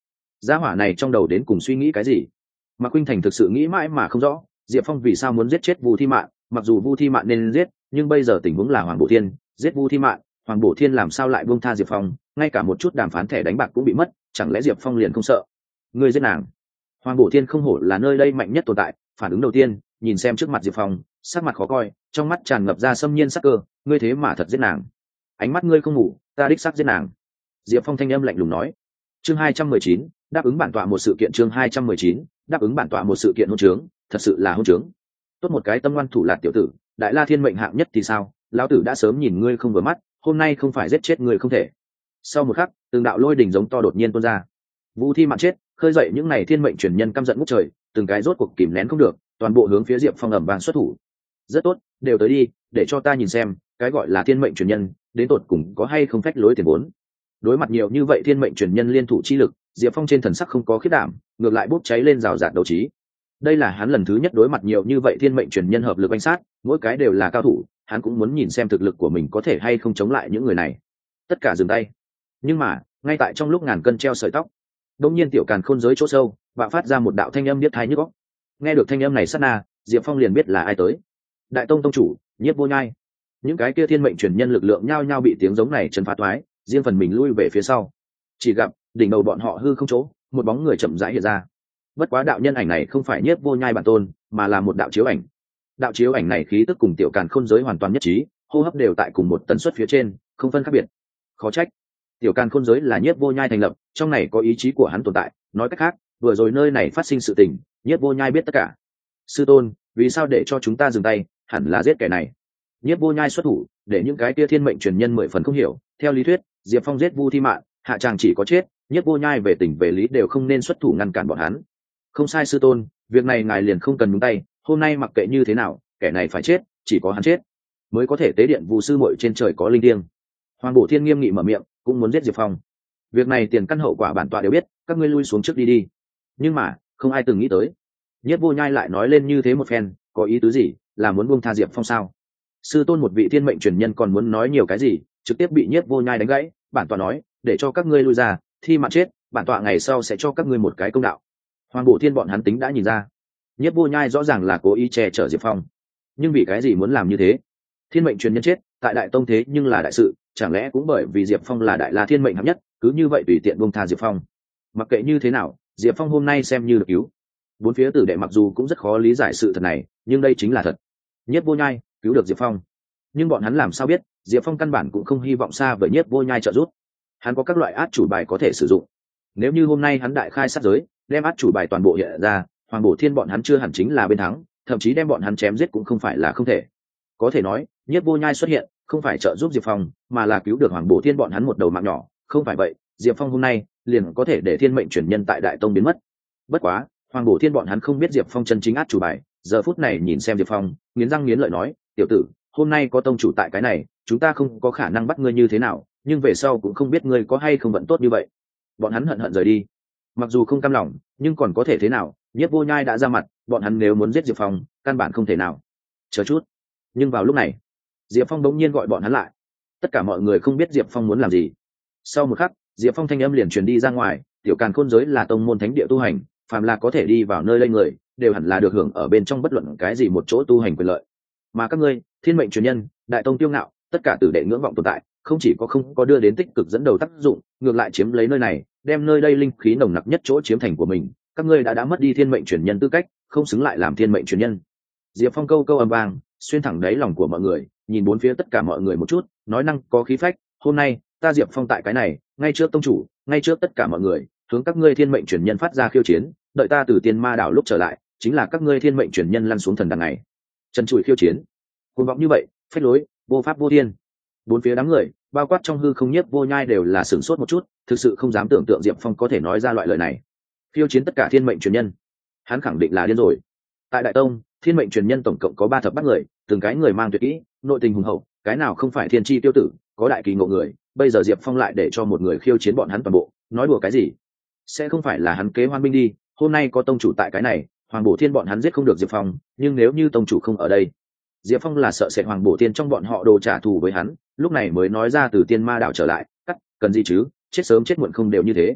gia hỏa này trong đầu đến cùng suy nghĩ cái gì? Mạc Khuynh Thành thực sự nghĩ mãi mà không rõ, Diệp Phong vì sao muốn giết chết Vu Thi Mạn, mặc dù Vu Thi Mạn nên giết, nhưng bây giờ tình huống là Hoàng Bổ Thiên, giết Vu Thi Mạn, Hoàng Bổ Thiên làm sao lại buông tha Diệp Phong, ngay cả một chút đàm phán thẻ đánh bạc cũng bị mất, chẳng lẽ Diệp Phong liền không sợ? Ngươi giết nàng? Hoàng Bổ Thiên không hổ là nơi đây mạnh nhất tồn tại, phản ứng đầu tiên, nhìn xem trước mặt Diệp Phong, sắc mặt khó coi, trong mắt tràn ngập ra xâm nhiên sắc cơ, ngươi thế mà thật giết nàng? Ánh mắt ngươi không ngủ, ta đích xác giết nàng. Diệp Phong thanh âm lạnh lùng nói. Chương hai trăm mười chín, đáp ứng bản tọa một sự kiện. Chương hai trăm mười chín, đáp ứng bản tọa một sự kiện hôn trướng, thật sự là hôn trướng. Tốt một cái tâm ngoan thủ lạt tiểu tử, đại la thiên mệnh hạng nhất thì sao? Lão tử đã sớm nhìn ngươi không vừa mắt, hôm nay không phải giết chết ngươi không thể. Sau một khắc, từng đạo lôi đỉnh giống to đột nhiên tuôn ra. Vu Thi Mạn chết, khơi dậy những này thiên mệnh truyền nhân căm giận ngút trời, từng cái rốt cuộc kìm nén không được, toàn bộ hướng phía Diệp Phong ầm vang xuất thủ. Rất tốt, đều tới đi, để cho ta nhìn xem, cái gọi là thiên mệnh truyền nhân, đến tột cùng có hay không phách lối tiền vốn. Đối mặt nhiều như vậy thiên mệnh truyền nhân liên thủ chi lực, Diệp Phong trên thần sắc không có khiết đảm, ngược lại bốc cháy lên rào rạt đấu trí. Đây là hắn lần thứ nhất đối mặt nhiều như vậy thiên mệnh truyền nhân hợp lực oanh sát, mỗi cái đều là cao thủ, hắn cũng muốn nhìn xem thực lực của mình có thể hay không chống lại những người này. Tất cả dừng tay. Nhưng mà, ngay tại trong lúc ngàn cân treo sợi tóc, đột nhiên tiểu càn khôn giới chỗ sâu, bạo phát ra một đạo thanh âm điếc tai nhức óc. Nghe được thanh âm này sát na, Diệp Phong liền biết là ai tới. Đại tông tông chủ, Nhiếp Vô Nhai. Những cái kia thiên mệnh truyền nhân lực lượng nhao nhao bị tiếng giống này chấn phá toái, riêng phần mình lui về phía sau. Chỉ gặp đỉnh đầu bọn họ hư không chỗ, một bóng người chậm rãi hiện ra. Bất quá đạo nhân ảnh này không phải Nhiếp Vô Nhai bản tôn, mà là một đạo chiếu ảnh. Đạo chiếu ảnh này khí tức cùng tiểu càn khôn giới hoàn toàn nhất trí, hô hấp đều tại cùng một tần suất phía trên, không phân khác biệt. Khó trách, tiểu càn khôn giới là Nhiếp Vô Nhai thành lập, trong này có ý chí của hắn tồn tại. Nói cách khác, vừa rồi nơi này phát sinh sự tình, Nhiếp Vô Nhai biết tất cả. Sư tôn, vì sao để cho chúng ta dừng tay? Hẳn là giết kẻ này. Nhiếp Vô Nhai xuất thủ, để những cái kia thiên mệnh truyền nhân mười phần không hiểu. Theo lý thuyết, Diệp Phong giết Vu Thi Mạn, hạ chàng chỉ có chết, Nhiếp Vô Nhai về tình về lý đều không nên xuất thủ ngăn cản bọn hắn. Không sai sư tôn, việc này ngài liền không cần nhúng tay, hôm nay mặc kệ như thế nào, kẻ này phải chết, chỉ có hắn chết mới có thể tế điện Vu sư muội trên trời có linh thiêng. Hoàng Bổ Thiên nghiêm nghị mở miệng, cũng muốn giết Diệp Phong. Việc này tiền căn hậu quả bản tọa đều biết, các ngươi lui xuống trước đi đi. Nhưng mà, không ai từng nghĩ tới, Nhiếp Vô Nhai lại nói lên như thế một phen, có ý tứ gì, là muốn buông tha Diệp Phong sao? Sư tôn một vị thiên mệnh truyền nhân còn muốn nói nhiều cái gì, trực tiếp bị Nhiếp Vô Nhai đánh gãy. Bản tọa nói, để cho các ngươi lui ra, Thi Mạn chết, bản tọa ngày sau sẽ cho các ngươi một cái công đạo. Hoàng Bổ Thiên bọn hắn tính đã nhìn ra, Nhiếp Vô Nhai rõ ràng là cố ý che chở Diệp Phong, nhưng vì cái gì muốn làm như thế? Thiên mệnh truyền nhân chết, tại đại tông thế nhưng là đại sự, chẳng lẽ cũng bởi vì Diệp Phong là đại la thiên mệnh hạng nhất, cứ như vậy tùy tiện buông tha Diệp Phong? Mặc kệ như thế nào, Diệp Phong hôm nay xem như được cứu. Bốn phía tử đệ mặc dù cũng rất khó lý giải sự thật này, nhưng đây chính là thật. Nhiếp Vô Nhai cứu được Diệp Phong, nhưng bọn hắn làm sao biết, Diệp Phong căn bản cũng không hy vọng xa với Nhiếp Vô Nhai trợ giúp. Hắn có các loại át chủ bài có thể sử dụng. Nếu như hôm nay hắn đại khai sát giới, đem át chủ bài toàn bộ hiện ra, Hoàng Bổ Thiên bọn hắn chưa hẳn chính là bên thắng, thậm chí đem bọn hắn chém giết cũng không phải là không thể. Có thể nói, Nhiếp Vô Nhai xuất hiện, không phải trợ giúp Diệp Phong, mà là cứu được Hoàng Bổ Thiên bọn hắn một đầu mạng nhỏ. Không phải vậy, Diệp Phong hôm nay liền có thể để thiên mệnh chuyển nhân tại Đại Tông biến mất. Bất quá, Hoàng Bổ Thiên bọn hắn không biết Diệp Phong chân chính át chủ bài, giờ phút này nhìn xem Diệp Phong, nghiến răng nghiến lợi nói, tiểu tử, hôm nay có tông chủ tại cái này, chúng ta không có khả năng bắt ngươi như thế nào, nhưng về sau cũng không biết ngươi có hay không vận tốt như vậy. Bọn hắn hận hận rời đi. Mặc dù không cam lòng, nhưng còn có thể thế nào, Nhiếp Vô Nhai đã ra mặt, bọn hắn nếu muốn giết Diệp Phong, căn bản không thể nào. Chờ chút. Nhưng vào lúc này, Diệp Phong bỗng nhiên gọi bọn hắn lại. Tất cả mọi người không biết Diệp Phong muốn làm gì. Sau một khắc, Diệp Phong thanh âm liền truyền đi ra ngoài, tiểu càn khôn giới là tông môn thánh địa tu hành, phàm là có thể đi vào nơi đây người, đều hẳn là được hưởng ở bên trong bất luận cái gì một chỗ tu hành quyền lợi. Mà các ngươi, thiên mệnh truyền nhân, đại tông tiêu ngạo, tất cả tử đệ ngưỡng vọng tồn tại, không chỉ có không có đưa đến tích cực dẫn đầu tác dụng, ngược lại chiếm lấy nơi này, đem nơi đây linh khí nồng nặc nhất chỗ chiếm thành của mình. Các ngươi đã đã mất đi thiên mệnh truyền nhân tư cách, không xứng lại làm thiên mệnh truyền nhân. Diệp Phong câu câu ầm vang, xuyên thẳng đáy lòng của mọi người, nhìn bốn phía tất cả mọi người một chút, nói năng có khí phách, hôm nay ta Diệp Phong tại cái này, ngay trước tông chủ, ngay trước tất cả mọi người, hướng các ngươi thiên mệnh truyền nhân phát ra khiêu chiến, đợi ta từ tiên ma đảo lúc trở lại, chính là các ngươi thiên mệnh truyền nhân lăn xuống thần đằng này. Trần trụi khiêu chiến, cuồng vọng như vậy, phách lối, vô pháp vô thiên. Bốn phía đám người, bao quát trong hư không Nhiếp Vô Nhai đều là sửng sốt một chút, thực sự không dám tưởng tượng Diệp Phong có thể nói ra loại lời này. Khiêu chiến tất cả thiên mệnh truyền nhân, hắn khẳng định là điên rồi. Tại Đại Tông, thiên mệnh truyền nhân tổng cộng có ba thập bát người, từng cái người mang tuyệt kỹ, nội tình hùng hậu, cái nào không phải thiên chi tiêu tử, có đại kỳ ngộ người. Bây giờ Diệp Phong lại để cho một người khiêu chiến bọn hắn toàn bộ, nói đùa cái gì? Sẽ không phải là hắn kế hoan binh đi? Hôm nay có tông chủ tại cái này, Hoàng Bổ Thiên bọn hắn giết không được Diệp Phong, nhưng nếu như tông chủ không ở đây, Diệp Phong là sợ sẽ Hoàng Bổ Thiên trong bọn họ đồ trả thù với hắn, lúc này mới nói ra từ tiên ma đảo trở lại, cắt, cần gì chứ, chết sớm chết muộn không đều như thế.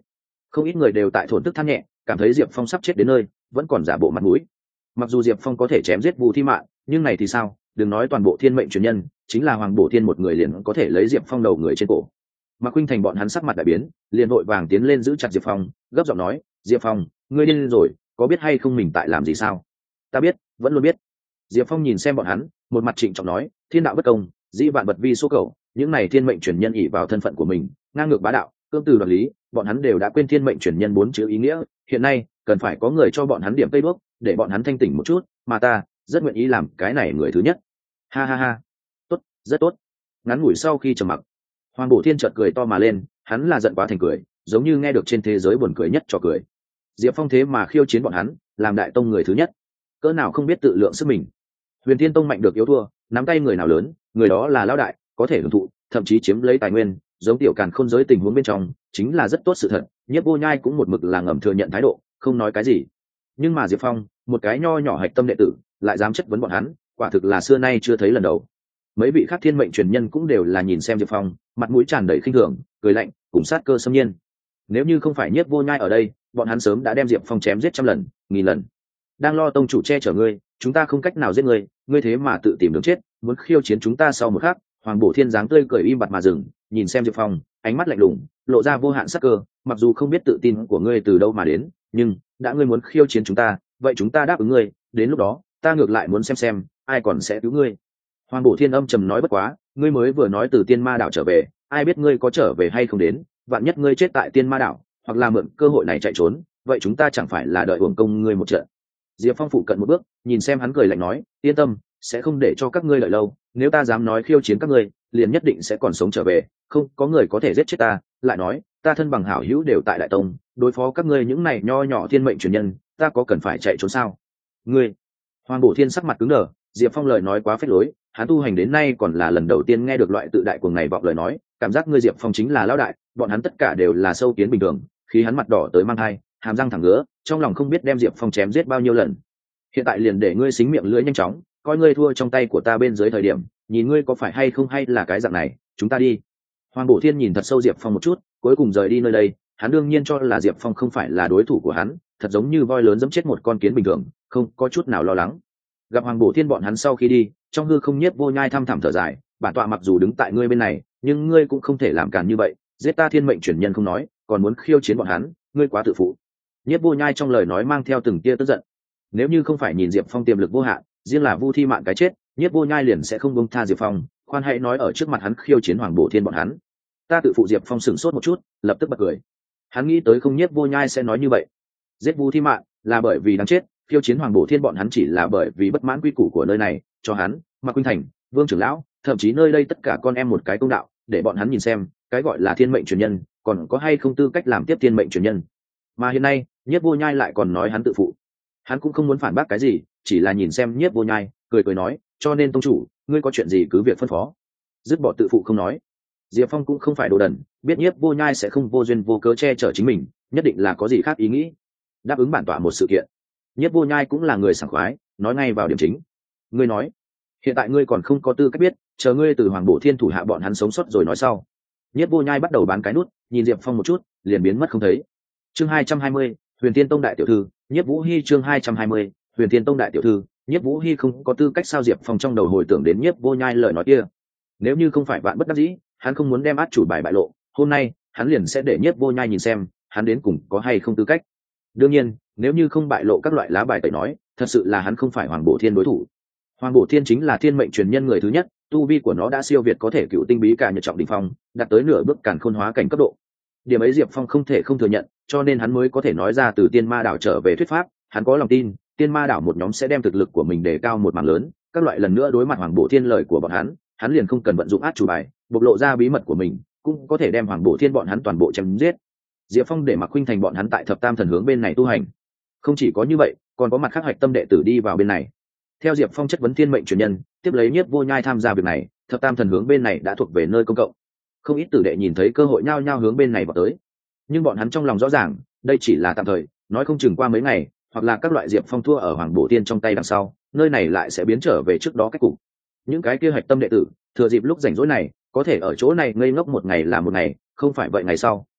Không ít người đều tại thổn thức than nhẹ, cảm thấy Diệp Phong sắp chết đến nơi, vẫn còn giả bộ mặt mũi. Mặc dù Diệp Phong có thể chém giết Vu Thi Mạn, nhưng này thì sao? Đừng nói toàn bộ thiên mệnh truyền nhân, chính là Hoàng Bổ Thiên một người liền có thể lấy Diệp Phong đầu người trên cổ. Mạc Khuynh Thành bọn hắn sắc mặt đại biến, liền vội vàng tiến lên giữ chặt Diệp Phong, gấp giọng nói: "Diệp Phong, ngươi điên rồi, có biết hay không mình tại làm gì sao?" "Ta biết, vẫn luôn biết." Diệp Phong nhìn xem bọn hắn, một mặt trịnh trọng nói: "Thiên đạo bất công, dĩ vạn vật vi số cầu, những này thiên mệnh truyền nhân ỷ vào thân phận của mình, ngang ngược bá đạo, cương từ đoạt lý, bọn hắn đều đã quên thiên mệnh truyền nhân bốn chữ ý nghĩa, hiện nay cần phải có người cho bọn hắn điểm cây đuốc, để bọn hắn thanh tỉnh một chút, mà ta rất nguyện ý làm cái này người thứ nhất." Ha ha ha, tốt, rất tốt. Ngắn ngủi sau khi trầm mặc, Hoàng Bổ Thiên chợt cười to mà lên, hắn là giận quá thành cười, giống như nghe được trên thế giới buồn cười nhất trò cười. Diệp Phong thế mà khiêu chiến bọn hắn, làm đại tông người thứ nhất, cỡ nào không biết tự lượng sức mình. Huyền Thiên Tông mạnh được yếu thua, nắm tay người nào lớn, người đó là lão đại, có thể hưởng thụ, thậm chí chiếm lấy tài nguyên, giống tiểu càn khôn giới tình huống bên trong, chính là rất tốt sự thật. Nhiếp Vô Nhai cũng một mực là ngầm thừa nhận thái độ, không nói cái gì. Nhưng mà Diệp Phong, một cái nho nhỏ hạch tâm đệ tử, lại dám chất vấn bọn hắn, quả thực là xưa nay chưa thấy lần đầu. Mấy vị khác thiên mệnh truyền nhân cũng đều là nhìn xem Diệp Phong, mặt mũi tràn đầy khinh thường, cười lạnh, cùng sát cơ xâm nhiên. Nếu như không phải Nhiếp Vô Nhai ở đây, bọn hắn sớm đã đem Diệp Phong chém giết trăm lần, nghìn lần. Đang lo tông chủ che chở ngươi, chúng ta không cách nào giết ngươi, ngươi thế mà tự tìm đường chết, muốn khiêu chiến chúng ta sau một khắc. Hoàng Bổ Thiên dáng tươi cười im bặt mà dừng, nhìn xem Diệp Phong, ánh mắt lạnh lùng, lộ ra vô hạn sắc cơ. Mặc dù không biết tự tin của ngươi từ đâu mà đến, nhưng đã ngươi muốn khiêu chiến chúng ta, vậy chúng ta đáp ứng ngươi. Đến lúc đó, ta ngược lại muốn xem xem ai còn sẽ cứu ngươi. Hoàng Bổ Thiên âm trầm nói: "Bất quá, ngươi mới vừa nói từ Tiên Ma đảo trở về, ai biết ngươi có trở về hay không đến? Vạn nhất ngươi chết tại Tiên Ma đảo, hoặc là mượn cơ hội này chạy trốn, vậy chúng ta chẳng phải là đợi uổng công ngươi một trận?" Diệp Phong phụ cận một bước, nhìn xem hắn cười lạnh nói: "Yên tâm, sẽ không để cho các ngươi đợi lâu. Nếu ta dám nói khiêu chiến các ngươi, liền nhất định sẽ còn sống trở về, không có người có thể giết chết ta. Lại nói, ta thân bằng hảo hữu đều tại Đại Tông, đối phó các ngươi những này nho nhỏ thiên mệnh truyền nhân, ta có cần phải chạy trốn sao?" "Ngươi?" Hoàng Bổ Thiên sắc mặt cứng đờ, Diệp Phong lời nói quá phết lối, hắn tu hành đến nay còn là lần đầu tiên nghe được loại tự đại cuồng này vọng lời nói, cảm giác ngươi Diệp Phong chính là lão đại, bọn hắn tất cả đều là sâu kiến bình thường, khi hắn mặt đỏ tới mang hai, hàm răng thẳng ngứa, trong lòng không biết đem Diệp Phong chém giết bao nhiêu lần. Hiện tại liền để ngươi xính miệng lưỡi nhanh chóng, coi ngươi thua trong tay của ta bên dưới thời điểm, nhìn ngươi có phải hay không hay là cái dạng này, chúng ta đi. Hoàng Bổ Thiên nhìn thật sâu Diệp Phong một chút, cuối cùng rời đi nơi đây. Hắn đương nhiên cho là Diệp Phong không phải là đối thủ của hắn, thật giống như voi lớn giẫm chết một con kiến bình thường, không có chút nào lo lắng. Gặp Hoàng Bổ Thiên bọn hắn sau khi đi, trong hư không Nhiếp Vô Nhai thăm thẳm thở dài: "Bản tọa mặc dù đứng tại ngươi bên này, nhưng ngươi cũng không thể làm càn như vậy, giết ta thiên mệnh truyền nhân không nói, còn muốn khiêu chiến bọn hắn, ngươi quá tự phụ." Nhiếp Vô Nhai trong lời nói mang theo từng tia tức giận. Nếu như không phải nhìn Diệp Phong tiềm lực vô hạn, riêng là Vu Thi Mạn cái chết, Nhiếp Vô Nhai liền sẽ không buông tha Diệp Phong, khoan hãy nói ở trước mặt hắn khiêu chiến Hoàng Bổ Thiên bọn hắn. Ta tự phụ. Diệp Phong sửng sốt một chút, lập tức bật cười. Hắn nghĩ tới không Nhiếp Vô Nhai sẽ nói như vậy. Giết Vu Thi Mạn là bởi vì đáng chết, khiêu chiến Hoàng Bổ Thiên bọn hắn chỉ là bởi vì bất mãn quy củ của nơi này, cho hắn, Mạc Khuynh Thành, Vương trưởng lão, thậm chí nơi đây tất cả con em một cái công đạo, để bọn hắn nhìn xem, cái gọi là thiên mệnh truyền nhân, còn có hay không tư cách làm tiếp thiên mệnh truyền nhân. Mà hiện nay, Nhiếp Vô Nhai lại còn nói hắn tự phụ. Hắn cũng không muốn phản bác cái gì, chỉ là nhìn xem Nhiếp Vô Nhai, cười cười nói: "Cho nên tông chủ, ngươi có chuyện gì cứ việc phân phó." Dứt bỏ tự phụ không nói. Diệp Phong cũng không phải đồ đần, biết Nhiếp Vô Nhai sẽ không vô duyên vô cớ che chở chính mình, nhất định là có gì khác ý nghĩ. Đáp ứng bản tọa một sự kiện. Nhiếp Vô Nhai cũng là người sảng khoái, nói ngay vào điểm chính. "Ngươi nói, hiện tại ngươi còn không có tư cách biết, chờ ngươi từ Hoàng Bổ Thiên thủ hạ bọn hắn sống sót rồi nói sau." Nhiếp Vô Nhai bắt đầu bán cái nút, nhìn Diệp Phong một chút, liền biến mất không thấy. Chương hai trăm hai mươi, Huyền Thiên Tông đại tiểu thư, Nhiếp Vũ Hi. Chương hai trăm hai mươi, Huyền Thiên Tông đại tiểu thư, Nhiếp Vũ Hi không có tư cách sao? Diệp Phong trong đầu hồi tưởng đến Nhiếp Vô Nhai lời nói kia. Nếu như không phải vạn bất đắc dĩ, hắn không muốn đem át chủ bài bại lộ, hôm nay hắn liền sẽ để Nhiếp Vô Nhai nhìn xem, hắn đến cùng có hay không tư cách. Đương nhiên, nếu như không bại lộ các loại lá bài tẩy nói, thật sự là hắn không phải Hoàng Bổ Thiên đối thủ. Hoàng Bổ Thiên chính là thiên mệnh truyền nhân người thứ nhất, tu vi của nó đã siêu việt có thể cựu tinh bí cả nhật trọng đỉnh phong, đạt tới nửa bước càn khôn hóa cảnh cấp độ. Điểm ấy Diệp Phong không thể không thừa nhận, cho nên hắn mới có thể nói ra từ Tiên Ma đảo trở về thuyết pháp. Hắn có lòng tin, Tiên Ma đảo một nhóm sẽ đem thực lực của mình đề cao một mảng lớn, các loại lần nữa đối mặt Hoàng Bổ Thiên lời của bọn hắn, hắn liền không cần vận dụng át chủ bài, bộc lộ ra bí mật của mình, cũng có thể đem Hoàng Bổ Thiên bọn hắn toàn bộ chém giết. Diệp Phong để Mạc Khuynh Thành bọn hắn tại Thập Tam Thần hướng bên này tu hành. Không chỉ có như vậy, còn có mặt khác hạch tâm đệ tử đi vào bên này. Theo Diệp Phong chất vấn thiên mệnh truyền nhân, tiếp lấy Nhiếp Vô Nhai tham gia việc này, Thập Tam Thần hướng bên này đã thuộc về nơi công cộng. Không ít tử đệ nhìn thấy cơ hội nhao nhao hướng bên này vào tới. Nhưng bọn hắn trong lòng rõ ràng, đây chỉ là tạm thời, nói không chừng qua mấy ngày, hoặc là các loại Diệp Phong thua ở Hoàng Bổ Thiên trong tay đằng sau, nơi này lại sẽ biến trở về trước đó cách cục. Những cái kia hạch tâm đệ tử, thừa dịp lúc rảnh rỗi này, có thể ở chỗ này ngây ngốc một ngày là một ngày, không phải vậy ngày sau,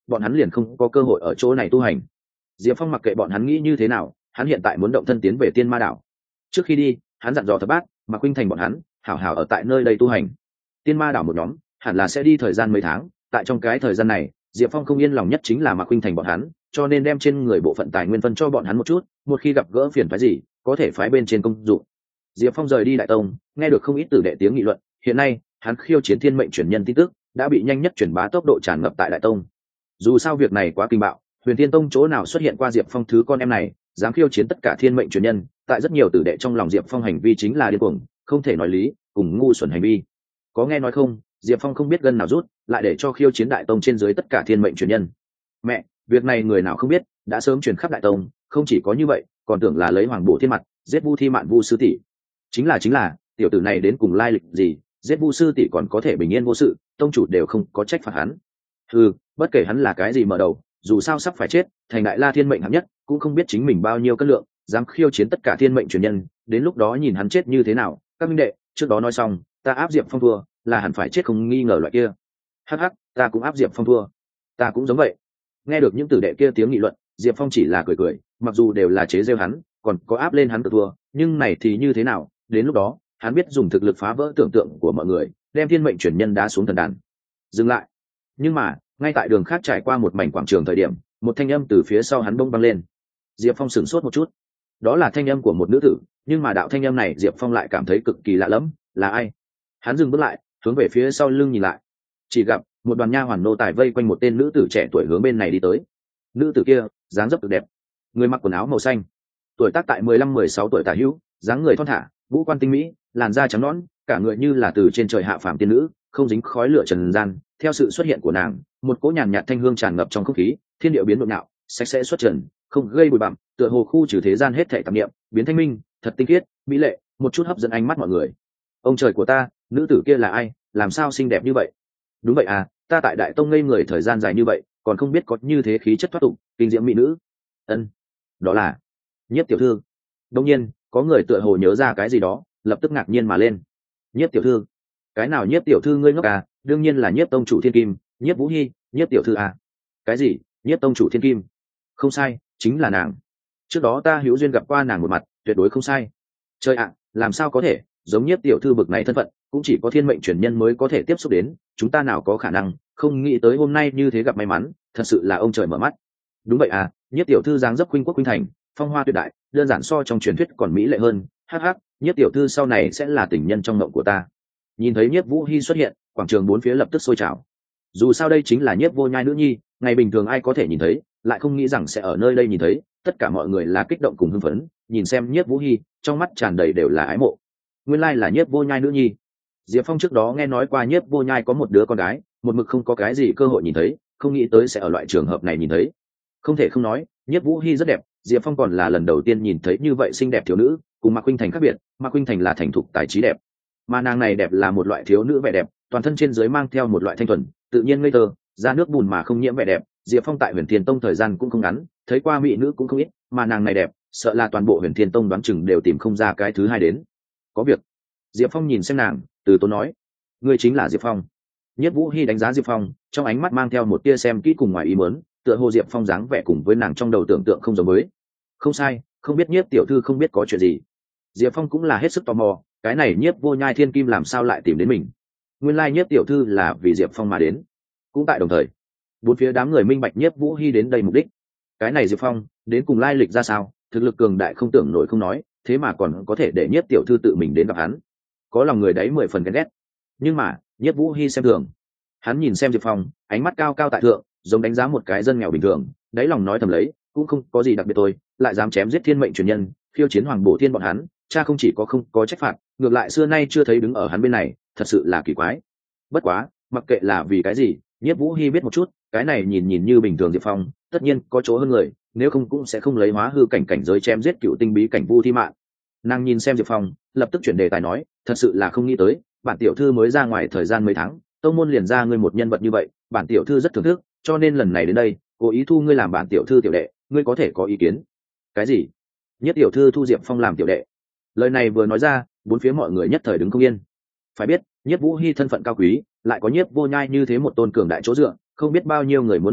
bọn hắn liền không có cơ hội ở chỗ này tu hành. Diệp Phong mặc kệ bọn hắn nghĩ như thế nào, hắn hiện tại muốn động thân tiến về Tiên Ma đảo. Trước khi đi, hắn dặn dò Thập Bát, Mạc Khuynh Thành bọn hắn hảo hảo ở tại nơi đây tu hành. Tiên Ma đảo một nhóm hẳn là sẽ đi thời gian mấy tháng, tại trong cái thời gian này, Diệp Phong không yên lòng nhất chính là Mạc Khuynh Thành bọn hắn, cho nên đem trên người bộ phận tài nguyên phân cho bọn hắn một chút, một khi gặp gỡ phiền phức gì, có thể phái bên trên công dụng. Diệp Phong rời đi Đại Tông, nghe được không ít tử đệ tiếng nghị luận, hiện nay, hắn khiêu chiến thiên mệnh truyền nhân tin tức đã bị nhanh nhất truyền bá tốc độ tràn ngập tại Đại Tông. Dù sao việc này quá kinh bạo, Huyền Thiên Tông chỗ nào xuất hiện qua Diệp Phong thứ con em này, dám khiêu chiến tất cả thiên mệnh truyền nhân, tại rất nhiều tử đệ trong lòng Diệp Phong hành vi chính là điên cuồng, không thể nói lý, cùng ngu xuẩn hành vi. Có nghe nói không, Diệp Phong không biết gân nào rút, lại để cho khiêu chiến Đại Tông trên dưới tất cả thiên mệnh truyền nhân. Mẹ, việc này người nào không biết, đã sớm truyền khắp Đại Tông, không chỉ có như vậy, còn tưởng là lấy Hoàng Bổ Thiên mặt, giết Vu Thi Mạn Vu sư tỷ. Chính là chính là, tiểu tử này đến cùng lai lịch gì, giết Vu sư tỷ còn có thể bình yên vô sự, tông chủ đều không có trách phạt hắn. Ừ, bất kể hắn là cái gì mở đầu, dù sao sắp phải chết, thành Đại La thiên mệnh hạng nhất, cũng không biết chính mình bao nhiêu cân lượng, dám khiêu chiến tất cả thiên mệnh truyền nhân, đến lúc đó nhìn hắn chết như thế nào. Các minh đệ, trước đó nói xong, ta áp Diệp Phong thua, là hẳn phải chết không nghi ngờ loại kia. Hắc hắc, ta cũng áp Diệp Phong thua, ta cũng giống vậy. Nghe được những tử đệ kia tiếng nghị luận, Diệp Phong chỉ là cười cười, mặc dù đều là chế giễu hắn, còn có áp lên hắn tự thua, nhưng này thì như thế nào, đến lúc đó, hắn biết dùng thực lực phá vỡ tưởng tượng của mọi người, đem thiên mệnh truyền nhân đá xuống thần đàn. Dừng lại. Nhưng mà, ngay tại đường khác trải qua một mảnh quảng trường thời điểm, một thanh âm từ phía sau hắn bông băng lên. Diệp Phong sửng sốt một chút. Đó là thanh âm của một nữ tử, nhưng mà đạo thanh âm này Diệp Phong lại cảm thấy cực kỳ lạ lẫm, là ai? Hắn dừng bước lại, hướng về phía sau lưng nhìn lại. Chỉ gặp một đoàn nha hoàn nô tài vây quanh một tên nữ tử trẻ tuổi hướng bên này đi tới. Nữ tử kia, dáng dấp cực đẹp, người mặc quần áo màu xanh, tuổi tác tại mười lăm mười sáu tuổi tả hữu, dáng người thon thả, ngũ quan tinh mỹ, làn da trắng nõn, cả người như là từ trên trời hạ phàm tiên nữ, không dính khói lửa trần gian. Theo sự xuất hiện của nàng, một cỗ nhàn nhạt thanh hương tràn ngập trong không khí, thiên địa biến động nạo, sạch sẽ xuất trần, không gây bụi bặm, tựa hồ khu trừ thế gian hết thảy tạp niệm, biến thanh minh, thật tinh khiết, mỹ lệ, một chút hấp dẫn ánh mắt mọi người. Ông trời của ta, nữ tử kia là ai, làm sao xinh đẹp như vậy? Đúng vậy à, ta tại Đại Tông ngây người thời gian dài như vậy, còn không biết có như thế khí chất thoát tục, kinh diễm mỹ nữ. Ân, đó là Nhiếp tiểu thư. Đương nhiên, có người tựa hồ nhớ ra cái gì đó, lập tức ngạc nhiên mà lên. Nhiếp tiểu thư? Cái nào Nhiếp tiểu thư ngươi ngốc à? Đương nhiên là Nhiếp tông chủ Thiên Kim, Nhiếp Vũ Hi, Nhiếp tiểu thư à? Cái gì? Nhiếp tông chủ Thiên Kim? Không sai, chính là nàng. Trước đó ta hữu duyên gặp qua nàng một mặt, tuyệt đối không sai. Trời ạ, làm sao có thể, giống Nhiếp tiểu thư bực này thân phận, cũng chỉ có thiên mệnh truyền nhân mới có thể tiếp xúc đến, chúng ta nào có khả năng, không nghĩ tới hôm nay như thế gặp may mắn, thật sự là ông trời mở mắt. Đúng vậy à, Nhiếp tiểu thư dáng dấp khuynh quốc khuynh thành, phong hoa tuyệt đại, đơn giản so trong truyền thuyết còn mỹ lệ hơn. Hắc hắc, Nhiếp tiểu thư sau này sẽ là tình nhân trong mộng của ta. Nhìn thấy Nhiếp Vũ Hi xuất hiện, quảng trường bốn phía lập tức sôi trào. Dù sao đây chính là Nhiếp Vô Nhai nữ nhi, ngày bình thường ai có thể nhìn thấy, lại không nghĩ rằng sẽ ở nơi đây nhìn thấy. Tất cả mọi người là kích động cùng hưng phấn, nhìn xem Nhiếp Vũ Hi, trong mắt tràn đầy đều là ái mộ. Nguyên lai là Nhiếp Vô Nhai nữ nhi. Diệp Phong trước đó nghe nói qua Nhiếp Vô Nhai có một đứa con gái, một mực không có cái gì cơ hội nhìn thấy, không nghĩ tới sẽ ở loại trường hợp này nhìn thấy. Không thể không nói, Nhiếp Vũ Hi rất đẹp, Diệp Phong còn là lần đầu tiên nhìn thấy như vậy xinh đẹp thiếu nữ, cùng Mạc Khuynh Thành khác biệt, Mạc Khuynh Thành là thành thục tài trí đẹp, mà nàng này đẹp là một loại thiếu nữ vẻ đẹp, toàn thân trên dưới mang theo một loại thanh thuần, tự nhiên ngây thơ, da nước bùn mà không nhiễm vẻ đẹp. Diệp Phong tại Huyền Thiên Tông thời gian cũng không ngắn, thấy qua mỹ nữ cũng không ít, mà nàng này đẹp, sợ là toàn bộ Huyền Thiên Tông đoán chừng đều tìm không ra cái thứ hai đến. Có việc. Diệp Phong nhìn xem nàng, từ tốn nói, ngươi chính là Diệp Phong. Nhiếp Vũ Hi đánh giá Diệp Phong, trong ánh mắt mang theo một tia xem kỹ cùng ngoài ý muốn, tựa hồ Diệp Phong dáng vẻ cùng với nàng trong đầu tưởng tượng không giống với. Không sai, không biết Nhiếp tiểu thư không biết có chuyện gì. Diệp Phong cũng là hết sức tò mò, cái này Nhiếp Vô Nhai Thiên Kim làm sao lại tìm đến mình? Nguyên lai Nhiếp tiểu thư là vì Diệp Phong mà đến. Cũng tại đồng thời, bốn phía đám người minh bạch Nhiếp Vũ Hi đến đây mục đích. Cái này Diệp Phong, đến cùng lai lịch ra sao, thực lực cường đại không tưởng nổi không nói, thế mà còn có thể để Nhiếp tiểu thư tự mình đến gặp hắn. Có lòng người đấy mười phần ghen ghét. Nhưng mà, Nhiếp Vũ Hi xem thường. Hắn nhìn xem Diệp Phong, ánh mắt cao cao tại thượng, giống đánh giá một cái dân nghèo bình thường, đáy lòng nói thầm lấy, cũng không có gì đặc biệt tôi, lại dám chém giết thiên mệnh truyền nhân, khiêu chiến Hoàng Bổ Thiên bọn hắn, cha không chỉ có không có trách phạt, ngược lại xưa nay chưa thấy đứng ở hắn bên này, thật sự là kỳ quái. Bất quá, mặc kệ là vì cái gì, Nhiếp Vũ Hi biết một chút, cái này nhìn nhìn như bình thường Diệp Phong, tất nhiên có chỗ hơn người, nếu không cũng sẽ không lấy hóa hư cảnh cảnh giới chém giết cựu tinh bí cảnh Vu Thi Mạn. Nàng nhìn xem Diệp Phong, lập tức chuyển đề tài nói, thật sự là không nghĩ tới, bản tiểu thư mới ra ngoài thời gian mấy tháng, tông môn liền ra ngươi một nhân vật như vậy, bản tiểu thư rất thưởng thức, cho nên lần này đến đây, cố ý thu ngươi làm bản tiểu thư tiểu đệ, ngươi có thể có ý kiến? Cái gì? Nhất tiểu thư thu Diệp Phong làm tiểu đệ? Lời này vừa nói ra, bốn phía mọi người nhất thời đứng không yên. Phải biết, Nhiếp Vũ Hi thân phận cao quý, lại có Nhiếp Vô Nhai như thế một tôn cường đại chỗ dựa, không biết bao nhiêu người muốn định bợ,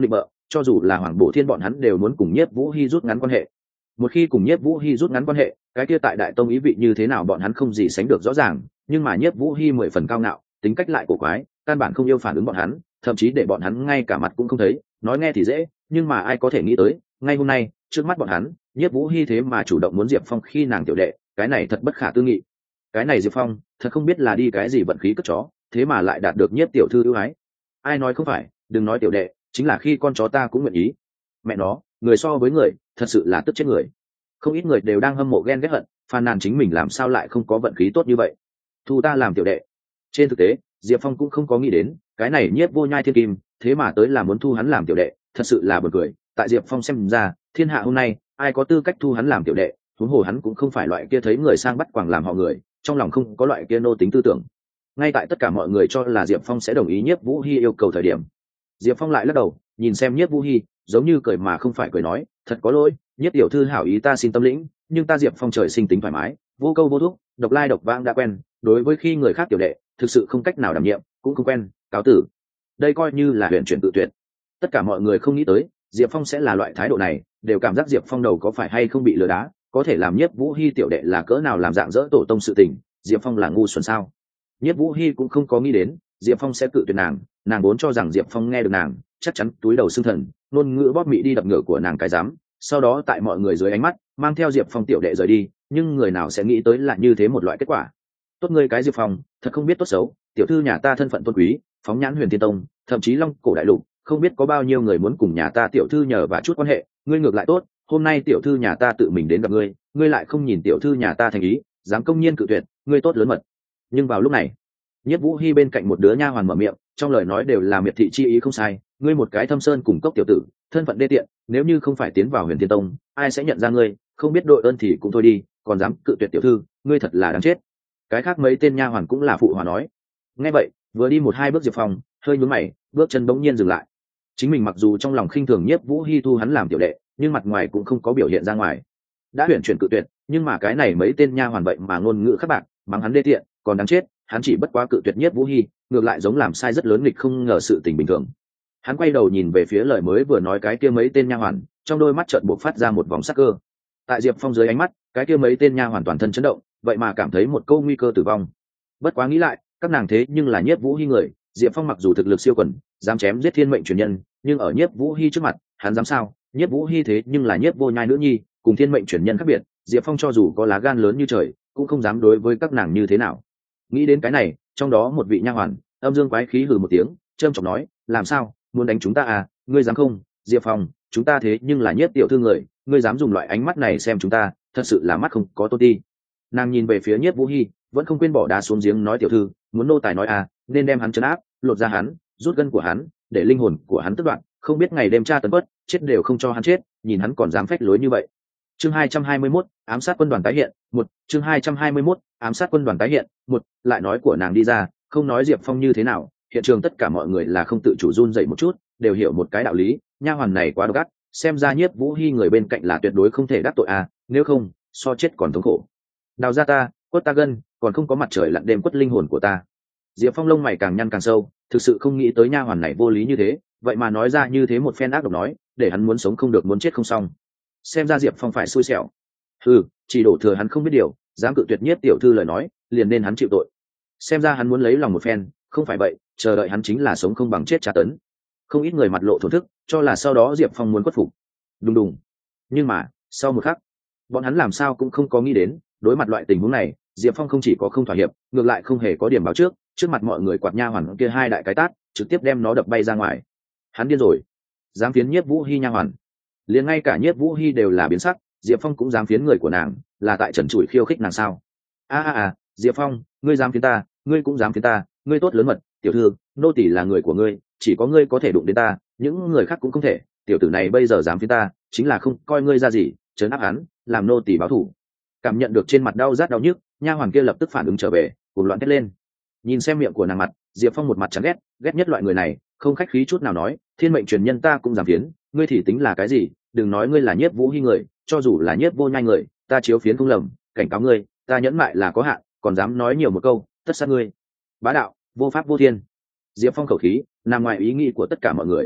cho dù là Hoàng Bổ Thiên bọn hắn đều muốn cùng Nhiếp Vũ Hi rút ngắn quan hệ. Một khi cùng Nhiếp Vũ Hi rút ngắn quan hệ, cái kia tại Đại Tông ý vị như thế nào bọn hắn không gì sánh được rõ ràng, nhưng mà Nhiếp Vũ Hi mười phần cao ngạo, tính cách lại cổ quái, căn bản không yêu phản ứng bọn hắn, thậm chí để bọn hắn ngay cả mặt cũng không thấy. Nói nghe thì dễ, nhưng mà ai có thể nghĩ tới, ngay hôm nay, trước mắt bọn hắn, Nhiếp Vũ Hi thế mà chủ động muốn Diệp Phong khi nàng tiểu đệ, cái này thật bất khả tư nghị. Cái này Diệp Phong, thật không biết là đi cái gì vận khí cất chó, thế mà lại đạt được Nhiếp tiểu thư ưu ái. Ai nói không phải, đừng nói tiểu đệ, chính là khi con chó ta cũng nguyện ý. Mẹ nó, người so với người, thật sự là tức chết người. Không ít người đều đang hâm mộ ghen ghét hận, phàn nàn chính mình làm sao lại không có vận khí tốt như vậy. Thu ta làm tiểu đệ. Trên thực tế, Diệp Phong cũng không có nghĩ đến, cái này Nhiếp Vô Nhai thiên kim, thế mà tới là muốn thu hắn làm tiểu đệ, thật sự là buồn cười. Tại Diệp Phong xem ra, thiên hạ hôm nay, ai có tư cách thu hắn làm tiểu đệ, huống hồ hắn cũng không phải loại kia thấy người sang bắt quàng làm họ người, trong lòng không có loại kia nô tính tư tưởng. Ngay tại tất cả mọi người cho là Diệp Phong sẽ đồng ý Nhiếp Vũ Hi yêu cầu thời điểm, Diệp Phong lại lắc đầu, nhìn xem Nhiếp Vũ Hi, giống như cười mà không phải cười nói, thật có lỗi, Nhiếp tiểu thư hảo ý ta xin tâm lĩnh, nhưng ta Diệp Phong trời sinh tính thoải mái, vô câu vô thúc, độc lai độc vãng đã quen, đối với khi người khác tiểu đệ, thực sự không cách nào đảm nhiệm, cũng không quen, cáo tử. Đây coi như là huyền chuyển tự tuyệt. Tất cả mọi người không nghĩ tới, Diệp Phong sẽ là loại thái độ này, đều cảm giác Diệp Phong đầu có phải hay không bị lừa đá, có thể làm Nhiếp Vũ Hi tiểu đệ là cỡ nào làm dạng dỡ tổ tông sự tình, Diệp Phong là ngu xuẩn sao? Nhiếp Vũ Hi cũng không có nghĩ đến, Diệp Phong sẽ cự tuyệt nàng, nàng vốn cho rằng Diệp Phong nghe được nàng, chắc chắn túi đầu xương thần, ngôn ngữ bóp mị đi đập ngựa của nàng cái dám, sau đó tại mọi người dưới ánh mắt, mang theo Diệp Phong tiểu đệ rời đi, nhưng người nào sẽ nghĩ tới là như thế một loại kết quả. Tốt ngươi cái Diệp Phong, thật không biết tốt xấu, tiểu thư nhà ta thân phận tôn quý, phóng nhãn Huyền Thiên Tông, thậm chí Long Cổ đại lục, không biết có bao nhiêu người muốn cùng nhà ta tiểu thư nhờ và chút quan hệ, ngươi ngược lại tốt, hôm nay tiểu thư nhà ta tự mình đến gặp ngươi, ngươi lại không nhìn tiểu thư nhà ta thành ý, dám công nhiên cự tuyệt, ngươi tốt lớn mật. Nhưng vào lúc này, Nhiếp Vũ Hi bên cạnh một đứa nha hoàn mở miệng, trong lời nói đều là miệt thị chi ý không sai, ngươi một cái Thâm Sơn cùng cốc tiểu tử, thân phận đê tiện, nếu như không phải tiến vào Huyền Thiên Tông, ai sẽ nhận ra ngươi, không biết đội ơn thì cũng thôi đi, còn dám cự tuyệt tiểu thư, ngươi thật là đáng chết. Cái khác mấy tên nha hoàn cũng là phụ hòa nói. Nghe vậy, vừa đi một hai bước Diệp Phong, hơi nhướng mày, bước chân bỗng nhiên dừng lại. Chính mình mặc dù trong lòng khinh thường Nhiếp Vũ Hi thu hắn làm tiểu đệ, nhưng mặt ngoài cũng không có biểu hiện ra ngoài. Đã huyền chuyển cự tuyệt, nhưng mà cái này mấy tên nha hoàn vậy mà ngôn ngữ khắc bạn, mắng hắn đê tiện, còn đáng chết, hắn chỉ bất quá cự tuyệt Nhiếp Vũ Hi, ngược lại giống làm sai rất lớn nghịch không ngờ sự tình bình thường. Hắn quay đầu nhìn về phía lời mới vừa nói cái kia mấy tên nha hoàn, trong đôi mắt chợt bộc phát ra một vòng sắc cơ. Tại Diệp Phong dưới ánh mắt, cái kia mấy tên nha hoàn toàn thân chấn động, vậy mà cảm thấy một câu nguy cơ tử vong. Bất quá nghĩ lại, các nàng thế nhưng là Nhiếp Vũ Hi người, Diệp Phong mặc dù thực lực siêu quần, dám chém giết thiên mệnh truyền nhân, nhưng ở Nhiếp Vũ Hi trước mặt, hắn dám sao? Nhiếp Vũ Hi thế nhưng là Nhiếp Vô Nhai nữ nhi, cùng thiên mệnh truyền nhân khác biệt, Diệp Phong cho dù có lá gan lớn như trời, cũng không dám đối với các nàng như thế nào. Nghĩ đến cái này, trong đó một vị nha hoàn, âm dương quái khí hừ một tiếng, trâm trọng nói, làm sao, muốn đánh chúng ta à, ngươi dám không? Diệp Phong, chúng ta thế nhưng là Nhiếp tiểu thư người, ngươi dám dùng loại ánh mắt này xem chúng ta, thật sự là mắt không có tôn ti. Nàng nhìn về phía Nhiếp Vũ Hi, vẫn không quên bỏ đá xuống giếng nói tiểu thư, muốn nô tài nói à, nên đem hắn trấn áp, lột ra hắn, rút gân của hắn, để linh hồn của hắn tức đoạn, không biết ngày đêm tra tấn bất, chết đều không cho hắn chết, nhìn hắn còn dám phách lối như vậy. Chương hai trăm hai mươi mốt, ám sát quân đoàn tái hiện, một, chương hai trăm hai mươi mốt, ám sát quân đoàn tái hiện, một, lại nói của nàng đi ra, không nói Diệp Phong như thế nào, hiện trường tất cả mọi người là không tự chủ run dậy một chút, đều hiểu một cái đạo lý, nha hoàn này quá độc ác, xem ra Nhiếp Vũ Hi người bên cạnh là tuyệt đối không thể đắc tội à, nếu không, so chết còn thống khổ. Đào ra ta, quất ta gân, còn không có mặt trời lặn đêm quất linh hồn của ta. Diệp Phong lông mày càng nhăn càng sâu, thực sự không nghĩ tới nha hoàn này vô lý như thế, vậy mà nói ra như thế một phen ác độc nói, để hắn muốn sống không được muốn chết không xong. Xem ra Diệp Phong phải xui xẻo. Ừ, chỉ đổ thừa hắn không biết điều, dám cự tuyệt Nhiếp tiểu thư lời nói, liền nên hắn chịu tội. Xem ra hắn muốn lấy lòng một phen, không phải vậy, chờ đợi hắn chính là sống không bằng chết tra tấn. Không ít người mặt lộ thổn thức, cho là sau đó Diệp Phong muốn khuất phục. Đùng đùng. Nhưng mà, sau một khắc, bọn hắn làm sao cũng không có nghĩ đến, đối mặt loại tình huống này, Diệp Phong không chỉ có không thỏa hiệp, ngược lại không hề có điểm báo trước, trước mặt mọi người quạt nha hoàn kia hai đại cái tát, trực tiếp đem nó đập bay ra ngoài. Hắn điên rồi, dám phiến Nhiếp Vũ Hi nha hoàn. Liền ngay cả Nhiếp Vũ Hi đều là biến sắc, Diệp Phong cũng dám phiến người của nàng, là tại trần trụi khiêu khích nàng sao? A a a, Diệp Phong, ngươi dám phiến ta, ngươi cũng dám phiến ta, ngươi tốt lớn mật, tiểu thư, nô tỳ là người của ngươi, chỉ có ngươi có thể đụng đến ta, những người khác cũng không thể. Tiểu tử này bây giờ dám phiến ta, chính là không coi ngươi ra gì, trấn áp hắn, làm nô tỳ báo thù. Cảm nhận được trên mặt đau rát đau nhức, nha hoàn kia lập tức phản ứng trở về, cuồng loạn thét lên. Nhìn xem miệng của nàng mặt, Diệp Phong một mặt chán ghét, ghét nhất loại người này, không khách khí chút nào nói, thiên mệnh truyền nhân ta cũng dám phiến, ngươi thì tính là cái gì? Đừng nói ngươi là Nhiếp Vũ Hi người, cho dù là Nhiếp Vô Nhai người, ta chiếu phiến không lầm, cảnh cáo ngươi, ta nhẫn mại là có hạn, còn dám nói nhiều một câu, tất sát ngươi. Bá đạo, vô pháp vô thiên. Diệp Phong khẩu khí, nằm ngoài ý nghĩ của tất cả mọi người.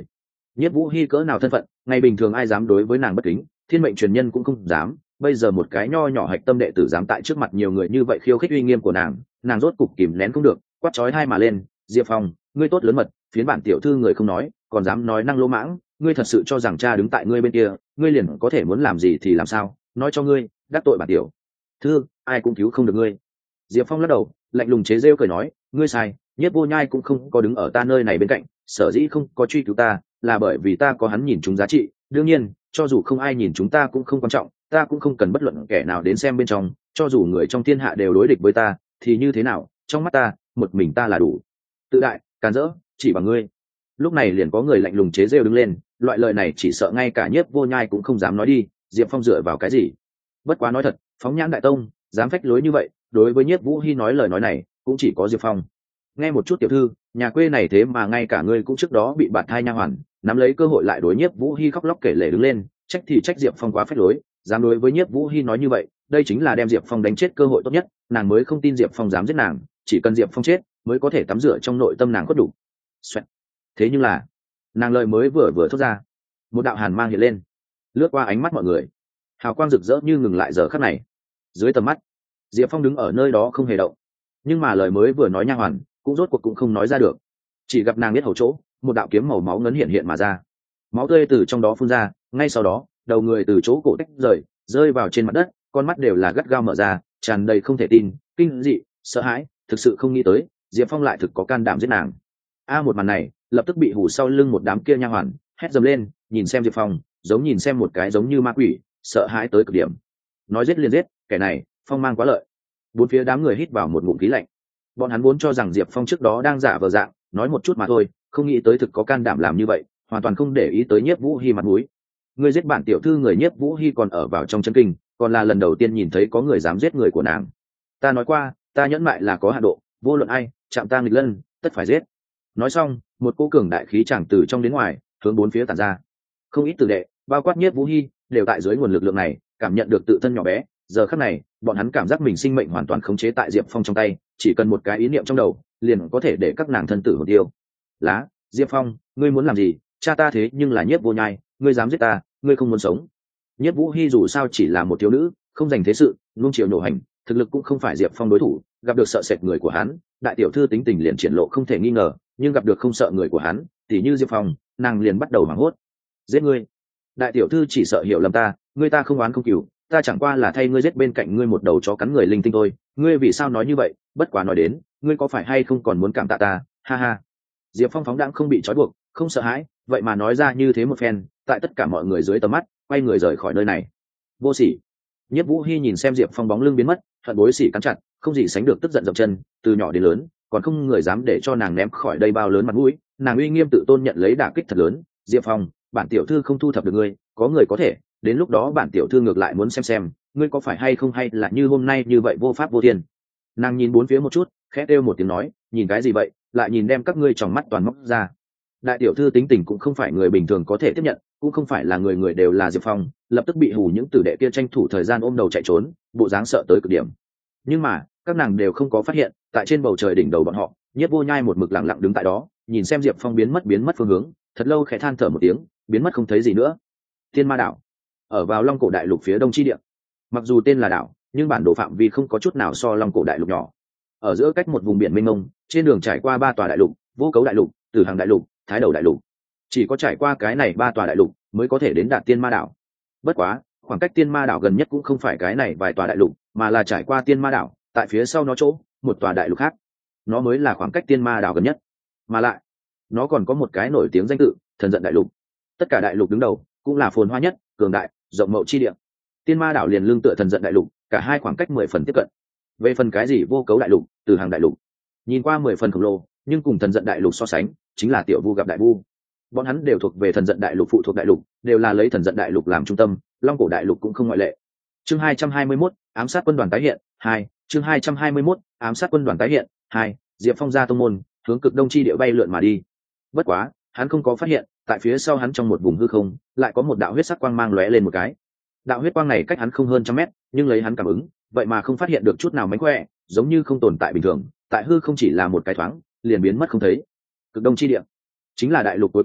Nhiếp Vũ Hi cỡ nào thân phận, ngày bình thường ai dám đối với nàng bất kính, thiên mệnh truyền nhân cũng không dám, bây giờ một cái nho nhỏ hạch tâm đệ tử dám tại trước mặt nhiều người như vậy khiêu khích uy nghiêm của nàng, nàng rốt cục kìm nén không được, quát chói hai mà lên. Diệp Phong, ngươi tốt lớn mật, phiến bản tiểu thư người không nói, còn dám nói năng lỗ mãng, ngươi thật sự cho rằng cha đứng tại ngươi bên kia, ngươi liền có thể muốn làm gì thì làm sao? Nói cho ngươi, đắc tội bản tiểu thư, ai cũng cứu không được ngươi. Diệp Phong lắc đầu, lạnh lùng chế rêu cười nói, ngươi sai, Nhiếp Vô Nhai cũng không có đứng ở ta nơi này bên cạnh, sở dĩ không có truy cứu ta, là bởi vì ta có hắn nhìn chúng giá trị. Đương nhiên, cho dù không ai nhìn chúng ta cũng không quan trọng, ta cũng không cần bất luận kẻ nào đến xem bên trong, cho dù người trong thiên hạ đều đối địch với ta, thì như thế nào, trong mắt ta, một mình ta là đủ. Tự đại, càn rỡ, chỉ bằng ngươi. Lúc này liền có người lạnh lùng chế rêu đứng lên, loại lời này chỉ sợ ngay cả Nhiếp Vô Nhai cũng không dám nói đi, Diệp Phong dựa vào cái gì? Bất quá nói thật, phóng nhãn đại tông, dám phách lối như vậy, đối với Nhiếp Vũ Hi nói lời nói này, cũng chỉ có Diệp Phong. Nghe một chút tiểu thư, nhà quê này thế mà ngay cả ngươi cũng trước đó bị bạt thai nha hoàn, nắm lấy cơ hội lại đối Nhiếp Vũ Hi khóc lóc kể lể đứng lên, trách thì trách Diệp Phong quá phách lối, dám đối với Nhiếp Vũ Hi nói như vậy, đây chính là đem Diệp Phong đánh chết cơ hội tốt nhất, nàng mới không tin Diệp Phong dám giết nàng, chỉ cần Diệp Phong chết, mới có thể tắm rửa trong nội tâm nàng có đủ. Xoẹt. Thế nhưng là, nàng lời mới vừa vừa thốt ra, một đạo hàn mang hiện lên, lướt qua ánh mắt mọi người, hào quang rực rỡ như ngừng lại giờ khắc này. Dưới tầm mắt, Diệp Phong đứng ở nơi đó không hề động, nhưng mà lời mới vừa nói nha hoàn cũng rốt cuộc cũng không nói ra được, chỉ gặp nàng biết hầu chỗ, một đạo kiếm màu máu ngấn hiện hiện mà ra, máu tươi từ trong đó phun ra, ngay sau đó đầu người từ chỗ cổ tách rời, rơi vào trên mặt đất, con mắt đều là gắt gao mở ra, tràn đầy không thể tin, kinh dị, sợ hãi, thực sự không nghĩ tới Diệp Phong lại thực có can đảm giết nàng. A một màn này lập tức bị hù sau lưng một đám kia nha hoàn hét dầm lên, nhìn xem Diệp Phong giống nhìn xem một cái giống như ma quỷ, sợ hãi tới cực điểm. Nói giết liền giết, kẻ này phong mang quá lợi. Bốn phía đám người hít vào một ngụm khí lạnh, bọn hắn vốn cho rằng Diệp Phong trước đó đang giả vờ dạng nói một chút mà thôi, không nghĩ tới thực có can đảm làm như vậy, hoàn toàn không để ý tới Nhiếp Vũ Hi mặt mũi. Người giết bản tiểu thư người Nhiếp Vũ Hi còn ở vào trong chân kinh, còn là lần đầu tiên nhìn thấy có người dám giết người của nàng. Ta nói qua, ta nhẫn mại là có hạn độ, vô luận ai chạm ta nghịch lân, tất phải giết. Nói xong, một cô cường đại khí tràng từ trong đến ngoài hướng bốn phía tản ra, không ít tử đệ, bao quát Nhiếp Vũ Hi, đều tại dưới nguồn lực lượng này cảm nhận được tự thân nhỏ bé. Giờ khắc này, bọn hắn cảm giác mình sinh mệnh hoàn toàn khống chế tại Diệp Phong trong tay, chỉ cần một cái ý niệm trong đầu, liền có thể để các nàng thân tử hồn tiêu. Lá, Diệp Phong, ngươi muốn làm gì? Cha ta thế nhưng là Nhiếp Vô Nhai, ngươi dám giết ta, ngươi không muốn sống. Nhiếp Vũ Hi dù sao chỉ là một thiếu nữ, không dành thế sự, luôn chịu nổ hành, thực lực cũng không phải Diệp Phong đối thủ, gặp được sợ sệt người của hắn, đại tiểu thư tính tình liền triển lộ không thể nghi ngờ, nhưng gặp được không sợ người của hắn, tỉ như Diệp Phong, nàng liền bắt đầu hoảng hốt. Giết ngươi! Đại tiểu thư chỉ sợ hiểu lầm ta, ngươi ta không oán không cừu, ta chẳng qua là thay ngươi giết bên cạnh ngươi một đầu chó cắn người linh tinh thôi, ngươi vì sao nói như vậy? Bất quá nói đến, ngươi có phải hay không còn muốn cảm tạ ta? Ha ha. Diệp Phong phóng đãng không bị trói buộc, không sợ hãi, vậy mà nói ra như thế một phen, tại tất cả mọi người dưới tầm mắt, quay người rời khỏi nơi này. Vô sỉ. Nhiếp Vũ Hi nhìn xem Diệp Phong bóng lưng biến mất, hận bối sỉ cắn chặt, không gì sánh được tức giận dậm chân, từ nhỏ đến lớn, còn không người dám để cho nàng ném khỏi đây bao lớn mặt mũi, nàng uy nghiêm tự tôn nhận lấy đả kích thật lớn. Diệp Phong, bản tiểu thư không thu thập được ngươi, có người có thể, đến lúc đó bản tiểu thư ngược lại muốn xem xem, ngươi có phải hay không hay là như hôm nay như vậy vô pháp vô thiên. Nàng nhìn bốn phía một chút, khẽ kêu một tiếng nói, nhìn cái gì vậy, lại nhìn đem các ngươi tròng mắt toàn móc ra. Đại tiểu thư tính tình cũng không phải người bình thường có thể tiếp nhận, cũng không phải là người người đều là Diệp Phong, lập tức bị hù những tử đệ kia tranh thủ thời gian ôm đầu chạy trốn, bộ dáng sợ tới cực điểm. Nhưng mà các nàng đều không có phát hiện, tại trên bầu trời đỉnh đầu bọn họ, Nhiếp Vô Nhai một mực lặng lặng đứng tại đó, nhìn xem Diệp Phong biến mất biến mất phương hướng, thật lâu khẽ than thở một tiếng, biến mất không thấy gì nữa. Thiên Ma đảo, ở vào Long Cổ Đại Lục phía đông chi địa. Mặc dù tên là đảo, nhưng bản đồ phạm vi không có chút nào so Long Cổ Đại Lục nhỏ. Ở giữa cách một vùng biển mênh mông, trên đường trải qua ba tòa đại lục, Vô Cấu Đại Lục, Tử Hằng Đại Lục, Thái Đầu Đại Lục. Chỉ có trải qua cái này ba tòa đại lục mới có thể đến đạt Tiên Ma đảo. Bất quá, khoảng cách Tiên Ma đảo gần nhất cũng không phải cái này vài tòa đại lục, mà là trải qua Tiên Ma đảo, tại phía sau nó chỗ, một tòa đại lục khác. Nó mới là khoảng cách Tiên Ma đảo gần nhất. Mà lại, nó còn có một cái nổi tiếng danh tự, Thần Giận Đại Lục. Tất cả đại lục đứng đầu, cũng là phồn hoa nhất, cường đại, rộng mậu chi địa. Tiên Ma đảo liền lưng tựa Thần Giận Đại Lục, cả hai khoảng cách mười phần tiếp cận. Về phần cái gì Vô Cấu Đại Lục, Từ Hàng Đại Lục, nhìn qua mười phần khổng lồ, nhưng cùng Thần Giận Đại Lục so sánh, chính là tiểu vu gặp đại vu. Bọn hắn đều thuộc về Thần Giận Đại Lục phụ thuộc đại lục, đều là lấy Thần Giận Đại Lục làm trung tâm, Long Cổ Đại Lục cũng không ngoại lệ. Chương hai trăm hai mươi mốt, ám sát quân đoàn tái hiện, hai. Chương hai trăm hai mươi mốt, ám sát quân đoàn tái hiện, hai. Diệp Phong ra tông môn, hướng cực đông chi địa bay lượn mà đi. Bất quá, hắn không có phát hiện, tại phía sau hắn trong một vùng hư không, lại có một đạo huyết sắc quang mang lóe lên một cái. Đạo huyết quang này cách hắn không hơn trăm mét, nhưng lấy hắn cảm ứng, vậy mà không phát hiện được chút nào mánh khỏe, giống như không tồn tại bình thường, tại hư không chỉ là một cái thoáng, liền biến mất không thấy. Cực đông chi địa chính là đại lục cuối cùng,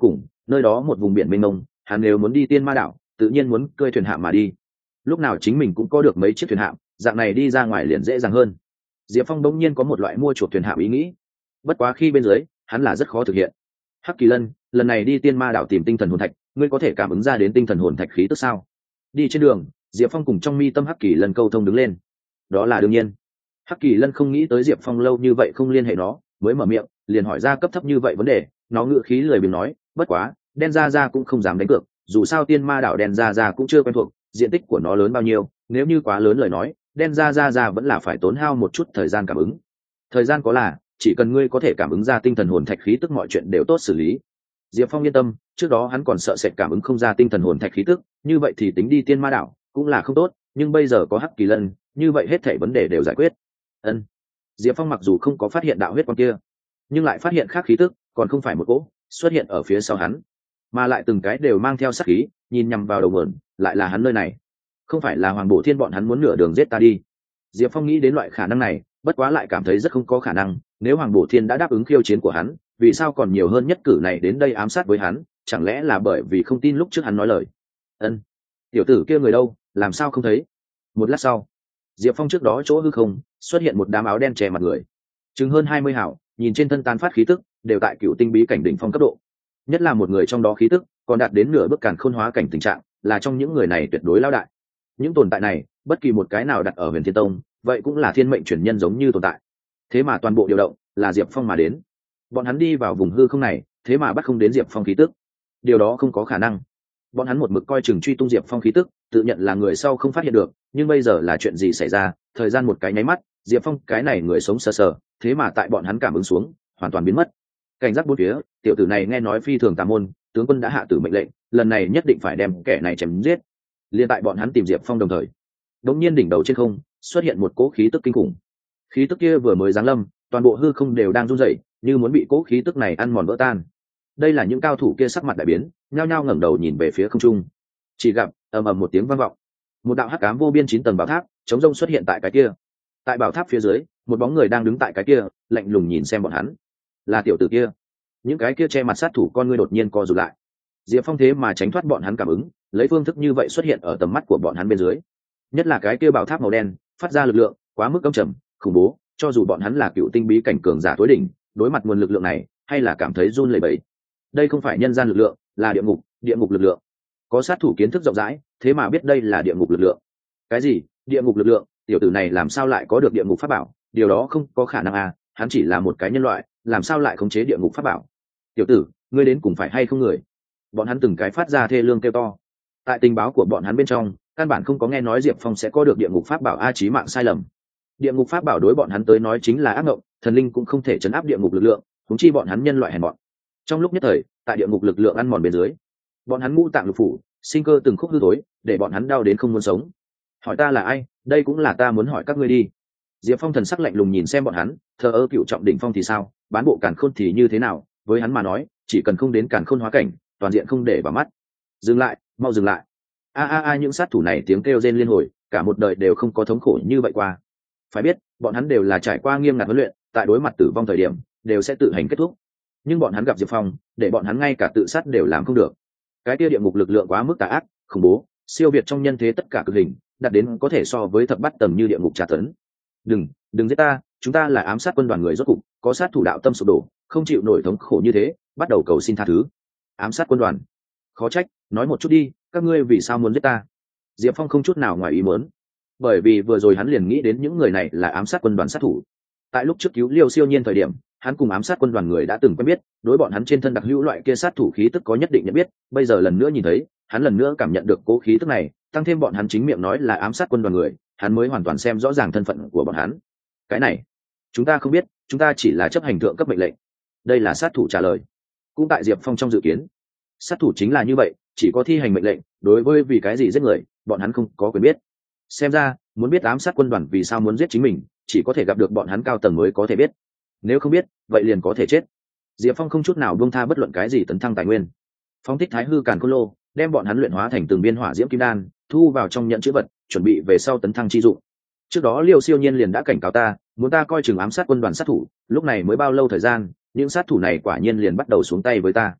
nơi đó một vùng biển mênh mông, hắn nếu muốn đi tiên ma đảo tự nhiên muốn cơi thuyền hạm mà đi. Lúc nào chính mình cũng có được mấy chiếc thuyền hạm, dạng này đi ra ngoài liền dễ dàng hơn. Diệp Phong đống nhiên có một loại mua chuộc thuyền hạm ý nghĩ, bất quá khi bên dưới hắn là rất khó thực hiện. Hắc Kỳ Lân, lần này đi tiên ma đảo tìm tinh thần hồn thạch, ngươi có thể cảm ứng ra đến tinh thần hồn thạch khí tức sao? Đi trên đường, Diệp Phong cùng trong mi tâm Hắc Kỳ Lân câu thông đứng lên. Đó là đương nhiên. Hắc Kỳ Lân không nghĩ tới Diệp Phong lâu như vậy không liên hệ nó, mới mở miệng liền hỏi ra cấp thấp như vậy vấn đề. Nó ngựa khí lười biếng nói, bất quá đen ra ra cũng không dám đánh cược, dù sao tiên ma đảo đen ra ra cũng chưa quen thuộc, diện tích của nó lớn bao nhiêu, nếu như quá lớn lời nói, đen ra ra ra vẫn là phải tốn hao một chút thời gian cảm ứng. Thời gian có là, chỉ cần ngươi có thể cảm ứng ra tinh thần hồn thạch khí tức mọi chuyện đều tốt xử lý. Diệp Phong yên tâm, trước đó hắn còn sợ sệt cảm ứng không ra tinh thần hồn thạch khí tức, như vậy thì tính đi tiên ma đảo cũng là không tốt, nhưng bây giờ có Hắc Kỳ Lân, như vậy hết thảy vấn đề đều giải quyết. Ân. Diệp Phong mặc dù không có phát hiện đạo huyết quang kia, nhưng lại phát hiện khác khí tức, còn không phải một cỗ xuất hiện ở phía sau hắn, mà lại từng cái đều mang theo sát khí, nhìn nhằm vào đầu nguồn, lại là hắn nơi này. Không phải là Hoàng Bổ Thiên bọn hắn muốn nửa đường giết ta đi. Diệp Phong nghĩ đến loại khả năng này, bất quá lại cảm thấy rất không có khả năng, nếu Hoàng Bổ Thiên đã đáp ứng khiêu chiến của hắn, vì sao còn nhiều hơn nhất cử này đến đây ám sát với hắn, chẳng lẽ là bởi vì không tin lúc trước hắn nói lời. Ân, tiểu tử kia người đâu, làm sao không thấy? Một lát sau, Diệp Phong trước đó chỗ hư không xuất hiện một đám áo đen che mặt người, chừng hơn hai mươi hảo, nhìn trên thân tán phát khí tức đều tại cựu tinh bí cảnh đỉnh phong cấp độ, nhất là một người trong đó khí tức còn đạt đến nửa bước càn khôn hóa cảnh tình trạng, là trong những người này tuyệt đối lao đại. Những tồn tại này bất kỳ một cái nào đặt ở Huyền Thiên Tông vậy cũng là thiên mệnh truyền nhân giống như tồn tại, thế mà toàn bộ điều động là Diệp Phong mà đến. Bọn hắn đi vào vùng hư không này, thế mà bắt không đến Diệp Phong khí tức, điều đó không có khả năng. Bọn hắn một mực coi chừng truy tung Diệp Phong khí tức, tự nhận là người sau không phát hiện được, nhưng bây giờ là chuyện gì xảy ra? Thời gian một cái nháy mắt, Diệp Phong cái này người sống sờ sờ, thế mà tại bọn hắn cảm ứng xuống hoàn toàn biến mất. Cảnh giác bốn phía, tiểu tử này nghe nói phi thường tà môn, tướng quân đã hạ tử mệnh lệnh, lần này nhất định phải đem kẻ này chém giết. Liên tại bọn hắn tìm Diệp Phong đồng thời, đống nhiên đỉnh đầu trên không xuất hiện một cỗ khí tức kinh khủng. Khí tức kia vừa mới giáng lâm, toàn bộ hư không đều đang run rẩy, như muốn bị cỗ khí tức này ăn mòn vỡ tan. Đây là những cao thủ kia sắc mặt đại biến, nhao nhao ngẩng đầu nhìn về phía không trung. Chỉ gặp ầm ầm một tiếng vang vọng, một đạo hắc ám vô biên chín tầng bảo tháp chống rông xuất hiện tại cái kia. Tại bảo tháp phía dưới, một bóng người đang đứng tại cái kia, lạnh lùng nhìn xem bọn hắn. Là tiểu tử kia. Những cái kia che mặt sát thủ con ngươi đột nhiên co rụt lại. Diệp Phong thế mà tránh thoát bọn hắn cảm ứng, lấy phương thức như vậy xuất hiện ở tầm mắt của bọn hắn bên dưới. Nhất là cái kia bảo tháp màu đen, phát ra lực lượng quá mức cấm trầm, khủng bố, cho dù bọn hắn là cựu tinh bí cảnh cường giả tối đỉnh, đối mặt nguồn lực lượng này, hay là cảm thấy run lẩy bẩy. Đây không phải nhân gian lực lượng, là địa ngục, địa ngục lực lượng. Có sát thủ kiến thức rộng rãi, thế mà biết đây là địa ngục lực lượng. Cái gì? Địa ngục lực lượng? Tiểu tử này làm sao lại có được địa ngục pháp bảo? Điều đó không có khả năng à, hắn chỉ là một cái nhân loại, làm sao lại khống chế địa ngục pháp bảo? Tiểu tử, ngươi đến cùng phải hay không người? Bọn hắn từng cái phát ra thê lương kêu to. Tại tình báo của bọn hắn bên trong, căn bản không có nghe nói Diệp Phong sẽ có được địa ngục pháp bảo, a chí mạng sai lầm. Địa ngục pháp bảo đối bọn hắn tới nói chính là ác mộng, thần linh cũng không thể chấn áp địa ngục lực lượng, huống chi bọn hắn nhân loại hèn mọn. Trong lúc nhất thời, tại địa ngục lực lượng ăn mòn bên dưới, bọn hắn ngũ tạng lục phủ, sinh cơ từng khúc hư tối, để bọn hắn đau đến không muốn sống. Hỏi ta là ai? Đây cũng là ta muốn hỏi các ngươi đi. Diệp Phong thần sắc lạnh lùng nhìn xem bọn hắn, thờ ơ cựu trọng đỉnh phong thì sao, bán bộ càn khôn thì như thế nào? Với hắn mà nói, chỉ cần không đến càn khôn hóa cảnh, toàn diện không để vào mắt. Dừng lại, mau dừng lại. A a a những sát thủ này tiếng kêu rên liên hồi, cả một đời đều không có thống khổ như vậy qua. Phải biết, bọn hắn đều là trải qua nghiêm ngặt huấn luyện, tại đối mặt tử vong thời điểm, đều sẽ tự hành kết thúc. Nhưng bọn hắn gặp Diệp Phong, để bọn hắn ngay cả tự sát đều làm không được. Cái kia địa ngục lực lượng quá mức tà ác, khủng bố, siêu việt trong nhân thế tất cả cực hình, đạt đến có thể so với thập bát tầng như địa ngục tra tấn. Đừng, đừng giết ta, chúng ta là ám sát quân đoàn người rốt cục, có sát thủ đạo tâm sụp đổ, không chịu nổi thống khổ như thế, bắt đầu cầu xin tha thứ. Ám sát quân đoàn? Khó trách, nói một chút đi, các ngươi vì sao muốn giết ta? Diệp Phong không chút nào ngoài ý muốn, bởi vì vừa rồi hắn liền nghĩ đến những người này là ám sát quân đoàn sát thủ. Tại lúc trước cứu Liêu Siêu Nhiên thời điểm, hắn cùng ám sát quân đoàn người đã từng quen biết, đối bọn hắn trên thân đặc hữu loại kia sát thủ khí tức có nhất định nhận biết, bây giờ lần nữa nhìn thấy, hắn lần nữa cảm nhận được cố khí tức này, tăng thêm bọn hắn chính miệng nói là ám sát quân đoàn người, hắn mới hoàn toàn xem rõ ràng thân phận của bọn hắn. Cái này, chúng ta không biết, chúng ta chỉ là chấp hành thượng cấp mệnh lệnh. Đây là sát thủ trả lời. Cũng tại Diệp Phong trong dự kiến, sát thủ chính là như vậy, chỉ có thi hành mệnh lệnh, đối với vì cái gì giết người, bọn hắn không có quyền biết. Xem ra, muốn biết ám sát quân đoàn vì sao muốn giết chính mình, chỉ có thể gặp được bọn hắn cao tầng mới có thể biết. Nếu không biết, vậy liền có thể chết. Diệp Phong không chút nào buông tha bất luận cái gì tấn thăng tài nguyên. Phong thích Thái Hư Càn Khôn Lô, đem bọn hắn luyện hóa thành từng viên hỏa diễm kim đan, thu vào trong nhận chữ vật, chuẩn bị về sau tấn thăng chi dụng. Trước đó Liêu Siêu Nhiên liền đã cảnh cáo ta, muốn ta coi chừng ám sát quân đoàn sát thủ, lúc này mới bao lâu thời gian, những sát thủ này quả nhiên liền bắt đầu xuống tay với ta.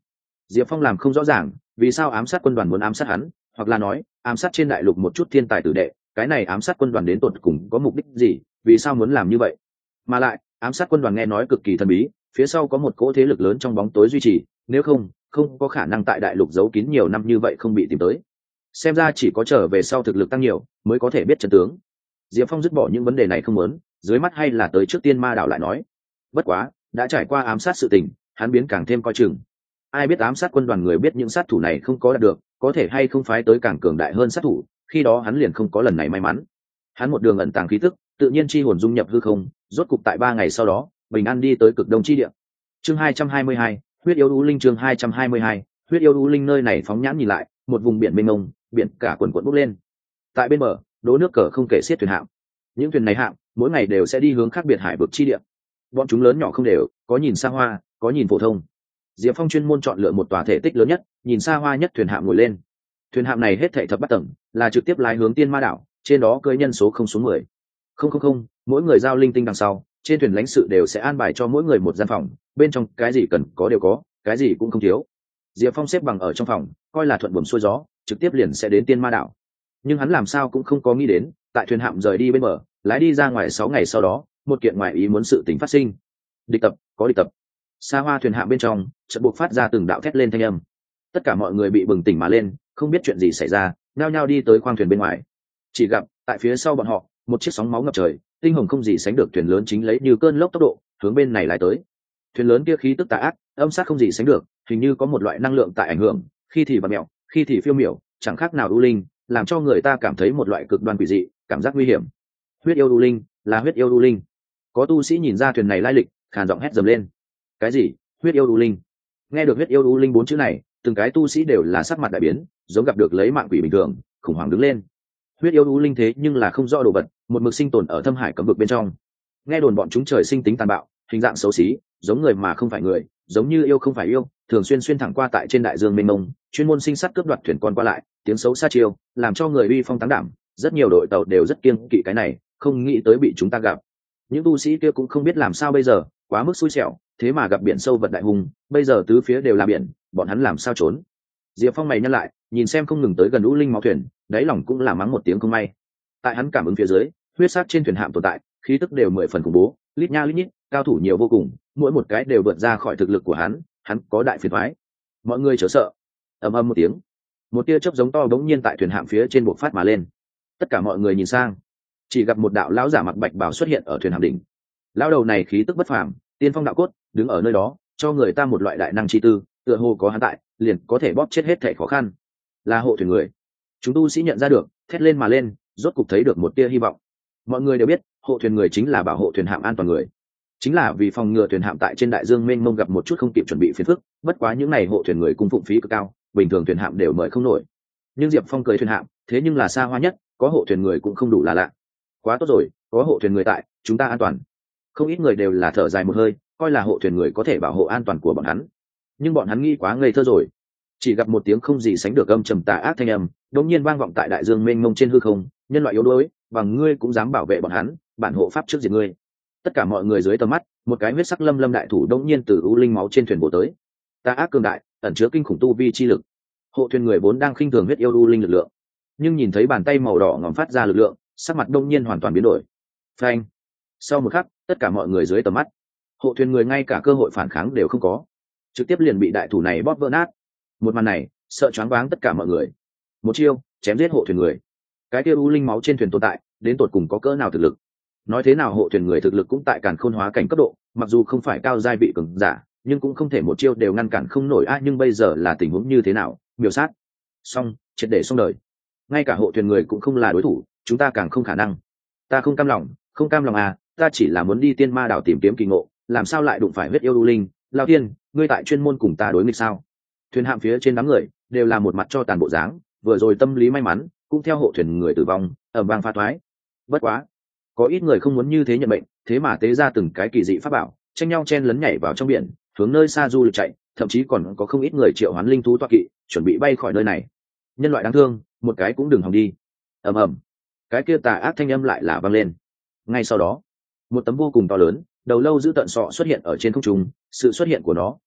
Diệp Phong làm không rõ ràng vì sao ám sát quân đoàn muốn ám sát hắn, hoặc là nói ám sát trên đại lục một chút thiên tài tử đệ, cái này ám sát quân đoàn đến tột cùng có mục đích gì, vì sao muốn làm như vậy. Mà lại ám sát quân đoàn nghe nói cực kỳ thần bí, phía sau có một cỗ thế lực lớn trong bóng tối duy trì, nếu không không có khả năng tại đại lục giấu kín nhiều năm như vậy không bị tìm tới. Xem ra chỉ có trở về sau thực lực tăng nhiều mới có thể biết chân tướng. Diệp Phong dứt bỏ những vấn đề này không muốn, dưới mắt hay là tới trước tiên ma đảo lại nói. Bất quá đã trải qua ám sát sự tình, hắn biến càng thêm coi chừng. Ai biết ám sát quân đoàn người biết những sát thủ này không có đạt được, có thể hay không phái tới càng cường đại hơn sát thủ, khi đó hắn liền không có lần này may mắn. Hắn một đường ẩn tàng khí tức, tự nhiên chi hồn dung nhập hư không, rốt cục tại ba ngày sau đó, bình an đi tới cực đông chi địa. Chương hai trăm hai mươi hai, huyết yêu u linh. Chương hai trăm hai mươi hai, huyết yêu u linh. Nơi này phóng nhãn nhìn lại, một vùng biển mênh mông, biển cả quần quần bốc lên. Tại bên bờ, đố nước cờ không kể xiết thuyền hạm. Những thuyền này hạm mỗi ngày đều sẽ đi hướng khác biệt hải vực chi địa. Bọn chúng lớn nhỏ không đều, có nhìn xa hoa, có nhìn phổ thông. Diệp Phong chuyên môn chọn lựa một tòa thể tích lớn nhất, nhìn xa hoa nhất thuyền hạm ngồi lên. Thuyền hạm này hết thảy thập bát tầng, là trực tiếp lái hướng Tiên Ma đảo, trên đó cưỡi nhân số không xuống mười. Không không không, mỗi người giao linh tinh đằng sau, trên thuyền lãnh sự đều sẽ an bài cho mỗi người một gian phòng, bên trong cái gì cần có đều có, cái gì cũng không thiếu. Diệp Phong xếp bằng ở trong phòng, coi là thuận buồm xuôi gió, trực tiếp liền sẽ đến Tiên Ma đảo. Nhưng hắn làm sao cũng không có nghĩ đến, tại thuyền hạm rời đi bên bờ, lái đi ra ngoài sáu ngày sau đó, một kiện ngoại ý muốn sự tình phát sinh. Địch tập, có địch tập. Xa hoa thuyền hạm bên trong, chợt buộc phát ra từng đạo thét lên thanh âm. Tất cả mọi người bị bừng tỉnh mà lên, không biết chuyện gì xảy ra, nhao nhao đi tới khoang thuyền bên ngoài. Chỉ gặp, tại phía sau bọn họ, một chiếc sóng máu ngập trời, tinh hồng không gì sánh được thuyền lớn chính lấy như cơn lốc tốc độ, hướng bên này lái tới. Thuyền lớn kia khí tức tà ác, âm sát không gì sánh được, hình như có một loại năng lượng tại ảnh hưởng, khi thì vặn mèo, khi thì phiêu miểu, chẳng khác nào u linh, làm cho người ta cảm thấy một loại cực đoan quỷ dị, cảm giác nguy hiểm. Huyết yêu u linh, là huyết yêu u linh. Có tu sĩ nhìn ra thuyền này lai lịch, khàn giọng hét dầm lên. Cái gì? Huyết yêu u linh? Nghe được huyết yêu u linh bốn chữ này, từng cái tu sĩ đều là sắc mặt đại biến, giống gặp được lấy mạng quỷ bình thường, khủng hoảng đứng lên. Huyết yêu u linh thế nhưng là không rõ đồ vật, một mực sinh tồn ở thâm hải cấm vực bên trong. Nghe đồn bọn chúng trời sinh tính tàn bạo, hình dạng xấu xí, giống người mà không phải người, giống như yêu không phải yêu, thường xuyên xuyên thẳng qua tại trên đại dương mênh mông, chuyên môn sinh sát cướp đoạt thuyền con qua lại, tiếng xấu xa chiêu, làm cho người uy phong táng đảm. Rất nhiều đội tàu đều rất kiêng kỵ cái này, không nghĩ tới bị chúng ta gặp. Những tu sĩ kia cũng không biết làm sao bây giờ, quá mức xui xẻo, thế mà gặp biển sâu vật đại hùng, bây giờ tứ phía đều là biển, bọn hắn làm sao trốn? Diệp Phong mày nhăn lại, nhìn xem không ngừng tới gần u linh máu thuyền, đáy lòng cũng là mắng một tiếng không may. Tại hắn cảm ứng phía dưới, huyết sát trên thuyền hạm tồn tại, khí tức đều mười phần khủng bố, lít nha lít nhít, cao thủ nhiều vô cùng, mỗi một cái đều vượt ra khỏi thực lực của hắn, hắn có đại phiền toái. Mọi người chớ sợ. Ầm ầm một tiếng, một tia chớp giống to bỗng nhiên tại thuyền hạm phía trên bộc phát mà lên. Tất cả mọi người nhìn sang, chỉ gặp một đạo lão giả mặc bạch bào xuất hiện ở thuyền hạm đỉnh. Lão đầu này khí tức bất phàm, tiên phong đạo cốt, đứng ở nơi đó, cho người ta một loại đại năng chi tư, tựa hồ có hắn tại, liền có thể bóp chết hết thảy khó khăn. Là hộ thuyền người. Chúng tu sĩ nhận ra được, thét lên mà lên, rốt cục thấy được một tia hy vọng. Mọi người đều biết, hộ thuyền người chính là bảo hộ thuyền hạm an toàn người, chính là vì phòng ngừa thuyền hạm tại trên đại dương mênh mông gặp một chút không kịp chuẩn bị phiền phức. Bất quá những này hộ thuyền người cung phụng phí cực cao, bình thường thuyền hạm đều mời không nổi. Nhưng Diệp Phong cưới thuyền hạm, thế nhưng là xa hoa nhất, có hộ thuyền người cũng không đủ là lạ. Quá tốt rồi, có hộ thuyền người tại, chúng ta an toàn. Không ít người đều là thở dài một hơi, coi là hộ thuyền người có thể bảo hộ an toàn của bọn hắn. Nhưng bọn hắn nghĩ quá ngây thơ rồi. Chỉ gặp một tiếng không gì sánh được âm trầm tà ác thanh âm, đột nhiên vang vọng tại đại dương mênh mông trên hư không. Nhân loại yếu đuối, bằng ngươi cũng dám bảo vệ bọn hắn, bản hộ pháp trước diệt ngươi. Tất cả mọi người dưới tầm mắt, một cái huyết sắc lâm lâm đại thủ đột nhiên từ u linh máu trên thuyền bổ tới. Tà ác cường đại, ẩn chứa kinh khủng tu vi chi lực. Hộ thuyền người vốn đang khinh thường huyết yêu u linh lực lượng, nhưng nhìn thấy bàn tay màu đỏ ngòm phát ra lực lượng, sắc mặt đông nhiên hoàn toàn biến đổi. Phanh! Sau một khắc, tất cả mọi người dưới tầm mắt, hộ thuyền người ngay cả cơ hội phản kháng đều không có, trực tiếp liền bị đại thủ này bóp vỡ nát. Một màn này sợ choáng váng tất cả mọi người. Một chiêu chém giết hộ thuyền người. Cái kia u linh máu trên thuyền tồn tại đến tột cùng có cỡ nào thực lực? Nói thế nào hộ thuyền người thực lực cũng tại càn khôn hóa cảnh cấp độ, mặc dù không phải cao giai vị cường giả, nhưng cũng không thể một chiêu đều ngăn cản không nổi a. Nhưng bây giờ là tình huống như thế nào? Miểu sát, xong, triệt để xong đời. Ngay cả hộ thuyền người cũng không là đối thủ, chúng ta càng không khả năng. Ta không cam lòng, không cam lòng à, ta chỉ là muốn đi Tiên Ma đảo tìm kiếm kỳ ngộ, làm sao lại đụng phải huyết yêu u linh? Lao Tiên, ngươi tại chuyên môn cùng ta đối nghịch sao? Thuyền hạm phía trên đám người đều là một mặt cho tàn bộ dáng, vừa rồi tâm lý may mắn cũng theo hộ thuyền người tử vong ở vang pha thoái. Bất quá, có ít người không muốn như thế nhận mệnh, thế mà tế ra từng cái kỳ dị pháp bảo, tranh nhau chen lấn nhảy vào trong biển, hướng nơi xa du lịch chạy, thậm chí còn có không ít người triệu hoán linh thú toa kỵ, chuẩn bị bay khỏi nơi này. Nhân loại đáng thương, một cái cũng đừng hòng đi. Ầm ầm, cái kia tà ác thanh âm lại là vang lên. Ngay sau đó, một tấm vô cùng to lớn, đầu lâu giữ tận sọ xuất hiện ở trên không trung. Sự xuất hiện của nó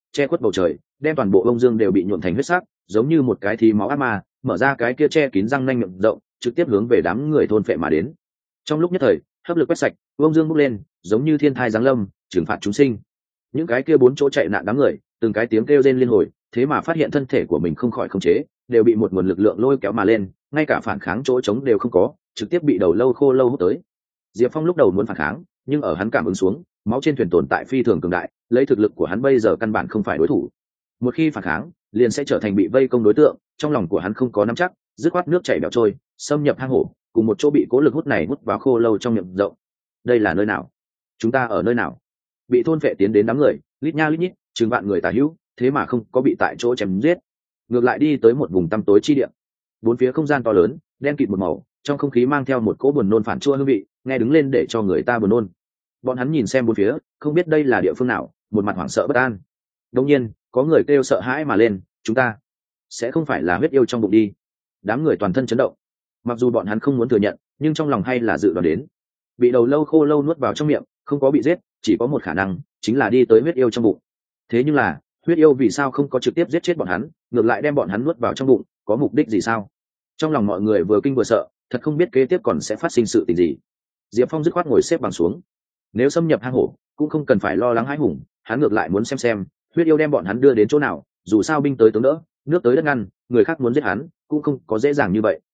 che khuất bầu trời, đem toàn bộ bông dương đều bị nhuộm thành huyết sắc, giống như một cái thí máu ác ma, mở ra cái kia che kín răng nanh miệng rộng, trực tiếp hướng về đám người thôn phệ mà đến. Trong lúc nhất thời, hấp lực quét sạch, bông dương bốc lên, giống như thiên thai giáng lâm, trừng phạt chúng sinh. Những cái kia bốn chỗ chạy nạn đám người, từng cái tiếng kêu rên liên hồi, thế mà phát hiện thân thể của mình không khỏi khống chế, đều bị một nguồn lực lượng lôi kéo mà lên, ngay cả phản kháng chỗ trống đều không có, trực tiếp bị đầu lâu khô lâu hút tới. Diệp Phong lúc đầu muốn phản kháng, nhưng ở hắn cảm ứng xuống, máu trên thuyền tồn tại phi thường cường đại, lấy thực lực của hắn bây giờ căn bản không phải đối thủ. Một khi phản kháng, liền sẽ trở thành bị vây công đối tượng, trong lòng của hắn không có nắm chắc, dứt khoát nước chảy bèo trôi, xâm nhập hang hổ, cùng một chỗ bị cố lực hút này hút vào khô lâu trong miệng rộng. Đây là nơi nào? Chúng ta ở nơi nào? Bị thôn phệ tiến đến đám người, lít nha lít nhít, chừng vạn người tà hữu, thế mà không có bị tại chỗ chém giết, ngược lại đi tới một vùng tăm tối chi địa. Bốn phía không gian to lớn, đen kịt một màu, trong không khí mang theo một cỗ buồn nôn phản chua hương vị, nghe đứng lên để cho người ta buồn nôn. Bọn hắn nhìn xem bốn phía, không biết đây là địa phương nào, một mặt hoảng sợ bất an. Đột nhiên, có người kêu sợ hãi mà lên, chúng ta sẽ không phải là huyết yêu trong bụng đi. Đám người toàn thân chấn động. Mặc dù bọn hắn không muốn thừa nhận, nhưng trong lòng hay là dự đoán đến. Bị đầu lâu khô lâu nuốt vào trong miệng, không có bị giết, chỉ có một khả năng, chính là đi tới huyết yêu trong bụng. Thế nhưng là, huyết yêu vì sao không có trực tiếp giết chết bọn hắn, ngược lại đem bọn hắn nuốt vào trong bụng, có mục đích gì sao? Trong lòng mọi người vừa kinh vừa sợ, thật không biết kế tiếp còn sẽ phát sinh sự tình gì. Diệp Phong dứt khoát ngồi xếp bằng xuống. Nếu xâm nhập hang hổ, cũng không cần phải lo lắng hãi hùng, hắn ngược lại muốn xem xem, huyết yêu đem bọn hắn đưa đến chỗ nào, dù sao binh tới tướng đỡ, nước tới đất ngăn, người khác muốn giết hắn, cũng không có dễ dàng như vậy.